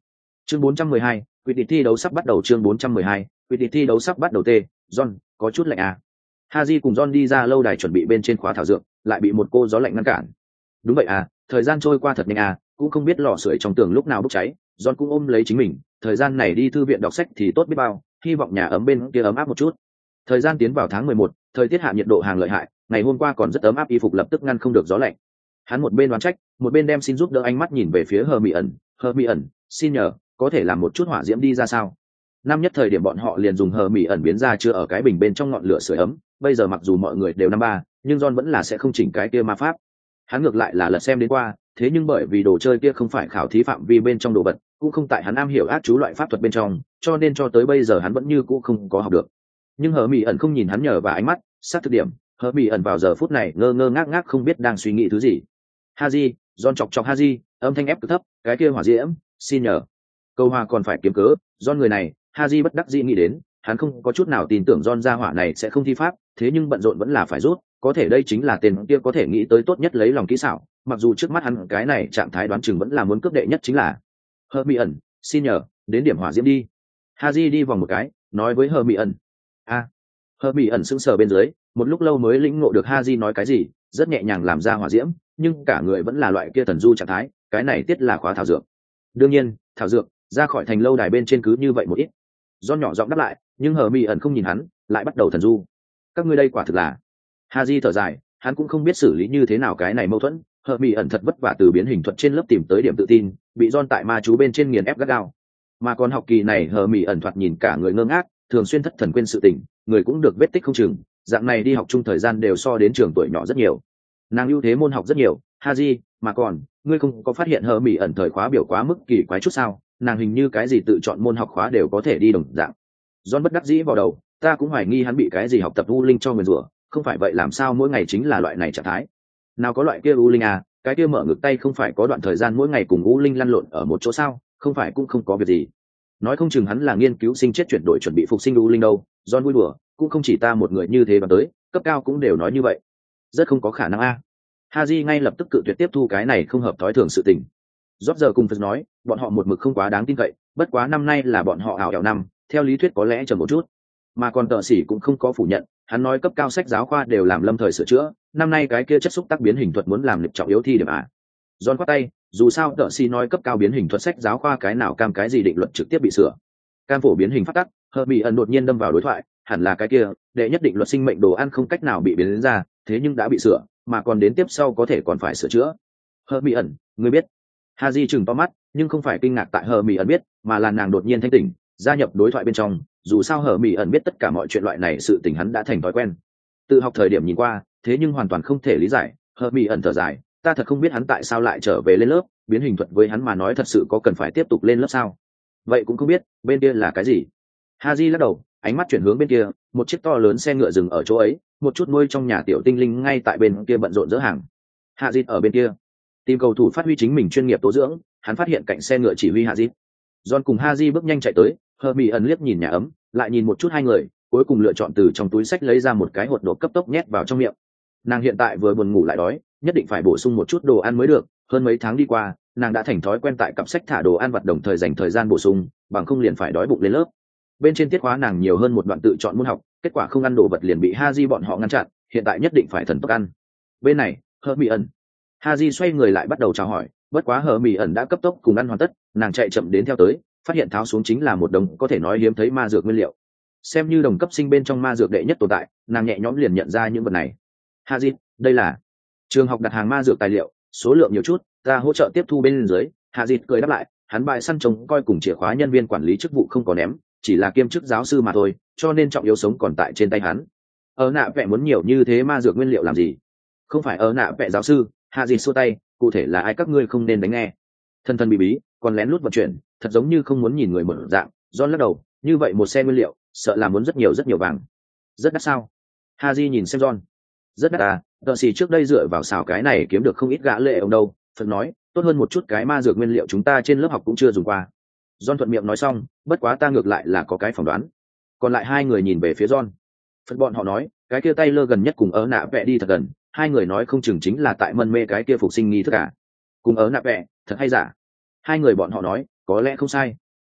Chương 412, quyết định thi đấu sắp bắt đầu. Chương 412, quyết định thi đấu sắp bắt đầu. John, có chút lạnh à? Haji cùng John đi ra lâu đài chuẩn bị bên trên khóa thảo dược, lại bị một cô gió lạnh ngăn cản. Đúng vậy à, thời gian trôi qua thật nhanh à, cũng không biết lò sưởi trong tường lúc nào bốc cháy. John cũng ôm lấy chính mình, thời gian này đi thư viện đọc sách thì tốt biết bao, hy vọng nhà ấm bên kia ấm áp một chút. Thời gian tiến vào tháng 11, thời tiết hạ nhiệt độ hàng lợi hại, ngày hôm qua còn rất ấm áp, y phục lập tức ngăn không được gió lạnh. Hắn một bên đoán trách, một bên đem xin giúp đỡ ánh mắt nhìn về phía Hermione, xin nhờ, có thể làm một chút hỏa diễm đi ra sao? Năm nhất thời điểm bọn họ liền dùng Hermione biến ra chưa ở cái bình bên trong ngọn lửa sưởi ấm, bây giờ mặc dù mọi người đều năm ba, nhưng John vẫn là sẽ không chỉnh cái kia ma pháp. Hắn ngược lại là lật xem đến qua, thế nhưng bởi vì đồ chơi kia không phải khảo thí phạm vi bên trong đồ vật, cũng không tại hắn am hiểu ác chú loại pháp thuật bên trong, cho nên cho tới bây giờ hắn vẫn như cũ không có học được. Nhưng Hermione không nhìn hắn nhờ và ánh mắt, sát thực điểm, Hermione vào giờ phút này ngơ ngơ ngác ngác không biết đang suy nghĩ thứ gì. Haji, John chọc chọc Haji, âm thanh ép cực thấp, cái kia hỏa diễm, xin nhờ. Câu hòa còn phải kiếm cớ, John người này, Haji bất đắc dĩ nghĩ đến, hắn không có chút nào tin tưởng John gia hỏa này sẽ không thi pháp, thế nhưng bận rộn vẫn là phải rút, có thể đây chính là tên kia có thể nghĩ tới tốt nhất lấy lòng kỹ xảo, mặc dù trước mắt hắn cái này trạng thái đoán chừng vẫn là muốn cướp đệ nhất chính là. Hermione, xin nhờ, đến điểm hỏa diễm đi. Haji đi vòng một cái, nói với Hermione. Hermione sững sờ bên dưới, một lúc lâu mới lĩnh ngộ được Haji nói cái gì, rất nhẹ nhàng làm ra hỏa diễm, nhưng cả người vẫn là loại kia thần du trạng thái, cái này tiết là khóa thảo dược. Đương nhiên, thảo dược ra khỏi thành lâu đài bên trên cứ như vậy một ít. John nhỏ giọng đáp lại, nhưng Hermione không nhìn hắn, lại bắt đầu thần du. Các ngươi đây quả thực là. Haji thở dài, hắn cũng không biết xử lý như thế nào cái này mâu thuẫn. Hermione thật vất vả từ biến hình thuật trên lớp tìm tới điểm tự tin, bị John tại ma chú bên trên nghiền ép gắt gao. Mà còn học kỳ này Hermione thoạt nhìn cả người ngơ ngác, thường xuyên thất thần quên sự tình, người cũng được vết tích không chừng, dạng này đi học chung thời gian đều so đến trường tuổi nhỏ rất nhiều. Nàng ưu thế môn học rất nhiều, Haji, mà còn, ngươi không có phát hiện Hermione thời khóa biểu quá mức kỳ quái chút sao? Nàng hình như cái gì tự chọn môn học khóa đều có thể đi đồng dạng. John bất đắc dĩ vào đầu, ta cũng hoài nghi hắn bị cái gì học tập u linh cho nguyền rủa, không phải vậy làm sao mỗi ngày chính là loại này trạng thái. Nào có loại kia u linh à, cái kia mở ngực tay không phải có đoạn thời gian mỗi ngày cùng u linh lăn lộn ở một chỗ sao, không phải cũng không có việc gì. Nói không chừng hắn là nghiên cứu sinh chết chuyển đổi chuẩn bị phục sinh u linh đâu. John vui đùa, cũng không chỉ ta một người như thế mà tới, cấp cao cũng đều nói như vậy. Rất không có khả năng a. Haji ngay lập tức cự tuyệt tiếp thu cái này không hợp thói thường sự tình. Rốt giờ cùng Phật nói, bọn họ một mực không quá đáng tin cậy, bất quá năm nay là bọn họ ảo ảo năm, theo lý thuyết có lẽ chậm một chút. Mà còn Tợ Sĩ cũng không có phủ nhận, hắn nói cấp cao sách giáo khoa đều làm lâm thời sửa chữa, năm nay cái kia chất xúc tác biến hình thuật muốn làm lịch trọng yếu thi điểm à. John quát tay, dù sao Tợ Sĩ nói cấp cao biến hình thuật sách giáo khoa cái nào cam cái gì định luật trực tiếp bị sửa. Cam phổ biến hình phát tắc, Hermione đột nhiên đâm vào đối thoại, hẳn là cái kia, đệ nhất định luật sinh mệnh đồ ăn không cách nào bị biến đến ra, thế nhưng đã bị sửa, mà còn đến tiếp sau có thể còn phải sửa chữa. Hermione, ngươi biết? Haji chừng to mắt, nhưng không phải kinh ngạc tại Hermione biết, mà là nàng đột nhiên thanh tỉnh, gia nhập đối thoại bên trong, dù sao Hermione biết tất cả mọi chuyện loại này sự tình hắn đã thành thói quen. Tự học thời điểm nhìn qua, thế nhưng hoàn toàn không thể lý giải, Hermione thở dài, ta thật không biết hắn tại sao lại trở về lên lớp, biến hình thuật với hắn mà nói thật sự có cần phải tiếp tục lên lớp sao? Vậy cũng không biết, bên kia là cái gì? Haji lắc đầu, ánh mắt chuyển hướng bên kia, một chiếc to lớn xe ngựa dừng ở chỗ ấy, một chút nuôi trong nhà tiểu tinh linh ngay tại bên kia bận rộn dỡ hàng. Haji ở bên kia, tìm cầu thủ phát huy chính mình chuyên nghiệp tố dưỡng, hắn phát hiện cạnh xe ngựa chỉ huy Haji. John cùng Haji bước nhanh chạy tới, Hermione liếc nhìn nhà ấm, lại nhìn một chút hai người, cuối cùng lựa chọn từ trong túi sách lấy ra một cái hột đột cấp tốc nhét vào trong miệng. Nàng hiện tại vừa buồn ngủ lại đói, nhất định phải bổ sung một chút đồ ăn mới được, hơn mấy tháng đi qua, nàng đã thành thói quen tại cặp sách thả đồ ăn vặt đồng thời dành thời gian bổ sung, bằng không liền phải đói bụng lên lớp. Bên trên tiết khóa nàng nhiều hơn một đoạn tự chọn môn học, kết quả không ăn đồ vật liền bị Haji bọn họ ngăn chặn, hiện tại nhất định phải thần tốc ăn. Bên này, Hermione. Haji xoay người lại bắt đầu chào hỏi, bất quá Hermione đã cấp tốc cùng ăn hoàn tất, nàng chạy chậm đến theo tới, phát hiện tháo xuống chính là một đống có thể nói hiếm thấy ma dược nguyên liệu. Xem như đồng cấp sinh bên trong ma dược đệ nhất tồn tại, nàng nhẹ nhõm liền nhận ra những vật này. Haji, đây là trường học đặt hàng ma dược tài liệu, số lượng nhiều chút, ta hỗ trợ tiếp thu bên dưới. Haji cười đáp lại, hắn bại săn trông coi cùng chìa khóa nhân viên quản lý chức vụ không có ném, chỉ là kiêm chức giáo sư mà thôi, cho nên trọng yếu sống còn tại trên tay hắn. Ở nạ vẽ muốn nhiều như thế ma dược nguyên liệu làm gì? Không phải ở nạ vẽ giáo sư. Haji xua tay, cụ thể là ai các ngươi không nên đánh nghe. Thân thân bí bí, còn lén lút vận chuyển, thật giống như không muốn nhìn người mở dạng. John lắc đầu, như vậy một xe nguyên liệu, sợ là muốn rất nhiều vàng. Rất đắt sao? Haji nhìn xem John. Rất đắt à, Tợ Sĩ trước đây dựa vào xào cái này kiếm được không ít gã lệ ông đâu. Phật nói, tốt hơn một chút cái ma dược nguyên liệu chúng ta trên lớp học cũng chưa dùng qua. John thuận miệng nói xong, bất quá ta ngược lại là có cái phỏng đoán. Còn lại hai người nhìn về phía John. Phật bọn họ nói, cái kia tay lơ gần nhất cùng ở nạ vẽ đi thật gần, hai người nói không chừng chính là tại mân mê cái kia phục sinh nghi thức cả. Cùng ở nạ vẽ, thật hay giả? Hai người bọn họ nói, có lẽ không sai.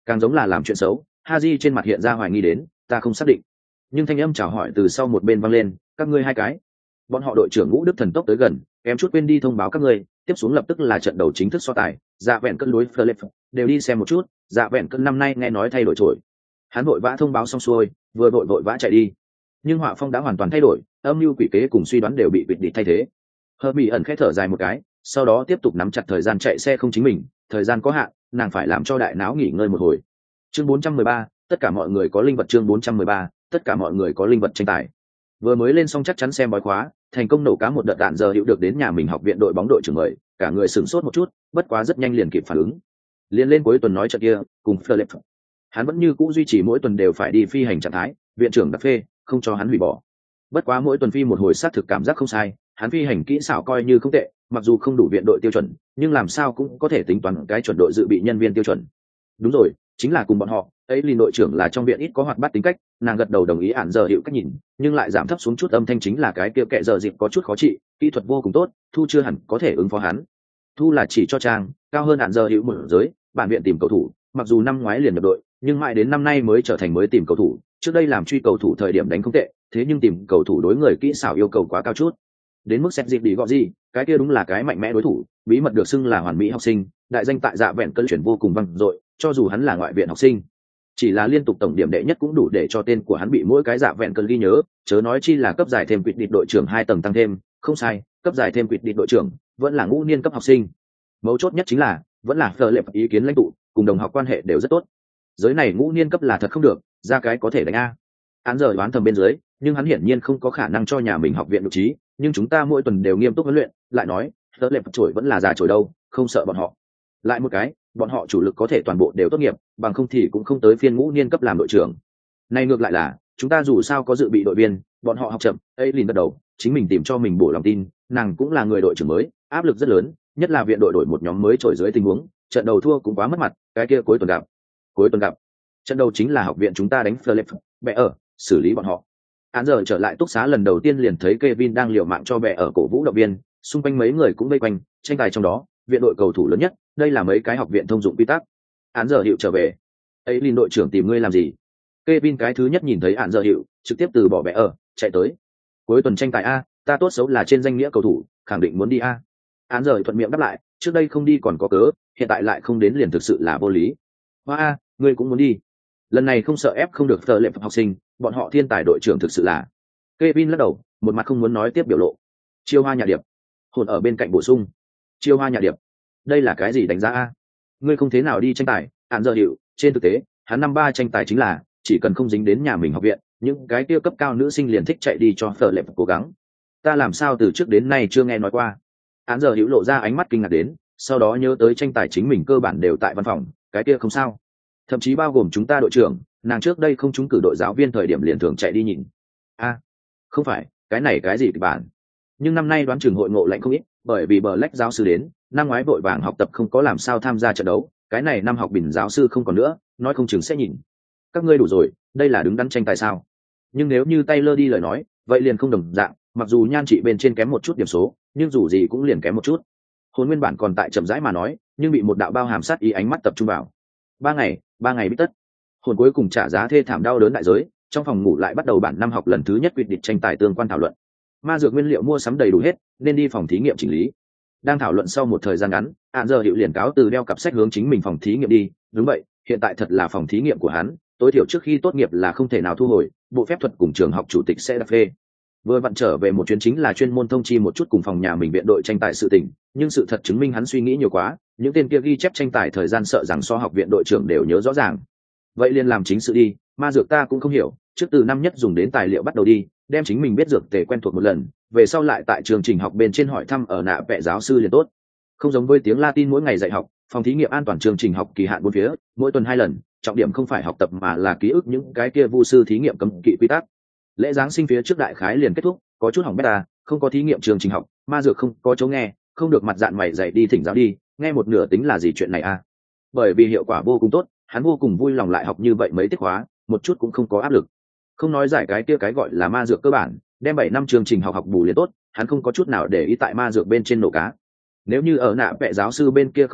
càng giống là làm chuyện xấu. Haji trên mặt hiện ra hoài nghi đến, ta không xác định. Nhưng thanh âm chào hỏi từ sau một bên vang lên, các ngươi hai cái. Bọn họ đội trưởng Ngũ Đức thần tốc tới gần, em chút quên đi thông báo các ngươi, tiếp xuống lập tức là trận đấu chính thức so tài, dạ vẹn cân đối Philip, đều đi xem một chút, dạ vẹn cân năm nay nghe nói thay đổi trội. Hắn vội vã thông báo xong xuôi, vừa vội vã chạy đi. Nhưng họa phong đã hoàn toàn thay đổi, âm mưu quỷ kế cùng suy đoán đều bị vịt địch thay thế. Hermione ẩn khẽ thở dài một cái, sau đó tiếp tục nắm chặt thời gian chạy xe không chính mình, thời gian có hạn, nàng phải làm cho đại não nghỉ ngơi một hồi. Chương 413, tất cả mọi người có linh vật. Chương 413, tất cả mọi người có linh vật tranh tài. Vừa mới lên xong chắc chắn xem bói khóa, thành công nổ cá một đợt đạn giờ hiệu được đến nhà mình học viện đội bóng đội trưởng mời, cả người sửng sốt một chút, bất quá rất nhanh liền kịp phản ứng. Liên lên cuối tuần nói trận kia, cùng Philip. Hắn vẫn như cũ duy trì mỗi tuần đều phải đi phi hành trạng thái, viện trưởng đặt phê, không cho hắn hủy bỏ. Bất quá mỗi tuần phi một hồi xác thực cảm giác không sai, hắn phi hành kỹ xảo coi như không tệ, mặc dù không đủ viện đội tiêu chuẩn, nhưng làm sao cũng có thể tính toán cái chuẩn đội dự bị nhân viên tiêu chuẩn. Đúng rồi, chính là cùng bọn họ, ấy Lin đội trưởng là trong viện ít có hoạt bát tính cách, nàng gật đầu đồng ý ản giờ hiệu cách nhìn, nhưng lại giảm thấp xuống chút âm thanh chính là cái kia kệ giờ dịp có chút khó trị, kỹ thuật vô cùng tốt, Thu chưa hẳn có thể ứng phó hắn. Thu là chỉ cho trang, cao hơn ản giờ hiệu một giới, bản viện tìm cầu thủ, mặc dù năm ngoái liền nhập đội, nhưng mãi đến năm nay mới trở thành mới tìm cầu thủ, trước đây làm truy cầu thủ thời điểm đánh không tệ, thế nhưng tìm cầu thủ đối người kỹ xảo yêu cầu quá cao chút. Đến mức xét dịp đi gọi gì, cái kia đúng là cái mạnh mẽ đối thủ, bí mật được xưng là hoàn mỹ học sinh, đại danh tại dạ vẹn cân chuyển vô cùng vang dội, cho dù hắn là ngoại viện học sinh, chỉ là liên tục tổng điểm đệ nhất cũng đủ để cho tên của hắn bị mỗi cái dạ vẹn cân ghi nhớ, chớ nói chi là cấp giải thêm quyết định đội trưởng 2 tầng tăng thêm, không sai, cấp giải thêm quyết định đội trưởng vẫn là ngũ niên cấp học sinh. Mấu chốt nhất chính là vẫn là phờ lệp ý kiến lãnh tụ, cùng đồng học quan hệ đều rất tốt. Giới này ngũ niên cấp là thật không được, ra cái có thể đánh a. Hắn giờ đoán thầm bên dưới, nhưng hắn hiển nhiên không có khả năng cho nhà mình học viện vị trí, nhưng chúng ta mỗi tuần đều nghiêm túc huấn luyện, lại nói, phờ lệp trổi vẫn là già trổi đâu, không sợ bọn họ. Lại một cái, bọn họ chủ lực có thể toàn bộ đều tốt nghiệp, bằng không thì cũng không tới phiên ngũ niên cấp làm đội trưởng. Này ngược lại là, chúng ta dù sao có dự bị đội viên, bọn họ học chậm, ấy liền bắt đầu, chính mình tìm cho mình bổ lòng tin, nàng cũng là người đội trưởng mới, áp lực rất lớn, nhất là viện đội đổi một nhóm mới trổi dưới tình huống, trận đầu thua cũng quá mất mặt, cái kia cuối tuần gặp. Trận đầu chính là học viện chúng ta đánh Philip, bẻ ở, xử lý bọn họ. Án giờ trở lại túc xá lần đầu tiên liền thấy Kevin đang liều mạng cho bẻ ở cổ vũ động viên, xung quanh mấy người cũng vây quanh, tranh tài trong đó, viện đội cầu thủ lớn nhất, đây là mấy cái học viện thông dụng quy tắc. Án giờ hiệu trở về. Ấy Lin đội trưởng tìm ngươi làm gì? Kevin cái thứ nhất nhìn thấy án giờ hiệu, trực tiếp từ bỏ bẻ ở, chạy tới. Cuối tuần tranh tài a, ta tốt xấu là trên danh nghĩa cầu thủ, khẳng định muốn đi a. Án giờ thuận miệng đáp lại, trước đây không đi còn có cớ, hiện tại lại không đến liền thực sự là vô lý. Hoa a, ngươi cũng muốn đi. Lần này không sợ ép không được tờ lệ học sinh, bọn họ thiên tài đội trưởng thực sự là. Kevin lắc đầu, một mặt không muốn nói tiếp biểu lộ. Chiêu hoa nhà điệp. Hồn ở bên cạnh bổ sung. Chiêu hoa nhà điệp. Đây là cái gì đánh giá a? Ngươi không thế nào đi tranh tài, án giờ hiệu, trên thực tế, hắn năm ba tranh tài chính là, chỉ cần không dính đến nhà mình học viện, những cái kia cấp cao nữ sinh liền thích chạy đi cho tờ lệ cố gắng. Ta làm sao từ trước đến nay chưa nghe nói qua. Án giờ hữu lộ ra ánh mắt kinh ngạc đến, sau đó nhớ tới tranh tài chính mình cơ bản đều tại văn phòng, cái kia không sao. Thậm chí bao gồm chúng ta đội trưởng, nàng trước đây không trúng cử đội giáo viên thời điểm liền thường chạy đi nhìn. A, không phải, cái này cái gì kịch bản. Nhưng năm nay đoán chừng hội ngộ lạnh không ít, bởi vì Black giáo sư đến, năm ngoái vội vàng học tập không có làm sao tham gia trận đấu, cái này năm học bình giáo sư không còn nữa, nói không chừng sẽ nhìn. Các ngươi đủ rồi, đây là đứng đắn tranh tài sao? Nhưng nếu như Taylor đi lời nói, vậy liền không đồng dạng, mặc dù nhan trị bên trên kém một chút điểm số, nhưng dù gì cũng liền kém một chút. Hồn nguyên bản còn tại chậm rãi mà nói, nhưng bị một đạo bao hàm sát ý ánh mắt tập trung vào. 3 ngày biết tất. Hồn cuối cùng trả giá thê thảm đau đớn đại giới, trong phòng ngủ lại bắt đầu bản năm học lần thứ nhất quyết định tranh tài tương quan thảo luận. Ma dược nguyên liệu mua sắm đầy đủ hết, nên đi phòng thí nghiệm chỉnh lý. Đang thảo luận sau một thời gian ngắn, Án giờ hiệu liền cáo từ đeo cặp sách hướng chính mình phòng thí nghiệm đi. Đúng vậy, hiện tại thật là phòng thí nghiệm của hắn, tối thiểu trước khi tốt nghiệp là không thể nào thu hồi, bộ phép thuật cùng trường học chủ tịch sẽ đặt phê. Vừa vặn trở về một chuyến chính là chuyên môn thông chi một chút cùng phòng nhà mình viện đội tranh tài sự tình, nhưng sự thật chứng minh hắn suy nghĩ nhiều quá, những tên kia ghi chép tranh tài thời gian sợ rằng so học viện đội trưởng đều nhớ rõ ràng. Vậy liền làm chính sự đi, ma dược ta cũng không hiểu, trước từ năm nhất dùng đến tài liệu bắt đầu đi, đem chính mình biết dược tề quen thuộc một lần, về sau lại tại trường trình học bên trên hỏi thăm ở nạ vẽ giáo sư liền tốt. Không giống với tiếng Latin mỗi ngày dạy học, phòng thí nghiệm an toàn trường trình học kỳ hạn 4 phía, mỗi tuần 2 lần, trọng điểm không phải học tập mà là ký ức những cái kia vu sư thí nghiệm cấm kỵ quy tắc. Lễ giáng sinh phía trước đại khái liền kết thúc, có chút hỏng beta, không có thí nghiệm trường trình học, ma dược không có chỗ nghe, không được mặt dạn mày dạy đi thỉnh giáo đi, nghe một nửa tính là gì chuyện này à? Bởi vì hiệu quả vô cùng tốt, hắn vô cùng vui lòng lại học như vậy mấy tiết khóa, một chút cũng không có áp lực. Không nói giải cái kia cái gọi là ma dược cơ bản, đem 7 năm chương trình học học bù liền tốt, hắn không có chút nào để ý tại ma dược bên trên nổ cá. Nếu như ở nạ vẽ giáo sư bên kia không chịu,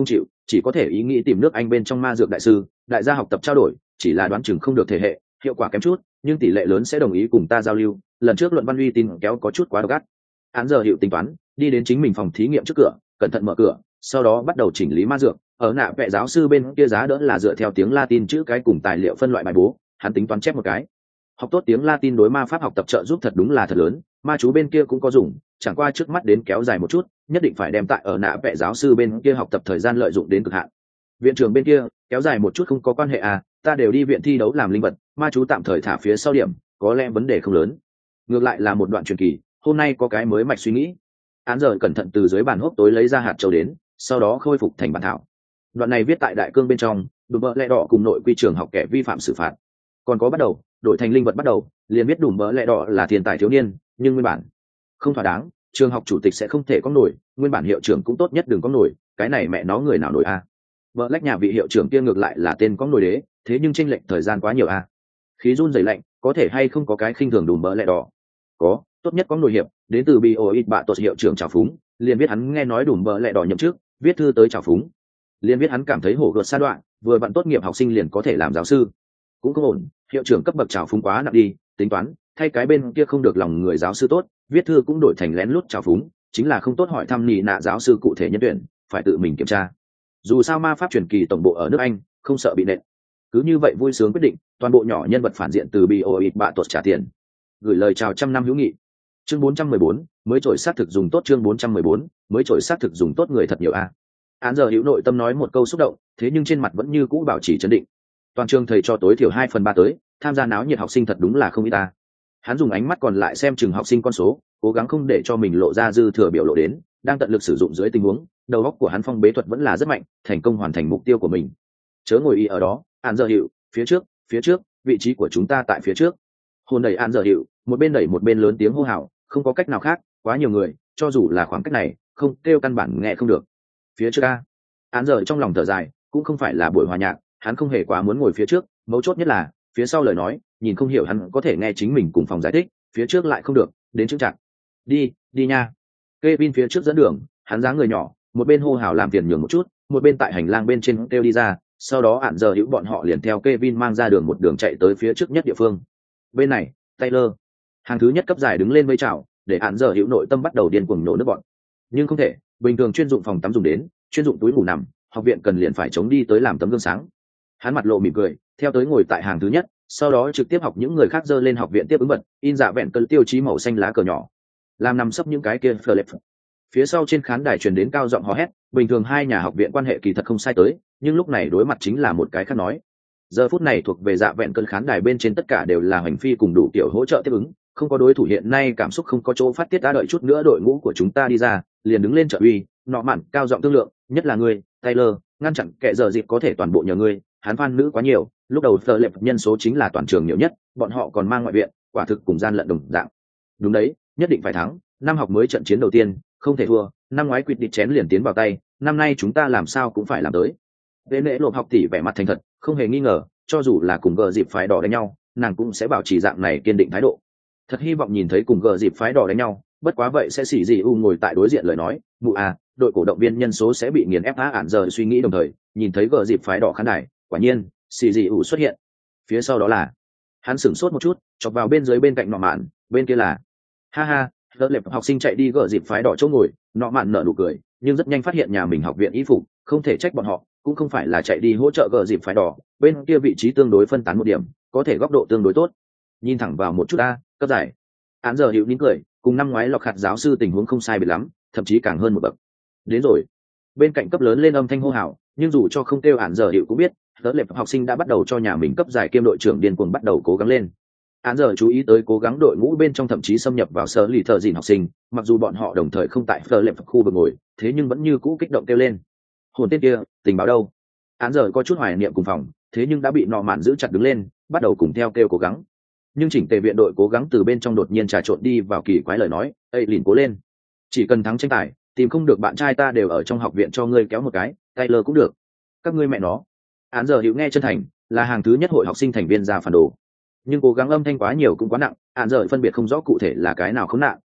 chỉ có thể ý nghĩ tìm nước Anh bên trong ma dược đại sư, đại gia học tập trao đổi, chỉ là đoán chừng không được thể hệ, hiệu quả kém chút, nhưng tỷ lệ lớn sẽ đồng ý cùng ta giao lưu. Lần trước luận văn uy tín kéo có chút quá gắt. Án giờ hiệu tính toán, đi đến chính mình phòng thí nghiệm trước cửa, cẩn thận mở cửa, sau đó bắt đầu chỉnh lý ma dược. Ở nạ vẽ giáo sư bên kia giá đỡ là dựa theo tiếng Latin chữ cái cùng tài liệu phân loại bài bố, hắn tính toán chép một cái. Học tốt tiếng Latin đối ma pháp học tập trợ giúp thật đúng là thật lớn, ma chú bên kia cũng có dùng, chẳng qua trước mắt đến kéo dài một chút, nhất định phải đem tại ở nạ vẽ giáo sư bên kia học tập thời gian lợi dụng đến cực hạn. Viện trưởng bên kia kéo dài một chút không có quan hệ à, ta đều đi viện thi đấu làm linh vật, ma chú tạm thời thả phía sau điểm, có lẽ vấn đề không lớn. Ngược lại là một đoạn truyền kỳ, hôm nay có cái mới mạch suy nghĩ. Án giờ cẩn thận từ dưới bàn hốc tối lấy ra hạt châu đến, sau đó khôi phục thành bản thảo. Đoạn này viết tại đại cương bên trong, đùm bỡ lẽ đỏ cùng nội quy trường học kẻ vi phạm xử phạt. Còn có bắt đầu, đổi thành linh vật bắt đầu, liền biết đùm bỡ lẽ đỏ là thiên tài thiếu niên, nhưng nguyên bản không thỏa đáng, trường học chủ tịch sẽ không thể có nổi, nguyên bản hiệu trưởng cũng tốt nhất đừng có nổi, cái này mẹ nó người nào nổi a? Vợ lách nhà vị hiệu trưởng kia ngược lại là tên có nổi đế, thế nhưng chênh lệch thời gian quá nhiều a. Khí run rẩy lạnh, có thể hay không có cái khinh thường đùm bỡ lẽ đỏ? Có, tốt nhất có nổi hiệp, đến từ BOIT bạ tuột hiệu trưởng trào phúng, liền biết hắn nghe nói đùm bỡ lẽ đỏ nhậm chức, viết thư tới trào phúng. Liền biết hắn cảm thấy hổ gợt sa đoạn, vừa vặn tốt nghiệp học sinh liền có thể làm giáo sư. Cũng không ổn, hiệu trưởng cấp bậc trào phúng quá nặng đi, tính toán, thay cái bên kia không được lòng người giáo sư tốt, viết thư cũng đổi thành lén lút trào phúng, chính là không tốt hỏi thăm nị nạ giáo sư cụ thể nhân tuyển, phải tự mình kiểm tra. Dù sao ma pháp truyền kỳ tổng bộ ở nước Anh, không sợ bị nện. Cứ như vậy vui sướng quyết định, toàn bộ nhỏ nhân vật phản diện từ BOIT bạ tuột trả tiền. Gửi lời chào trăm năm hữu nghị. Chương 414, mới trổi sát thực dùng tốt. Chương 414, mới trổi sát thực dùng tốt, người thật nhiều a. Án giờ hữu nội tâm nói một câu xúc động, thế nhưng trên mặt vẫn như cũ bảo trì trấn định. Toàn trường thầy cho tối thiểu 2/3 tới, tham gia náo nhiệt học sinh thật đúng là không ít ta. Hắn dùng ánh mắt còn lại xem chừng học sinh con số, cố gắng không để cho mình lộ ra dư thừa biểu lộ đến, đang tận lực sử dụng dưới tình huống, đầu óc của hắn phong bế thuật vẫn là rất mạnh, thành công hoàn thành mục tiêu của mình. Chớ ngồi y ở đó, Án giờ hữu, phía trước, vị trí của chúng ta tại phía trước. Hồn đẩy Án giờ hữu, một bên đẩy một bên lớn tiếng hô hào, không có cách nào khác, quá nhiều người, cho dù là khoảng cách này, không kêu căn bản nghe không được. Phía trước a. Án giờ trong lòng thở dài, cũng không phải là buổi hòa nhạc, hắn không hề quá muốn ngồi phía trước, mấu chốt nhất là phía sau lời nói, nhìn không hiểu hắn có thể nghe chính mình cùng phòng giải thích, phía trước lại không được, đến chững chặt. Đi nha. Kevin phía trước dẫn đường, hắn dáng người nhỏ, một bên hô hào làm phiền nhường một chút, một bên tại hành lang bên trên kêu đi ra, sau đó Án giờ hữu bọn họ liền theo Kevin mang ra đường một đường chạy tới phía trước nhất địa phương. Bên này, Taylor, hàng thứ nhất cấp giải đứng lên vây chào, để Án giờ hữu nội tâm bắt đầu điên cuồng nổ nước bọn. Nhưng không thể, bình thường chuyên dụng phòng tắm dùng đến, chuyên dụng túi ngủ nằm, học viện cần liền phải chống đi tới làm tấm gương sáng. Hắn mặt lộ mỉm cười, theo tới ngồi tại hàng thứ nhất, sau đó trực tiếp học những người khác dơ lên học viện tiếp ứng bật, in dạ vẹn cân tiêu chí màu xanh lá cờ nhỏ, làm nằm sấp những cái kia flip. Phía sau trên khán đài truyền đến cao giọng hò hét, bình thường hai nhà học viện quan hệ kỳ thật không sai tới, nhưng lúc này đối mặt chính là một cái khác nói. Giờ phút này thuộc về dạ vẹn cân khán đài bên trên tất cả đều là hành phi cùng đủ kiểu hỗ trợ tiếp ứng, không có đối thủ hiện nay cảm xúc không có chỗ phát tiết, đã đợi chút nữa đội ngũ của chúng ta đi ra, liền đứng lên trợ uy, nọ mặn cao giọng thương lượng, nhất là ngươi, Taylor, ngăn chặn kẻ giờ dịp có thể toàn bộ nhờ ngươi, hắn fan nữ quá nhiều, lúc đầu tờ lệp nhân số chính là toàn trường nhiều nhất, bọn họ còn mang ngoại viện, quả thực cùng gian lận đồng dạng. Đúng đấy, nhất định phải thắng, năm học mới trận chiến đầu tiên, không thể thua, năm ngoái quyết định chén liền tiến vào tay, năm nay chúng ta làm sao cũng phải làm tới. Về lễ lộp học tỷ vẻ mặt thành thật, không hề nghi ngờ, cho dù là cùng gờ dịp phái đỏ đánh nhau, nàng cũng sẽ bảo trì dạng này kiên định thái độ. Thật hy vọng nhìn thấy cùng gờ dịp phái đỏ đánh nhau, bất quá vậy sẽ xỉ gì u ngồi tại đối diện lời nói, mụ à, đội cổ động viên nhân số sẽ bị nghiền ép. Án giờ suy nghĩ đồng thời, nhìn thấy gờ dịp phái đỏ khán đài, quả nhiên, xỉ gì u xuất hiện. Phía sau đó là, hắn sửng sốt một chút, chọc vào bên dưới bên cạnh nọ mạn, bên kia là, ha ha, đỡ lệp học sinh chạy đi gờ dịp phái đỏ chỗ ngồi, nọ mạn nở nụ cười, nhưng rất nhanh phát hiện nhà mình học viện y phục, không thể trách bọn họ, cũng không phải là chạy đi hỗ trợ gờ dịp phái đỏ, bên kia vị trí tương đối phân tán một điểm, có thể góc độ tương đối tốt. Nhìn thẳng vào một chút a, cấp giải. Án giờ hữu nín cười, cùng năm ngoái lọc hạt giáo sư tình huống không sai biệt lắm, thậm chí càng hơn một bậc. Đến rồi. Bên cạnh cấp lớn lên âm thanh hô hào, nhưng dù cho không kêu Án giờ hữu cũng biết, đỡ lệp học sinh đã bắt đầu cho nhà mình cấp giải kiêm đội trưởng điên cuồng bắt đầu cố gắng lên. Án giờ chú ý tới cố gắng đội ngũ bên trong thậm chí xâm nhập vào sở lì thợ dìn học sinh, mặc dù bọn họ đồng thời không tại đỡ lệp khu vực ngồi, thế nhưng vẫn như cũ kích động kêu lên. Hồn tên kia, tình báo đâu? Án giờ có chút hoài niệm cùng phòng, thế nhưng đã bị nọ mạn giữ chặt đứng lên, bắt đầu cùng theo kêu cố gắng. Nhưng chỉnh tề viện đội cố gắng từ bên trong đột nhiên trà trộn đi vào kỳ quái lời nói, ây lìn cố lên, chỉ cần thắng tranh tài, tìm không được bạn trai ta đều ở trong học viện cho ngươi kéo một cái, Taylor cũng được, các ngươi mẹ nó. Án giờ hữu nghe chân thành, là hàng thứ nhất hội học sinh thành viên ra phản đồ, nhưng cố gắng âm thanh quá nhiều cũng quá nặng, án giờ phân biệt không rõ cụ thể là cái nào không nặng,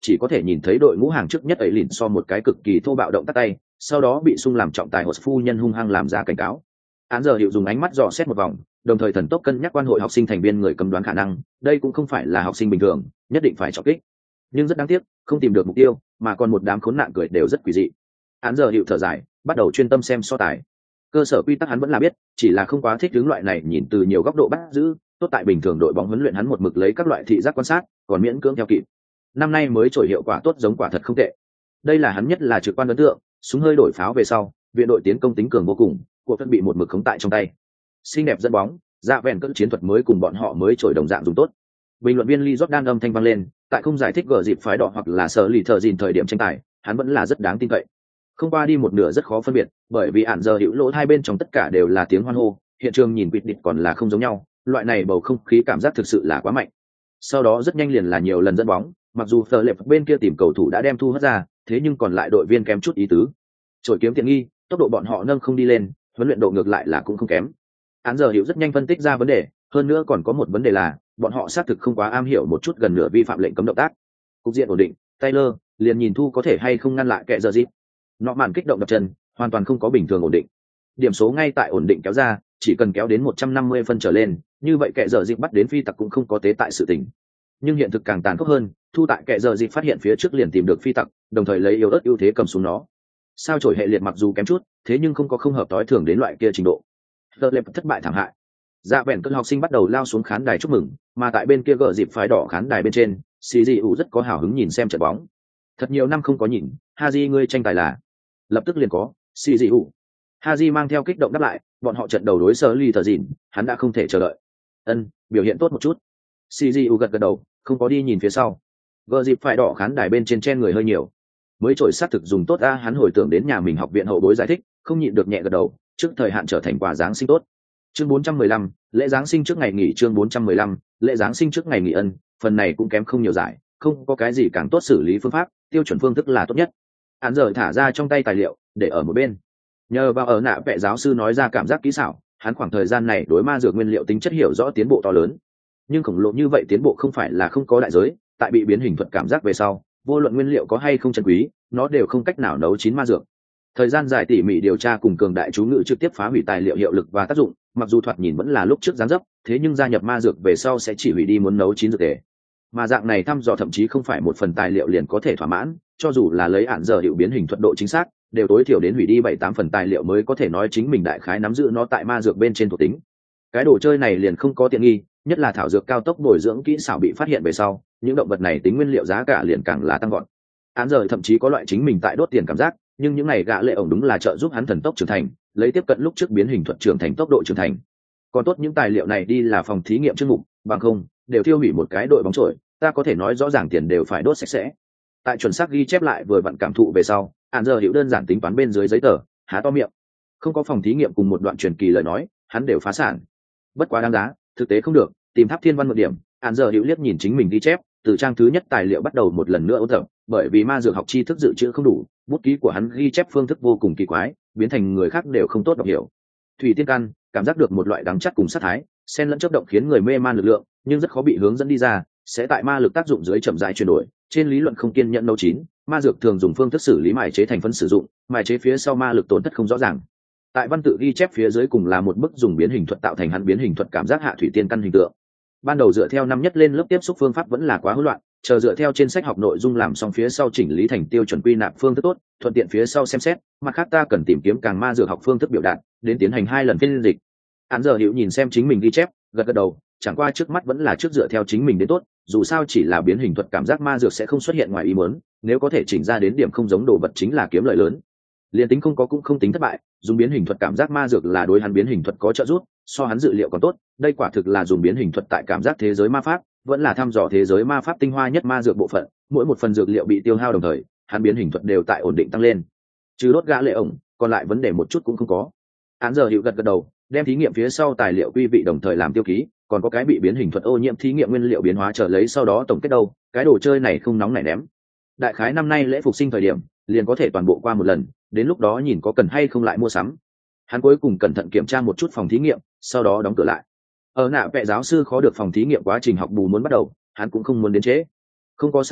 chỉ có thể nhìn thấy đội ngũ hàng trước nhất ấy lìn so một cái cực kỳ thô bạo động tắt tay, sau đó bị sung làm trọng tài hột phu nhân hung hăng làm ra cảnh cáo. Án giờ hiệu dùng ánh mắt dò xét một vòng, đồng thời thần tốc cân nhắc quan hội học sinh thành viên người cầm đoán khả năng, đây cũng không phải là học sinh bình thường, nhất định phải trọng kích. Nhưng rất đáng tiếc, không tìm được mục tiêu, mà còn một đám khốn nạn cười đều rất quỷ dị. Án giờ hiệu thở dài, bắt đầu chuyên tâm xem so tài. Cơ sở quy tắc hắn vẫn là biết, chỉ là không quá thích hướng loại này nhìn từ nhiều góc độ bắt giữ, tốt tại bình thường đội bóng huấn luyện hắn một mực lấy các loại thị giác quan sát, còn miễn cưỡng theo kịp. Năm nay mới trổi hiệu quả tốt giống quả thật không tệ. Đây là hắn nhất là trực quan ấn tượng, súng hơi đổi pháo về sau, viện đội tiến công tính cường vô cùng, cuộc phân bị một mực khống tại trong tay. Xinh đẹp dẫn bóng, dạ vẹn cỡ chiến thuật mới cùng bọn họ mới trổi đồng dạng dùng tốt. Bình luận viên Lee Jordan âm thanh vang lên, tại không giải thích gờ dịp phái đỏ hoặc là sở lì thợ gìn thời điểm tranh tài, hắn vẫn là rất đáng tin cậy. Không qua đi một nửa rất khó phân biệt, bởi vì ản giờ hữu lỗ hai bên trong tất cả đều là tiếng hoan hô, hiện trường nhìn quỵt địch còn là không giống nhau, loại này bầu không khí cảm giác thực sự là quá mạnh. Sau đó rất nhanh liền là nhiều lần dẫn bóng, mặc dù Phở Lệp bên kia tìm cầu thủ đã đem thu hết ra, thế nhưng còn lại đội viên kém chút ý tứ. Trổi kiếm tiện nghi, tốc độ bọn họ nâng không đi lên, huấn luyện độ ngược lại là cũng không kém. Án giờ hiểu rất nhanh phân tích ra vấn đề, hơn nữa còn có một vấn đề là, bọn họ xác thực không quá am hiểu một chút gần nửa vi phạm lệnh cấm động tác. Cục diện ổn định, Taylor liền nhìn thu có thể hay không ngăn lại kẻ giờ dịp. Nọ màn kích động đập chân, hoàn toàn không có bình thường ổn định. Điểm số ngay tại ổn định kéo ra, chỉ cần kéo đến 150 phân trở lên, như vậy kẻ giờ dịp bắt đến phi tặc cũng không có tế tại sự tình. Nhưng hiện thực càng tàn khốc hơn, thu tại kẻ giờ dịp phát hiện phía trước liền tìm được phi tặc, đồng thời lấy yếu ớt ưu thế cầm xuống nó. Sao chổi hệ liệt mặc dù kém chút, thế nhưng không có không hợp tối thường đến loại kia trình độ. The Lệp thất bại thảm hại. Dạ vẹn cơn học sinh bắt đầu lao xuống khán đài chúc mừng, mà tại bên kia gờ dịp phái đỏ khán đài bên trên, CJU rất có hào hứng nhìn xem trận bóng. Thật nhiều năm không có nhìn, Haji ngươi tranh tài là. Lập tức liền có, CJU. Haji mang theo kích động đáp lại, bọn họ trận đầu đối sở ly thờ dịn, hắn đã không thể chờ đợi. Biểu hiện tốt một chút. CJU gật gật đầu, không có đi nhìn phía sau. Gờ dịp phái đỏ khán đài bên trên chen người hơi nhiều. Mới trội xác thực dùng tốt a, hắn hồi tưởng đến nhà mình học viện hậu bối giải thích, không nhịn được nhẹ gật đầu, trước thời hạn trở thành quà giáng sinh tốt. Chương 415, lễ giáng sinh trước ngày nghỉ. Chương 415, lễ giáng sinh trước ngày nghỉ ân, phần này cũng kém không nhiều giải, không có cái gì càng tốt xử lý phương pháp, tiêu chuẩn phương thức là tốt nhất. Hắn giờ thả ra trong tay tài liệu, để ở một bên. Nhờ vào ở nạ vẽ giáo sư nói ra cảm giác kỹ xảo, hắn khoảng thời gian này đối ma dược nguyên liệu tính chất hiểu rõ tiến bộ to lớn. Nhưng khổng lồ như vậy tiến bộ không phải là không có đại giới, tại bị biến hình thuật cảm giác về sau, vô luận nguyên liệu có hay không chân quý, nó đều không cách nào nấu chín ma dược. Thời gian dài tỉ mỉ điều tra cùng cường đại chú ngữ trực tiếp phá hủy tài liệu hiệu lực và tác dụng, mặc dù thoạt nhìn vẫn là lúc trước giáng dấp, thế nhưng gia nhập ma dược về sau sẽ chỉ hủy đi muốn nấu chín dược tề. Mà dạng này thăm dò thậm chí không phải một phần tài liệu liền có thể thỏa mãn, cho dù là lấy ản giờ hiệu biến hình thuật độ chính xác, đều tối thiểu đến hủy đi 7-8 phần tài liệu mới có thể nói chính mình đại khái nắm giữ nó tại ma dược bên trên thuộc tính. Cái đồ chơi này liền không có tiện nghi, nhất là thảo dược cao tốc bồi dưỡng kỹ xảo bị phát hiện về sau, những động vật này tính nguyên liệu giá cả liền càng là tăng gọn. Án giờ thậm chí có loại chính mình tại đốt tiền cảm giác, nhưng những này gã lệ ổng đúng là trợ giúp hắn thần tốc trưởng thành, lấy tiếp cận lúc trước biến hình thuật trưởng thành tốc độ trưởng thành. Còn tốt những tài liệu này đi là phòng thí nghiệm chuyên mục, bằng không đều tiêu hủy một cái đội bóng chổi, ta có thể nói rõ ràng tiền đều phải đốt sạch sẽ. Tại chuẩn xác ghi chép lại vừa vặn cảm thụ về sau, án giờ hiểu đơn giản tính toán bên dưới giấy tờ, há to miệng. Không có phòng thí nghiệm cùng một đoạn truyền kỳ lời nói, hắn đều phá sản. Bất quá đáng giá, thực tế không được, tìm Tháp Thiên Văn một điểm, án giờ hiểu liếc nhìn chính mình ghi chép, từ trang thứ nhất tài liệu bắt đầu một lần nữa ôn tập, bởi vì ma dược học tri thức dự trữ không đủ, bút ký của hắn ghi chép phương thức vô cùng kỳ quái, biến thành người khác đều không tốt đọc hiểu. Thủy tiên căn, cảm giác được một loại đắng chát cùng sát thái, xen lẫn chớp động khiến người mê man lực lượng, nhưng rất khó bị hướng dẫn đi ra, sẽ tại ma lực tác dụng dưới chậm rãi chuyển đổi. Trên lý luận không kiên nhẫn nấu chín, ma dược thường dùng phương thức xử lý mài chế thành phân sử dụng, mài chế phía sau ma lực tổn thất không rõ ràng. Tại văn tự ghi chép phía dưới cùng là một bức dùng biến hình thuật tạo thành hắn biến hình thuật cảm giác hạ thủy tiên căn hình tượng. Ban đầu dựa theo năm nhất lên lớp tiếp xúc phương pháp vẫn là quá hỗn loạn, chờ dựa theo trên sách học nội dung làm xong phía sau chỉnh lý thành tiêu chuẩn quy nạp phương thức tốt, thuận tiện phía sau xem xét, mặt khác ta cần tìm kiếm càng ma dược học phương thức biểu đạt, đến tiến hành 2 lần phiên dịch. Hắn giờ hiểu nhìn xem chính mình ghi chép, gật gật đầu, chẳng qua trước mắt vẫn là trước dựa theo chính mình đến tốt, dù sao chỉ là biến hình thuật cảm giác ma dược sẽ không xuất hiện ngoài ý muốn, nếu có thể chỉnh ra đến điểm không giống đồ vật chính là kiếm lợi lớn. Liên tính không có cũng không tính thất bại, dùng biến hình thuật cảm giác ma dược là đối hắn biến hình thuật có trợ giúp, so hắn dự liệu còn tốt, đây quả thực là dùng biến hình thuật tại cảm giác thế giới ma pháp, vẫn là thăm dò thế giới ma pháp tinh hoa nhất ma dược bộ phận, mỗi một phần dược liệu bị tiêu hao đồng thời, hắn biến hình thuật đều tại ổn định tăng lên. Trừ đốt gã lệ ổng, còn lại vấn đề một chút cũng không có. Hắn giờ hiểu gật gật đầu, đem thí nghiệm phía sau tài liệu quy vị đồng thời làm tiêu ký, còn có cái bị biến hình thuật ô nhiễm thí nghiệm nguyên liệu biến hóa trở lấy sau đó tổng kết đâu, cái đồ chơi này không nóng nảy ném. Đại khái năm nay lễ phục sinh thời điểm, liền có thể toàn bộ qua một lần, đến lúc đó nhìn có cần hay không lại mua sắm. Hắn cuối cùng cẩn thận kiểm tra một chút phòng thí nghiệm, sau đó đóng cửa lại. Ở nạ vẽ giáo sư khó được phòng thí nghiệm quá trình học bù muốn bắt đầu, hắn cũng không muốn đến trễ. Không có sai lầm,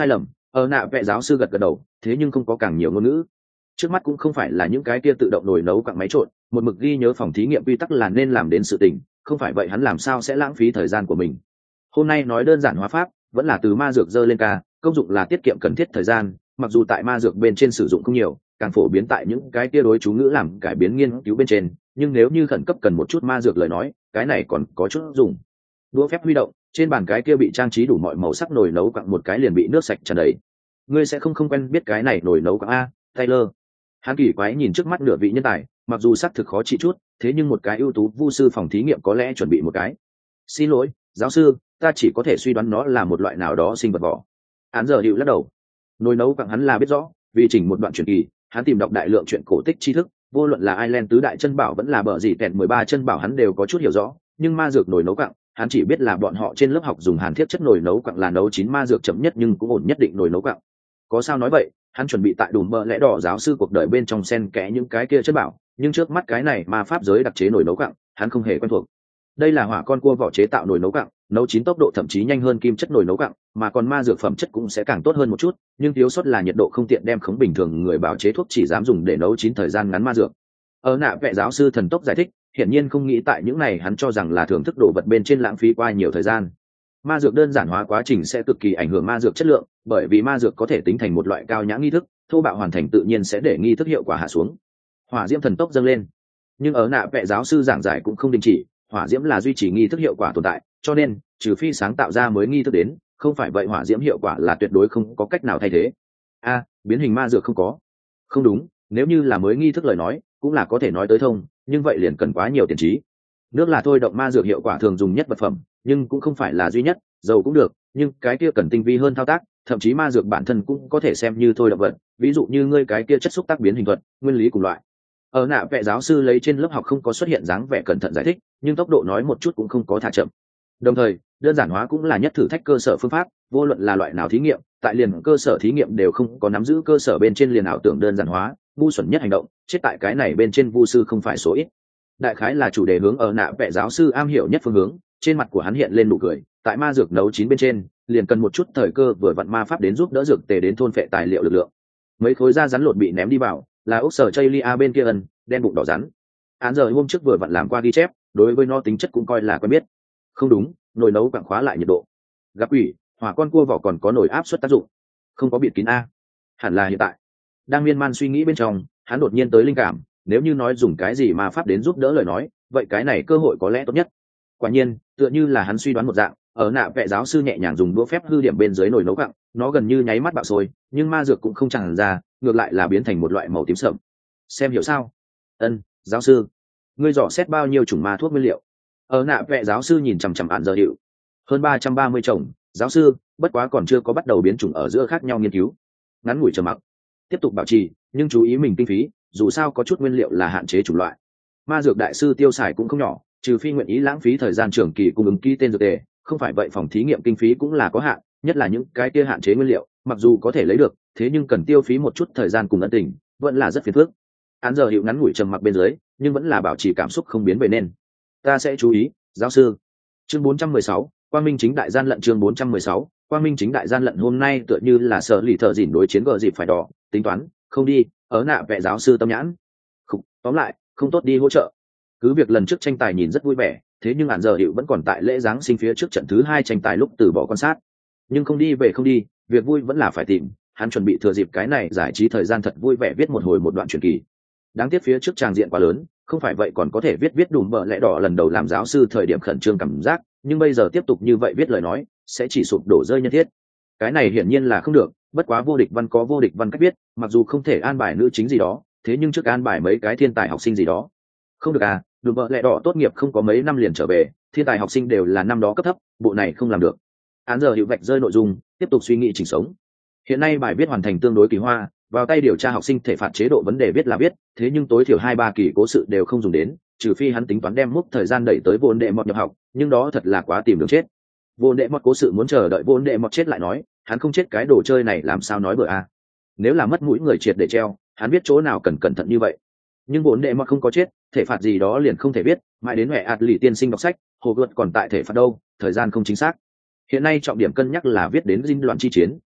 Ở nạ vệ giáo sư gật gật đầu, thế nhưng không có càng nhiều ngôn ngữ. Trước mắt cũng không phải là những cái kia tự động nồi nấu quặng máy trộn, một mực ghi nhớ phòng thí nghiệm quy tắc là nên làm đến sự tình, không phải vậy hắn làm sao sẽ lãng phí thời gian của mình. Hôm nay nói đơn giản hóa pháp, vẫn là từ ma dược dơ lên ca, công dụng là tiết kiệm cần thiết thời gian, mặc dù tại ma dược bên trên sử dụng không nhiều, càng phổ biến tại những cái kia đối chú ngữ làm cải biến nghiên cứu bên trên, nhưng nếu như khẩn cấp cần một chút ma dược lời nói, cái này còn có chút dùng. Đũa phép huy động, trên bàn cái kia bị trang trí đủ mọi màu sắc nồi nấu quặng một cái liền bị nước sạch tràn đầy. Ngươi sẽ không quen biết cái này nồi nấu quặng a, Taylor. Hắn kỳ quái nhìn trước mắt nửa vị nhân tài, mặc dù xác thực khó trị chút, thế nhưng một cái ưu tú vu sư phòng thí nghiệm có lẽ chuẩn bị một cái. Xin lỗi, giáo sư, ta chỉ có thể suy đoán nó là một loại nào đó sinh vật vỏ. Hắn giờ điệu lắc đầu. Nồi nấu quặng hắn là biết rõ, vì chỉnh một đoạn truyền kỳ, hắn tìm đọc đại lượng chuyện cổ tích tri thức, vô luận là Ireland tứ đại chân bảo vẫn là bờ gì tẹn 13 chân bảo hắn đều có chút hiểu rõ, nhưng ma dược nồi nấu quặng, hắn chỉ biết là bọn họ trên lớp học dùng hàn thiết chất nồi nấu quặng là nấu chín ma dược chậm nhất nhưng cũng ổn nhất định nồi nấu quặng. Có sao nói vậy, hắn chuẩn bị tại đùm bờ lẽ đỏ giáo sư cuộc đời bên trong xen kẽ những cái kia chất bảo, nhưng trước mắt cái này ma pháp giới đặc chế nồi nấu quặng, hắn không hề quen thuộc. Đây là hỏa con cua vỏ chế tạo nồi nấu quặng, nấu chín tốc độ thậm chí nhanh hơn kim chất nồi nấu quặng, mà còn ma dược phẩm chất cũng sẽ càng tốt hơn một chút, nhưng thiếu sót là nhiệt độ không tiện đem khống bình thường người bào chế thuốc chỉ dám dùng để nấu chín thời gian ngắn ma dược. Ở nạ vệ giáo sư thần tốc giải thích, hiển nhiên không nghĩ tại những này hắn cho rằng là thưởng thức đồ vật bên trên lãng phí qua nhiều thời gian. Ma dược đơn giản hóa quá trình sẽ cực kỳ ảnh hưởng ma dược chất lượng, bởi vì ma dược có thể tính thành một loại cao nhã nghi thức, thô bạo hoàn thành tự nhiên sẽ để nghi thức hiệu quả hạ xuống. Hỏa diễm thần tốc dâng lên, nhưng ở nạ vệ giáo sư giảng giải cũng không đình chỉ, hỏa diễm là duy trì nghi thức hiệu quả tồn tại, cho nên trừ phi sáng tạo ra mới nghi thức đến, không phải vậy hỏa diễm hiệu quả là tuyệt đối không có cách nào thay thế. Biến hình ma dược không có. Không đúng, nếu như là mới nghi thức lời nói, cũng là có thể nói tới thông, nhưng vậy liền cần quá nhiều tiền trí. Nước là thôi động ma dược hiệu quả thường dùng nhất vật phẩm, nhưng cũng không phải là duy nhất, dầu cũng được, nhưng cái kia cần tinh vi hơn thao tác, thậm chí ma dược bản thân cũng có thể xem như thôi động vật, ví dụ như ngươi cái kia chất xúc tác biến hình thuật, nguyên lý cùng loại. Ở nạ vệ giáo sư lấy trên lớp học không có xuất hiện dáng vẻ cẩn thận giải thích, nhưng tốc độ nói một chút cũng không có thả chậm. Đồng thời, đơn giản hóa cũng là nhất thử thách cơ sở phương pháp, vô luận là loại nào thí nghiệm, tại liền cơ sở thí nghiệm đều không có nắm giữ cơ sở bên trên liền ảo tưởng đơn giản hóa, ngu xuẩn nhất hành động, chết tại cái này bên trên vu sư không phải số ít. Đại khái là chủ đề hướng ở nạ vệ giáo sư am hiểu nhất phương hướng, trên mặt của hắn hiện lên nụ cười, tại ma dược nấu chín bên trên, liền cần một chút thời cơ vừa vặn ma pháp đến giúp đỡ dược tề đến thôn phệ tài liệu lực lượng. Mấy khối da rắn lột bị ném đi vào, là ốc sở Chaylia bên kia ẩn, đen bụng đỏ rắn. Án giờ hôm trước vừa vặn làm qua ghi chép, đối với nó tính chất cũng coi là quen biết. Không đúng, nồi nấu quặng khóa lại nhiệt độ. Gặp quỷ, hỏa con cua vỏ còn có nồi áp suất tác dụng. Không có biệt kín a. Hẳn là hiện tại. Đang miên man suy nghĩ bên trong, hắn đột nhiên tới linh cảm, nếu như nói dùng cái gì mà pháp đến giúp đỡ lời nói, vậy cái này cơ hội có lẽ tốt nhất. Quả nhiên, tựa như là hắn suy đoán một dạng, ở nạ vệ giáo sư nhẹ nhàng dùng đũa phép hư điểm bên dưới nồi nấu quặng, nó gần như nháy mắt bạo sôi, nhưng ma dược cũng không tràn ra, ngược lại là biến thành một loại màu tím sậm. Xem hiểu sao? Ân, giáo sư. Ngươi dò xét bao nhiêu chủng ma thuốc nguyên liệu? Ở nạ vệ giáo sư nhìn chằm chằm án giờ hiệu. Hơn 330 chủng, giáo sư, bất quá còn chưa có bắt đầu biến chủng ở giữa khác nhau nghiên cứu. Ngắn ngủi trầm mặc. Tiếp tục bảo trì, nhưng chú ý mình kinh phí, dù sao có chút nguyên liệu là hạn chế chủng loại. Ma dược đại sư tiêu xài cũng không nhỏ, trừ phi nguyện ý lãng phí thời gian trường kỳ cung ứng ký tên dược tề, không phải vậy phòng thí nghiệm kinh phí cũng là có hạn, nhất là những cái kia hạn chế nguyên liệu, mặc dù có thể lấy được, thế nhưng cần tiêu phí một chút thời gian cùng ân tình, vẫn là rất phiền phức. Án giờ hiệu ngắn ngủi trầm mặc bên dưới, nhưng vẫn là bảo trì cảm xúc không biến về nên. Ta sẽ chú ý, giáo sư. Chương 416, Quang Minh chính đại gian lận. Chương 416, Quang Minh chính đại gian lận. Hôm nay tựa như là sở lì thợ dỉn đối chiến gờ dịp phải đỏ, tính toán, không đi, ở nạ vệ giáo sư tâm nhãn. Tóm lại, không tốt đi hỗ trợ. Cứ việc lần trước tranh tài nhìn rất vui vẻ, thế nhưng án giờ hiệu vẫn còn tại lễ giáng sinh phía trước trận thứ 2 tranh tài lúc từ bỏ quan sát. Nhưng không đi về không đi, việc vui vẫn là phải tìm, hắn chuẩn bị thừa dịp cái này giải trí thời gian thật vui vẻ viết một hồi một đoạn truyền kỳ. Đáng tiếc phía trước tràng diện quá lớn, không phải vậy còn có thể viết đùm bợ lẽ đỏ lần đầu làm giáo sư thời điểm khẩn trương cảm giác, nhưng bây giờ tiếp tục như vậy viết lời nói sẽ chỉ sụp đổ rơi nhân thiết. Cái này hiển nhiên là không được, bất quá vô địch văn có vô địch văn cách viết, mặc dù không thể an bài nữ chính gì đó, thế nhưng trước an bài mấy cái thiên tài học sinh gì đó. Không được à, đùm bợ lẽ đỏ tốt nghiệp không có mấy năm liền trở về, thiên tài học sinh đều là năm đó cấp thấp, bộ này không làm được. Án giờ hiệu vạch rơi nội dung, tiếp tục suy nghĩ chỉnh sống. Hiện nay bài viết hoàn thành tương đối kỳ hoa, vào tay điều tra học sinh thể phạt chế độ vấn đề viết là viết, thế nhưng tối thiểu 2-3 kỳ cố sự đều không dùng đến, trừ phi hắn tính toán đem mốc thời gian đẩy tới vốn đệ mọt nhập học, nhưng đó thật là quá tìm đường chết. Vốn đệ mọt cố sự muốn chờ đợi vốn đệ mọt chết lại nói, hắn không chết cái đồ chơi này làm sao nói bừa a. Nếu là mất mũi người triệt để treo, hắn biết chỗ nào cần cẩn thận như vậy. Nhưng vốn đệ mọt không có chết, thể phạt gì đó liền không thể biết, mãi đến mẹ ạt lì tiên sinh đọc sách, hồ gợt còn tại thể phạt đâu, thời gian không chính xác. Hiện nay trọng điểm cân nhắc là viết đến dinh loạn chi chiến,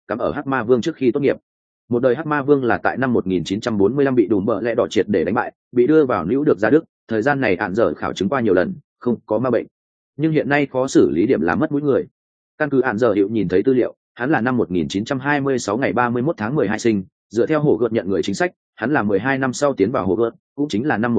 cắm ở Hắc Ma Vương trước khi tốt nghiệp. Một đời Hắc Ma Vương là tại năm 1945 bị Đùm Bợ Lẽ Đỏ triệt để đánh bại, bị đưa vào Nữu được ra Đức, thời gian này ạn dở khảo chứng qua nhiều lần, không có ma bệnh. Nhưng hiện nay khó xử lý điểm là mất mũi người. Căn cứ ạn dở hiệu nhìn thấy tư liệu, hắn là năm 1926 ngày 31 tháng 12 sinh, dựa theo hồ gợt nhận người chính sách, hắn là 12 năm sau tiến vào hồ gợt, cũng chính là năm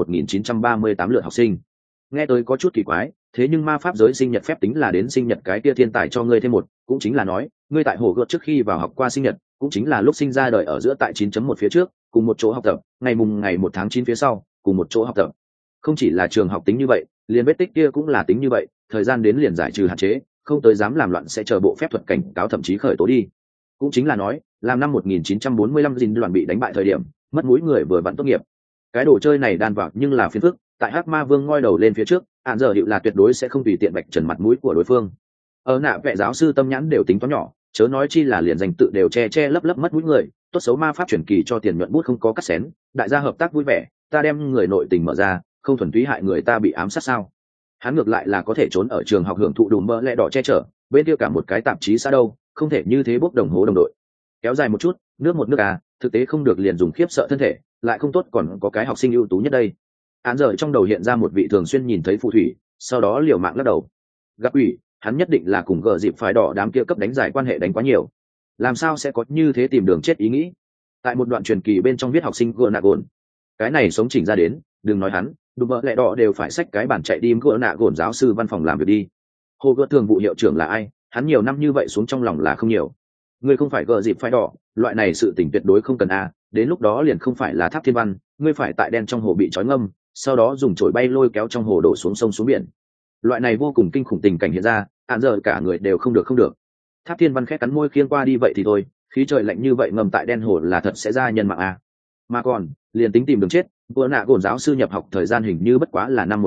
1938 lượt học sinh. Nghe tới có chút kỳ quái, thế nhưng ma pháp giới sinh nhật phép tính là đến sinh nhật cái tia thiên tài cho ngươi thêm một, cũng chính là nói, ngươi tại hồ gợt trước khi vào học qua sinh nhật, cũng chính là lúc sinh ra đời ở giữa tại 9.1 phía trước, cùng một chỗ học tập, ngày 1 tháng 9 phía sau, cùng một chỗ học tập. Không chỉ là trường học tính như vậy, liền vết tích kia cũng là tính như vậy, thời gian đến liền giải trừ hạn chế, không tới dám làm loạn sẽ chờ bộ phép thuật cảnh cáo thậm chí khởi tố đi. Cũng chính là nói, làm năm 1945 Dinh đoàn bị đánh bại thời điểm, mất mũi người vừa vặn tốt nghiệp. Cái đồ chơi này đan vào nhưng là phiền phức, tại Hắc Ma Vương ngoi đầu lên phía trước, ạn giờ hiệu là tuyệt đối sẽ không tùy tiện vạch trần mặt mũi của đối phương. Ở nạ vệ giáo sư tâm nhãn đều tính toán nhỏ, chớ nói chi là liền danh tự đều che lấp mất mũi người, tốt xấu ma pháp chuyển kỳ cho tiền nhuận bút không có cắt xén, đại gia hợp tác vui vẻ, ta đem người nội tình mở ra, không thuần túy hại người ta bị ám sát sao? Hắn ngược lại là có thể trốn ở trường học hưởng thụ Đùm Bợ Lẽ Đỏ che chở, bên kia cả một cái tạp chí xã đâu, không thể như thế bốc đồng hố đồng đội. Kéo dài một chút, nước một nước à, thực tế không được liền dùng khiếp sợ thân thể, lại không tốt còn có cái học sinh ưu tú nhất đây. Án giờ trong đầu hiện ra một vị thường xuyên nhìn thấy phù thủy, sau đó liều mạng lắc đầu. Gặp ủy, hắn nhất định là cùng gờ dịp phái đỏ đám kia cấp đánh giải quan hệ đánh quá nhiều. Làm sao sẽ có như thế tìm đường chết ý nghĩ? Tại một đoạn truyền kỳ bên trong viết học sinh gỡ nạ gồn, cái này sống chỉnh ra đến, đừng nói hắn, Đùm Bợ Lẽ Đỏ đều phải xách cái bản chạy đi gỡ nạ gồn giáo sư văn phòng làm việc đi. Hồ gỡ thường vụ hiệu trưởng là ai? Hắn nhiều năm như vậy xuống trong lòng là không nhiều. Ngươi không phải gờ dịp phái đỏ, loại này sự tình tuyệt đối không cần a. Đến lúc đó liền không phải là Tháp Thiên Văn, ngươi phải tại đen trong hồ bị trói ngâm, sau đó dùng chổi bay lôi kéo trong hồ đổ xuống sông xuống biển. Loại này vô cùng kinh khủng tình cảnh hiện ra, ạn giờ cả người đều không được. Tháp Thiên Văn khẽ cắn môi khiêng qua đi vậy thì thôi, khí trời lạnh như vậy ngầm tại đen hồ là thật sẽ ra nhân mạng a. Mà còn, liền tính tìm đường chết, vừa nạ gồn giáo sư nhập học thời gian hình như bất quá là năm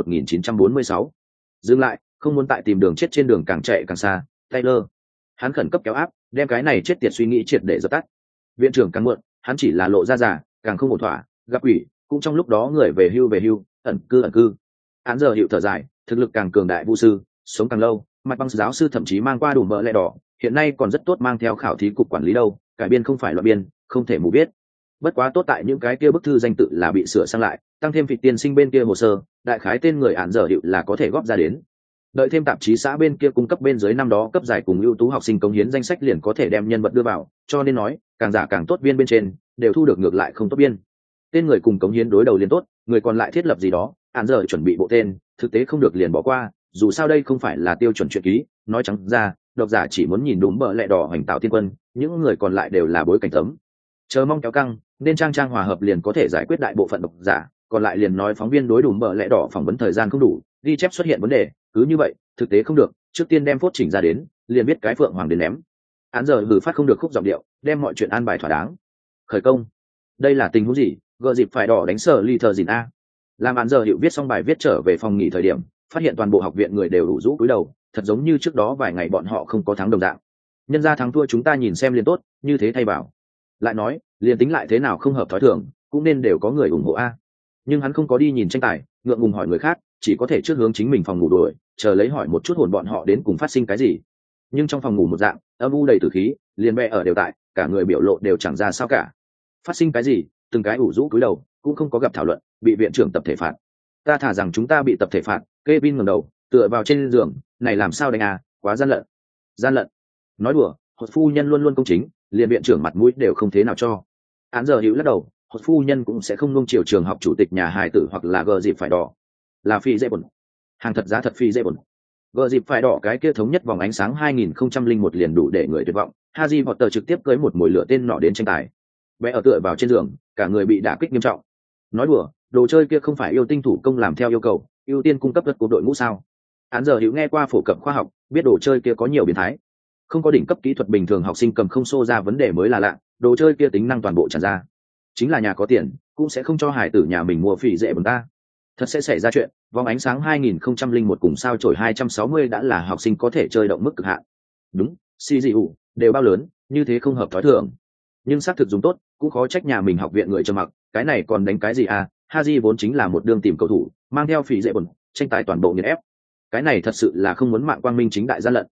1946. Dừng lại, không muốn tại tìm đường chết trên đường càng chạy càng xa, Taylor. Hắn khẩn cấp kéo áp, đem cái này chết tiệt suy nghĩ triệt để dập tắt. Viện trưởng càng muộn, hắn chỉ là lộ ra giả, càng không ổn thỏa, gặp quỷ, cũng trong lúc đó người về hưu, ẩn cư. Án giờ hiệu thở dài, thực lực càng cường đại vu sư, sống càng lâu, mặt băng giáo sư thậm chí mang qua Đùm Bợ Lẽ Đỏ, hiện nay còn rất tốt mang theo khảo thí cục quản lý đâu, cải biên không phải loại biên, không thể mù biết. Bất quá tốt tại những cái kia bức thư danh tự là bị sửa sang lại, tăng thêm vị tiên sinh bên kia hồ sơ, đại khái tên người án giờ hiệu là có thể góp ra đến. Đợi thêm tạp chí xã bên kia cung cấp bên dưới năm đó cấp giải cùng ưu tú học sinh cống hiến danh sách liền có thể đem nhân vật đưa vào, cho nên nói, càng giả càng tốt viên bên trên, đều thu được ngược lại không tốt viên. Tên người cùng cống hiến đối đầu liền tốt, người còn lại thiết lập gì đó, án giờ chuẩn bị bộ tên, thực tế không được liền bỏ qua, dù sao đây không phải là tiêu chuẩn truyện ký, nói trắng ra, độc giả chỉ muốn nhìn Đùm Bợ Lẽ Đỏ hoành tạo thiên quân, những người còn lại đều là bối cảnh tấm. Chờ mong kéo căng, nên trang hòa hợp liền có thể giải quyết đại bộ phận độc giả, còn lại liền nói phóng viên đối Đùm Bợ Lẽ Đỏ phỏng vấn thời gian không đủ, ghi chép xuất hiện vấn đề, cứ như vậy, thực tế không được, trước tiên đem phốt chỉnh ra đến, liền biết cái phượng hoàng đến ném. Án giờ hử phát không được khúc giọng điệu, đem mọi chuyện an bài thỏa đáng. Khởi công. Đây là tình huống gì? Gờ dịp phải đỏ đánh sở ly thờ dìn a. Làm án giờ hiệu viết xong bài viết trở về phòng nghỉ thời điểm, phát hiện toàn bộ học viện người đều đủ rũ cúi đầu, thật giống như trước đó vài ngày bọn họ không có thắng đồng dạng. Nhân ra thắng thua chúng ta nhìn xem liền tốt, như thế thay bảo. Lại nói, liền tính lại thế nào không hợp thói thường, cũng nên đều có người ủng hộ a. Nhưng hắn không có đi nhìn tranh tài, ngượng ngùng hỏi người khác, chỉ có thể trước hướng chính mình phòng ngủ đuổi, chờ lấy hỏi một chút hồn bọn họ đến cùng phát sinh cái gì. Nhưng trong phòng ngủ một dạng âm u đầy tử khí, liền bè ở đều tại, cả người biểu lộ đều chẳng ra sao cả. Phát sinh cái gì? Từng cái ủ rũ cúi đầu, cũng không có gặp thảo luận, bị viện trưởng tập thể phạt. Ta thả rằng chúng ta bị tập thể phạt. Kevin ngẩng đầu, tựa vào trên giường, này làm sao đánh à, quá gian lận. Gian lận? Nói đùa, hột phu nhân luôn luôn công chính, liền viện trưởng mặt mũi đều không thế nào cho. Án giờ hữu lắc đầu, hột phu nhân cũng sẽ không nuông chiều trường học chủ tịch nhà hài tử hoặc là gờ dịp phải đỏ. Là phi dễ buồn. Hàng thật giá thật phi dễ buồn. Gờ dịp phải đỏ cái kia thống nhất vòng ánh sáng 2001 liền đủ để người tuyệt vọng. Harry Potter trực tiếp cưới một mồi lửa tên nọ đến tranh tài. Bé ở tựa vào trên giường, cả người bị đả kích nghiêm trọng. Nói đùa, đồ chơi kia không phải yêu tinh thủ công làm theo yêu cầu, ưu tiên cung cấp đất của đội ngũ sao? Án giờ hữu nghe qua phổ cập khoa học, biết đồ chơi kia có nhiều biến thái. Không có đỉnh cấp kỹ thuật bình thường học sinh cầm không xô ra vấn đề mới là lạ, đồ chơi kia tính năng toàn bộ tràn ra. Chính là nhà có tiền, cũng sẽ không cho hải tử nhà mình mua phỉ dễ bẩn ta. Thật sẽ xảy ra chuyện, vòng ánh sáng 2001 cùng sao chổi 260 đã là học sinh có thể chơi động mức cực hạn. Đúng, CGU, đều bao lớn, như thế không hợp thói thường. Nhưng xác thực dùng tốt, cũng khó trách nhà mình học viện người trầm mặc, cái này còn đánh cái gì à? Haji vốn chính là một đương tìm cầu thủ, mang theo phỉ dễ bẩn, tranh tài toàn bộ nghiền ép. Cái này thật sự là không muốn mạng quang minh chính đại gian lận.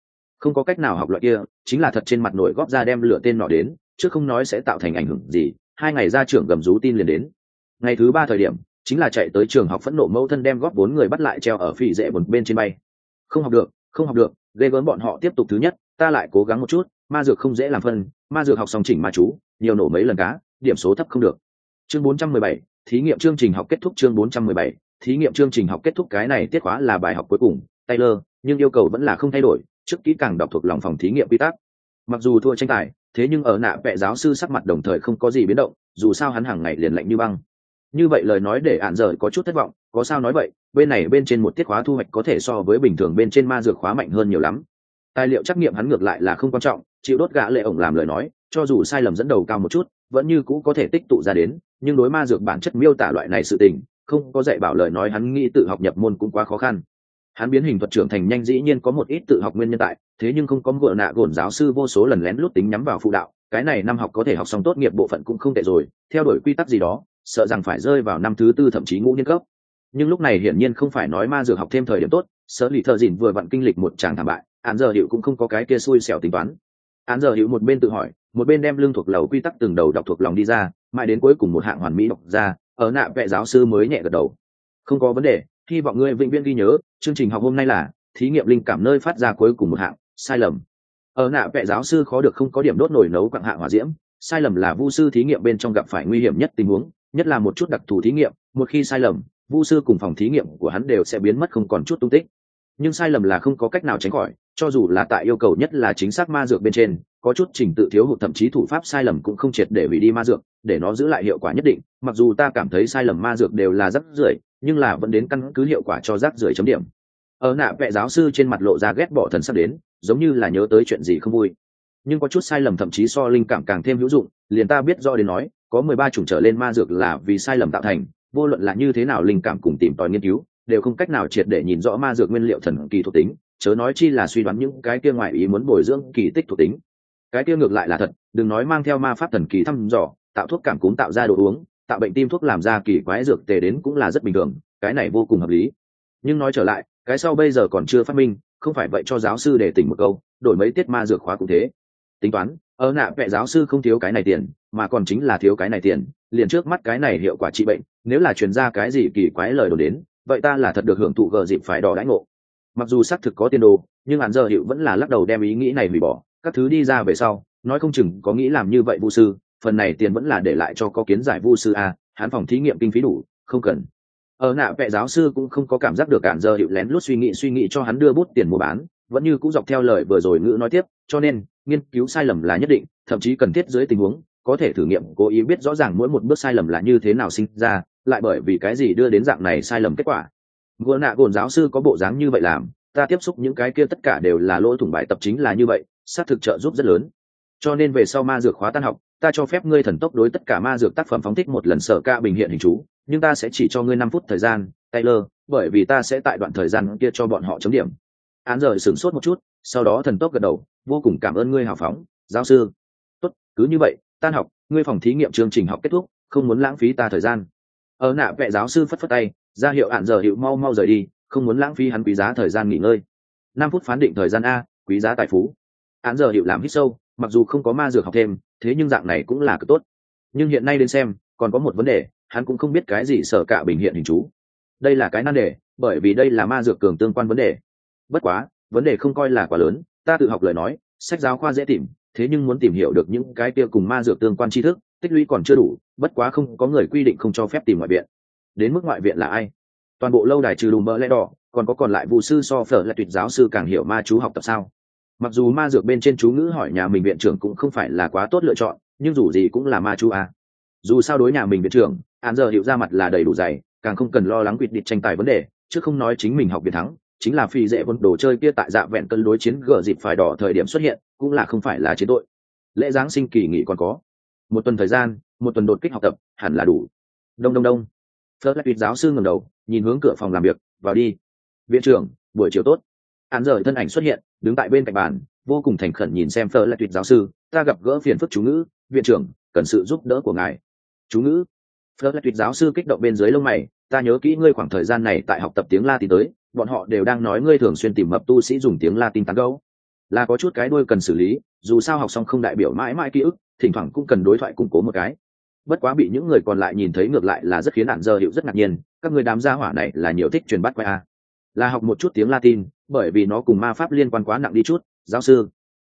không có cách nào học loại kia, chính là thật trên mặt nổi góp ra đem lửa tên nọ đến, chứ không nói sẽ tạo thành ảnh hưởng gì. 2 ngày ra trưởng gầm rú tin liền đến. Ngày thứ 3 thời điểm, chính là chạy tới trường học phẫn nộ mẫu thân đem góp 4 người bắt lại treo ở phỉ dễ buồn bên trên bay. Không học được, không học được, ghê gớm bọn họ tiếp tục thứ nhất, ta lại cố gắng một chút, ma dược không dễ làm phân, ma dược học xong chỉnh ma chú, nhiều nổ mấy lần cá, điểm số thấp không được. Chương 417, thí nghiệm chương trình học kết thúc. Chương 417, thí nghiệm chương trình học kết thúc. Cái này tiết khóa là bài học cuối cùng, Taylor, nhưng yêu cầu vẫn là không thay đổi, trước kỹ càng đọc thuộc lòng phòng thí nghiệm quy tắc. Mặc dù thua tranh tài, thế nhưng ở nạ vẽ giáo sư sắc mặt đồng thời không có gì biến động, dù sao hắn hàng ngày liền lạnh như băng. Như vậy lời nói để ạn giờ có chút thất vọng, có sao nói vậy, bên này bên trên một tiết khóa thu hoạch có thể so với bình thường bên trên ma dược khóa mạnh hơn nhiều lắm. Tài liệu trắc nghiệm hắn ngược lại là không quan trọng, chịu đốt gã lệ ổng làm lời nói, cho dù sai lầm dẫn đầu cao một chút, vẫn như cũ có thể tích tụ ra đến, nhưng đối ma dược bản chất miêu tả loại này sự tình, không có dạy bảo lời nói hắn nghĩ tự học nhập môn cũng quá khó khăn. Hắn biến hình thuật trưởng thành nhanh dĩ nhiên có một ít tự học nguyên nhân tại, thế nhưng không có ngựa nạ gồn giáo sư vô số lần lén lút tính nhắm vào phụ đạo, cái này năm học có thể học xong tốt nghiệp bộ phận cũng không tệ rồi, theo đuổi quy tắc gì đó, sợ rằng phải rơi vào năm thứ 4 thậm chí ngũ niên cấp. Nhưng lúc này hiển nhiên không phải nói ma dược học thêm thời điểm tốt, sở lì thợ dỉn vừa vặn kinh lịch một tràng thảm bại, án giờ hiệu cũng không có cái kia xui xẻo tính toán. Án giờ hiệu một bên tự hỏi, một bên đem lương thuộc lầu quy tắc từng đầu đọc thuộc lòng đi ra, mãi đến cuối cùng một hạng hoàn mỹ đọc ra, ở nạ vẽ giáo sư mới nhẹ gật đầu. Không có vấn đề, hy vọng ngươi vĩnh viễn ghi nhớ, chương trình học hôm nay là thí nghiệm linh cảm nơi phát ra cuối cùng một hạng, sai lầm. Ở nạ vẽ giáo sư khó được không có điểm đốt nổi nấu quặng hạng hỏa diễm, sai lầm là vu sư thí nghiệm bên trong gặp phải nguy hiểm nhất tình huống, nhất là một chút đặc thù thí nghiệm, một khi sai lầm, vu sư cùng phòng thí nghiệm của hắn đều sẽ biến mất không còn chút tung tích. Nhưng sai lầm là không có cách nào tránh khỏi, cho dù là tại yêu cầu nhất là chính xác ma dược bên trên, có chút trình tự thiếu hụt thậm chí thủ pháp sai lầm cũng không triệt để hủy đi ma dược, để nó giữ lại hiệu quả nhất định. Mặc dù ta cảm thấy sai lầm ma dược đều là rác rưởi, nhưng là vẫn đến căn cứ hiệu quả cho rác rưởi chấm điểm. Ở nạ vẽ giáo sư trên mặt lộ ra ghét bỏ thần sắc đến, giống như là nhớ tới chuyện gì không vui. Nhưng có chút sai lầm thậm chí so linh cảm càng thêm hữu dụng, liền ta biết rõ đến nói, có 13 chủng trở lên ma dược là vì sai lầm tạo thành, vô luận là như thế nào linh cảm cùng tìm tòi nghiên cứu, đều không cách nào triệt để nhìn rõ ma dược nguyên liệu thần kỳ thuộc tính, chớ nói chi là suy đoán những cái kia ngoài ý muốn bồi dưỡng kỳ tích thuộc tính. Cái kia ngược lại là thật, đừng nói mang theo ma pháp thần kỳ thăm dò, tạo thuốc cảm cúm tạo ra đồ uống, tạo bệnh tim thuốc làm ra kỳ quái dược tề đến cũng là rất bình thường, cái này vô cùng hợp lý. Nhưng nói trở lại, cái sau bây giờ còn chưa phát minh, không phải vậy cho giáo sư để tỉnh một câu, đổi mấy tiết ma dược khóa cũng thế. Tính toán, ở nạ vẽ giáo sư không thiếu cái này tiền, mà còn chính là thiếu cái này tiền, liền trước mắt cái này hiệu quả trị bệnh, nếu là truyền ra cái gì kỳ quái lời đồn đến, vậy ta là thật được hưởng thụ gờ dịp phải đỏ đãi ngộ. Mặc dù xác thực có tiền đồ, nhưng hắn giờ hiệu vẫn là lắc đầu đem ý nghĩ này hủy bỏ, các thứ đi ra về sau, nói không chừng có nghĩ làm như vậy vu sư, phần này tiền vẫn là để lại cho có kiến giải vu sư a, hắn phòng thí nghiệm kinh phí đủ, không cần. Ở nạ vẽ giáo sư cũng không có cảm giác được cản giờ hiệu lén lút suy nghĩ cho hắn đưa bút tiền mua bán, vẫn như cũng dọc theo lời vừa rồi ngữ nói tiếp, cho nên nghiên cứu sai lầm là nhất định, thậm chí cần thiết dưới tình huống có thể thử nghiệm cố ý biết rõ ràng mỗi một bước sai lầm là như thế nào sinh ra, lại bởi vì cái gì đưa đến dạng này sai lầm kết quả. Gỗ nạ gồn giáo sư có bộ dáng như vậy làm, ta tiếp xúc những cái kia tất cả đều là lỗ thủng bài tập chính là như vậy, xác thực trợ giúp rất lớn. Cho nên về sau ma dược khóa tan học, ta cho phép ngươi thần tốc đối tất cả ma dược tác phẩm phóng thích một lần sở ca bình hiện hình chú, nhưng ta sẽ chỉ cho ngươi 5 phút thời gian, Taylor, bởi vì ta sẽ tại đoạn thời gian kia cho bọn họ chấm điểm. Án rời sửng sốt một chút, sau đó thần tốc gật đầu, vô cùng cảm ơn ngươi hào phóng, giáo sư. Tốt, cứ như vậy, tan học, ngươi phòng thí nghiệm chương trình học kết thúc, không muốn lãng phí ta thời gian. Ở nạ vẽ giáo sư phất phất tay, ra hiệu án giờ hiệu mau mau rời đi, không muốn lãng phí hắn quý giá thời gian nghỉ ngơi. 5 phút phán định thời gian a, quý giá tài phú. Án giờ hiệu làm hít sâu, mặc dù không có ma dược học thêm, thế nhưng dạng này cũng là cực tốt. Nhưng hiện nay đến xem, còn có một vấn đề, hắn cũng không biết cái gì sở cả bình hiện hình chú. Đây là cái nan đề, bởi vì đây là ma dược cường tương quan vấn đề. Bất quá, vấn đề không coi là quá lớn, ta tự học lời nói, sách giáo khoa dễ tìm, thế nhưng muốn tìm hiểu được những cái kia cùng ma dược tương quan tri thức, tích lũy còn chưa đủ, bất quá không có người quy định không cho phép tìm ngoại viện. Đến mức ngoại viện là ai? Toàn bộ lâu đài trừ Đùm Bơ Lẽ Đỏ, còn có còn lại vụ sư so phở là tuyệt giáo sư càng hiểu ma chú học tập sao? Mặc dù ma dược bên trên chú ngữ hỏi nhà mình viện trưởng cũng không phải là quá tốt lựa chọn, nhưng dù gì cũng là ma chú à. Dù sao đối nhà mình viện trưởng, án giờ hiệu ra mặt là đầy đủ dày, càng không cần lo lắng quyết định tranh tài vấn đề, chứ không nói chính mình học biệt thắng, chính là phi dễ vốn đồ chơi kia tại dạ vẹn cân đối chiến gỡ dịp phải đỏ thời điểm xuất hiện, cũng là không phải là chiến tội. Lễ giáng sinh kỳ nghỉ còn có 1 tuần thời gian, 1 tuần đột kích học tập, hẳn là đủ. Đông. Phớt lại giáo sư ngẩng đầu, nhìn hướng cửa phòng làm việc, vào đi. Viện trưởng, buổi chiều tốt. Án giờ thân ảnh xuất hiện, đứng tại bên cạnh bàn, vô cùng thành khẩn nhìn xem Phớt lại giáo sư, ta gặp gỡ phiền phức chú ngữ, viện trưởng, cần sự giúp đỡ của ngài. Chú ngữ? Phớt lại giáo sư kích động bên dưới lông mày, ta nhớ kỹ ngươi khoảng thời gian này tại học tập tiếng Latin tới, bọn họ đều đang nói ngươi thường xuyên tìm mập tu sĩ dùng tiếng Latin tán gẫu. là có chút cái đuôi cần xử lý, dù sao học xong không đại biểu mãi mãi ký ức, thỉnh thoảng cũng cần đối thoại củng cố một cái. Bất quá bị những người còn lại nhìn thấy ngược lại là rất khiến Án giờ hiệu rất ngạc nhiên, các người đám gia hỏa này là nhiều thích truyền bắt quay a. Là học một chút tiếng Latin, bởi vì nó cùng ma pháp liên quan quá nặng đi chút. Giáo sư,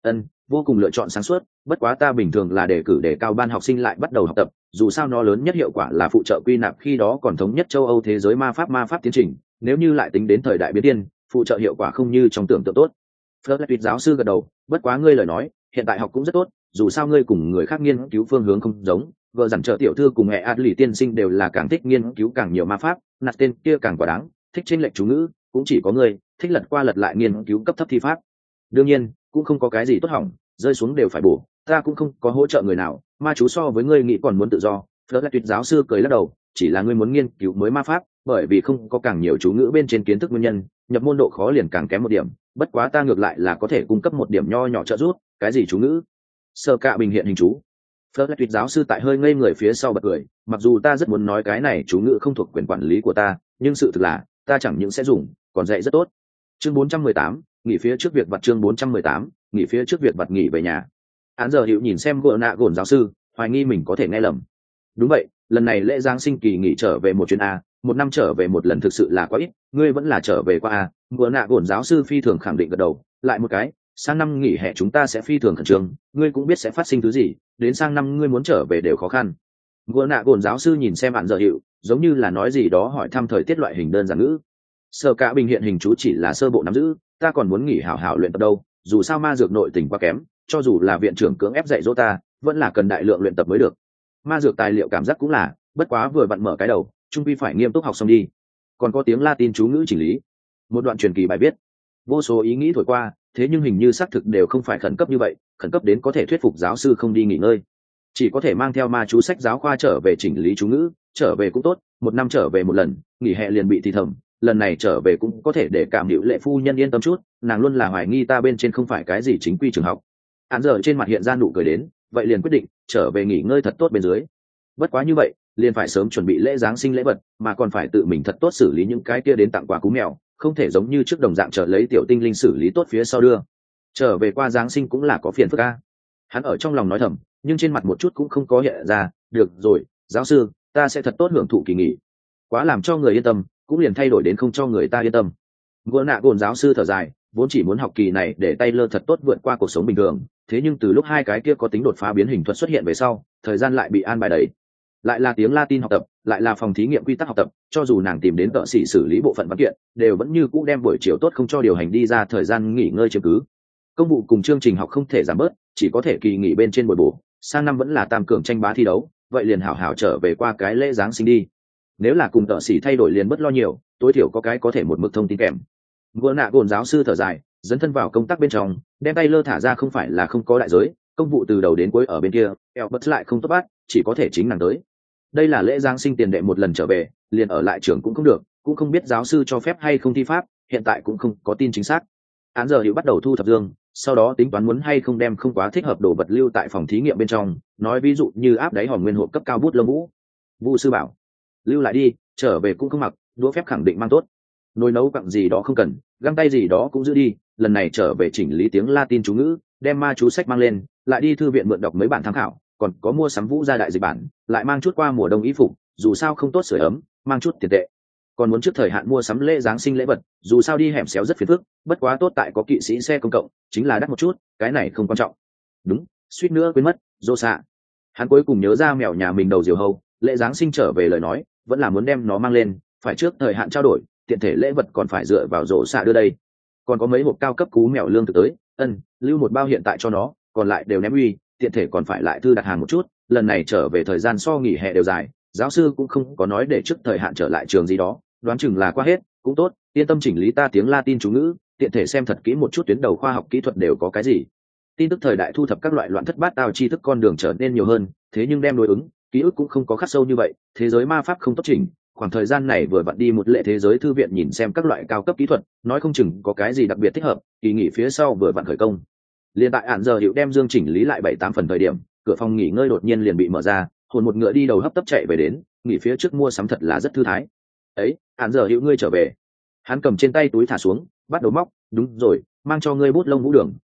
vô cùng lựa chọn sáng suốt, bất quá ta bình thường là đề cử để cao ban học sinh lại bắt đầu học tập, dù sao nó lớn nhất hiệu quả là phụ trợ quy nạp khi đó còn thống nhất châu Âu thế giới ma pháp tiến trình, nếu như lại tính đến thời đại biến thiên, phụ trợ hiệu quả không như trong tưởng tượng tốt. Fletcher giáo sư gật đầu, bất quá ngươi lời nói, hiện tại học cũng rất tốt, dù sao ngươi cùng người khác nghiên cứu phương hướng không giống, vợ dặn trợ tiểu thư cùng mẹ Adley tiên sinh đều là càng thích nghiên cứu càng nhiều ma pháp, nạt tên kia càng quả đáng, thích chênh lệch chú ngữ, cũng chỉ có ngươi thích lật qua lật lại nghiên cứu cấp thấp thi pháp. Đương nhiên, cũng không có cái gì tốt hỏng, rơi xuống đều phải bổ, ta cũng không có hỗ trợ người nào, ma chú so với ngươi nghĩ còn muốn tự do. Fletcher giáo sư cười lắc đầu, chỉ là ngươi muốn nghiên cứu mới ma pháp, bởi vì không có càng nhiều chú ngữ bên trên kiến thức nguyên nhân, nhập môn độ khó liền càng kém một điểm, bất quá ta ngược lại là có thể cung cấp một điểm nho nhỏ trợ giúp. Cái gì chú ngữ? Sơ cạ bình hiện hình chú. Fletcher giáo sư tại hơi ngây người phía sau bật cười, mặc dù ta rất muốn nói cái này chú ngữ không thuộc quyền quản lý của ta, nhưng sự thực là ta chẳng những sẽ dùng, còn dạy rất tốt. Chương 418, nghỉ phía trước việc vặt. Chương 418, nghỉ phía trước việc vặt, nghỉ về nhà. Án giờ hiệu nhìn xem gỡ nạ gồn giáo sư, hoài nghi mình có thể nghe lầm. Đúng vậy, lần này lễ giáng sinh kỳ nghỉ trở về một chuyến a, một năm trở về một lần thực sự là quá ít, ngươi vẫn là trở về qua a. Gỡ nạ gồn giáo sư phi thường khẳng định gật đầu, lại một cái, sang năm nghỉ hè chúng ta sẽ phi thường khẩn trương, ngươi cũng biết sẽ phát sinh thứ gì, đến sang năm ngươi muốn trở về đều khó khăn. Gỡ nạ gồn giáo sư nhìn xem án giờ hiệu, giống như là nói gì đó hỏi thăm thời tiết loại hình đơn giản ngữ. Sở cả bình hiện hình chú chỉ là sơ bộ nắm giữ, ta còn muốn nghỉ hảo hảo luyện tập đâu, dù sao ma dược nội tình quá kém, cho dù là viện trưởng cưỡng ép dạy dỗ ta, vẫn là cần đại lượng luyện tập mới được. Ma dược tài liệu cảm giác cũng là, bất quá vừa vặn mở cái đầu, trung quy phải nghiêm túc học xong đi. Còn có tiếng Latin chú ngữ chỉnh lý, một đoạn truyền kỳ bài viết, vô số ý nghĩ thổi qua, thế nhưng hình như xác thực đều không phải khẩn cấp như vậy, khẩn cấp đến có thể thuyết phục giáo sư không đi nghỉ ngơi, chỉ có thể mang theo ma chú sách giáo khoa trở về chỉnh lý chú ngữ, trở về cũng tốt, một năm trở về một lần, nghỉ hè liền bị thì thầm, lần này trở về cũng có thể để cảm hữu lệ phu nhân yên tâm chút, nàng luôn là hoài nghi ta bên trên không phải cái gì chính quy trường học. Án giờ trên mặt hiện ra nụ cười đến, vậy liền quyết định trở về nghỉ ngơi thật tốt bên dưới. Bất quá như vậy, liền phải sớm chuẩn bị lễ giáng sinh lễ vật, mà còn phải tự mình thật tốt xử lý những cái kia đến tặng quà cú mèo, không thể giống như trước đồng dạng chờ lấy tiểu tinh linh xử lý tốt phía sau đưa. Trở về qua giáng sinh cũng là có phiền phức a. Hắn ở trong lòng nói thầm, nhưng trên mặt một chút cũng không có hiện ra. Được rồi, giáo sư, ta sẽ thật tốt hưởng thụ kỳ nghỉ. Quá làm cho người yên tâm, cũng liền thay đổi đến không cho người ta yên tâm. Gỡ nạ gồn giáo sư thở dài, vốn chỉ muốn học kỳ này để Taylor thật tốt vượt qua cuộc sống bình thường, thế nhưng từ lúc hai cái kia có tính đột phá biến hình thuật xuất hiện về sau, thời gian lại bị an bài đầy. Lại là tiếng Latin học tập, lại là phòng thí nghiệm quy tắc học tập, cho dù nàng tìm đến tợ sĩ xử lý bộ phận văn kiện, đều vẫn như cũ đem buổi chiều tốt không cho điều hành đi ra thời gian nghỉ ngơi chiếm cứ. Công vụ cùng chương trình học không thể giảm bớt, chỉ có thể kỳ nghỉ bên trên buổi bổ, sang năm vẫn là tam cường tranh bá thi đấu, vậy liền hảo hảo trở về qua cái lễ giáng sinh đi. Nếu là cùng tợ sĩ thay đổi liền bất lo nhiều, tối thiểu có cái có thể một mực thông tin kèm. Vừa nạ gồn giáo sư thở dài, dấn thân vào công tác bên trong, đem tay lơ thả ra không phải là không có đại giới, công vụ từ đầu đến cuối ở bên kia, Albert lại không tốt bắt, chỉ có thể chính nàng tới. Đây là lễ giáng sinh tiền đệ một lần trở về, liền ở lại trường cũng không được, cũng không biết giáo sư cho phép hay không thi pháp, hiện tại cũng không có tin chính xác. Án giờ hiệu bắt đầu thu thập dương, sau đó tính toán muốn hay không đem không quá thích hợp đồ vật lưu tại phòng thí nghiệm bên trong, nói ví dụ như áp đáy hòm nguyên hộp cấp cao bút lông vũ. Vu sư bảo, lưu lại đi, trở về cũng không mặc, đũa phép khẳng định mang tốt. Nồi nấu quặng gì đó không cần, găng tay gì đó cũng giữ đi, lần này trở về chỉnh lý tiếng Latin chú ngữ, đem ma chú sách mang lên, lại đi thư viện mượn đọc mấy bản tham khảo, còn có mua sắm vũ gia đại dịch bản, lại mang chút qua mùa đông y phục, dù sao không tốt sưởi ấm, mang chút tiền tệ. Còn muốn trước thời hạn mua sắm lễ giáng sinh lễ vật, dù sao đi hẻm xéo rất phiền phức, bất quá tốt tại có kỵ sĩ xe công cộng, chính là đắt một chút, cái này không quan trọng. Đúng, suýt nữa quên mất, Dô xạ. Hắn cuối cùng nhớ ra mèo nhà mình đầu diều hâu, lễ giáng sinh trở về lời nói, vẫn là muốn đem nó mang lên, phải trước thời hạn trao đổi, tiện thể lễ vật còn phải dựa vào Dô xạ đưa đây. Còn có mấy hộp cao cấp cú mèo lương thực tới, lưu một bao hiện tại cho nó, còn lại đều ném uy, tiện thể còn phải lại thư đặt hàng một chút, lần này trở về thời gian so nghỉ hè đều dài, giáo sư cũng không có nói để trước thời hạn trở lại trường gì đó, đoán chừng là qua hết, cũng tốt, yên tâm chỉnh lý ta tiếng Latin chú ngữ, tiện thể xem thật kỹ một chút tuyến đầu khoa học kỹ thuật đều có cái gì. Tin tức thời đại thu thập các loại loạn thất bát tao tri thức con đường trở nên nhiều hơn, thế nhưng đem đối ứng, ký ức cũng không có khắc sâu như vậy, thế giới ma pháp không tốt chỉnh, khoảng thời gian này vừa vặn đi một lệ thế giới thư viện nhìn xem các loại cao cấp kỹ thuật, nói không chừng có cái gì đặc biệt thích hợp, kỳ nghỉ phía sau vừa vặn khởi công. Liên tại Án giờ hiệu đem dương chỉnh lý lại 7-8 phần thời điểm, cửa phòng nghỉ ngơi đột nhiên liền bị mở ra, hồn một ngựa đi đầu hấp tấp chạy về đến, nghỉ phía trước mua sắm thật là rất thư thái. Ấy, Án giờ hiệu ngươi trở về. Hắn cầm trên tay túi thả xuống, bắt đầu móc, đúng rồi, mang cho ngươi bút lông vũ đường,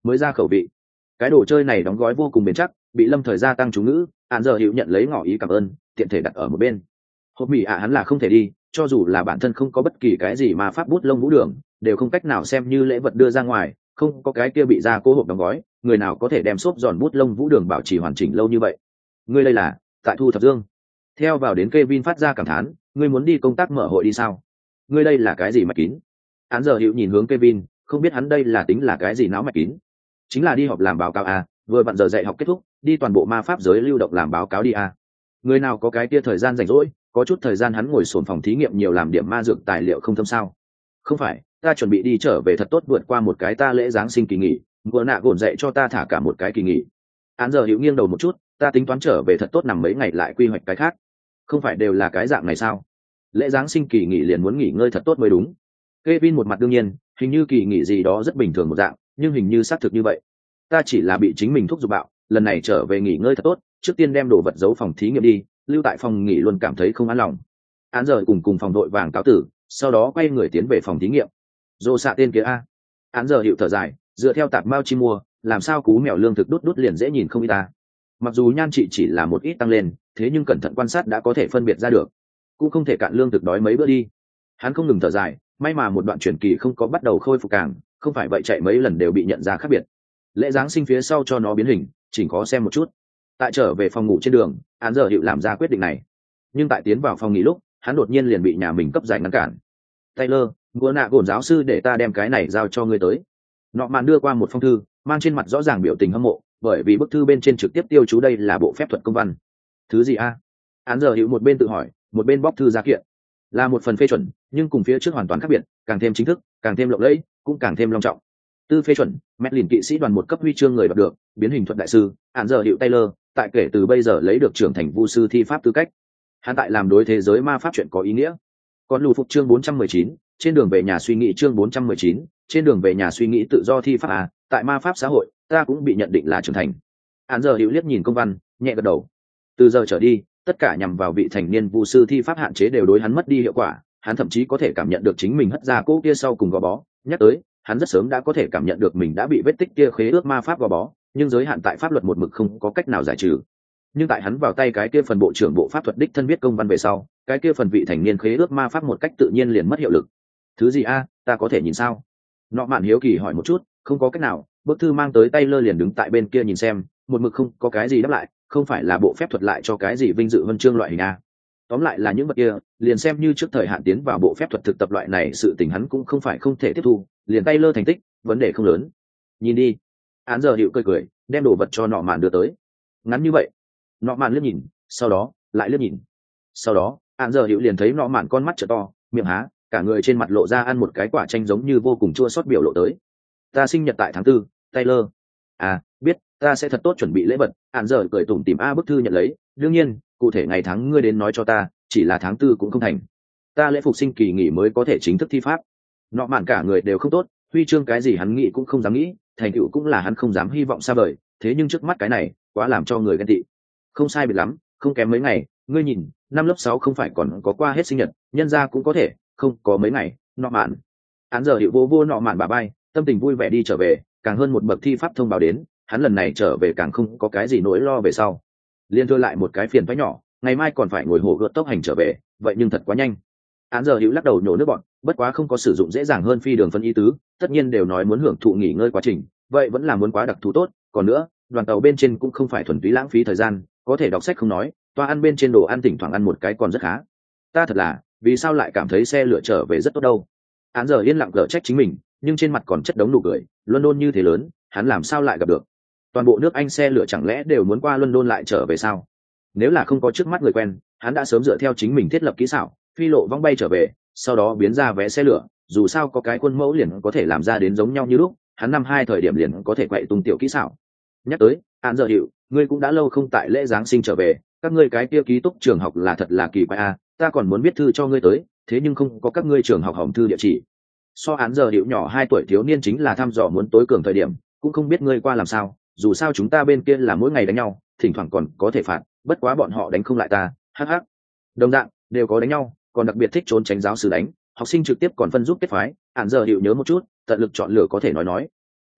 mới ra khẩu vị. Cái đồ chơi này đóng gói vô cùng bền chắc, bị Lâm Thời gia tăng chú ngữ, án giờ hiệu nhận lấy ngỏ ý cảm ơn, tiện thể đặt ở một bên. Hộp mì hắn là không thể đi, cho dù là bản thân không có bất kỳ cái gì mà pháp bút lông vũ đường đều không cách nào xem như lễ vật đưa ra ngoài, không có cái kia bị ra cố hộp đóng gói, người nào có thể đem xốp giòn bút lông vũ đường bảo trì hoàn chỉnh lâu như vậy. Ngươi đây là tại thu thập dương. Theo vào đến Kevin phát ra cảm thán, ngươi muốn đi công tác mở hội đi sao? Ngươi đây là cái gì mạch kín? Án giờ hiệu nhìn hướng Kevin, không biết hắn đây là tính là cái gì não mạch kín. Chính là đi họp làm báo cáo à, vừa vặn giờ dạy học kết thúc, đi toàn bộ ma pháp giới lưu động làm báo cáo đi à. Người nào có cái kia thời gian rảnh rỗi, có chút thời gian hắn ngồi sồn phòng thí nghiệm nhiều làm điểm ma dược tài liệu không thâm sao? Không phải, ta chuẩn bị đi trở về thật tốt vượt qua một cái ta lễ giáng sinh kỳ nghỉ, vừa nạ gồn dạy cho ta thả cả một cái kỳ nghỉ. Án giờ hiệu nghiêng đầu một chút, ta tính toán trở về thật tốt nằm mấy ngày lại quy hoạch cái khác. Không phải đều là cái dạng này sao? Lễ giáng sinh kỳ nghỉ liền muốn nghỉ ngơi thật tốt mới đúng. Kevin một mặt đương nhiên, hình như kỳ nghỉ gì đó rất bình thường một dạng, nhưng hình như xác thực như vậy. Ta chỉ là bị chính mình thúc giục bạo, lần này trở về nghỉ ngơi thật tốt, trước tiên đem đồ vật giấu phòng thí nghiệm đi, lưu tại phòng nghỉ luôn cảm thấy không an lòng. Án giờ cùng phòng đội vàng cáo tử, sau đó quay người tiến về phòng thí nghiệm. Dô xạ tên kia a. Án giờ hiệu thở dài, dựa theo tạp mao chi mua, làm sao cú mèo lương thực đút liền dễ nhìn không y ta. Mặc dù nhan trị chỉ là một ít tăng lên, thế nhưng cẩn thận quan sát đã có thể phân biệt ra được, cũng không thể cạn lương thực đói mấy bữa đi. Hắn không ngừng thở dài, may mà một đoạn truyền kỳ không có bắt đầu khôi phục càng, không phải vậy chạy mấy lần đều bị nhận ra khác biệt. Lễ giáng sinh phía sau cho nó biến hình, chỉnh khó xem một chút. Tại trở về phòng ngủ trên đường, hắn giờ hiệu làm ra quyết định này, nhưng tại tiến vào phòng nghỉ lúc, hắn đột nhiên liền bị nhà mình cấp giải ngăn cản. Taylor, vừa nạ gồn giáo sư để ta đem cái này giao cho ngươi tới. Nọ màn đưa qua một phong thư, mang trên mặt rõ ràng biểu tình hâm mộ, bởi vì bức thư bên trên trực tiếp tiêu chú đây là bộ phép thuật công văn. Thứ gì a? Hắn giờ hiệu một bên tự hỏi, một bên bóc thư ra kiện. Là một phần phê chuẩn, nhưng cùng phía trước hoàn toàn khác biệt, càng thêm chính thức, càng thêm lộng lẫy, cũng càng thêm long trọng. Tư phê chuẩn, Medlin kỵ sĩ đoàn một cấp huy chương người đoạt được, biến hình thuật đại sư, Hắn giờ hiệu Taylor, tại kể từ bây giờ lấy được trưởng thành vu sư thi pháp tư cách. Hắn tại làm đối thế giới ma pháp chuyện có ý nghĩa. Còn lù phục chương 419, trên đường về nhà suy nghĩ chương 419, trên đường về nhà suy nghĩ tự do thi pháp à, tại ma pháp xã hội, ta cũng bị nhận định là trưởng thành. Hắn giờ hiệu liếc nhìn công văn, nhẹ gật đầu. Từ giờ trở đi, tất cả nhằm vào vị thành niên vu sư thi pháp hạn chế đều đối hắn mất đi hiệu quả, hắn thậm chí có thể cảm nhận được chính mình hất ra cỗ kia sau cùng gò bó, nhắc tới, hắn rất sớm đã có thể cảm nhận được mình đã bị vết tích kia khế ước ma pháp gò bó, nhưng giới hạn tại pháp luật một mực không có cách nào giải trừ. Nhưng tại hắn vào tay cái kia phần bộ trưởng bộ pháp thuật đích thân viết công văn về sau, cái kia phần vị thành niên khế ước ma pháp một cách tự nhiên liền mất hiệu lực. Thứ gì a, ta có thể nhìn sao? Nọ mạn hiếu kỳ hỏi một chút, không có cách nào, bức thư mang tới tay lơ liền đứng tại bên kia nhìn xem, một mực không có cái gì đáp lại, không phải là bộ phép thuật lại cho cái gì vinh dự huân chương loại hình a. Tóm lại là những vật kia, liền xem như trước thời hạn tiến vào bộ phép thuật thực tập loại này sự tình hắn cũng không phải không thể tiếp thu, liền tay lơ thành tích, vấn đề không lớn. Nhìn đi. Án giờ hiệu cười, đem đồ vật cho nọ mạn đưa tới. Ngắn như vậy. Nọ mạn liếc nhìn, sau đó lại liếc nhìn. Sau đó, án giờ hiệu liền thấy nọ mạn con mắt trợ to, miệng há, cả người trên mặt lộ ra ăn một cái quả chanh giống như vô cùng chua xót biểu lộ tới. Ta sinh nhật tại tháng 4, Taylor. À, biết, ta sẽ thật tốt chuẩn bị lễ vật. Án giờ cười tủm tỉm bức thư nhận lấy, đương nhiên, cụ thể ngày tháng ngươi đến nói cho ta, chỉ là tháng 4 cũng không thành. Ta lễ phục sinh kỳ nghỉ mới có thể chính thức thi pháp. Nọ mạn cả người đều không tốt, huy chương cái gì hắn nghĩ cũng không dám nghĩ, thành tựu cũng là hắn không dám hy vọng xa vời, thế nhưng trước mắt cái này, quá làm cho người ghen tị. Không sai biệt lắm, không kém mấy ngày, ngươi nhìn, năm lớp 6 không phải còn có qua hết sinh nhật, nhân ra cũng có thể, không có mấy ngày, nọ mạn. Hắn giờ hiệu vô nọ mạn bà bay, tâm tình vui vẻ đi trở về, càng hơn một bậc thi pháp thông báo đến, hắn lần này trở về càng không có cái gì nỗi lo về sau. Liên thưa lại một cái phiền phái nhỏ, ngày mai còn phải ngồi hồ gợt tốc hành trở về, vậy nhưng thật quá nhanh. Hắn giờ hữu lắc đầu nhổ nước bọn, bất quá không có sử dụng dễ dàng hơn phi đường phân ý tứ, tất nhiên đều nói muốn hưởng thụ nghỉ ngơi quá trình, vậy vẫn là muốn quá đặc thù tốt. Còn nữa, đoàn tàu bên trên cũng không phải thuần túy lãng phí thời gian, có thể đọc sách không nói, toa ăn bên trên đồ ăn thỉnh thoảng ăn một cái còn rất khá. Ta thật là, vì sao lại cảm thấy xe lửa trở về rất tốt đâu? Hắn giờ yên lặng gỡ trách chính mình, nhưng trên mặt còn chất đống nụ cười. London như thế lớn, hắn làm sao lại gặp được? Toàn bộ nước Anh xe lửa chẳng lẽ đều muốn qua London lại trở về sao? Nếu là không có trước mắt người quen, hắn đã sớm dựa theo chính mình thiết lập kỹ xảo, phi lộ vong bay trở về, sau đó biến ra vé xe lửa, dù sao có cái khuôn mẫu liền có thể làm ra đến giống nhau như lúc, hắn năm 2 thời điểm liền có thể quậy tung tiểu kỹ xảo. Nhắc tới, Án giờ hiệu, ngươi cũng đã lâu không tại lễ giáng sinh trở về, các ngươi cái kia ký túc trường học là thật là kỳ quái a, ta còn muốn viết thư cho ngươi tới, thế nhưng không có các ngươi trường học hòm thư địa chỉ. So Án giờ hiệu nhỏ 2 tuổi thiếu niên chính là thăm dò muốn tối cường thời điểm, cũng không biết ngươi qua làm sao, dù sao chúng ta bên kia là mỗi ngày đánh nhau, thỉnh thoảng còn có thể phạt, bất quá bọn họ đánh không lại ta, hắc hắc. Đồng dạng đều có đánh nhau, còn đặc biệt thích trốn tránh giáo sư đánh, học sinh trực tiếp còn phân giúp kết phái. Án giờ hiệu nhớ một chút, tận lực chọn lựa có thể nói. T,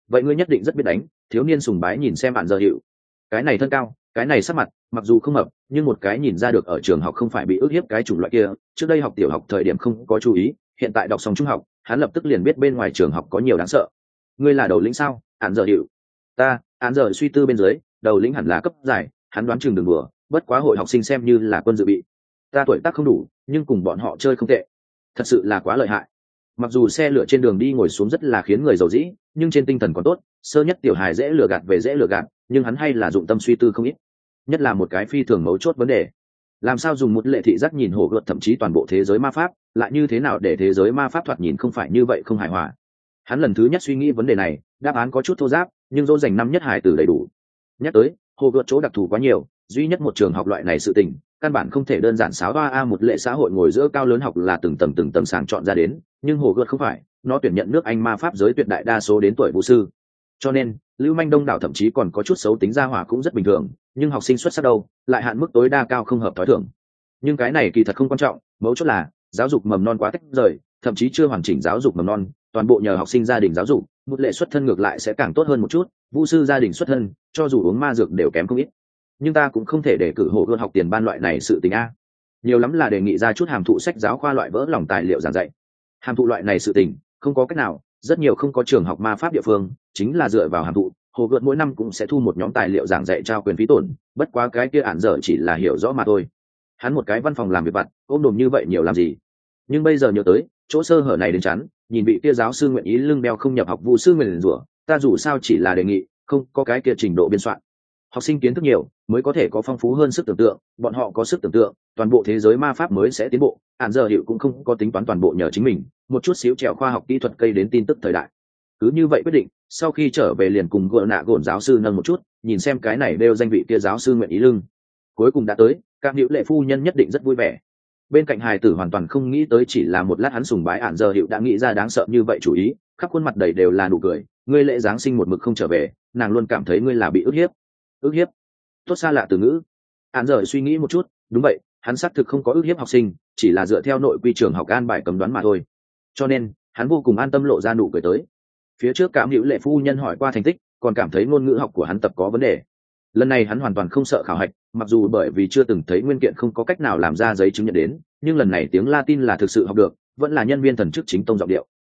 vậy ngươi nhất định rất biết đánh. Thiếu niên sùng bái nhìn xem bạn giờ hiệu, cái này thân cao, cái này sắc mặt, mặc dù không hợp, nhưng một cái nhìn ra được ở trường học không phải bị ức hiếp cái chủng loại kia. Trước đây học tiểu học thời điểm không có chú ý, hiện tại đọc xong trung học, hắn lập tức liền biết bên ngoài trường học có nhiều đáng sợ. Ngươi là đầu lĩnh sao? Án giờ hiệu. Ta, án giờ suy tư bên dưới, đầu lĩnh hẳn là cấp giải, hắn đoán chừng đừng đùa, bất quá hội học sinh xem như là quân dự bị. Ta tuổi tác không đủ, nhưng cùng bọn họ chơi không tệ, thật sự là quá lợi hại. Mặc dù xe lửa trên đường đi ngồi xuống rất là khiến người giàu dĩ, nhưng trên tinh thần còn tốt. Sơ nhất tiểu hài dễ lừa gạt về dễ lừa gạt, nhưng hắn hay là dụng tâm suy tư không ít, nhất là một cái phi thường mấu chốt vấn đề: làm sao dùng một lệ thị giác nhìn hồ gợt thậm chí toàn bộ thế giới ma pháp, lại như thế nào để thế giới ma pháp thoạt nhìn không phải như vậy không hài hòa. Hắn lần thứ nhất suy nghĩ vấn đề này, đáp án có chút thô giáp, nhưng dỗ dành năm nhất hải tử đầy đủ. Nhắc tới hồ gợt chỗ đặc thù quá nhiều, duy nhất một trường học loại này sự tình, căn bản không thể đơn giản xáo toa một lệ xã hội ngồi giữa cao lớn học là từng tầng sàng chọn ra đến, nhưng hồ gợt không phải, nó tuyển nhận nước Anh ma pháp giới tuyệt đại đa số đến tuổi vũ sư, cho nên lưu manh đông đảo thậm chí còn có chút xấu tính ra hỏa cũng rất bình thường, nhưng học sinh xuất sắc đâu lại hạn mức tối đa cao không hợp thói thường. Nhưng cái này kỳ thật không quan trọng, mấu chốt là giáo dục mầm non quá tách rời, thậm chí chưa hoàn chỉnh giáo dục mầm non, toàn bộ nhờ học sinh gia đình giáo dục. Một lệ xuất thân ngược lại sẽ càng tốt hơn một chút, vũ sư gia đình xuất thân cho dù uống ma dược đều kém không ít. Nhưng ta cũng không thể để cử hộ hơn học tiền ban loại này sự tình a, nhiều lắm là đề nghị ra chút hàm thụ sách giáo khoa loại vỡ lòng tài liệu giảng dạy. Hàm thụ loại này sự tình không có cách nào, rất nhiều không có trường học ma pháp địa phương chính là dựa vào hàm thụ. Hồ gợt mỗi năm cũng sẽ thu một nhóm tài liệu giảng dạy trao quyền phí tổn, bất quá cái kia ản dở chỉ là hiểu rõ mà thôi. Hắn một cái văn phòng làm việc vặt, ôm đồm như vậy nhiều làm gì? Nhưng bây giờ nhớ tới chỗ sơ hở này đến chắn, nhìn vị kia giáo sư nguyện ý lưng beo không nhập học vụ sư nguyền rủa, ta dù sao chỉ là đề nghị, không có cái kia trình độ biên soạn. Học sinh kiến thức nhiều mới có thể có phong phú hơn sức tưởng tượng, bọn họ có sức tưởng tượng, toàn bộ thế giới ma pháp mới sẽ tiến bộ. Ản giờ hiệu cũng không có tính toán toàn bộ nhờ chính mình, một chút xíu trèo khoa học kỹ thuật cây đến tin tức thời đại. Cứ như vậy quyết định, sau khi trở về liền cùng gỡ nạ gồn giáo sư nâng một chút, nhìn xem cái này đều danh vị kia giáo sư nguyện ý lưng. Cuối cùng đã tới, các hữu lệ phu nhân nhất định rất vui vẻ. Bên cạnh hài tử hoàn toàn không nghĩ tới, chỉ là một lát hắn sùng bái Ản giờ hiệu đã nghĩ ra đáng sợ như vậy chủ ý, khắp khuôn mặt đầy đều là nụ cười. Ngươi lễ giáng sinh một mực không trở về, nàng luôn cảm thấy ngươi là bị ức hiếp. Ức hiếp? Tốt xa lạ từ ngữ. Ản giờ suy nghĩ một chút, đúng vậy, hắn xác thực không có ức hiếp học sinh, chỉ là dựa theo nội quy trường học an bài cấm đoán mà thôi. Cho nên hắn vô cùng an tâm lộ ra nụ cười tới. Phía trước cảm hữu lệ phu nhân hỏi qua thành tích, còn cảm thấy ngôn ngữ học của hắn tập có vấn đề. Lần này hắn hoàn toàn không sợ khảo hạch, mặc dù bởi vì chưa từng thấy nguyên kiện không có cách nào làm ra giấy chứng nhận đến, nhưng lần này tiếng Latin là thực sự học được, vẫn là nhân viên thần chức chính tông giọng điệu.